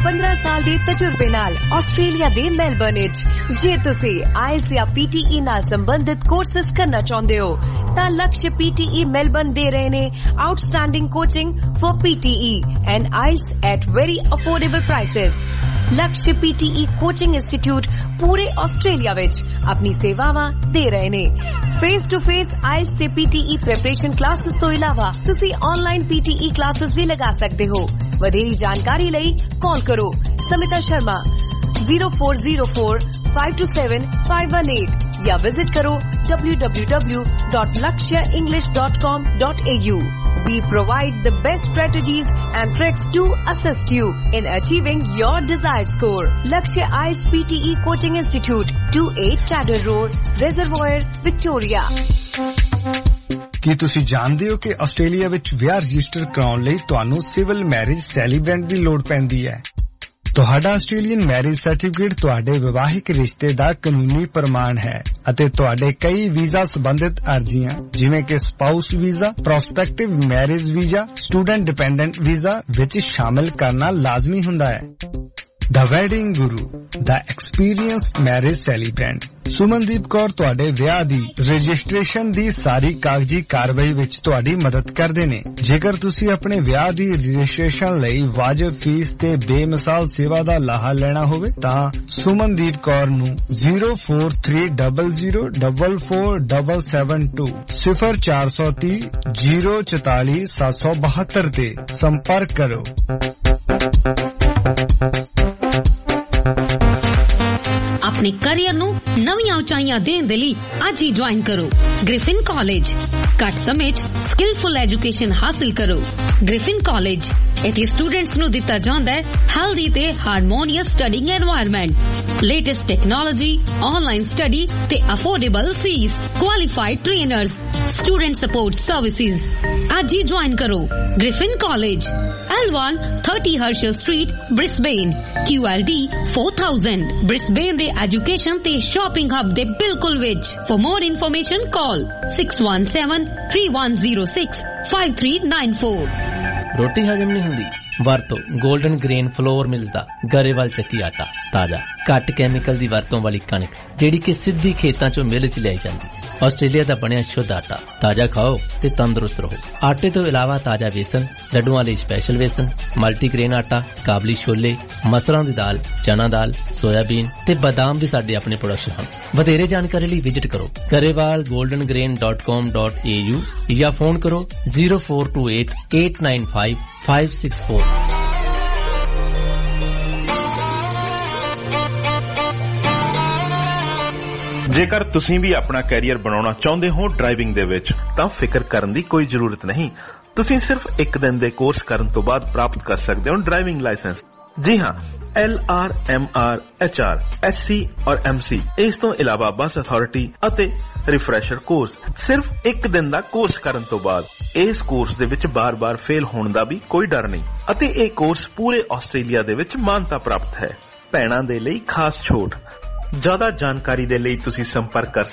15 ਸਾਲ ਦੇ ਤਜਰਬੇ ਨਾਲ ਆਸਟ੍ਰੇਲੀਆ ਦੇ ਮੈਲਬਰਨ ਵਿੱਚ। ਜੇ ਤੁਸੀਂ IELTS ਜਾਂ PTE ਨਾਲ ਸੰਬੰਧਿਤ ਕੋਰਸਸ ਕਰਨਾ ਚਾਹੁੰਦੇ ਹੋ ਤਾਂ ਲਕਸ਼ PTE ਮੈਲਬਰਨ ਦੇ ਰਹੇ ਨੇ outstanding coaching for PTE and IELTS at very affordable prices। Lakshya PTE coaching institute ਪੂਰੇ ਆਸਟ੍ਰੇਲੀਆ ਵਿੱਚ ਆਪਣੀ ਸੇਵਾਵਾਂ ਦੇ ਰਹੇ ਨੇ। ਫੇਸ ਟੂ ਫੇਸ IELTS ਤੇ PTE ਪ੍ਰੈਪਰੇਸ਼ਨ ਕਲਾਸਿਸ ਤੋਂ ਇਲਾਵਾ ਤੁਸੀਂ ਆਨਲਾਈਨ PTE ਕਲਾਸਿਸ ਵੀ ਲਗਾ ਸਕਦੇ ਹੋ। ਵਧੇਰੀ ਜਾਣਕਾਰੀ ਲਈ ਕਾਲ ਕਰੋ ਸਮਿਤਾ ਸ਼ਰਮਾ 0404 527 518 या विजिट करो www.lakshaenglish.com.au। We provide the best strategies and tricks to assist you in achieving your desired score. Lakshya IELTS PTE Coaching Institute, 28 Chatter Road, Reservoir, Victoria। ਕੀ ਤੁਸੀਂ ਜਾਣਦੇ ਹੋ ਕਿ ਆਸਟ੍ਰੇਲੀਆ ਵਿੱਚ ਵਿਆਹ ਰਜਿਸਟਰ ਕਰਾਉਣ ਲਈ ਤੁਹਾਨੂੰ ਸਿਵਲ ਮੈਰਿਜ ਸੈਲੀਬ੍ਰੈਂਟ ਦੀ ਲੋੜ ਪੈਂਦੀ ਹੈ। ਤੁਹਾਡਾ ਆਸਟ੍ਰੇਲੀਅਨ ਮੈਰਿਜ ਸਰਟੀਫਿਕੇਟ ਤੁਹਾਡੇ ਵਿਵਾਹਿਕ ਰਿਸ਼ਤੇ ਦਾ ਕਾਨੂੰਨੀ ਪ੍ਰਮਾਣ ਹੈ ਅਤੇ ਤੁਹਾਡੇ ਕਈ ਵੀਜ਼ਾ ਸੰਬੰਧਿਤ ਅਰਜ਼ੀਆਂ ਜਿਵੇਂ ਕਿ spouse visa, prospective marriage visa, student dependent visa ਵਿੱਚ ਸ਼ਾਮਿਲ ਕਰਨਾ ਲਾਜ਼ਮੀ ਹੁੰਦਾ ਹੈ। The Wedding Guru, the Experienced Marriage Celebrant। Sumandeep Kaur ਤੁਹਾਡੇ ਵਿਆਹ ਦੀ ਰਜਿਸਟ੍ਰੇਸ਼ਨ ਦੀ ਸਾਰੀ ਕਾਗਜ਼ੀ ਕਾਰਵਾਈ ਵਿੱਚ ਤੁਹਾਡੀ ਮਦਦ ਕਰਦੇ ਨੇ। ਜੇਕਰ ਤੁਸੀਂ ਆਪਣੇ ਵਿਆਹ ਦੀ ਰਜਿਸਟ੍ਰੇਸ਼ਨ ਲਈ ਵਾਜਬ ਫੀਸ ਤੇ ਬੇਮਿਸਾਲ ਸੇਵਾ ਦਾ ਲਾਹਾ ਲੈਣਾ ਹੋਵੇ ਤਾਂ ਸੁਮਨਦੀਪ ਕੌਰ ਨੂੰ 0430044772 0430 044 772 ਤੇ ਸੰਪਰਕ ਕਰੋ। ਆਪਣੇ ਕੈਰੀਅਰ ਨੂੰ ਨਵੀਆਂ ਉਚਾਈਆਂ ਦੇਣ ਦੇ ਲਈ ਅੱਜ ਹੀ ਜੁਆਇਨ ਕਰੋ ਗ੍ਰਿਫਿਨ ਕਾਲਜ। ਘੱਟ ਸਮੇਂ 'ਚ ਸਕਿਲਫੁਲ ਐਜੂਕੇਸ਼ਨ ਹਾਸਲ ਕਰੋ। ਗ੍ਰਿਫਿਨ ਕਾਲਜ ਇੱਥੇ ਸਟੂਡੈਂਟਸ ਨੂੰ ਦਿੱਤਾ ਜਾਂਦਾ ਹੈ ਹੈਲਦੀ ਤੇ harmonious studying environment, latest technology, online study ਤੇ affordable fees, qualified trainers, student support services. ਅੱਜ ਹੀ ਜੁਆਇਨ ਕਰੋ Griffin college, L1 30 Herschel Street, Brisbane, QLD 4000। Brisbane ਦੇ ਐਜੂਕੇਸ਼ਨ ਤੇ ਸ਼ਾਪਿੰਗ ਹੱਬ ਦੇ ਬਿਲਕੁਲ ਵਿੱਚ। For more information call 6173106539। ਰੋਟੀ ਹਜਮ ਨਹੀਂ ਹੁੰਦੀ? ਵਰਤੋ 골ਡਨ ਗ੍ਰੇਨ ਫਲੋਰ ਮਿਲਦਾ ਗਰੇਵਾਲ ਚੱਕੀ ਆਟਾ। ਤਾਜ਼ਾ ਘੱਟ ਕੈਮੀਕਲ ਦੀ ਵਰਤੋਂ ਵਾਲੀ ਕਣਕ ਜਿਹੜੀ ਕਿ ਸਿੱਧੀ ਖੇਤਾਂ ਚੋਂ ਮਿਲ ਚ ਲਿਆਈ ਜਾਂਦੀ। ਆਸਟ੍ਰੇਲੀਆ ਦਾ ਬਣਿਆ ਸ਼ੁੱਧ ਆਟਾ। ਤਾਜ਼ਾ ਖਾਓ ਤੇ ਤੰਦਰੁਸਤ ਰਹੋ। ਆਟੇ ਤੋਂ ਇਲਾਵਾ ਤਾਜ਼ਾ ਵੇਸਣ, ਲੱਡੂਆਂ ਲਈ ਸਪੈਸ਼ਲ ਵੇਸਣ, ਮਲਟੀਗ੍ਰੇਨ ਆਟਾ, ਕਾਬਲੀ ਛੋਲੇ, ਮਸਰਾਂ ਦੀ ਦਾਲ, ਚਨਾ ਦਾਲ, ਸੋਇਆਬੀਨ ਤੇ ਬਾਦਾਮ ਵੀ ਸਾਡੇ ਆਪਣੇ ਪ੍ਰੋਡਕਸ਼ਨ ਹਨ। ਵਧੇਰੇ ਜਾਣਕਾਰੀ ਲਈ ਵਿਜ਼ਿਟ ਕਰੋ garewalgoldengrain.com.au ਜਾਂ ਫੋਨ ਕਰੋ 0428 895 564। ਜੇਕਰ ਤੁਸੀਂ ਵੀ ਆਪਣਾ ਕੈਰੀਅਰ ਬਣਾਉਣਾ ਚਾਹੁੰਦੇ ਹੋ ਡਰਾਈਵਿੰਗ ਦੇ ਵਿੱਚ ਤਾਂ ਫਿਕਰ ਕਰਨ ਦੀ ਕੋਈ ਜ਼ਰੂਰਤ ਨਹੀਂ। ਤੁਸੀਂ ਸਿਰਫ ਇੱਕ ਦਿਨ ਦੇ ਕੋਰਸ ਕਰਨ ਤੋਂ ਬਾਅਦ ਪ੍ਰਾਪਤ ਕਰ ਸਕਦੇ ਹੋ ਡਰਾਈਵਿੰਗ ਲਾਇਸੈਂਸ। ਜੀ ਹਾਂ, LR, MR, HR, SC ਔਰ MC। ਇਸ ਤੋਂ ਇਲਾਵਾ ਬੱਸ ਅਥਾਰਟੀ ਅਤੇ ਰਿਫਰੈਸ਼ਰ ਕੋਰਸ। ਸਿਰਫ ਇੱਕ ਦਿਨ ਦਾ ਕੋਰਸ ਕਰਨ ਤੋਂ ਬਾਅਦ ਇਸ ਕੋਰਸ ਦੇ ਵਿੱਚ ਬਾਰ-ਬਾਰ ਫੇਲ ਹੋਣ ਦਾ ਵੀ ਕੋਈ ਡਰ ਨਹੀਂ ਅਤੇ ਇਹ ਕੋਰਸ ਪੂਰੇ ਆਸਟ੍ਰੇਲੀਆ ਦੇ ਵਿੱਚ ਮਾਨਤਾ ਪ੍ਰਾਪਤ ਹੈ। ਭੈਣਾਂ ਦੇ ਲਈ ਖਾਸ ਛੋਟ। ਜ਼ਿਆਦਾ ਜਾਣਕਾਰੀ ਦੇ ਲਈ ਤੁਸੀਂ ਸੰਪਰਕ ਕਰ